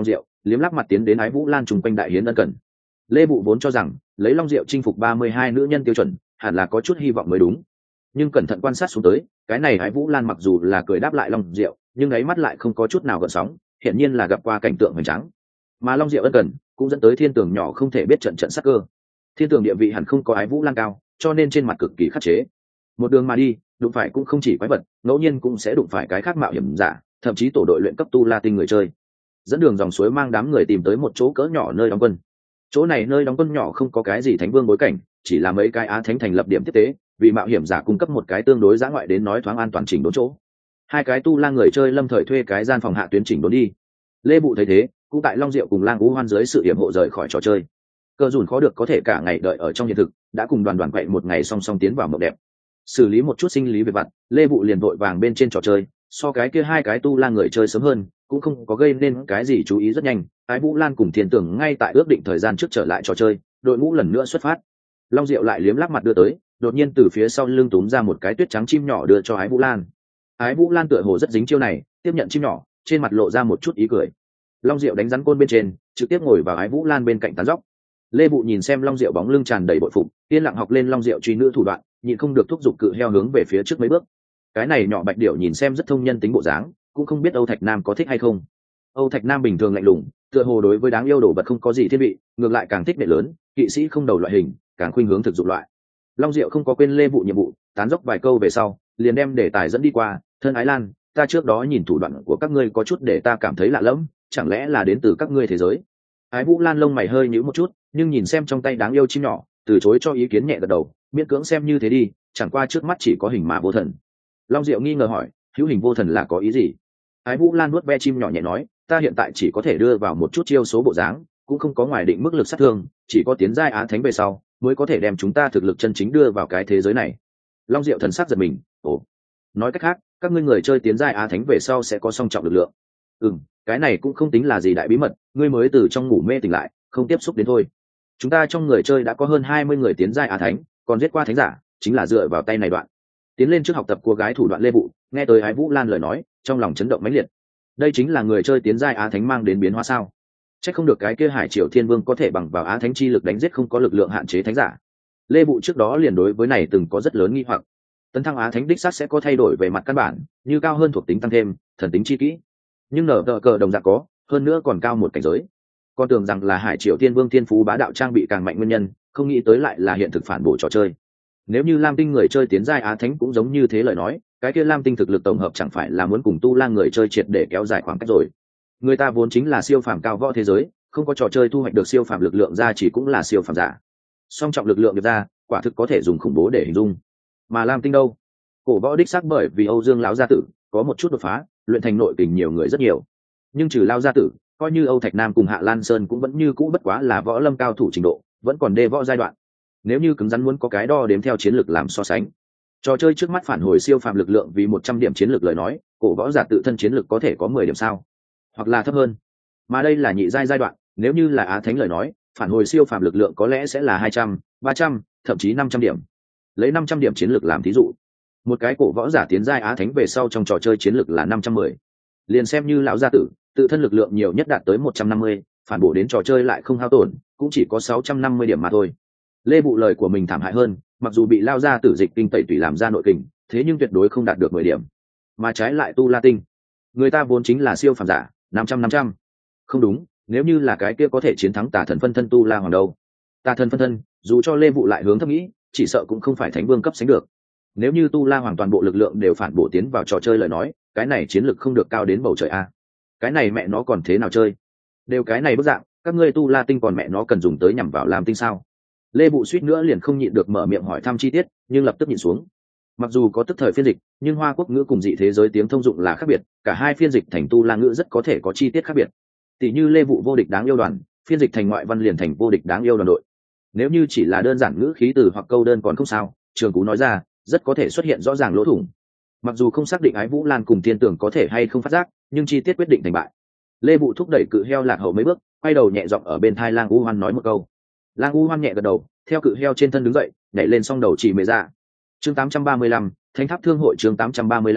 liếm lắc mặt tiến đến ái vũ lan trùng quanh đại hiến ân cần. Lê Vụ vốn cho rằng lấy Long Diệu chinh phục ba mươi hai nữ nhân tiêu chuẩn hẳn là có chút hy vọng mới đúng, nhưng cẩn thận quan sát xuống tới, cái này ái vũ lan mặc dù là cười đáp lại Long Diệu, nhưng ấy mắt lại không có chút nào gợn sóng, hiển nhiên là gặp qua cảnh tượng hoành tráng. Mà Long Diệu ân cần cũng dẫn tới thiên tường nhỏ không thể biết trận trận sắc cơ. Thiên tường địa vị hẳn không có ái vũ lan cao, cho nên trên mặt cực kỳ khắc chế. Một đường mà đi, đụng phải cũng không chỉ quái vật, ngẫu nhiên cũng sẽ đụng phải cái khác mạo hiểm giả, thậm chí tổ đội luyện cấp tu la tinh người chơi. Dẫn đường dòng suối mang đám người tìm tới một chỗ cỡ nhỏ nơi đóng quân. Chỗ này nơi đóng quân nhỏ không có cái gì thánh vương bối cảnh, chỉ là mấy cái á thánh thành lập điểm tiếp tế, vì mạo hiểm giả cung cấp một cái tương đối dã ngoại đến nói thoáng an toàn chỉnh đốn chỗ. Hai cái tu la người chơi lâm thời thuê cái gian phòng hạ tuyến chỉnh đốn đi. Lê Bụ thấy thế, cũng tại Long Diệu cùng Lang Ú Hoan dưới sự yểm hộ rời khỏi trò chơi. Cơ dùn khó được có thể cả ngày đợi ở trong hiện thực, đã cùng đoàn đoàn quậy một ngày song song tiến vào mộng đẹp. Xử lý một chút sinh lý về vặt, Lê Bụ liền vội vàng bên trên trò chơi, so cái kia hai cái tu la người chơi sớm hơn, cũng không có gây nên cái gì chú ý rất nhanh. Ái Vũ Lan cùng Thiên Tưởng ngay tại ước định thời gian trước trở lại trò chơi, đội ngũ lần nữa xuất phát. Long Diệu lại liếm lắc mặt đưa tới, đột nhiên từ phía sau lưng túm ra một cái tuyết trắng chim nhỏ đưa cho Ái Vũ Lan. Ái Vũ Lan tựa hồ rất dính chiêu này, tiếp nhận chim nhỏ, trên mặt lộ ra một chút ý cười. Long Diệu đánh rắn côn bên trên, trực tiếp ngồi vào Ái Vũ Lan bên cạnh tán dóc. Lê Bụ nhìn xem Long Diệu bóng lưng tràn đầy bội phục, yên lặng học lên Long Diệu truy nữ thủ đoạn, nhịn không được thúc giục cự heo hướng về phía trước mấy bước. Cái này nhỏ bạch điểu nhìn xem rất thông nhân tính bộ dáng, cũng không biết Âu Thạch Nam có thích hay không. Âu Thạch Nam bình thường lạnh lùng, tựa hồ đối với đáng yêu đồ vật không có gì thiên vị, ngược lại càng thích đệ lớn, kỵ sĩ không đầu loại hình, càng khuynh hướng thực dụng loại. Long Diệu không có quên Lê Vụ nhiệm vụ, tán dốc vài câu về sau, liền đem đề tài dẫn đi qua. Thân Ái Lan, ta trước đó nhìn thủ đoạn của các ngươi có chút để ta cảm thấy lạ lẫm, chẳng lẽ là đến từ các ngươi thế giới? Ái Vũ Lan lông mày hơi nhíu một chút, nhưng nhìn xem trong tay đáng yêu chim nhỏ, từ chối cho ý kiến nhẹ gật đầu, miễn cưỡng xem như thế đi, chẳng qua trước mắt chỉ có hình mà vô thần. Long Diệu nghi ngờ hỏi, hữu hình vô thần là có ý gì? Ái Vũ Lan nuốt ve chim nhỏ nhẹ nói, ta hiện tại chỉ có thể đưa vào một chút chiêu số bộ dáng, cũng không có ngoài định mức lực sát thương, chỉ có tiến giai á thánh về sau mới có thể đem chúng ta thực lực chân chính đưa vào cái thế giới này. Long Diệu thần sắc giật mình, ồ, nói cách khác, các ngươi người chơi tiến giai á thánh về sau sẽ có song trọng lực lượng. Ừm, cái này cũng không tính là gì đại bí mật, ngươi mới từ trong ngủ mê tỉnh lại, không tiếp xúc đến thôi. Chúng ta trong người chơi đã có hơn hai mươi người tiến giai á thánh, còn giết qua thánh giả, chính là dựa vào tay này đoạn. Tiến lên trước học tập cô gái thủ đoạn Lê Vụ, nghe tới Ái Vũ Lan lời nói, trong lòng chấn động mãnh liệt. Đây chính là người chơi tiến giai á thánh mang đến biến hóa sao? Chắc không được cái kia Hải Triều Thiên Vương có thể bằng vào á thánh chi lực đánh giết không có lực lượng hạn chế thánh giả. Lê Vụ trước đó liền đối với này từng có rất lớn nghi hoặc. Tấn thăng á thánh đích xác sẽ có thay đổi về mặt căn bản, như cao hơn thuộc tính tăng thêm, thần tính chi kỹ. Nhưng nở tờ cờ đồng dạng có, hơn nữa còn cao một cảnh giới. Con tưởng rằng là Hải Triều Thiên Vương thiên phú bá đạo trang bị càng mạnh nguyên nhân, không nghĩ tới lại là hiện thực phản bổ trò chơi. Nếu như Lam Tinh người chơi tiến giai á thánh cũng giống như thế lời nói, cái kia Lam Tinh thực lực tổng hợp chẳng phải là muốn cùng tu la người chơi triệt để kéo dài khoảng cách rồi. Người ta vốn chính là siêu phàm cao võ thế giới, không có trò chơi thu hoạch được siêu phàm lực lượng ra chỉ cũng là siêu phàm giả. Song trọng lực lượng được ra, quả thực có thể dùng khủng bố để hình dung. Mà Lam Tinh đâu? Cổ võ đích xác bởi vì Âu Dương lão gia tử có một chút đột phá, luyện thành nội kình nhiều người rất nhiều. Nhưng trừ lão gia tử, coi như Âu Thạch Nam cùng Hạ Lan Sơn cũng vẫn như cũ bất quá là võ lâm cao thủ trình độ, vẫn còn đê võ giai đoạn. Nếu như cứng rắn muốn có cái đo đếm theo chiến lược làm so sánh, trò chơi trước mắt phản hồi siêu phàm lực lượng vì một trăm điểm chiến lược lời nói, cổ võ giả tự thân chiến lược có thể có mười điểm sao, hoặc là thấp hơn. Mà đây là nhị giai giai đoạn, nếu như là á thánh lời nói, phản hồi siêu phàm lực lượng có lẽ sẽ là hai trăm, ba trăm, thậm chí năm trăm điểm. Lấy năm trăm điểm chiến lược làm thí dụ, một cái cổ võ giả tiến giai á thánh về sau trong trò chơi chiến lược là năm trăm mười. Liền xem như lão gia tử, tự thân lực lượng nhiều nhất đạt tới một trăm năm mươi, phản bổ đến trò chơi lại không hao tổn, cũng chỉ có sáu trăm năm mươi điểm mà thôi. Lê Bụ lời của mình thảm hại hơn, mặc dù bị lao ra tử dịch kinh tẩy tùy làm ra nội kình, thế nhưng tuyệt đối không đạt được mười điểm. Mà trái lại tu la tinh, người ta vốn chính là siêu phàm giả, năm trăm năm trăm. Không đúng, nếu như là cái kia có thể chiến thắng tà thần phân thân tu la hoàng đâu. Tà thần phân thân, dù cho Lê Vụ lại hướng thấp nghĩ, chỉ sợ cũng không phải thánh vương cấp sánh được. Nếu như tu la hoàng toàn bộ lực lượng đều phản bổ tiến vào trò chơi lời nói, cái này chiến lực không được cao đến bầu trời a. Cái này mẹ nó còn thế nào chơi? Đều cái này bức dạng, các ngươi tu la tinh còn mẹ nó cần dùng tới nhằm vào làm tinh sao? Lê Vụ suýt nữa liền không nhịn được mở miệng hỏi thăm chi tiết, nhưng lập tức nhịn xuống. Mặc dù có tức thời phiên dịch, nhưng Hoa quốc ngữ cùng dị thế giới tiếng thông dụng là khác biệt, cả hai phiên dịch thành tu la ngữ rất có thể có chi tiết khác biệt. Tỷ như Lê Vụ vô địch đáng yêu đoàn, phiên dịch thành ngoại văn liền thành vô địch đáng yêu đoàn đội. Nếu như chỉ là đơn giản ngữ khí từ hoặc câu đơn còn không sao, Trường Cú nói ra, rất có thể xuất hiện rõ ràng lỗ thủng. Mặc dù không xác định Ái Vũ Lan cùng Thiên Tưởng có thể hay không phát giác, nhưng chi tiết quyết định thành bại. Lê Vụ thúc đẩy cự heo lạc hậu mấy bước, quay đầu nhẹ giọng ở bên tai Lang U Hoan nói một câu. Lang U Hoan nhẹ gật đầu, theo cự heo trên thân đứng dậy, nhảy lên song đầu chỉ mề ra. Chương tám trăm ba mươi lăm, Thánh tháp thương hội chương tám trăm ba mươi lăm,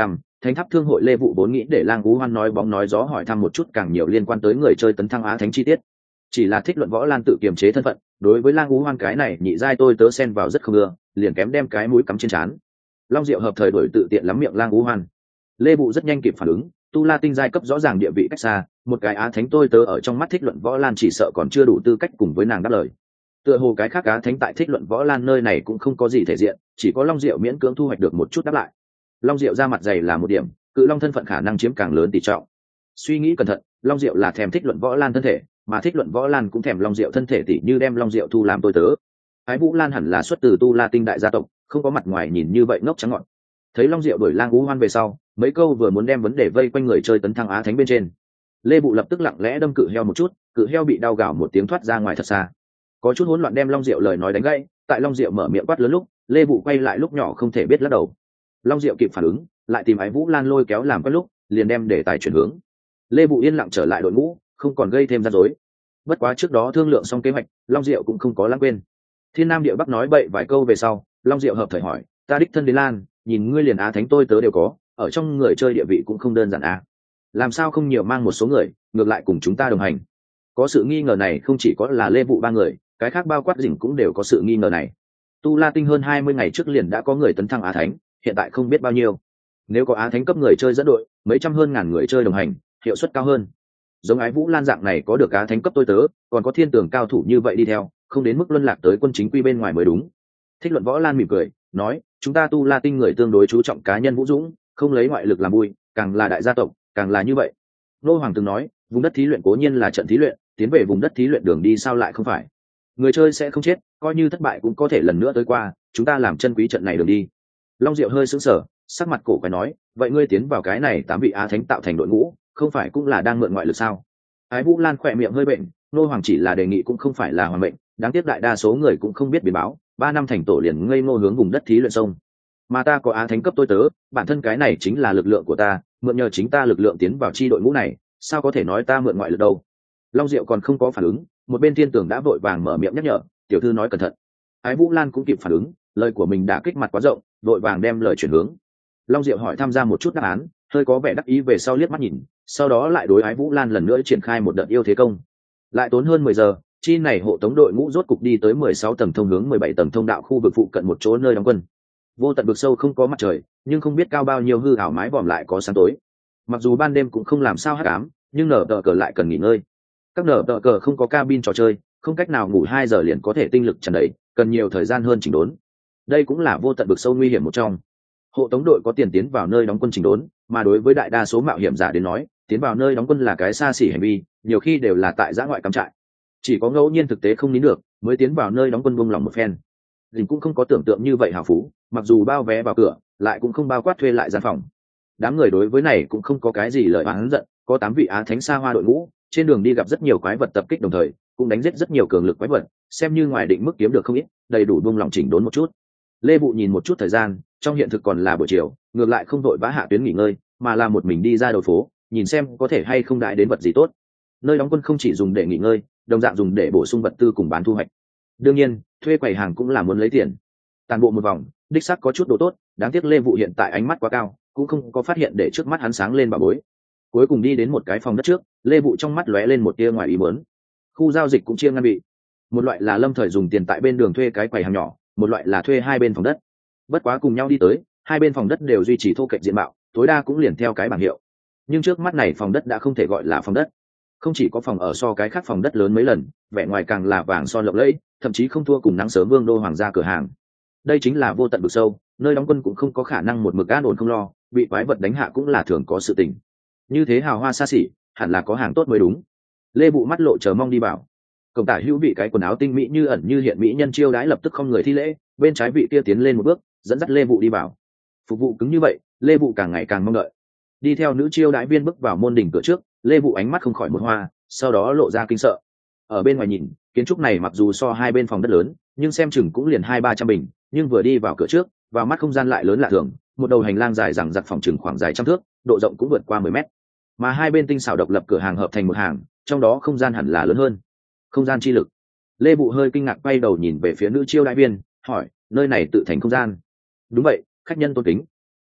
Thánh tháp thương hội Lê Vụ vốn nghĩ để Lang Ú Hoan nói bóng nói gió hỏi thăm một chút càng nhiều liên quan tới người chơi tấn thăng Á Thánh chi tiết. Chỉ là thích luận võ lan tự kiềm chế thân phận, đối với Lang Ú Hoan cái này nhị giai tôi tớ xen vào rất không ưa, liền kém đem cái mũi cắm trên trán. Long Diệu hợp thời đổi tự tiện lắm miệng Lang Ú Hoan. Lê Vụ rất nhanh kịp phản ứng, tu la tinh giai cấp rõ ràng địa vị cách xa, một cái Á Thánh tôi tớ ở trong mắt thích luận võ lan chỉ sợ còn chưa đủ tư cách cùng với nàng đáp lời. Tựa hồ cái khác Á Thánh tại thích luận võ lan nơi này cũng không có gì thể diện, chỉ có Long Diệu miễn cưỡng thu hoạch được một chút đáp lại. Long Diệu ra mặt dày là một điểm, cự long thân phận khả năng chiếm càng lớn tỷ trọng. Suy nghĩ cẩn thận, Long Diệu là thèm thích luận võ lan thân thể, mà thích luận võ lan cũng thèm Long Diệu thân thể tỷ như đem Long Diệu thu làm tôi tớ. Ái Vũ Lan hẳn là xuất từ tu la tinh đại gia tộc, không có mặt ngoài nhìn như vậy ngốc trắng ngọn. Thấy Long Diệu đuổi Lang Ú Hoan về sau, mấy câu vừa muốn đem vấn đề vây quanh người chơi tấn thăng Á Thánh bên trên. Lê Bụ lập tức lặng lẽ đâm cự heo một chút, cự heo bị đau gào một tiếng thoát ra ngoài thật xa. Có chút hỗn loạn đem Long Diệu lời nói đánh gãy, tại Long Diệu mở miệng quát lớn lúc, Lê Bụ quay lại lúc nhỏ không thể biết lắc đầu. Long Diệu kịp phản ứng, lại tìm Ái Vũ Lan lôi kéo làm quen lúc, liền đem đề tài chuyển hướng. Lê Bụ yên lặng trở lại đội ngũ, không còn gây thêm rắc rối. Bất quá trước đó thương lượng xong kế hoạch, Long Diệu cũng không có lãng quên. Thiên Nam Địa Bắc nói bậy vài câu về sau, Long Diệu hợp thời hỏi, ta đích thân đến Lan, nhìn ngươi liền Á Thánh tôi tớ đều có, ở trong người chơi địa vị cũng không đơn giản à? Làm sao không nhiều mang một số người, ngược lại cùng chúng ta đồng hành? Có sự nghi ngờ này không chỉ có là Lê Vụ ba người, cái khác bao quát Dĩnh cũng đều có sự nghi ngờ này. Tu La Tinh hơn hai mươi ngày trước liền đã có người tấn thăng Á Thánh, hiện tại không biết bao nhiêu. Nếu có Á Thánh cấp người chơi dẫn đội, mấy trăm hơn ngàn người chơi đồng hành, hiệu suất cao hơn. Giống Ái Vũ Lan dạng này có được Á Thánh cấp tôi tớ, còn có thiên tường cao thủ như vậy đi theo, không đến mức luân lạc tới quân chính quy bên ngoài mới đúng. Thích luận võ Lan mỉm cười, nói, chúng ta Tu La Tinh người tương đối chú trọng cá nhân vũ dũng, không lấy ngoại lực làm vui, càng là đại gia tộc, càng là như vậy. Nô Hoàng từng nói, vùng đất thí luyện cố nhiên là trận thí luyện, tiến về vùng đất thí luyện đường đi sao lại không phải? Người chơi sẽ không chết, coi như thất bại cũng có thể lần nữa tới qua, chúng ta làm chân quý trận này đường đi. Long Diệu hơi sững sờ, sắc mặt cổ quái nói, vậy ngươi tiến vào cái này tám vị Á Thánh tạo thành đội ngũ, không phải cũng là đang mượn ngoại lực sao? Ái Vũ Lan khỏe miệng hơi bệnh, nô hoàng chỉ là đề nghị cũng không phải là hoàng mệnh, đáng tiếc đại đa số người cũng không biết biến báo, ba năm thành tổ liền ngây ngô hướng vùng đất thí luyện sông. Mà ta có Á Thánh cấp tôi tớ, bản thân cái này chính là lực lượng của ta, mượn nhờ chính ta lực lượng tiến vào chi đội ngũ này, sao có thể nói ta mượn ngoại lực đâu? Long Diệu còn không có phản ứng, một bên thiên tưởng đã vội vàng mở miệng nhắc nhở, tiểu thư nói cẩn thận. Ái Vũ Lan cũng kịp phản ứng, lời của mình đã kích mặt quá rộng, vội vàng đem lời chuyển hướng. Long Diệu hỏi tham gia một chút đáp án, hơi có vẻ đắc ý về sau liếc mắt nhìn, sau đó lại đối Ái Vũ Lan lần nữa triển khai một đợt yêu thế công. Lại tốn hơn mười giờ, chi này hộ tống đội ngũ rốt cục đi tới mười sáu tầng thông hướng mười bảy tầng thông đạo khu vực phụ cận một chỗ nơi đóng quân. Vô tận vực sâu không có mặt trời, nhưng không biết cao bao nhiêu hư ảo mái vòm lại có sáng tối. Mặc dù ban đêm cũng không làm sao hắc ám, nhưng nở tờ cờ lại cần nghỉ ngơi. Các nở tờ cờ không có cabin trò chơi, không cách nào ngủ hai giờ liền có thể tinh lực tràn đầy, cần nhiều thời gian hơn chỉnh đốn. Đây cũng là vô tận vực sâu nguy hiểm một trong. Hộ tống đội có tiền tiến vào nơi đóng quân chỉnh đốn, mà đối với đại đa số mạo hiểm giả đến nói, tiến vào nơi đóng quân là cái xa xỉ hành vi, nhiều khi đều là tại giã ngoại cắm trại. Chỉ có ngẫu nhiên thực tế không nín được, mới tiến vào nơi đóng quân buông lòng một phen. Dình cũng không có tưởng tượng như vậy hào phú, mặc dù bao vé vào cửa, lại cũng không bao quát thuê lại gian phòng. Đám người đối với này cũng không có cái gì lời oán giận, có tám vị Á Thánh xa hoa đội ngũ, trên đường đi gặp rất nhiều quái vật tập kích đồng thời, cũng đánh giết rất nhiều cường lực quái vật, xem như ngoài định mức kiếm được không ít, đầy đủ buông lòng chỉnh đốn một chút. Lê Bụ nhìn một chút thời gian, trong hiện thực còn là buổi chiều, ngược lại không đội vã hạ tuyến nghỉ ngơi, mà là một mình đi ra đầu phố, nhìn xem có thể hay không đại đến vật gì tốt. Nơi đóng quân không chỉ dùng để nghỉ ngơi, đồng dạng dùng để bổ sung vật tư cùng bán thu hoạch. Đương nhiên, thuê quầy hàng cũng là muốn lấy tiền. Toàn bộ một vòng, đích xác có chút đồ tốt, đáng tiếc Lê Vụ hiện tại ánh mắt quá cao, cũng không có phát hiện để trước mắt hắn sáng lên bà bối. Cuối cùng đi đến một cái phòng đất trước, Lê Vụ trong mắt lóe lên một tia ngoài ý muốn. Khu giao dịch cũng chia ngăn bị. Một loại là lâm thời dùng tiền tại bên đường thuê cái quầy hàng nhỏ, một loại là thuê hai bên phòng đất. Bất quá cùng nhau đi tới, hai bên phòng đất đều duy trì thô kệch diện mạo, tối đa cũng liền theo cái bảng hiệu. Nhưng trước mắt này phòng đất đã không thể gọi là phòng đất. Không chỉ có phòng ở so cái khác phòng đất lớn mấy lần, vẻ ngoài càng là vàng son lộng lẫy, thậm chí không thua cùng nắng sớm vương đô hoàng gia cửa hàng. Đây chính là vô tận vực sâu, nơi đóng quân cũng không có khả năng một mực an ổn không lo, bị quái vật đánh hạ cũng là thường có sự tình. Như thế hào hoa xa xỉ, hẳn là có hàng tốt mới đúng. Lê Bụ mắt lộ chờ mong đi vào. Cổng tả hữu vị cái quần áo tinh mỹ như ẩn như hiện mỹ nhân chiêu đãi lập tức không người thi lễ, bên trái vị kia tiến lên một bước, dẫn dắt Lê Vụ đi vào. Phục vụ cứng như vậy, Lê Vụ càng ngày càng mong đợi. Đi theo nữ chiêu đãi viên bước vào môn đỉnh cửa trước, Lê Vụ ánh mắt không khỏi một hoa, sau đó lộ ra kinh sợ. Ở bên ngoài nhìn, kiến trúc này mặc dù so hai bên phòng đất lớn, nhưng xem chừng cũng liền hai ba trăm bình, nhưng vừa đi vào cửa trước, vào mắt không gian lại lớn lạ thường, một đầu hành lang dài rằng giặc phòng chừng khoảng dài trăm thước, độ rộng cũng vượt qua mười mét. Mà hai bên tinh xảo độc lập cửa hàng hợp thành một hàng, trong đó không gian hẳn là lớn hơn. Không gian chi lực. Lê Bụ hơi kinh ngạc quay đầu nhìn về phía nữ chiêu đại viên, hỏi, nơi này tự thành không gian? Đúng vậy, khách nhân tôn kính.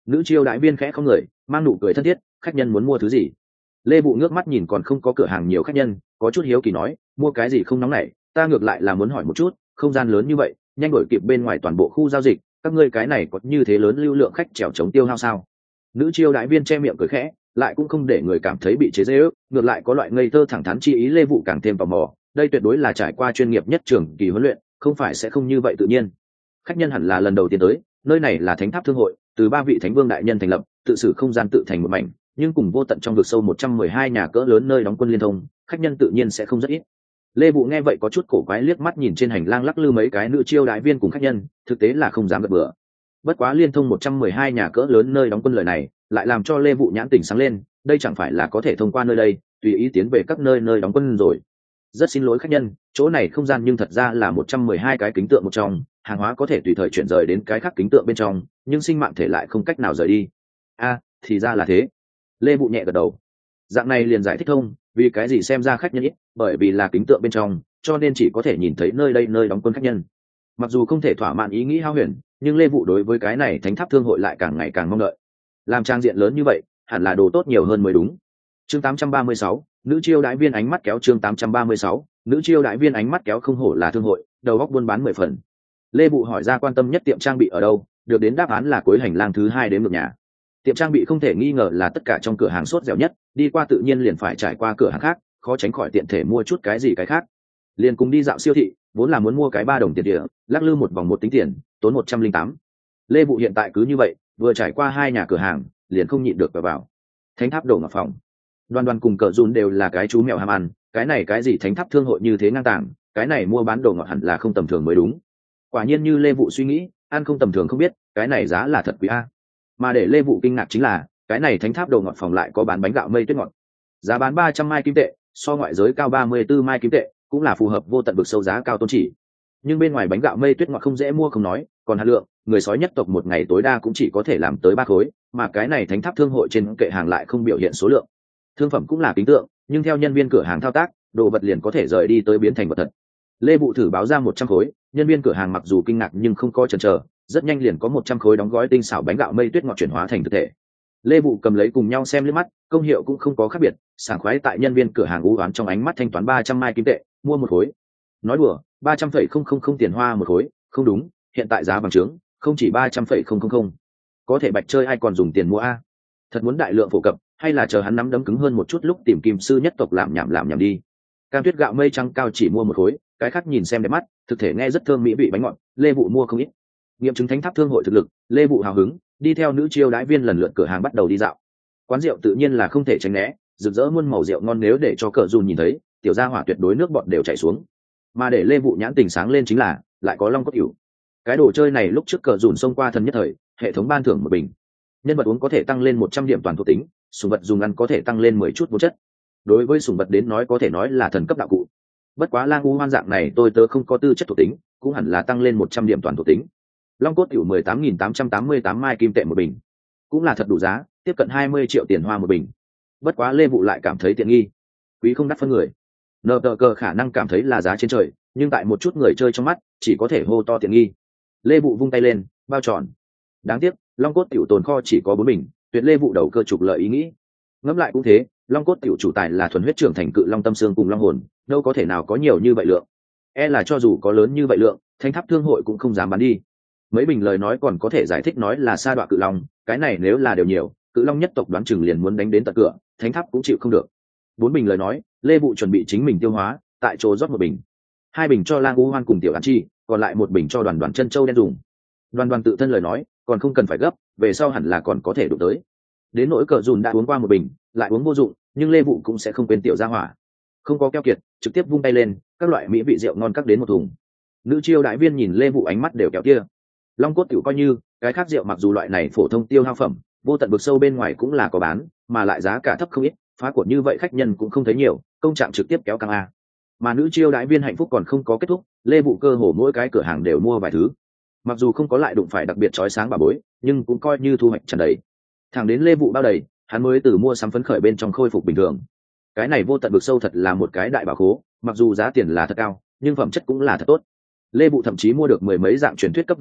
Nữ chiêu đại viên khẽ không người mang nụ cười thân thiết, khách nhân muốn mua thứ gì? Lê Vụ ngước mắt nhìn còn không có cửa hàng nhiều khách nhân, có chút hiếu kỳ nói, mua cái gì không nóng nảy, ta ngược lại là muốn hỏi một chút, không gian lớn như vậy, nhanh đổi kịp bên ngoài toàn bộ khu giao dịch, các ngươi cái này có như thế lớn lưu lượng khách trèo chống tiêu hao sao? Nữ chiêu đại viên che miệng cười khẽ, lại cũng không để người cảm thấy bị chế giễu, ngược lại có loại ngây thơ thẳng thắn chi ý. Lê Vụ càng thêm tò mò, đây tuyệt đối là trải qua chuyên nghiệp nhất trường kỳ huấn luyện, không phải sẽ không như vậy tự nhiên. Khách nhân hẳn là lần đầu tiên tới, nơi này là Thánh Tháp Thương hội, từ ba vị thánh vương đại nhân thành lập, tự xử không gian tự thành một mảnh, nhưng cùng vô tận trong vực sâu một trăm mười hai nhà cỡ lớn nơi đóng quân liên thông, khách nhân tự nhiên sẽ không rất ít. Lê Vụ nghe vậy có chút cổ quái, liếc mắt nhìn trên hành lang lắc lư mấy cái nữ chiêu đại viên cùng khách nhân, thực tế là không dám gật bừa. Bất quá liên thông một trăm mười hai nhà cỡ lớn nơi đóng quân lời này, lại làm cho Lê Vụ nhãn tỉnh sáng lên, đây chẳng phải là có thể thông qua nơi đây, tùy ý tiến về các nơi nơi đóng quân rồi. Rất xin lỗi khách nhân, chỗ này không gian nhưng thật ra là một trăm mười hai cái kính tượng một trong, hàng hóa có thể tùy thời chuyển rời đến cái khác kính tượng bên trong, nhưng sinh mạng thể lại không cách nào rời đi. A, thì ra là thế. Lê Vụ nhẹ gật đầu. Dạng này liền giải thích thông, vì cái gì xem ra khách nhân ít, bởi vì là kính tượng bên trong, cho nên chỉ có thể nhìn thấy nơi đây nơi đóng quân khách nhân. Mặc dù không thể thỏa mãn ý nghĩ hao huyền, nhưng Lê Vụ đối với cái này Thánh Tháp Thương hội lại càng ngày càng mong đợi. Làm trang diện lớn như vậy, hẳn là đồ tốt nhiều hơn mới đúng. Chương tám trăm ba mươi sáu, nữ chiêu đại viên ánh mắt kéo. Chương tám trăm ba mươi sáu, nữ chiêu đại viên ánh mắt kéo. Không hổ là thương hội, đầu óc buôn bán mười phần. Lê Vụ hỏi ra quan tâm nhất tiệm trang bị ở đâu, được đến đáp án là cuối hành lang thứ hai đến ngược nhà. Tiệm trang bị không thể nghi ngờ là tất cả trong cửa hàng sốt dẻo nhất, đi qua tự nhiên liền phải trải qua cửa hàng khác, khó tránh khỏi tiện thể mua chút cái gì cái khác. Liền cùng đi dạo siêu thị, vốn là muốn mua cái ba đồng tiền địa, lắc lư một vòng một tính tiền, tốn một trăm linh tám. Lê Vụ hiện tại cứ như vậy, vừa trải qua hai nhà cửa hàng, liền không nhịn được vào vào. Thánh Tháp Đồ Ngọc Phòng. Đoan Đoan cùng Cờ Dùn đều là cái chú mèo ham ăn, cái này cái gì Thánh Tháp Thương hội như thế ngang tàng, cái này mua bán đồ ngọt hẳn là không tầm thường mới đúng. Quả nhiên như Lê Vụ suy nghĩ, ăn không tầm thường không biết, cái này giá là thật quý a. Mà để Lê Vụ kinh ngạc chính là, cái này Thánh Tháp Đồ Ngọt Phòng lại có bán bánh gạo mây tuyết ngọt. Giá bán ba trăm mai kim tệ, so ngoại giới cao ba mươi tư mai kim tệ, cũng là phù hợp vô tận vực sâu giá cao tôn chỉ. Nhưng bên ngoài bánh gạo mây tuyết ngọt không dễ mua không nói, còn hạt lượng, người sói nhất tộc một ngày tối đa cũng chỉ có thể làm tới ba khối, mà cái này Thánh Tháp Thương hội trên kệ hàng lại không biểu hiện số lượng. Thương phẩm cũng là kính tượng, nhưng theo nhân viên cửa hàng thao tác, đồ vật liền có thể rời đi tới biến thành vật thật. Lê Vụ thử báo ra một trăm khối, nhân viên cửa hàng mặc dù kinh ngạc nhưng không có chần chờ, rất nhanh liền có một trăm khối đóng gói tinh xảo bánh gạo mây tuyết ngọt chuyển hóa thành thực thể. Lê Vụ cầm lấy cùng nhau xem liếc mắt, công hiệu cũng không có khác biệt, sảng khoái tại nhân viên cửa hàng u oán trong ánh mắt thanh toán ba trăm mai kim tệ, mua một khối. Nói đùa, ba trăm phẩy không không không tiền hoa một khối, không đúng, hiện tại giá bằng chứng, không chỉ ba trăm phẩy không không không. Có thể bạch chơi ai còn dùng tiền mua a? Thật muốn đại lượng phổ cập, hay là chờ hắn nắm đấm cứng hơn một chút lúc tìm kim sư nhất tộc làm nhảm làm nhảm đi. Cam tuyết gạo mây trắng cao chỉ mua một khối, cái khác nhìn xem đẹp mắt, thực thể nghe rất thơm mỹ vị bánh ngọt, Lê Vụ mua không ít. Nghiệm chứng Thánh Tháp Thương hội thực lực, Lê Vụ hào hứng, đi theo nữ chiêu đãi viên lần lượt cửa hàng bắt đầu đi dạo. Quán rượu tự nhiên là không thể tránh né, rực rỡ muôn màu rượu ngon, nếu để cho Cờ Dùn nhìn thấy, tiểu gia hỏa tuyệt đối nước bọt đều chảy xuống. Mà để Lê Vụ nhãn tình sáng lên chính là, lại có long cốt ỉu. Cái đồ chơi này lúc trước Cờ Dùn xông qua thần nhất thời, hệ thống ban thưởng một bình. Nhân vật uống có thể tăng lên một trăm điểm toàn thuộc tính, sủng vật dùng ăn có thể tăng lên mười chút vô chất. Đối với sủng vật đến nói có thể nói là thần cấp đạo cụ. Bất quá lang u hoan dạng này tôi tớ không có tư chất thuộc tính, cũng hẳn là tăng lên một trăm điểm toàn thuộc tính. Long cốt tiểu mười tám nghìn tám trăm tám mươi tám mai kim tệ một bình, cũng là thật đủ giá, tiếp cận hai mươi triệu tiền hoa một bình. Bất quá Lê Vụ lại cảm thấy tiện nghi, quý không đắt phân người. Nợ tờ cờ khả năng cảm thấy là giá trên trời, nhưng tại một chút người chơi trong mắt chỉ có thể hô to tiện nghi. Lê Vụ vung tay lên, bao tròn. Đáng tiếc, long cốt tiểu tồn kho chỉ có bốn bình, tuyệt Lê Vụ đầu cơ trục lợi ý nghĩ. Ngẫm lại cũng thế, long cốt tiểu chủ tài là thuần huyết trưởng thành cự long tâm xương cùng long hồn, đâu có thể nào có nhiều như vậy lượng. E là cho dù có lớn như vậy lượng, Thánh Tháp Thương hội cũng không dám bán đi. Mấy bình lời nói còn có thể giải thích nói là sa đọa cự long, cái này nếu là đều nhiều, cự long nhất tộc đoán chừng liền muốn đánh đến tận cửa, Thánh Tháp cũng chịu không được. Bốn bình lời nói, Lê Vụ chuẩn bị chính mình tiêu hóa, tại chỗ rót một bình, hai bình cho lang u hoan cùng tiểu an chi, còn lại một bình cho đoàn đoàn chân châu đen dùng. Đoàn đoàn tự thân lời nói, còn không cần phải gấp, về sau hẳn là còn có thể đụng tới. Đến nỗi Cờ Dùn đã uống qua một bình, lại uống vô dụng, nhưng Lê Vụ cũng sẽ không quên tiểu gia hỏa. Không có keo kiệt, trực tiếp vung tay lên, các loại mỹ vị rượu ngon cắt đến một thùng. Nữ chiêu đại viên nhìn Lê Vụ ánh mắt đều kéo kia. Long cốt tiểu coi như, cái khác rượu mặc dù loại này phổ thông tiêu hao phẩm, vô tận vực sâu bên ngoài cũng là có bán, mà lại giá cả thấp không ít, phá của như vậy khách nhân cũng không thấy nhiều, công trạng trực tiếp kéo căng a. Mà nữ chiêu đại viên hạnh phúc còn không có kết thúc, Lê Vụ cơ hồ mỗi cái cửa hàng đều mua vài thứ. Mặc dù không có lại đụng phải đặc biệt chói sáng bà bối, nhưng cũng coi như thu hoạch tràn đầy. Thẳng đến Lê Vụ bao đầy, hắn mới từ mua sắm phấn khởi bên trong khôi phục bình thường. Cái này vô tận vực sâu thật là một cái đại bảo khố, mặc dù giá tiền là thật cao, nhưng phẩm chất cũng là thật tốt. Lê Vụ thậm chí mua được mười mấy dạng truyền thuyết cấp vật liệu,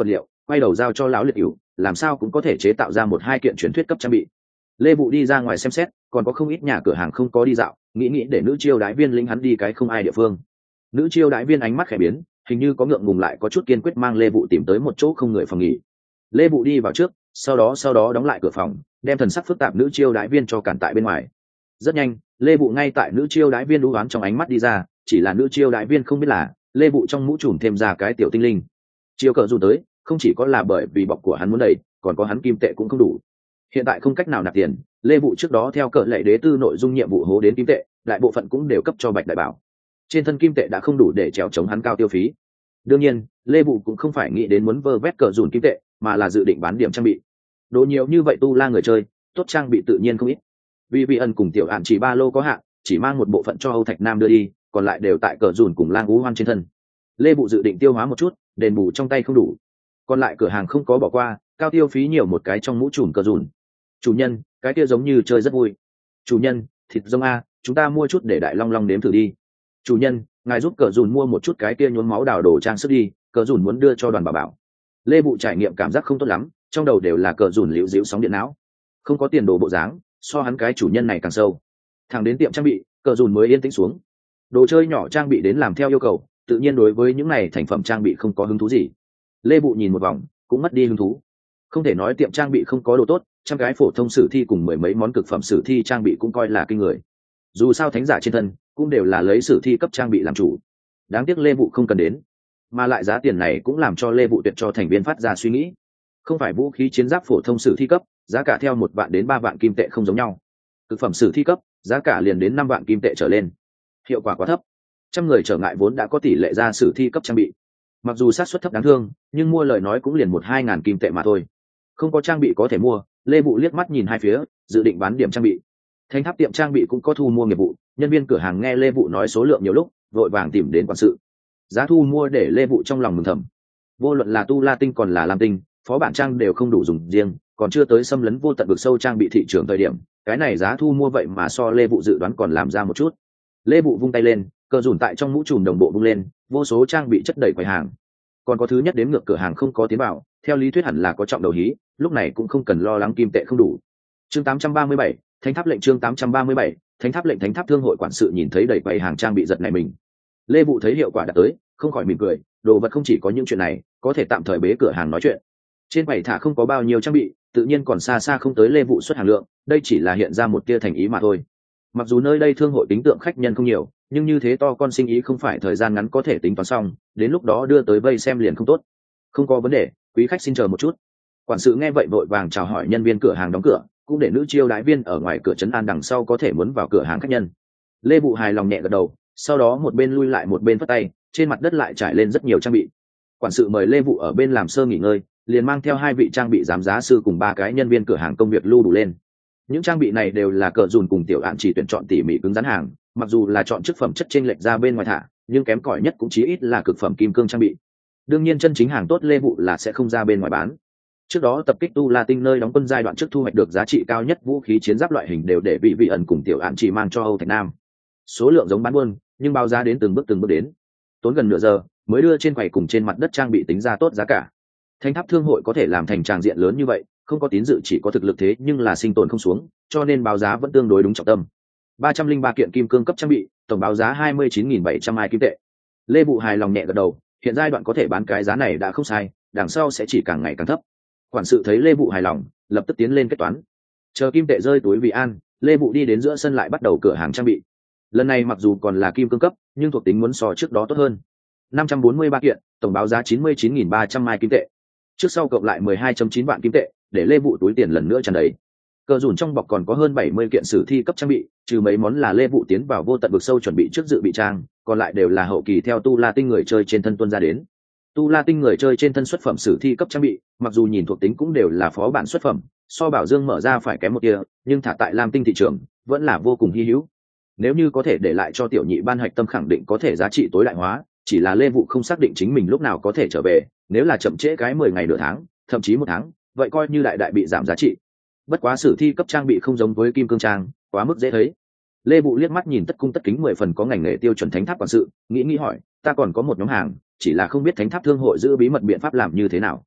quay đầu giao cho lão liệt cửu, làm sao cũng có thể chế tạo ra một hai kiện truyền thuyết cấp trang bị. Lê Vụ đi ra ngoài xem xét, còn có không ít nhà cửa hàng không có đi dạo, nghĩ nghĩ để nữ chiêu đái viên lĩnh hắn đi cái không ai địa phương. Nữ chiêu đái viên ánh mắt khẽ biến, hình như có ngượng ngùng lại có chút kiên quyết mang Lê Vụ tìm tới một chỗ không người phòng nghỉ. Lê Vụ đi vào trước, sau đó sau đó đóng lại cửa phòng, đem thần sắc phức tạp nữ chiêu đái viên cho cản tại bên ngoài. Rất nhanh, Lê Vụ ngay tại nữ chiêu đái viên đú oán trong ánh mắt đi ra, chỉ là nữ chiêu đái viên không biết là Lê Vụ trong mũ trùm thêm ra cái tiểu tinh linh. Chiêu cờ dù tới, không chỉ có là bởi vì bọc của hắn muốn đầy, còn có hắn kim tệ cũng không đủ. Hiện tại không cách nào nạp tiền, Lê Vụ trước đó theo cờ lệ đế tư nội dung nhiệm vụ hố đến kim tệ, đại bộ phận cũng đều cấp cho Bạch Đại Bảo. Trên thân kim tệ đã không đủ để trèo chống hắn cao tiêu phí. Đương nhiên, Lê Vụ cũng không phải nghĩ đến muốn vơ vét cờ dùn kim tệ, mà là dự định bán điểm trang bị. Đồ nhiều như vậy tu la người chơi, tốt trang bị tự nhiên không ít. Vì vị ẩn cùng tiểu ạn chỉ ba lô có hạn, chỉ mang một bộ phận cho Âu Thạch Nam đưa đi, còn lại đều tại cờ dùn cùng lang ú hoan trên thân. Lê Vụ dự định tiêu hóa một chút, đền bù trong tay không đủ, còn lại cửa hàng không có bỏ qua, cao tiêu phí nhiều một cái trong mũ trùm cờ dùn. Chủ nhân, cái kia giống như chơi rất vui. Chủ nhân, thịt rông a, chúng ta mua chút để đại long long nếm thử đi. Chủ nhân, ngài giúp cờ dùn mua một chút cái kia nhuốm máu đào đồ trang sức đi, cờ dùn muốn đưa cho đoàn bảo bảo. Lê Vụ trải nghiệm cảm giác không tốt lắm, trong đầu đều là cờ dùn liễu diễu sóng điện não, không có tiền đồ bộ dáng, so hắn cái chủ nhân này càng sâu. Thằng đến tiệm trang bị, cờ dùn mới yên tĩnh xuống. Đồ chơi nhỏ trang bị đến làm theo yêu cầu, tự nhiên đối với những này thành phẩm trang bị không có hứng thú gì. Lê Vụ nhìn một vòng, cũng mất đi hứng thú. Không thể nói tiệm trang bị không có đồ tốt, trăm cái phổ thông sử thi cùng mười mấy món cực phẩm sử thi trang bị cũng coi là kinh người. Dù sao thánh giả trên thân cũng đều là lấy sử thi cấp trang bị làm chủ. Đáng tiếc Lê Vụ không cần đến, mà lại giá tiền này cũng làm cho Lê Vụ tuyệt cho thành viên phát ra suy nghĩ. Không phải vũ khí chiến giáp phổ thông sử thi cấp, giá cả theo một vạn đến ba vạn kim tệ không giống nhau. Cực phẩm sử thi cấp, giá cả liền đến năm vạn kim tệ trở lên. Hiệu quả quá thấp. Trăm người trở ngại vốn đã có tỷ lệ ra sử thi cấp trang bị. Mặc dù xác suất thấp đáng thương, nhưng mua lời nói cũng liền một hai ngàn kim tệ mà thôi. Không có trang bị có thể mua, Lê Vụ liếc mắt nhìn hai phía, dự định bán điểm trang bị. Thánh tháp tiệm trang bị cũng có thu mua nghiệp vụ, nhân viên cửa hàng nghe Lê Vụ nói số lượng nhiều lúc, vội vàng tìm đến quản sự. Giá thu mua để Lê Vụ trong lòng mừng thầm. Vô luận là tu la tinh còn là lam tinh, phó bản trang đều không đủ dùng riêng, còn chưa tới xâm lấn vô tận vực sâu trang bị thị trường thời điểm, cái này giá thu mua vậy mà so Lê Vụ dự đoán còn làm ra một chút. Lê Vụ vung tay lên, cờ dùn tại trong mũ trùm đồng bộ vung lên, vô số trang bị chất đầy quầy hàng. Còn có thứ nhất đến ngược cửa hàng không có tiến vào, theo lý thuyết hẳn là có trọng đầu hí, lúc này cũng không cần lo lắng kim tệ không đủ. Chương tám trăm ba mươi bảy, Thánh tháp lệnh chương tám trăm ba mươi bảy, Thánh tháp lệnh Thánh tháp thương hội quản sự nhìn thấy đầy quầy hàng trang bị giật này mình. Lê Vụ thấy hiệu quả đã tới, không khỏi mỉm cười, đồ vật không chỉ có những chuyện này, có thể tạm thời bế cửa hàng nói chuyện. Trên quầy thả không có bao nhiêu trang bị, tự nhiên còn xa xa không tới Lê Vụ xuất hàng lượng, đây chỉ là hiện ra một tia thành ý mà thôi. Mặc dù nơi đây thương hội tính tượng khách nhân không nhiều, nhưng như thế to con sinh ý không phải thời gian ngắn có thể tính toán xong, đến lúc đó đưa tới vây xem liền không tốt. Không có vấn đề, quý khách xin chờ một chút. Quản sự nghe vậy vội vàng chào hỏi nhân viên cửa hàng đóng cửa, cũng để nữ chiêu đái viên ở ngoài cửa trấn an đằng sau có thể muốn vào cửa hàng khách nhân. Lê Vụ hài lòng nhẹ gật đầu, sau đó một bên lui lại một bên phất tay, trên mặt đất lại trải lên rất nhiều trang bị. Quản sự mời Lê Vụ ở bên làm sơ nghỉ ngơi, liền mang theo hai vị trang bị giám giá sư cùng ba cái nhân viên cửa hàng công việc lưu đủ lên. Những trang bị này đều là cờ dùn cùng tiểu ạn chỉ tuyển chọn tỉ mỉ cứng rắn hàng, mặc dù là chọn chức phẩm chất chênh lệch ra bên ngoài thả, nhưng kém cỏi nhất cũng chí ít là cực phẩm kim cương trang bị. Đương nhiên chân chính hàng tốt Lê Vụ là sẽ không ra bên ngoài bán. Trước đó tập kích tu la tinh nơi đóng quân giai đoạn trước thu hoạch được giá trị cao nhất vũ khí chiến giáp loại hình đều để vị vị ẩn cùng tiểu ạn chỉ mang cho Âu Thạch Nam. Số lượng giống bán buôn, nhưng báo giá đến từng bước từng bước đến. Tốn gần nửa giờ mới đưa trên quầy cùng trên mặt đất trang bị tính ra tốt giá cả. Thánh tháp thương hội có thể làm thành tràng diện lớn như vậy, không có tín dự chỉ có thực lực thế nhưng là sinh tồn không xuống, cho nên báo giá vẫn tương đối đúng trọng tâm. ba trăm linh ba kiện kim cương cấp trang bị, tổng báo giá hai mươi chín nghìn bảy trăm hai kim tệ. Lê Vụ hài lòng nhẹ gật đầu, hiện giai đoạn có thể bán cái giá này đã không sai, đằng sau sẽ chỉ càng ngày càng thấp. Quản sự thấy Lê Vụ hài lòng, lập tức tiến lên kết toán. Chờ kim tệ rơi túi vì an, Lê Vụ đi đến giữa sân lại bắt đầu cửa hàng trang bị. Lần này mặc dù còn là kim cương cấp, nhưng thuộc tính muốn so trước đó tốt hơn. năm trăm bốn mươi ba kiện, tổng báo giá chín mươi chín nghìn ba trăm hai kim tệ. Trước sau cộng lại mười hai phẩy chín vạn kim tệ, để Lê Vụ túi tiền lần nữa tràn đầy. Cờ dùn trong bọc còn có hơn bảy mươi kiện sử thi cấp trang bị, trừ mấy món là Lê Vụ tiến vào vô tận vực sâu chuẩn bị trước dự bị trang, còn lại đều là hậu kỳ theo tu la tinh người chơi trên thân tuân ra đến. Tu la tinh người chơi trên thân xuất phẩm sử thi cấp trang bị, mặc dù nhìn thuộc tính cũng đều là phó bản xuất phẩm, so bảo dương mở ra phải kém một tia, nhưng thả tại lam tinh thị trường vẫn là vô cùng hy hữu. Nếu như có thể để lại cho tiểu nhị ban hạch tâm khẳng định có thể giá trị tối đại hóa, chỉ là Lê Vụ không xác định chính mình lúc nào có thể trở về, nếu là chậm trễ cái mười ngày nửa tháng, thậm chí một tháng, vậy coi như đại đại bị giảm giá trị. Bất quá sử thi cấp trang bị không giống với kim cương trang, quá mức dễ thấy. Lê Vụ liếc mắt nhìn tất cung tất kính mười phần có ngành nghề tiêu chuẩn thánh tháp quản sự, nghĩ nghĩ hỏi, ta còn có một nhóm hàng, chỉ là không biết thánh tháp thương hội giữ bí mật biện pháp làm như thế nào.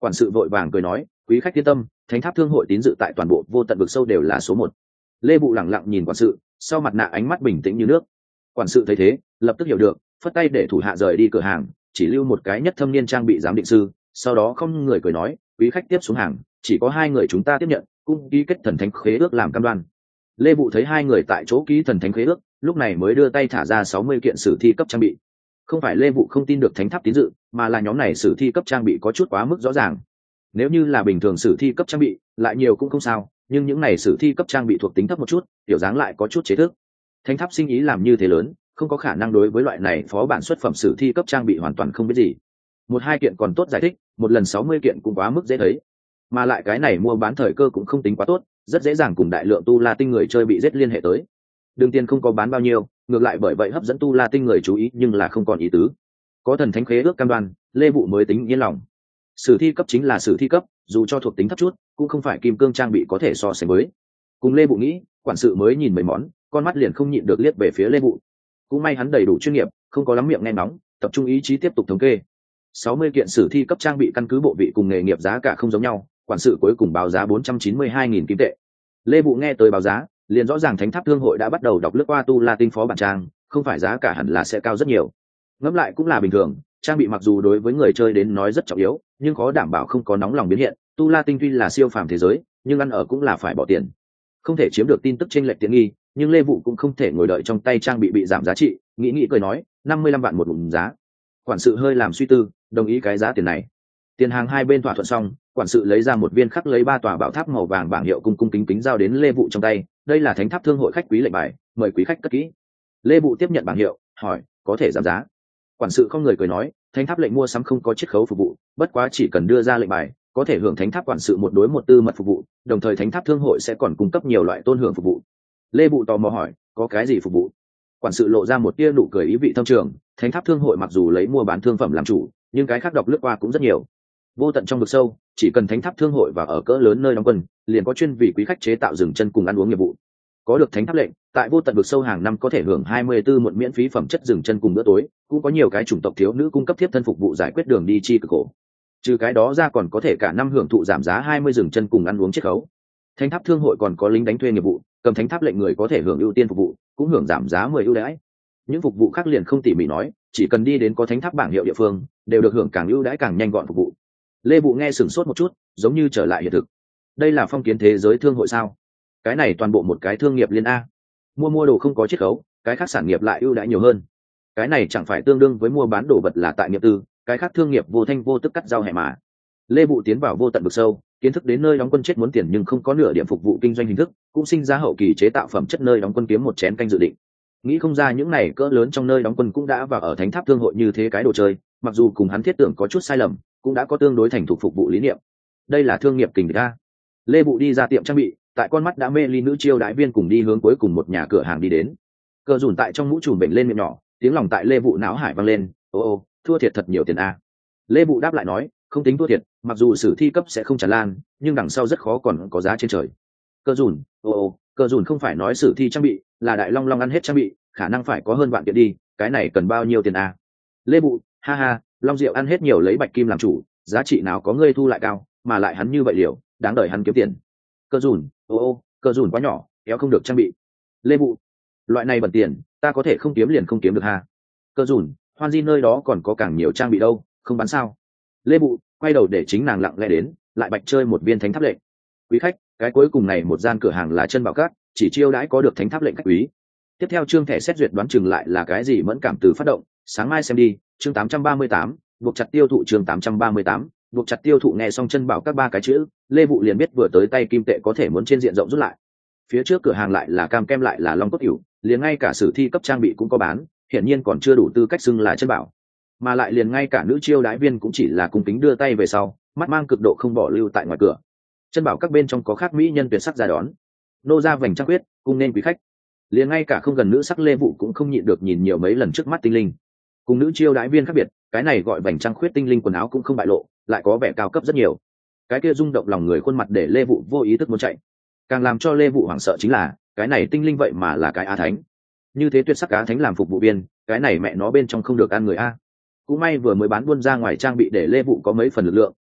Quản sự vội vàng cười nói, quý khách yên tâm, thánh tháp thương hội tín dự tại toàn bộ vô tận vực sâu đều là số một. Lê Vụ lẳng lặng nhìn quản sự, sau mặt nạ ánh mắt bình tĩnh như nước. Quản sự thấy thế, lập tức hiểu được, phất tay để thủ hạ rời đi cửa hàng, chỉ lưu một cái nhất thâm niên trang bị giám định sư, sau đó không người cười nói, quý khách tiếp xuống hàng, chỉ có hai người chúng ta tiếp nhận, cũng ký kết thần thánh khế ước làm cam đoan. Lê Vụ thấy hai người tại chỗ ký thần thánh khế ước, lúc này mới đưa tay thả ra sáu mươi kiện sử thi cấp trang bị. Không phải Lê Vụ không tin được thánh tháp tín dự, mà là nhóm này sử thi cấp trang bị có chút quá mức rõ ràng. Nếu như là bình thường sử thi cấp trang bị, lại nhiều cũng không sao, nhưng những này sử thi cấp trang bị thuộc tính thấp một chút, tiểu dáng lại có chút chế thức. Thánh tháp sinh ý làm như thế lớn, không có khả năng đối với loại này phó bản xuất phẩm sử thi cấp trang bị hoàn toàn không biết gì. Một hai kiện còn tốt giải thích, một lần sáu mươi kiện cũng quá mức dễ thấy. Mà lại cái này mua bán thời cơ cũng không tính quá tốt, rất dễ dàng cùng đại lượng tu la tinh người chơi bị giết liên hệ tới. Đương tiền không có bán bao nhiêu, ngược lại bởi vậy hấp dẫn tu la tinh người chú ý nhưng là không còn ý tứ. Có thần thánh khế ước cam đoan, Lê Vụ mới tính yên lòng. Sử thi cấp chính là sử thi cấp, dù cho thuộc tính thấp chút, cũng không phải kim cương trang bị có thể so sánh với. Cùng Lê Vụ nghĩ, quản sự mới nhìn mấy món, con mắt liền không nhịn được liếc về phía Lê Vụ. Cũng may hắn đầy đủ chuyên nghiệp, không có lắm miệng nghe nóng, tập trung ý chí tiếp tục thống kê. sáu mươi kiện sử thi cấp trang bị căn cứ bộ vị cùng nghề nghiệp giá cả không giống nhau, quản sự cuối cùng báo giá bốn trăm chín mươi hai nghìn kim tệ. Lê Vụ nghe tới báo giá, liền rõ ràng thánh tháp thương hội đã bắt đầu đọc lướt qua tu la tinh phó bản trang, không phải giá cả hẳn là sẽ cao rất nhiều. Ngẫm lại cũng là bình thường, trang bị mặc dù đối với người chơi đến nói rất trọng yếu, nhưng khó đảm bảo không có nóng lòng biến hiện. Tu la tinh tuy là siêu phàm thế giới, nhưng ăn ở cũng là phải bỏ tiền, không thể chiếm được tin tức chênh lệch tiện nghi, nhưng Lê Vụ cũng không thể ngồi đợi trong tay trang bị bị giảm giá trị, nghĩ nghĩ cười nói, năm mươi lăm vạn một vùng giá. Quản sự hơi làm suy tư, đồng ý cái giá tiền này. Tiền hàng hai bên thỏa thuận xong, quản sự lấy ra một viên khắc lấy ba tòa bảo tháp màu vàng bảng hiệu cung cung kính kính giao đến Lê Vụ trong tay, đây là thánh tháp thương hội khách quý lệnh bài, mời quý khách cất kỹ. Lê Vụ tiếp nhận bảng hiệu, hỏi, có thể giảm giá? Quản sự không người cười nói, thánh tháp lệnh mua sắm không có chiết khấu phục vụ, bất quá chỉ cần đưa ra lệnh bài, có thể hưởng thánh tháp quản sự một đối một tư mật phục vụ, đồng thời thánh tháp thương hội sẽ còn cung cấp nhiều loại tôn hưởng phục vụ. Lê Vụ tò mò hỏi, có cái gì phục vụ? Quản sự lộ ra một tia nụ cười ý vị thâm trường, thánh tháp thương hội mặc dù lấy mua bán thương phẩm làm chủ, nhưng cái khác đọc lướt qua cũng rất nhiều. Vô tận trong vực sâu, chỉ cần thánh tháp thương hội và ở cỡ lớn nơi đóng quân, liền có chuyên vì quý khách chế tạo dừng chân cùng ăn uống nghiệp vụ. Có được thánh tháp lệnh, tại vô tận vực sâu hàng năm có thể hưởng hai mươi tư muộn miễn phí phẩm chất dừng chân cùng bữa tối, cũng có nhiều cái chủng tộc thiếu nữ cung cấp tiếp thân phục vụ giải quyết đường đi chi cực khổ. Trừ cái đó ra còn có thể cả năm hưởng thụ giảm giá hai mươi dừng chân cùng ăn uống chiết khấu. Thánh tháp thương hội còn có lính đánh thuê nghiệp vụ, cầm thánh tháp lệnh người có thể hưởng ưu tiên phục vụ, cũng hưởng giảm giá mười ưu đãi. Những phục vụ khác liền không tỉ mỉ nói, chỉ cần đi đến có thánh tháp bảng hiệu địa phương, đều được hưởng càng ưu đãi càng nhanh gọn phục vụ. Lê Vụ nghe sửng sốt một chút, giống như trở lại hiện thực. Đây là phong kiến thế giới thương hội sao? Cái này toàn bộ một cái thương nghiệp liên a. Mua mua đồ không có chiết khấu, cái khác sản nghiệp lại ưu đãi nhiều hơn. Cái này chẳng phải tương đương với mua bán đồ vật là tại nghiệp tư, cái khác thương nghiệp vô thanh vô tức cắt rau hẹ mà. Lê Vụ tiến vào vô tận vực sâu, kiến thức đến nơi đóng quân chết muốn tiền nhưng không có nửa điểm phục vụ kinh doanh hình thức, cũng sinh ra hậu kỳ chế tạo phẩm chất nơi đóng quân kiếm một chén canh dự định. Nghĩ không ra những này cỡ lớn trong nơi đóng quân cũng đã vào ở thánh tháp thương hội như thế cái đồ chơi, mặc dù cùng hắn thiết tưởng có chút sai lầm, cũng đã có tương đối thành thục phục vụ lý niệm. Đây là thương nghiệp kình địch a. Lê Vụ đi ra tiệm trang bị, tại con mắt đã mê ly nữ chiêu đãi viên cùng đi hướng cuối cùng một nhà cửa hàng đi đến. Cờ dùn tại trong mũ trùm bệnh lên miệng nhỏ, tiếng lòng tại Lê Vụ não hải vang lên, ô ô, thua thiệt thật nhiều tiền a. Lê Vụ đáp lại nói, không tính thua thiệt, mặc dù sử thi cấp sẽ không tràn lan, nhưng đằng sau rất khó còn có giá trên trời. Cờ dùn, ô ô, cờ dùn không phải nói sử thi trang bị, là đại long long ăn hết trang bị, khả năng phải có hơn vạn kiện đi, cái này cần bao nhiêu tiền a? Lê Vụ, ha ha, long diệu ăn hết nhiều lấy bạch kim làm chủ, giá trị nào có ngươi thu lại cao, mà lại hắn như vậy liều, đáng đợi hắn kiếm tiền. Cờ dùn, ô ô, cờ dùn quá nhỏ, kéo không được trang bị. Lê Vụ, loại này bẩn tiền, ta có thể không kiếm liền không kiếm được ha. Cờ dùn, hoan di nơi đó còn có càng nhiều trang bị đâu, không bán sao? Lê Vụ quay đầu để chính nàng lặng lẽ đến, lại bạch chơi một viên thánh tháp lệnh. Quý khách, cái cuối cùng này một gian cửa hàng là chân bảo cát, chỉ chiêu đãi có được thánh tháp lệnh khách quý. Tiếp theo chương thẻ xét duyệt đoán chừng lại là cái gì mẫn cảm từ phát động, sáng mai xem đi. Chương tám trăm ba mươi tám, buộc chặt tiêu thụ. Chương tám trăm ba mươi tám, buộc chặt tiêu thụ. Nghe xong chân bảo các ba cái chữ, Lê Vụ liền biết vừa tới tay kim tệ có thể muốn trên diện rộng rút lại. Phía trước cửa hàng lại là cam kem lại là long cốt hữu, liền ngay cả sử thi cấp trang bị cũng có bán, hiển nhiên còn chưa đủ tư cách xưng là chân bảo. Mà lại liền ngay cả nữ chiêu đái viên cũng chỉ là cung kính đưa tay về sau, mắt mang cực độ không bỏ lưu tại ngoài cửa. Chân bảo các bên trong có khác mỹ nhân tuyệt sắc ra đón, nô ra vành trăng quyết, cung nên quý khách. Liền ngay cả không gần nữ sắc Lê Vụ cũng không nhịn được nhìn nhiều mấy lần trước mắt tinh linh. Cùng nữ chiêu đái viên khác biệt, cái này gọi vành trăng khuyết tinh linh quần áo cũng không bại lộ, lại có vẻ cao cấp rất nhiều. Cái kia rung động lòng người khuôn mặt để Lê Vụ vô ý thức muốn chạy. Càng làm cho Lê Vụ hoảng sợ chính là, cái này tinh linh vậy mà là cái á thánh. Như thế tuyệt sắc á thánh làm phục vụ viên, cái này mẹ nó bên trong không được ăn người a. Cũng may vừa mới bán buôn ra ngoài trang bị để Lê Vụ có mấy phần lực lượng,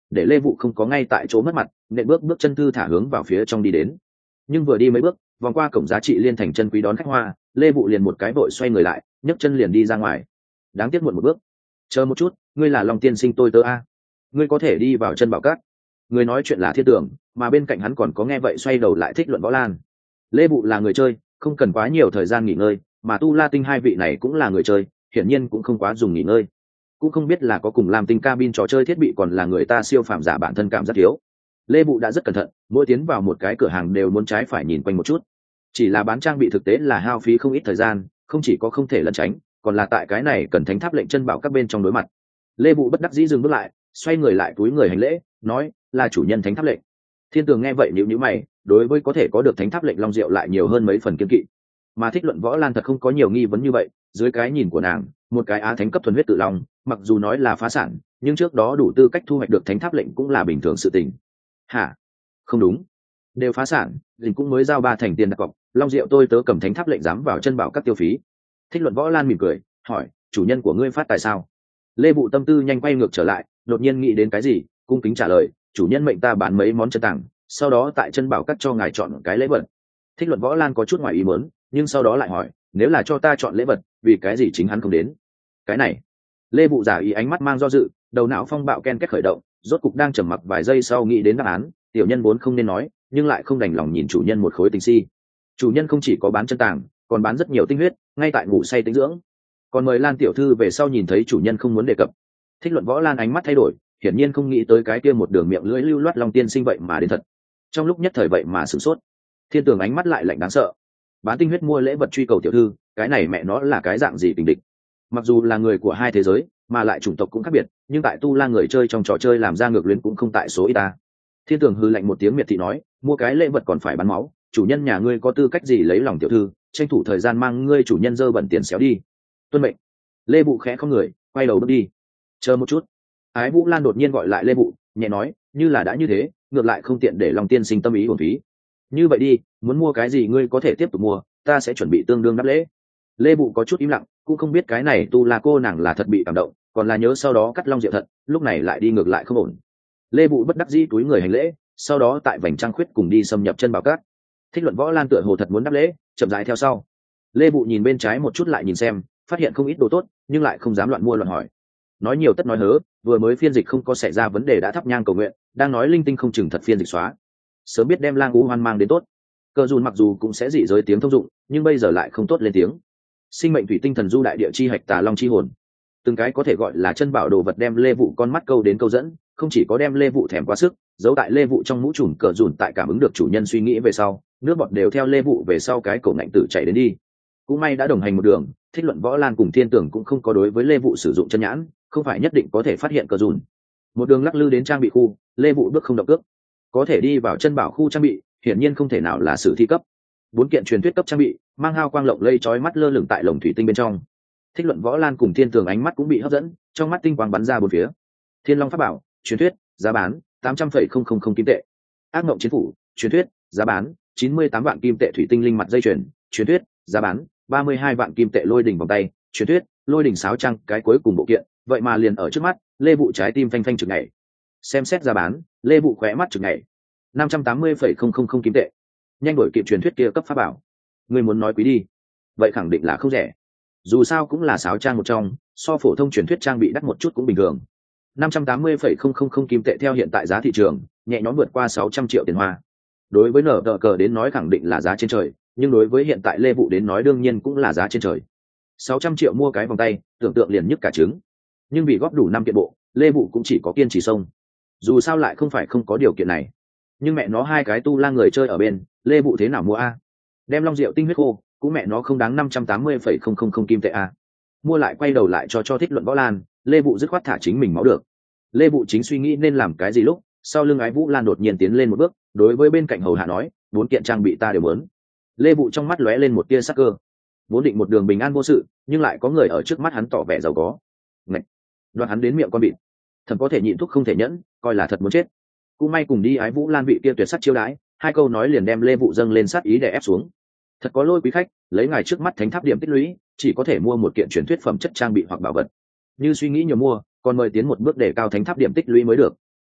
để lê vụ không có ngay tại chỗ mất mặt, nện bước bước chân thư thả hướng vào phía trong đi đến. Nhưng vừa đi mấy bước, vòng qua cổng giá trị liên thành chân quý đón khách hoa, lê vụ liền một cái vội xoay người lại, nhấc chân liền đi ra ngoài. Đáng tiếc muộn một bước. Chờ một chút, ngươi là Long tiên sinh tôi tớ a, ngươi có thể đi vào chân bảo cát. Người nói chuyện là Thiên Tưởng, mà bên cạnh hắn còn có nghe vậy xoay đầu lại Thích Luận Võ Lan. Lê vụ là người chơi, không cần quá nhiều thời gian nghỉ ngơi, mà Tu La Tinh hai vị này cũng là người chơi, hiển nhiên cũng không quá dùng nghỉ ngơi. Cũng không biết là có cùng làm tinh cabin trò chơi thiết bị còn là người ta siêu phàm giả bản thân cảm giác thiếu. Lê vụ đã rất cẩn thận, mỗi tiến vào một cái cửa hàng đều muốn trái phải nhìn quanh một chút. Chỉ là bán trang bị thực tế là hao phí không ít thời gian, không chỉ có không thể lẩn tránh, còn là tại cái này cần thánh tháp lệnh chân bảo các bên trong đối mặt. Lê vụ bất đắc dĩ dừng bước lại, xoay người lại túi người hành lễ, nói là chủ nhân thánh tháp lệnh. Thiên Tường nghe vậy nhíu nhíu mày, đối với có thể có được thánh tháp lệnh Long Diệu lại nhiều hơn mấy phần kiên kỵ. Mà Thích Luận Võ Lan thật không có nhiều nghi vấn như vậy, dưới cái nhìn của nàng, một cái á thánh cấp thuần huyết tự long, mặc dù nói là phá sản, nhưng trước đó đủ tư cách thu hoạch được thánh tháp lệnh cũng là bình thường sự tình. Hả? Không đúng, đều phá sản, dình cũng mới giao ba thành tiền đặt cọc, Long Diệu tôi tớ cầm thánh tháp lệnh dám vào chân bảo các tiêu phí. Thích Luận Võ Lan mỉm cười, hỏi, chủ nhân của ngươi phát tài sao? Lê vụ tâm tư nhanh quay ngược trở lại, đột nhiên nghĩ đến cái gì, cung kính trả lời, chủ nhân mệnh ta bán mấy món chân tàng, sau đó tại chân bảo cắt cho ngài chọn cái lễ vật. Thích Luận Võ Lan có chút ngoài ý muốn, nhưng sau đó lại hỏi, nếu là cho ta chọn lễ vật, vì cái gì chính hắn không đến? Cái này, Lê vụ giả ý ánh mắt mang do dự, đầu não phong bạo ken kết khởi động, rốt cục đang trầm mặc vài giây sau nghĩ đến đáp án, tiểu nhân vốn không nên nói, nhưng lại không đành lòng nhìn chủ nhân một khối tình si. Chủ nhân không chỉ có bán chân tàng, còn bán rất nhiều tinh huyết, ngay tại ngủ say tĩnh dưỡng. Còn mời Lan tiểu thư về sau nhìn thấy chủ nhân không muốn đề cập. Thích Luận Võ Lan ánh mắt thay đổi, hiển nhiên không nghĩ tới cái kia một đường miệng lưỡi lưu loát Long tiên sinh vậy mà đến thật. Trong lúc nhất thời vậy mà sửng sốt. Thiên Tường ánh mắt lại lạnh đáng sợ. Bán tinh huyết mua lễ vật truy cầu tiểu thư, cái này mẹ nó là cái dạng gì tình địch? Mặc dù là người của hai thế giới, mà lại chủng tộc cũng khác biệt, nhưng tại Tu La người chơi trong trò chơi làm ra ngược luyến cũng không tại số ít ta. Thiên Tường hư lạnh một tiếng miệt thị nói, mua cái lễ vật còn phải bán máu, chủ nhân nhà ngươi có tư cách gì lấy lòng tiểu thư, tranh thủ thời gian mang ngươi chủ nhân dơ bẩn tiền xéo đi. Tuân mệnh. Lê Bụ khẽ không người, quay đầu bước đi. Chờ một chút. Ái Vũ Lan đột nhiên gọi lại Lê Bụ, nhẹ nói, như là đã như thế, ngược lại không tiện để lòng tiên sinh tâm ý uổng phí. Như vậy đi, muốn mua cái gì ngươi có thể tiếp tục mua, ta sẽ chuẩn bị tương đương đáp lễ. Lê Bụ có chút im lặng, cũng không biết cái này Tu La cô nàng là thật bị cảm động, còn là nhớ sau đó cắt long diệu thật, lúc này lại đi ngược lại không ổn. Lê Bụ bất đắc dĩ túi người hành lễ, sau đó tại vành trăng khuyết cùng đi xâm nhập chân bảo cát. Thích Luận Võ Lan tựa hồ thật muốn đáp lễ, chậm rãi theo sau. Lê Bụ nhìn bên trái một chút lại nhìn xem, phát hiện không ít đồ tốt, nhưng lại không dám loạn mua loạn hỏi. Nói nhiều tất nói hớ, vừa mới phiên dịch không có xảy ra vấn đề đã thắp nhang cầu nguyện, đang nói linh tinh không chừng thật phiên dịch xóa. Sớm biết đem Lang Ú Hoan mang đến tốt. Cờ dùn mặc dù cũng sẽ dị giới tiếng thông dụng, nhưng bây giờ lại không tốt lên tiếng. Sinh mệnh thủy tinh thần du đại địa chi hạch tà long chi hồn, từng cái có thể gọi là chân bảo đồ vật đem Lê Vụ con mắt câu đến câu dẫn, không chỉ có đem Lê Vụ thèm quá sức, giấu tại Lê Vụ trong mũ trùm cờ dùn tại cảm ứng được chủ nhân suy nghĩ về sau, nước bọt đều theo Lê Vụ về sau cái cổ ngạnh tử chạy đến đi. Cũng may đã đồng hành một đường, Thích Luận Võ Lan cùng Thiên Tưởng cũng không có đối với Lê Vụ sử dụng chân nhãn, không phải nhất định có thể phát hiện cờ dùn. Một đường lắc lư đến trang bị khu, Lê Vụ bước không động cước, có thể đi vào chân bảo khu trang bị, hiển nhiên không thể nào là sử thi cấp. Bốn kiện truyền thuyết cấp trang bị, mang hao quang lộng lây chói mắt lơ lửng tại lồng thủy tinh bên trong. Thích Luận Võ Lan cùng Thiên Tường ánh mắt cũng bị hấp dẫn, trong mắt tinh quang bắn ra bốn phía. Thiên Long pháp bảo, truyền thuyết, giá bán tám trăm phẩy không không không kim tệ. Ác Mộng chiến phủ, truyền thuyết, giá bán chín mươi tám vạn kim tệ. Thủy tinh linh mặt dây chuyền, truyền thuyết, giá bán ba mươi hai vạn kim tệ. Lôi đỉnh vòng tay, truyền thuyết, lôi đỉnh sáo trăng, cái cuối cùng bộ kiện, vậy mà liền ở trước mắt, Lê Vụ trái tim phanh phanh chực nhảy. Xem xét giá bán, Lê Vụ khóe mắt chực nhảy. năm trăm tám mươi phẩy không không không kim tệ. Nhanh đổi kịp truyền thuyết kia cấp pháp bảo. Ngươi muốn nói quý đi, vậy khẳng định là không rẻ. Dù sao cũng là sáo trang một trong, so phổ thông truyền thuyết trang bị đắt một chút cũng bình thường. năm trăm tám mươi phẩy không không không kim tệ theo hiện tại giá thị trường, nhẹ nhõm vượt qua sáu trăm triệu tiền hoa. Đối với nở tờ cờ đến nói khẳng định là giá trên trời, nhưng đối với hiện tại Lê Vụ đến nói đương nhiên cũng là giá trên trời. sáu trăm triệu mua cái vòng tay, tưởng tượng liền nhức cả trứng. Nhưng vì góp đủ năm kiện bộ, Lê Vụ cũng chỉ có kiên trì xông. Dù sao lại không phải không có điều kiện này. Nhưng mẹ nó hai cái tu la người chơi ở bên, Lê Vụ thế nào mua a? Đem long rượu tinh huyết khô, cũng mẹ nó không đáng năm trăm tám mươi phẩy không không không kim tệ a. Mua lại quay đầu lại cho cho Thích Luận Võ Lan, Lê Vụ dứt khoát thả chính mình máu được. Lê Vụ chính suy nghĩ nên làm cái gì lúc, sau lưng Ái Vũ Lan đột nhiên tiến lên một bước, đối với bên cạnh hầu hạ nói, bốn kiện trang bị ta đều muốn. Lê Vụ trong mắt lóe lên một tia sắc cơ. Vốn định một đường bình an vô sự, nhưng lại có người ở trước mắt hắn tỏ vẻ giàu có. Ngạch, đoạt hắn đến miệng con bịt. Thần có thể nhịn thuốc không thể nhẫn, coi là thật muốn chết. Cũng may cùng đi Ái Vũ Lan vị kia tuyệt sắc chiêu đãi, hai câu nói liền đem Lê Vụ dâng lên sát ý để ép xuống. Thật có lỗi quý khách, lấy ngài trước mắt thánh tháp điểm tích lũy, chỉ có thể mua một kiện truyền thuyết phẩm chất trang bị hoặc bảo vật. Như suy nghĩ nhiều mua, còn mời tiến một bước để cao thánh tháp điểm tích lũy mới được.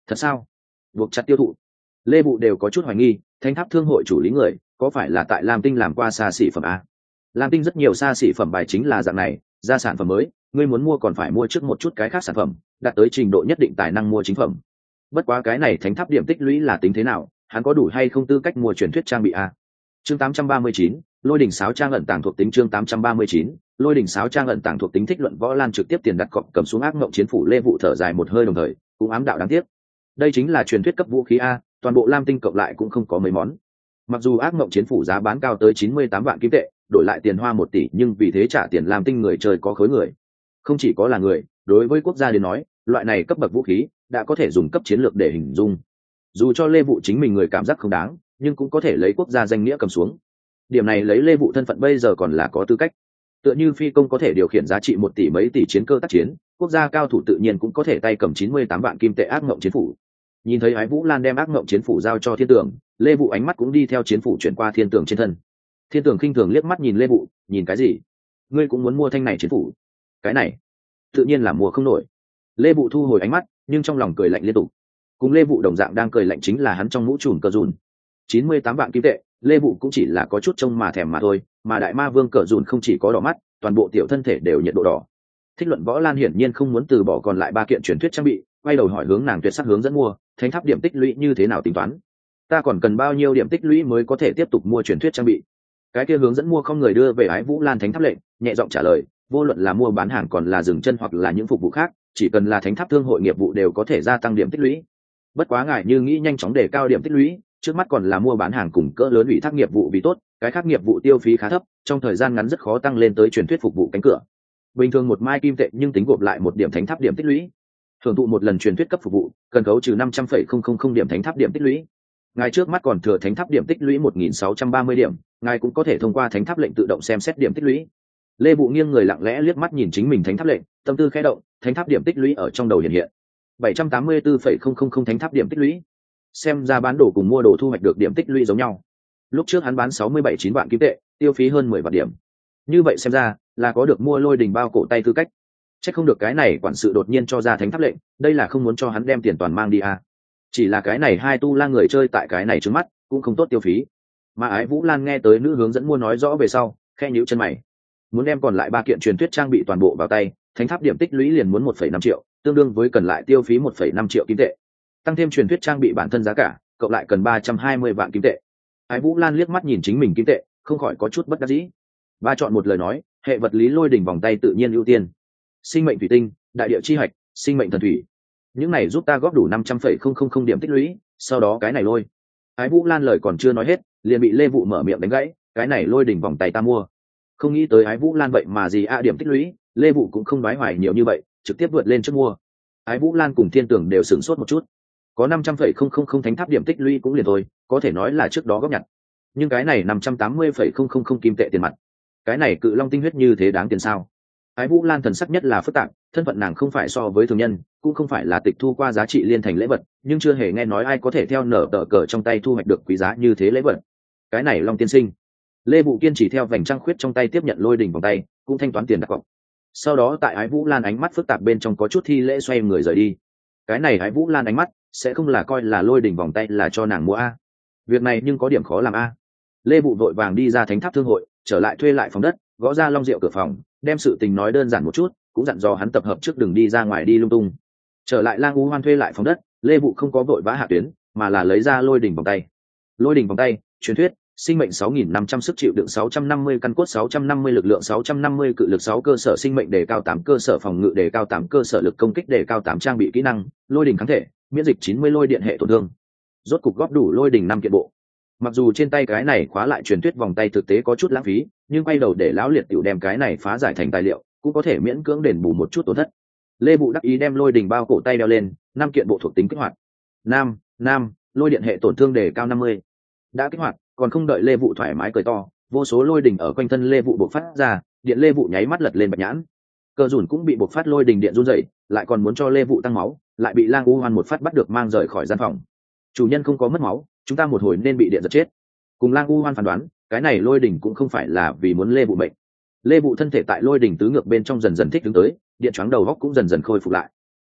Thật sao? Buộc chặt tiêu thụ. Lê Vụ đều có chút hoài nghi, thánh tháp thương hội chủ lý người có phải là tại Lam Tinh làm qua xa xỉ phẩm a? Lam Tinh rất nhiều xa xỉ phẩm bài chính là dạng này, ra sản phẩm mới, ngươi muốn mua còn phải mua trước một chút cái khác sản phẩm, đạt tới trình độ nhất định tài năng mua chính phẩm. Bất quá cái này thánh tháp điểm tích lũy là tính thế nào, hắn có đủ hay không tư cách mua truyền thuyết trang bị a? Chương tám trăm ba mươi chín, Lôi đỉnh sáo trang ẩn tàng thuộc tính. Chương tám trăm ba mươi chín, Lôi đỉnh sáo trang ẩn tàng thuộc tính. Thích Luận Võ Lan trực tiếp tiền đặt cọc cầm xuống ác mộng chiến phủ. Lê Vụ thở dài một hơi, đồng thời cũng ám đạo đáng tiếc. Đây chính là truyền thuyết cấp vũ khí a, toàn bộ Lam Tinh cộng lại cũng không có mấy món. Mặc dù ác mộng chiến phủ giá bán cao tới chín mươi tám vạn kim tệ, đổi lại tiền hoa một tỷ, nhưng vì thế trả tiền Lam Tinh người chơi có khối người. Không chỉ có là người, đối với quốc gia đến nói, loại này cấp bậc vũ khí đã có thể dùng cấp chiến lược để hình dung. Dù cho Lê Vụ chính mình người cảm giác không đáng, nhưng cũng có thể lấy quốc gia danh nghĩa cầm xuống. Điểm này lấy Lê Vụ thân phận bây giờ còn là có tư cách. Tựa như phi công có thể điều khiển giá trị một tỷ mấy tỷ chiến cơ tác chiến, quốc gia cao thủ tự nhiên cũng có thể tay cầm chín mươi tám vạn kim tệ ác mộng chiến phủ. Nhìn thấy Ái Vũ Lan đem ác mộng chiến phủ giao cho Thiên Tường, Lê Vụ ánh mắt cũng đi theo chiến phủ chuyển qua Thiên Tường trên thân. Thiên Tường khinh thường liếc mắt nhìn Lê Vụ, nhìn cái gì? Ngươi cũng muốn mua thanh này chiến phủ? Cái này, tự nhiên là mua không nổi. Lê Vụ thu hồi ánh mắt, nhưng trong lòng cười lạnh liên tục. Cùng Lê Vụ đồng dạng đang cười lạnh chính là hắn trong mũ trùm Cờ Dùn. chín mươi tám vạn kim tệ, Lê Vụ cũng chỉ là có chút trông mà thèm mà thôi, mà đại ma vương Cờ Dùn không chỉ có đỏ mắt, toàn bộ tiểu thân thể đều nhiệt độ đỏ. Thích Luận Võ Lan hiển nhiên không muốn từ bỏ còn lại ba kiện truyền thuyết trang bị, quay đầu hỏi hướng nàng tuyệt sắc hướng dẫn mua, thánh tháp điểm tích lũy như thế nào tính toán? Ta còn cần bao nhiêu điểm tích lũy mới có thể tiếp tục mua truyền thuyết trang bị? Cái kia hướng dẫn mua không người đưa về Ái Vũ Lan thánh tháp lệnh, nhẹ giọng trả lời, vô luận là mua bán hàng còn là dừng chân hoặc là những phục vụ khác, chỉ cần là thánh tháp thương hội nghiệp vụ đều có thể gia tăng điểm tích lũy. Bất quá ngài như nghĩ nhanh chóng đề cao điểm tích lũy, trước mắt còn là mua bán hàng cùng cỡ lớn ủy thác nghiệp vụ vì tốt, cái khác nghiệp vụ tiêu phí khá thấp, trong thời gian ngắn rất khó tăng lên tới truyền thuyết phục vụ cánh cửa. Bình thường một mai kim tệ nhưng tính gộp lại một điểm thánh tháp điểm tích lũy. Thưởng thụ một lần truyền thuyết cấp phục vụ, cần khấu trừ năm trăm phẩy không không không điểm thánh tháp điểm tích lũy. Ngài trước mắt còn thừa thánh tháp điểm tích lũy một nghìn sáu trăm ba mươi điểm, ngài cũng có thể thông qua thánh tháp lệnh tự động xem xét điểm tích lũy. Lê Vụ nghiêng người lặng lẽ liếc mắt nhìn chính mình thánh tháp lệnh, tâm tư khẽ động, thánh tháp điểm tích lũy ở trong đầu hiện hiện. bảy trăm tám mươi tư phẩy không không không thánh tháp điểm tích lũy. Xem ra bán đồ cùng mua đồ thu hoạch được điểm tích lũy giống nhau. Lúc trước hắn bán sáu mươi bảy chín vạn kim tệ, tiêu phí hơn mười vạn điểm. Như vậy xem ra là có được mua lôi đình bao cổ tay tư cách. Chắc không được cái này quản sự đột nhiên cho ra thánh tháp lệnh, đây là không muốn cho hắn đem tiền toàn mang đi à. Chỉ là cái này hai tu la người chơi tại cái này trước mắt cũng không tốt tiêu phí. Mà Ái Vũ Lan nghe tới nữ hướng dẫn mua nói rõ về sau, khe nhíu chân mày. Muốn đem còn lại ba kiện truyền thuyết trang bị toàn bộ vào tay, thánh tháp điểm tích lũy liền muốn một phẩy năm triệu, tương đương với cần lại tiêu phí một phẩy năm triệu kim tệ. Tăng thêm truyền thuyết trang bị bản thân giá cả, cộng lại cần ba trăm hai mươi vạn kim tệ. Ái Vũ Lan liếc mắt nhìn chính mình kim tệ, không khỏi có chút bất đắc dĩ. Ba chọn một lời nói, hệ vật lý lôi đỉnh vòng tay tự nhiên ưu tiên. Sinh mệnh thủy tinh, đại địa chi hạch, sinh mệnh thần thủy. Những này giúp ta góp đủ năm trăm phẩy không không không điểm tích lũy, sau đó cái này lôi. Ái Vũ Lan lời còn chưa nói hết, liền bị Lê Vụ mở miệng đánh gãy, cái này lôi đỉnh vòng tay ta mua. Không nghĩ tới Ái Vũ Lan vậy mà gì a điểm tích lũy, Lê Vụ cũng không nói hoài nhiều như vậy, trực tiếp vượt lên trước mua. Ái Vũ Lan cùng Thiên Tưởng đều sửng sốt một chút. Có năm trăm phẩy không không không thánh tháp điểm tích lũy cũng liền thôi, có thể nói là trước đó góp nhặt. Nhưng cái này năm trăm tám mươi phẩy không không không kim tệ tiền mặt. Cái này cự long tinh huyết như thế đáng tiền sao? Ái Vũ Lan thần sắc nhất là phức tạp, thân phận nàng không phải so với thường nhân, cũng không phải là tịch thu qua giá trị liên thành lễ vật, nhưng chưa hề nghe nói ai có thể theo nở tờ cờ trong tay thu hoạch được quý giá như thế lễ vật. Cái này long tiên sinh. Lê Vụ Kiên chỉ theo vành trăng khuyết trong tay tiếp nhận lôi đỉnh vòng tay, cũng thanh toán tiền đặt cọc. Sau đó tại Ái Vũ Lan ánh mắt phức tạp bên trong có chút thi lễ xoay người rời đi. Cái này Ái Vũ Lan ánh mắt sẽ không là coi là lôi đỉnh vòng tay là cho nàng mua a. Việc này nhưng có điểm khó làm a. Lê Vụ vội vàng đi ra thánh tháp thương hội, trở lại thuê lại phòng đất, gõ ra Long Diệu cửa phòng, đem sự tình nói đơn giản một chút, cũng dặn dò hắn tập hợp trước đừng đi ra ngoài đi lung tung. Trở lại Lang U Hoan thuê lại phòng đất, Lê Vụ không có vội vã hạ tuyến, mà là lấy ra lôi đỉnh vòng tay. Lôi đỉnh vòng tay, truyền thuyết, sinh mệnh sáu nghìn năm trăm sức chịu đựng sáu trăm năm mươi căn cốt sáu trăm năm mươi lực lượng sáu trăm năm mươi cự lực sáu cơ sở sinh mệnh đề cao tám cơ sở phòng ngự đề cao tám cơ sở lực công kích đề cao tám trang bị kỹ năng, lôi đỉnh kháng thể, miễn dịch chín mươi lôi điện hệ tổn thương. Rốt cục góp đủ lôi đỉnh năm kiện bộ. Mặc dù trên tay cái này khóa lại truyền thuyết vòng tay thực tế có chút lãng phí, nhưng quay đầu để lão liệt tiểu đem cái này phá giải thành tài liệu, cũng có thể miễn cưỡng đền bù một chút tổn thất. Lê Vụ đắc ý đem lôi đỉnh bao cổ tay đeo lên, năm kiện bộ thuộc tính kích hoạt. Nam, nam, lôi điện hệ tổn thương đề cao năm mươi. Đã kích hoạt, còn không đợi Lê Vụ thoải mái cười to, vô số lôi đỉnh ở quanh thân Lê Vụ bộc phát ra, điện Lê Vụ nháy mắt lật lên bạch nhãn. Cờ Dùn cũng bị bộc phát lôi đỉnh điện run rẩy, lại còn muốn cho Lê Vụ tăng máu, lại bị Lang U Hoan một phát bắt được mang rời khỏi gian phòng. Chủ nhân không có mất máu, chúng ta một hồi nên bị điện giật chết. Cùng Lang U Hoan phán đoán, cái này lôi đỉnh cũng không phải là vì muốn Lê Vụ mệnh. Lê Vụ thân thể tại lôi đỉnh tứ ngược bên trong dần dần thích đứng tới, điện choáng đầu góc cũng dần dần khôi phục lại.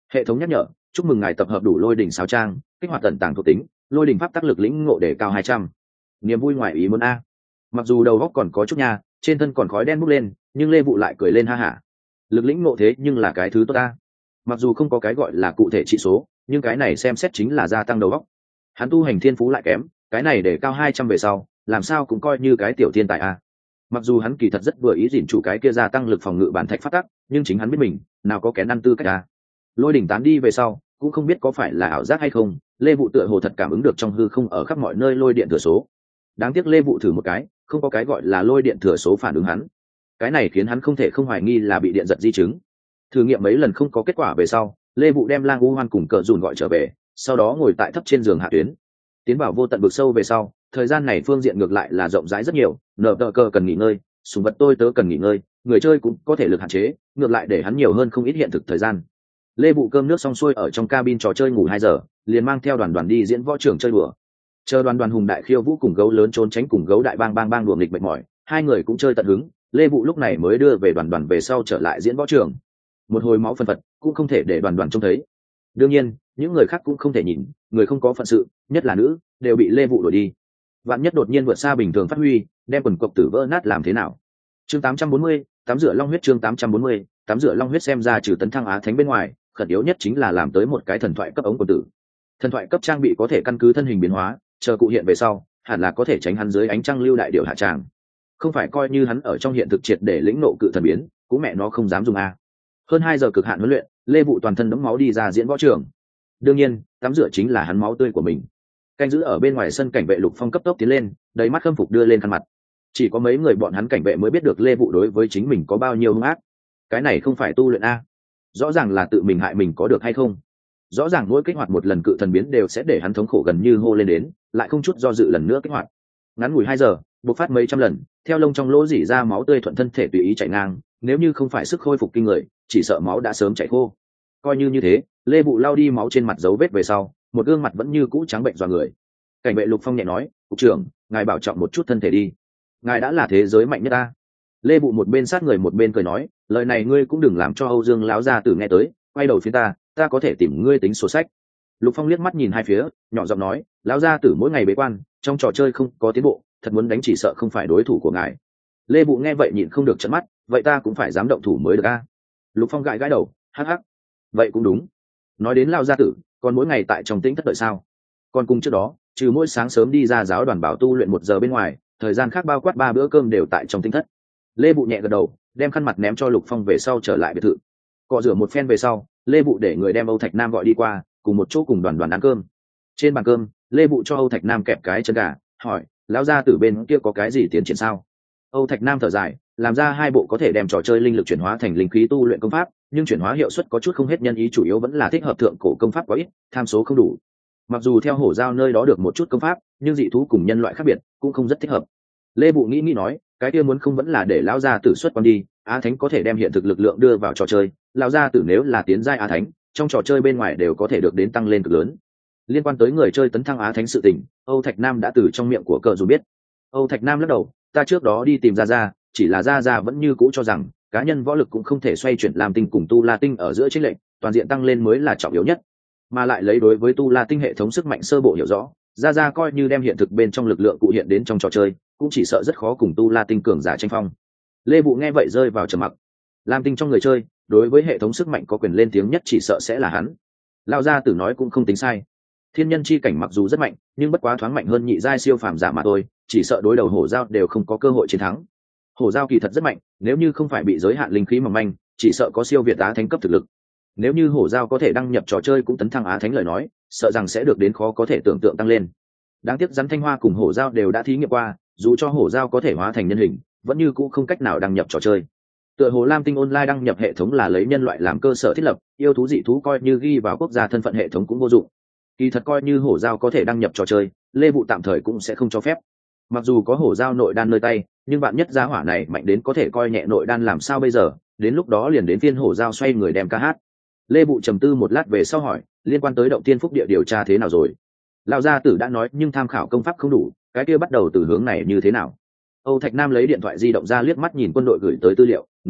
Hệ thống nhắc nhở: chúc mừng ngài tập hợp đủ lôi đỉnh sáo trang, kích hoạt tận tàng thuộc tính, lôi đỉnh pháp tác lực lĩnh ngộ để cao hai trăm. Niềm vui ngoài ý muốn a. Mặc dù đầu góc còn có chút nha, trên thân còn khói đen bốc lên, nhưng Lê Vụ lại cười lên ha hả. Lực lĩnh ngộ thế nhưng là cái thứ tốt ta. Mặc dù không có cái gọi là cụ thể trị số, nhưng cái này xem xét chính là gia tăng đầu góc. Hắn tu hành thiên phú lại kém, cái này để cao hai trăm về sau, làm sao cũng coi như cái tiểu thiên tài a. Mặc dù hắn kỳ thật rất vừa ý dỉn chủ cái kia gia tăng lực phòng ngự bản thạch phát tắc, nhưng chính hắn biết mình nào có kén ăn tư cách a. Lôi đỉnh tán đi về sau, cũng không biết có phải là ảo giác hay không, Lê Vụ tựa hồ thật cảm ứng được trong hư không ở khắp mọi nơi lôi điện thừa số. Đáng tiếc Lê Vụ thử một cái, không có cái gọi là lôi điện thừa số phản ứng hắn. Cái này khiến hắn không thể không hoài nghi là bị điện giật di chứng. Thử nghiệm mấy lần không có kết quả về sau, Lê Vụ đem Lang U Hoan cùng Cờ Dùn gọi trở về, sau đó ngồi tại thấp trên giường hạ tuyến. Tiến vào vô tận vực sâu về sau, thời gian này phương diện ngược lại là rộng rãi rất nhiều, nở tờ cờ cần nghỉ ngơi, sùng vật tôi tớ cần nghỉ ngơi, người chơi cũng có thể lực hạn chế, ngược lại để hắn nhiều hơn không ít hiện thực thời gian. Lê Vụ cơm nước xong xuôi ở trong cabin trò chơi ngủ hai giờ, liền mang theo đoàn đoàn đi diễn võ trường chơi đùa. Chờ đoàn đoàn hùng đại khiêu vũ cùng gấu lớn trốn tránh cùng gấu đại bang bang bang đùa nghịch mệt mỏi, hai người cũng chơi tận hứng. Lê Vụ lúc này mới đưa về đoàn đoàn về sau trở lại diễn võ trường. Một hồi máu phân phật cũng không thể để đoàn đoàn trông thấy. Đương nhiên, những người khác cũng không thể nhìn, người không có phận sự, nhất là nữ, đều bị Lê Vụ đuổi đi. Vạn nhất đột nhiên vượt xa bình thường phát huy, đem quần cộc tử vỡ nát làm thế nào? Chương tám trăm bốn mươi, tắm rửa long huyết chương tám trăm bốn mươi, tắm rửa long huyết xem ra trừ tấn thăng á thánh bên ngoài, khẩn yếu nhất chính là làm tới một cái thần thoại cấp ống quần tử. Thần thoại cấp trang bị có thể căn cứ thân hình biến hóa, chờ cụ hiện về sau, hẳn là có thể tránh hắn dưới ánh trăng lưu đại điệu hạ tràng. Không phải coi như hắn ở trong hiện thực triệt để lĩnh nộ cự thần biến, cũng mẹ nó không dám dùng a. Hơn hai giờ cực hạn huấn luyện, Lê Vụ toàn thân đẫm máu đi ra diễn võ trường. Đương nhiên, tắm rửa chính là hắn máu tươi của mình. Canh giữ ở bên ngoài sân cảnh vệ Lục Phong cấp tốc tiến lên, đầy mắt khâm phục đưa lên khăn mặt. Chỉ có mấy người bọn hắn cảnh vệ mới biết được Lê Vụ đối với chính mình có bao nhiêu hung ác. Cái này không phải tu luyện a, rõ ràng là tự mình hại mình có được hay không? Rõ ràng mỗi kích hoạt một lần cự thần biến đều sẽ để hắn thống khổ gần như hô lên đến, lại không chút do dự lần nữa kích hoạt. Ngắn ngủi hai giờ, bộc phát mấy trăm lần, theo lông trong lỗ rỉ ra máu tươi thuận thân thể tùy ý chảy ngang, nếu như không phải sức khôi phục kinh người, chỉ sợ máu đã sớm chảy khô. Coi như như thế, Lê Vụ lau đi máu trên mặt dấu vết về sau, một gương mặt vẫn như cũ trắng bệnh dọa người. Cảnh vệ Lục Phong nhẹ nói: "Cục trưởng, ngài bảo trọng một chút thân thể đi. Ngài đã là thế giới mạnh nhất ta." Lê Vụ một bên sát người một bên cười nói: "Lời này ngươi cũng đừng làm cho Âu Dương lão gia tử nghe tới, quay đầu phía ta, ta có thể tìm ngươi tính sổ sách." Lục Phong liếc mắt nhìn hai phía, nhỏ giọng nói: "Lão gia tử mỗi ngày bế quan, trong trò chơi không có tiến bộ, thật muốn đánh chỉ sợ không phải đối thủ của ngài." Lê Vụ nghe vậy nhịn không được trợn mắt: "Vậy ta cũng phải dám động thủ mới được a." Lục Phong gãi gãi đầu: "Hắc hắc, vậy cũng đúng. Nói đến lão gia tử, còn mỗi ngày tại trong tĩnh thất đợi sao? Còn cùng trước đó, trừ mỗi sáng sớm đi ra giáo đoàn bảo tu luyện một giờ bên ngoài, thời gian khác bao quát ba bữa cơm đều tại trong tĩnh thất." Lê Vụ nhẹ gật đầu, đem khăn mặt ném cho Lục Phong về sau trở lại biệt thự. Cọ rửa một phen về sau, Lê Vụ để người đem Âu Thạch Nam gọi đi qua, cùng một chỗ cùng đoàn đoàn ăn cơm. Trên bàn cơm, Lê Vụ cho Âu Thạch Nam kẹp cái chân gà, hỏi: "Lão gia tử bên kia có cái gì tiến triển sao?" Âu Thạch Nam thở dài, làm ra hai bộ có thể đem trò chơi linh lực chuyển hóa thành linh khí tu luyện công pháp, nhưng chuyển hóa hiệu suất có chút không hết, nhân ý chủ yếu vẫn là thích hợp thượng cổ công pháp quá ít, tham số không đủ. Mặc dù theo hổ giao nơi đó được một chút công pháp, nhưng dị thú cùng nhân loại khác biệt, cũng không rất thích hợp. Lê Vụ nghĩ nghĩ nói: "Cái kia muốn không vẫn là để lão gia tử xuất quan đi, Á Thánh có thể đem hiện thực lực lượng đưa vào trò chơi, lão gia tử nếu là tiến giai Á Thánh, trong trò chơi bên ngoài đều có thể được đến tăng lên cực lớn." Liên quan tới người chơi tấn thăng Á Thánh sự tình, Âu Thạch Nam đã từ trong miệng của cờ dù biết. Âu Thạch Nam lắc đầu: "Ta trước đó đi tìm Gia Gia, chỉ là Gia Gia vẫn như cũ cho rằng cá nhân võ lực cũng không thể xoay chuyển làm tinh cùng tu la tinh ở giữa chênh lệch, toàn diện tăng lên mới là trọng yếu nhất. Mà lại lấy đối với tu la tinh hệ thống sức mạnh sơ bộ hiểu rõ, Gia Gia coi như đem hiện thực bên trong lực lượng cụ hiện đến trong trò chơi, cũng chỉ sợ rất khó cùng tu la tinh cường giả tranh phong." Lê Vụ nghe vậy rơi vào trầm mặc. Lam tinh trong người chơi, đối với hệ thống sức mạnh có quyền lên tiếng nhất chỉ sợ sẽ là hắn. Lão gia tử nói cũng không tính sai. Thiên nhân chi cảnh mặc dù rất mạnh, nhưng bất quá thoáng mạnh hơn nhị giai siêu phàm giả mà thôi, chỉ sợ đối đầu hổ giao đều không có cơ hội chiến thắng. Hổ giao kỳ thật rất mạnh, nếu như không phải bị giới hạn linh khí mỏng manh, chỉ sợ có siêu việt Á Thánh cấp thực lực. Nếu như hổ giao có thể đăng nhập trò chơi cũng tấn thăng Á Thánh lời nói, sợ rằng sẽ được đến khó có thể tưởng tượng tăng lên. Đáng tiếc rắn thanh hoa cùng hổ giao đều đã thí nghiệm qua, dù cho hổ giao có thể hóa thành nhân hình, vẫn như cũ không cách nào đăng nhập trò chơi. Tựa hồ Lam Tinh Online đăng nhập hệ thống là lấy nhân loại làm cơ sở thiết lập, yêu thú dị thú coi như ghi vào quốc gia thân phận hệ thống cũng vô dụng. Kỳ thật coi như hổ giao có thể đăng nhập trò chơi, Lê Vụ tạm thời cũng sẽ không cho phép. Mặc dù có hổ giao nội đan nơi tay, nhưng bạn nhất gia hỏa này mạnh đến có thể coi nhẹ nội đan làm sao bây giờ, đến lúc đó liền đến phiên hổ giao xoay người đem ca hát. Lê Vụ trầm tư một lát về sau hỏi: "Liên quan tới động tiên phúc địa điều tra thế nào rồi?" Lão gia tử đã nói, nhưng tham khảo công pháp không đủ, cái kia bắt đầu từ hướng này như thế nào? Âu Thạch Nam lấy điện thoại di động ra liếc mắt nhìn quân đội gửi tới tư liệu, nói: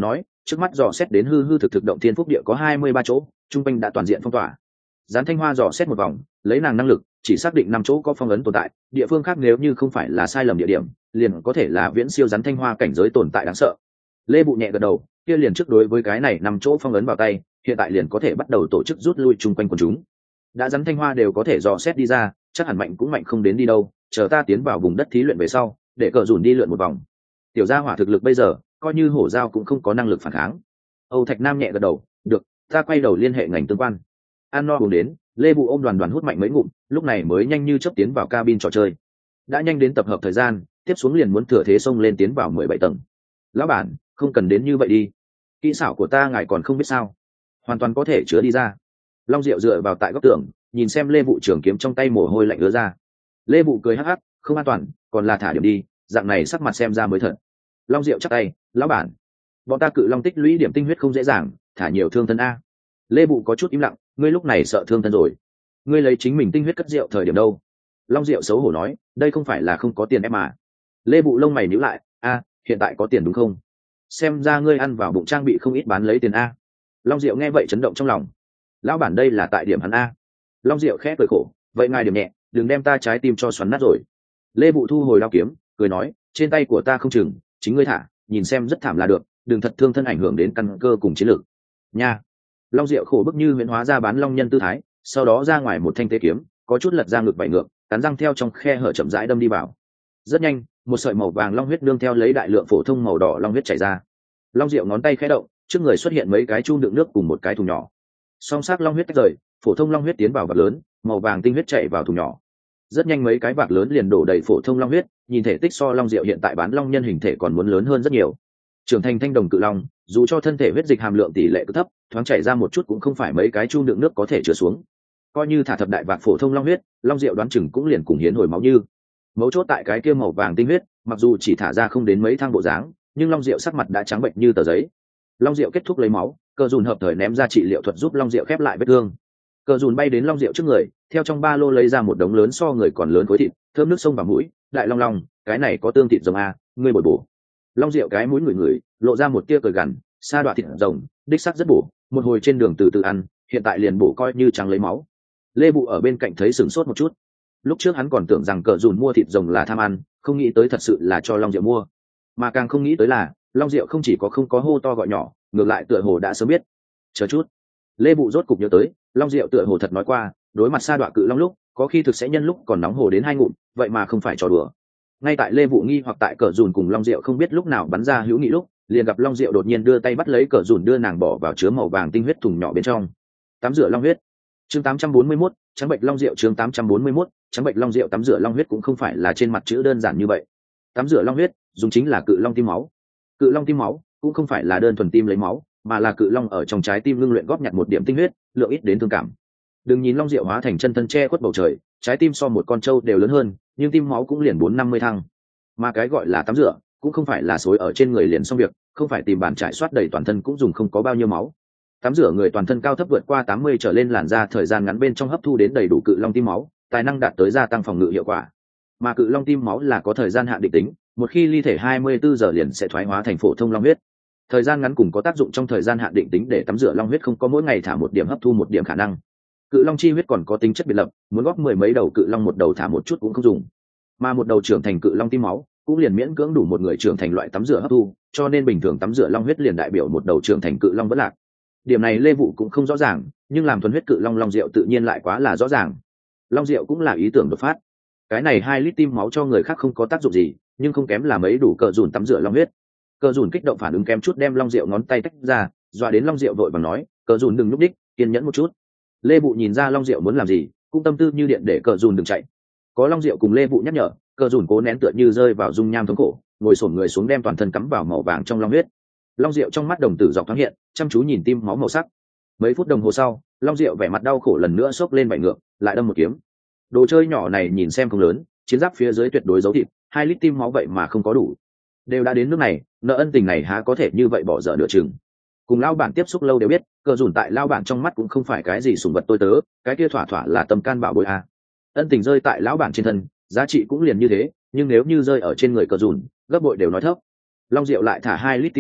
trước mắt dò xét đến hư hư thực thực động thiên phúc địa có hai mươi ba chỗ, trung quanh đã toàn diện phong tỏa. Gián Thanh Hoa dò xét một vòng, lấy nàng năng lực chỉ xác định năm chỗ có phong ấn tồn tại, địa phương khác nếu như không phải là sai lầm địa điểm liền có thể là viễn siêu Gián Thanh Hoa cảnh giới tồn tại đáng sợ. Lê Bụ nhẹ gật đầu, kia liền trước đối với cái này năm chỗ phong ấn vào tay, hiện tại liền có thể bắt đầu tổ chức rút lui chung quanh quần chúng. Đã Gián Thanh Hoa đều có thể dò xét đi ra, chắc hẳn mạnh cũng mạnh không đến đi đâu, chờ ta tiến vào vùng đất thí luyện về sau để cờ dùn đi lượn một vòng. Tiểu gia hỏa thực lực bây giờ coi như hổ dao cũng không có năng lực phản kháng. Âu Thạch Nam nhẹ gật đầu, được, ta quay đầu liên hệ ngành tương quan. Ăn no uống đến, Lê Bụ ôm đoàn đoàn hút mạnh mấy ngụm, lúc này mới nhanh như chớp tiến vào cabin trò chơi. Đã nhanh đến tập hợp thời gian, tiếp xuống liền muốn thừa thế xông lên tiến vào mười bảy tầng. Lão bản, không cần đến như vậy đi, kỹ xảo của ta ngài còn không biết sao, hoàn toàn có thể chứa đi ra. Long Diệu dựa vào tại góc tường, nhìn xem Lê Vụ trường kiếm trong tay mồ hôi lạnh ứa ra. Lê Vụ cười hắc hắc, không an toàn, còn là thả điểm đi, dạng này sắc mặt xem ra mới thật. Long Diệu chắc tay, lão bản, bọn ta Cự Long tích lũy điểm tinh huyết không dễ dàng, thả nhiều thương thân a. Lê Vụ có chút im lặng, ngươi lúc này sợ thương thân rồi, ngươi lấy chính mình tinh huyết cất rượu thời điểm đâu? Long Diệu xấu hổ nói, đây không phải là không có tiền em mà. Lê Vụ lông mày nhíu lại, a, hiện tại có tiền đúng không? Xem ra ngươi ăn vào bụng trang bị không ít bán lấy tiền a. Long Diệu nghe vậy chấn động trong lòng, lão bản đây là tại điểm hắn a. Long Diệu khẽ cười khổ, vậy ngài điểm nhẹ, đừng đem ta trái tim cho xoắn nát rồi. Lê Vụ thu hồi đao kiếm, cười nói, trên tay của ta không chừng, chính ngươi thả, nhìn xem rất thảm là được, đừng thật thương thân ảnh hưởng đến căn cơ cùng chiến lược nha. Long Diệu khổ bức như huyễn hóa ra bán long nhân tư thái, sau đó ra ngoài một thanh tế kiếm, có chút lật ra ngực bảy ngược, cắn răng theo trong khe hở chậm rãi đâm đi vào. Rất nhanh, một sợi màu vàng long huyết nương theo lấy đại lượng phổ thông màu đỏ long huyết chảy ra. Long Diệu ngón tay khẽ động, trước người xuất hiện mấy cái chu đựng nước cùng một cái thùng nhỏ. Song sắc long huyết tách rời, phổ thông long huyết tiến vào vạc lớn, màu vàng tinh huyết chảy vào thùng nhỏ. Rất nhanh mấy cái vạc lớn liền đổ đầy phổ thông long huyết, nhìn thể tích so Long Diệu hiện tại bán long nhân hình thể còn muốn lớn hơn rất nhiều. Trưởng thành thanh đồng cự long, dù cho thân thể huyết dịch hàm lượng tỷ lệ cực thấp, thoáng chảy ra một chút cũng không phải mấy cái chu đựng nước có thể chứa xuống. Coi như thả thập đại vạc phổ thông long huyết, Long Diệu đoán chừng cũng liền cùng hiến hồi máu như. Mấu chốt tại cái kia màu vàng tinh huyết, mặc dù chỉ thả ra không đến mấy thang bộ dáng, nhưng Long Diệu sắc mặt đã trắng bệnh như tờ giấy. Long Diệu kết thúc lấy máu, Cờ Dùn hợp thời ném ra trị liệu thuật giúp Long Diệu khép lại vết thương. Cờ Dùn bay đến Long Diệu trước người, theo trong ba lô lấy ra một đống lớn so người còn lớn khối thịt, thơm nước sông vào mũi, đại long long, cái này có tương thịt rồng a, ngươi bồi bổ. Long Diệu cái mũi ngửi ngửi, lộ ra một tia cười gằn, sa đoạ thịt rồng, đích sắc rất bổ, một hồi trên đường từ từ ăn, hiện tại liền bổ coi như trắng lấy máu. Lê Bụ ở bên cạnh thấy sửng sốt một chút. Lúc trước hắn còn tưởng rằng Cờ Dùn mua thịt rồng là tham ăn, không nghĩ tới thật sự là cho Long Diệu mua, mà càng không nghĩ tới là Long Diệu không chỉ có không có hô to gọi nhỏ, ngược lại tựa hồ đã sớm biết. Chờ chút, Lê Bụ rốt cục nhớ tới, Long Diệu tựa hồ thật nói qua, đối mặt sa đoạ cự long lúc, có khi thực sẽ nhân lúc còn nóng hồ đến hai ngụm, vậy mà không phải trò đùa. Ngay tại Lê Vụ nghi hoặc tại Cờ Dùn cùng Long Diệu không biết lúc nào bắn ra hữu nghị lúc, liền gặp Long Diệu đột nhiên đưa tay bắt lấy Cờ Dùn đưa nàng bỏ vào chứa màu vàng tinh huyết thùng nhỏ bên trong. Tắm rửa long huyết. Chương tám trăm bốn mươi mốt, trắng bệnh long Diệu chương tám trăm bốn mươi mốt, trắng bệnh long Diệu tắm rửa long huyết cũng không phải là trên mặt chữ đơn giản như vậy. Tắm rửa long huyết, dùng chính là cự long tim máu. Cự long tim máu cũng không phải là đơn thuần tim lấy máu, mà là cự long ở trong trái tim ngưng luyện góp nhặt một điểm tinh huyết, lượng ít đến thương cảm. Đừng nhìn Long Diệu hóa thành chân thân che khuất bầu trời, trái tim so một con trâu đều lớn hơn, nhưng tim máu cũng liền bốn năm mươi thăng. Mà cái gọi là tắm rửa, cũng không phải là xối ở trên người liền xong việc, không phải tìm bàn trải soát đầy toàn thân cũng dùng không có bao nhiêu máu. Tắm rửa người toàn thân cao thấp vượt qua tám mươi trở lên làn da thời gian ngắn bên trong hấp thu đến đầy đủ cự long tim máu, tài năng đạt tới gia tăng phòng ngự hiệu quả. Mà cự long tim máu là có thời gian hạn định tính, một khi ly thể hai mươi bốn giờ liền sẽ thoái hóa thành phổ thông long huyết. Thời gian ngắn cùng có tác dụng trong thời gian hạn định tính để tắm rửa long huyết không có mỗi ngày thả một điểm hấp thu một điểm khả năng. Cự long chi huyết còn có tính chất biệt lập, muốn góp mười mấy đầu cự long một đầu thả một chút cũng không dùng. Mà một đầu trưởng thành cự long tim máu cũng liền miễn cưỡng đủ một người trưởng thành loại tắm rửa hấp thu, cho nên bình thường tắm rửa long huyết liền đại biểu một đầu trưởng thành cự long vẫn lạc. Điểm này Lê Vụ cũng không rõ ràng, nhưng làm thuần huyết cự long Long Diệu tự nhiên lại quá là rõ ràng. Long Diệu cũng là ý tưởng đột phát. Cái này hai lít tim máu cho người khác không có tác dụng gì, nhưng không kém là mấy đủ Cờ Dùn tắm rửa long huyết. Cờ Dùn kích động phản ứng kém chút đem Long Diệu ngón tay tách ra, dọa đến Long Diệu vội vàng nói, Cờ Dùn đừng núp đích, kiên nhẫn một chút. Lê Vụ nhìn ra Long Diệu muốn làm gì, cũng tâm tư như điện để Cờ Dùn đừng chạy. Có Long Diệu cùng Lê Vụ nhắc nhở, Cờ Dùn cố nén tựa như rơi vào dung nham thống khổ, ngồi xổm người xuống đem toàn thân cắm vào màu vàng trong long huyết. Long Diệu trong mắt đồng tử dọc thoáng hiện, chăm chú nhìn tim máu màu sắc. Mấy phút đồng hồ sau, Long Diệu vẻ mặt đau khổ lần nữa xốc lên vảy ngược, lại đâm một kiếm. Đồ chơi nhỏ này nhìn xem không lớn, chiến giáp phía dưới tuyệt đối giấu thịt, hai lít tim máu vậy mà không có đủ. Đều đã đến nước này, nợ ân tình này há có thể như vậy bỏ dở nửa chừng. Cùng lao bản tiếp xúc lâu đều biết, Cờ Dùn tại lao bản trong mắt cũng không phải cái gì sùng vật tôi tớ, cái kia thỏa thỏa là tâm can bảo bối a. Ân tình rơi tại lão bản trên thân, giá trị cũng liền như thế, nhưng nếu như rơi ở trên người Cờ Dùn, gấp bội đều nói thấp. Long Diệu lại thả hai lít tim máu,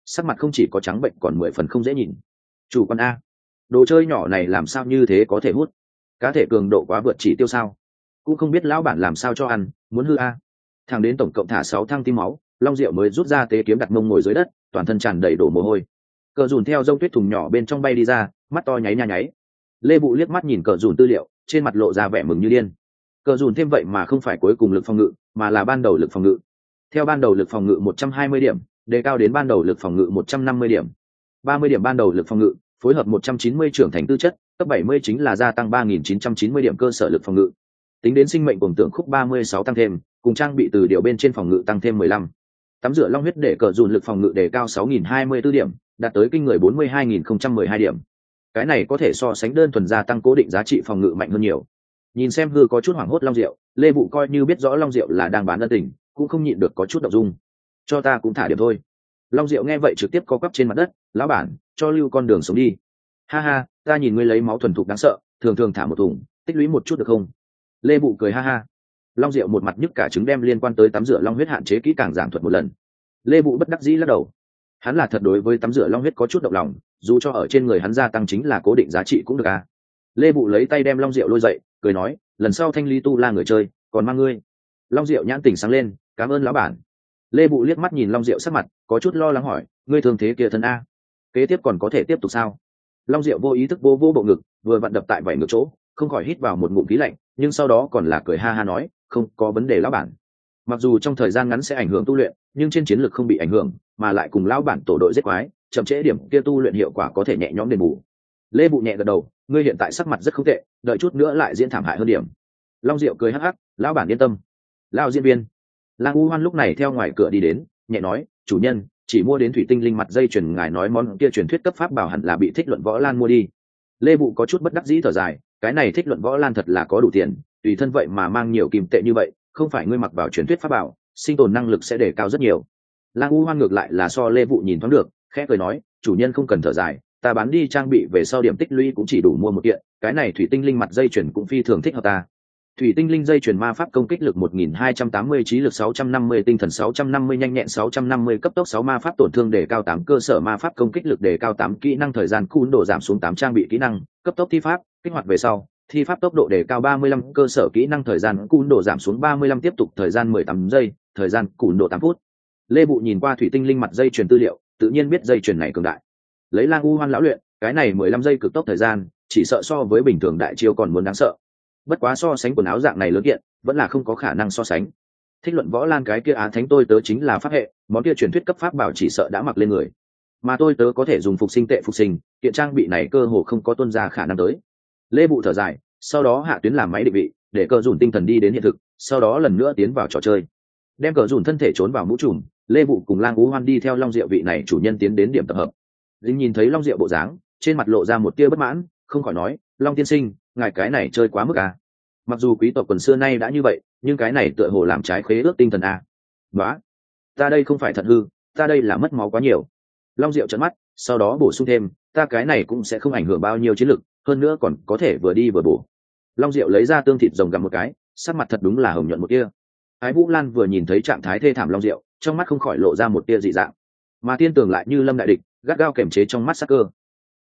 sắc mặt không chỉ có trắng bệnh còn mười phần không dễ nhìn. Chủ quan a, đồ chơi nhỏ này làm sao như thế có thể hút? Cá thể cường độ quá vượt chỉ tiêu sao? Cũng không biết lão bản làm sao cho ăn, muốn hư a. Thằng đến tổng cộng thả sáu thang tim máu, Long Diệu mới rút ra tế kiếm đặt mông ngồi dưới đất, toàn thân tràn đầy đổ mồ hôi. Cờ dùn theo rông tuyết thùng nhỏ bên trong bay đi ra, mắt to nháy nha nháy. Lê Bụ liếc mắt nhìn cờ dùn tư liệu, trên mặt lộ ra vẻ mừng như điên. Cờ dùn thêm vậy mà không phải cuối cùng lực phòng ngự, mà là ban đầu lực phòng ngự. Theo ban đầu lực phòng ngự một trăm hai mươi điểm, đề cao đến ban đầu lực phòng ngự một trăm năm mươi điểm. ba mươi điểm ban đầu lực phòng ngự, phối hợp một trăm chín mươi trưởng thành tư chất, cấp bảy mươi chính là gia tăng ba nghìn chín trăm chín mươi điểm cơ sở lực phòng ngự. Tính đến sinh mệnh cùng tượng khúc ba mươi sáu tăng thêm, cùng trang bị từ điều bên trên phòng ngự tăng thêm mười lăm. Tắm rửa long huyết để cờ dùn lực phòng ngự đề cao sáu nghìn hai mươi tư điểm, đạt tới kinh người bốn mươi hai nghìn không trăm mười hai điểm. Cái này có thể so sánh đơn thuần gia tăng cố định giá trị phòng ngự mạnh hơn nhiều. Nhìn xem hư có chút hoảng hốt Long Diệu, Lê Vụ coi như biết rõ Long Diệu là đang bán ân tình, cũng không nhịn được có chút động dung. Cho ta cũng thả điểm thôi. Long Diệu nghe vậy trực tiếp co quắp trên mặt đất, lão bản, cho lưu con đường sống đi. Ha ha, ta nhìn ngươi lấy máu thuần thục đáng sợ, thường thường thả một thùng, tích lũy một chút được không? Lê Vụ cười ha ha. Long Diệu một mặt nhức cả trứng đem liên quan tới tắm rửa long huyết hạn chế kỹ càng giảng thuật một lần. Lê Vụ bất đắc dĩ lắc đầu. Hắn là thật đối với tắm rửa long huyết có chút động lòng, dù cho ở trên người hắn gia tăng chính là cố định giá trị cũng được à. Lê Vụ lấy tay đem Long Diệu lôi dậy, cười nói, lần sau thanh lý tu la người chơi, còn mang ngươi. Long Diệu nhãn tỉnh sáng lên, cảm ơn lão bản. Lê Vụ liếc mắt nhìn Long Diệu sắc mặt, có chút lo lắng hỏi, ngươi thương thế kia thân a, kế tiếp còn có thể tiếp tục sao? Long Diệu vô ý thức vô vô bộ ngực, vừa vặn đập tại vảy ngực chỗ, không khỏi hít vào một ngụm khí lạnh, nhưng sau đó còn là cười ha ha nói, không có vấn đề lão bản. Mặc dù trong thời gian ngắn sẽ ảnh hưởng tu luyện, nhưng trên chiến lược không bị ảnh hưởng, mà lại cùng lão bản tổ đội giết quái, chậm trễ điểm kia tu luyện hiệu quả có thể nhẹ nhõm đền bù. Lê Vụ nhẹ gật đầu, ngươi hiện tại sắc mặt rất không tệ, đợi chút nữa lại diễn thảm hại hơn điểm. Long Diệu cười hắc hắc, lão bản yên tâm. Lão diễn viên Lang U Hoan lúc này theo ngoài cửa đi đến, nhẹ nói, chủ nhân, chỉ mua đến thủy tinh linh mặt dây chuyền, ngài nói món kia truyền thuyết cấp pháp bảo hẳn là bị Thích Luận Võ Lan mua đi. Lê Vụ có chút bất đắc dĩ thở dài, cái này Thích Luận Võ Lan thật là có đủ tiền, tùy thân vậy mà mang nhiều kim tệ như vậy, không phải ngươi mặc vào truyền thuyết pháp bảo, sinh tồn năng lực sẽ đề cao rất nhiều. Lang U Hoan ngược lại là so Lê Vụ nhìn thoáng được, khẽ cười nói, chủ nhân không cần thở dài, ta bán đi trang bị về sau điểm tích lũy cũng chỉ đủ mua một kiện, cái này thủy tinh linh mặt dây chuyền cũng phi thường thích hợp ta. Thủy tinh linh dây chuyền ma pháp công kích lực một nghìn hai trăm tám mươi, trí lực sáu trăm năm mươi, tinh thần sáu trăm năm mươi, nhanh nhẹn sáu trăm năm mươi, cấp tốc sáu, ma pháp tổn thương đề cao tám, cơ sở ma pháp công kích lực đề cao tám, kỹ năng thời gian cún độ giảm xuống tám, trang bị kỹ năng cấp tốc thi pháp kích hoạt về sau thi pháp tốc độ đề cao ba mươi lăm, cơ sở kỹ năng thời gian cún độ giảm xuống ba mươi lăm, tiếp tục thời gian mười tám giây, thời gian cún độ tám phút. Lê Vụ nhìn qua thủy tinh linh mặt dây chuyền tư liệu, tự nhiên biết dây chuyền này cường đại. Lấy Lang U Hoan lão luyện, cái này mười lăm giây cực tốc thời gian, chỉ sợ so với bình thường đại chiêu còn muốn đáng sợ. Bất quá so sánh quần áo dạng này lớn kiện, vẫn là không có khả năng so sánh. Thích Luận Võ Lan cái kia Á Thánh tôi tớ chính là pháp hệ, món kia truyền thuyết cấp pháp bảo chỉ sợ đã mặc lên người. Mà tôi tớ có thể dùng phục sinh tệ phục sinh, kiện trang bị này cơ hồ không có tuân ra khả năng tới. Lê Vụ thở dài, sau đó hạ tuyến làm máy định vị, để cờ dùn tinh thần đi đến hiện thực, sau đó lần nữa tiến vào trò chơi. Đem cờ dùn thân thể trốn vào mũ trùm, Lê Vụ cùng Lang Ú Hoan đi theo Long Diệu vị này chủ nhân tiến đến điểm tập hợp. Linh nhìn thấy Long Diệu bộ dáng, trên mặt lộ ra một tia bất mãn, không khỏi nói, Long tiên sinh, ngài cái này chơi quá mức à. Mặc dù quý tộc quần xưa nay đã như vậy, nhưng cái này tựa hồ làm trái khế ước tinh thần à. Đó, ta đây không phải thật hư, ta đây là mất máu quá nhiều. Long Diệu trợn mắt, sau đó bổ sung thêm, ta cái này cũng sẽ không ảnh hưởng bao nhiêu chiến lực, hơn nữa còn có thể vừa đi vừa bổ. Long Diệu lấy ra tương thịt rồng gặm một cái, sắc mặt thật đúng là hồng nhuận một tia. Ái Vũ Lan vừa nhìn thấy trạng thái thê thảm Long Diệu, trong mắt không khỏi lộ ra một tia dị dạng. Mà Tiên Tường lại như lâm đại địch, gắt gao kềm chế trong mắt sắc cơ.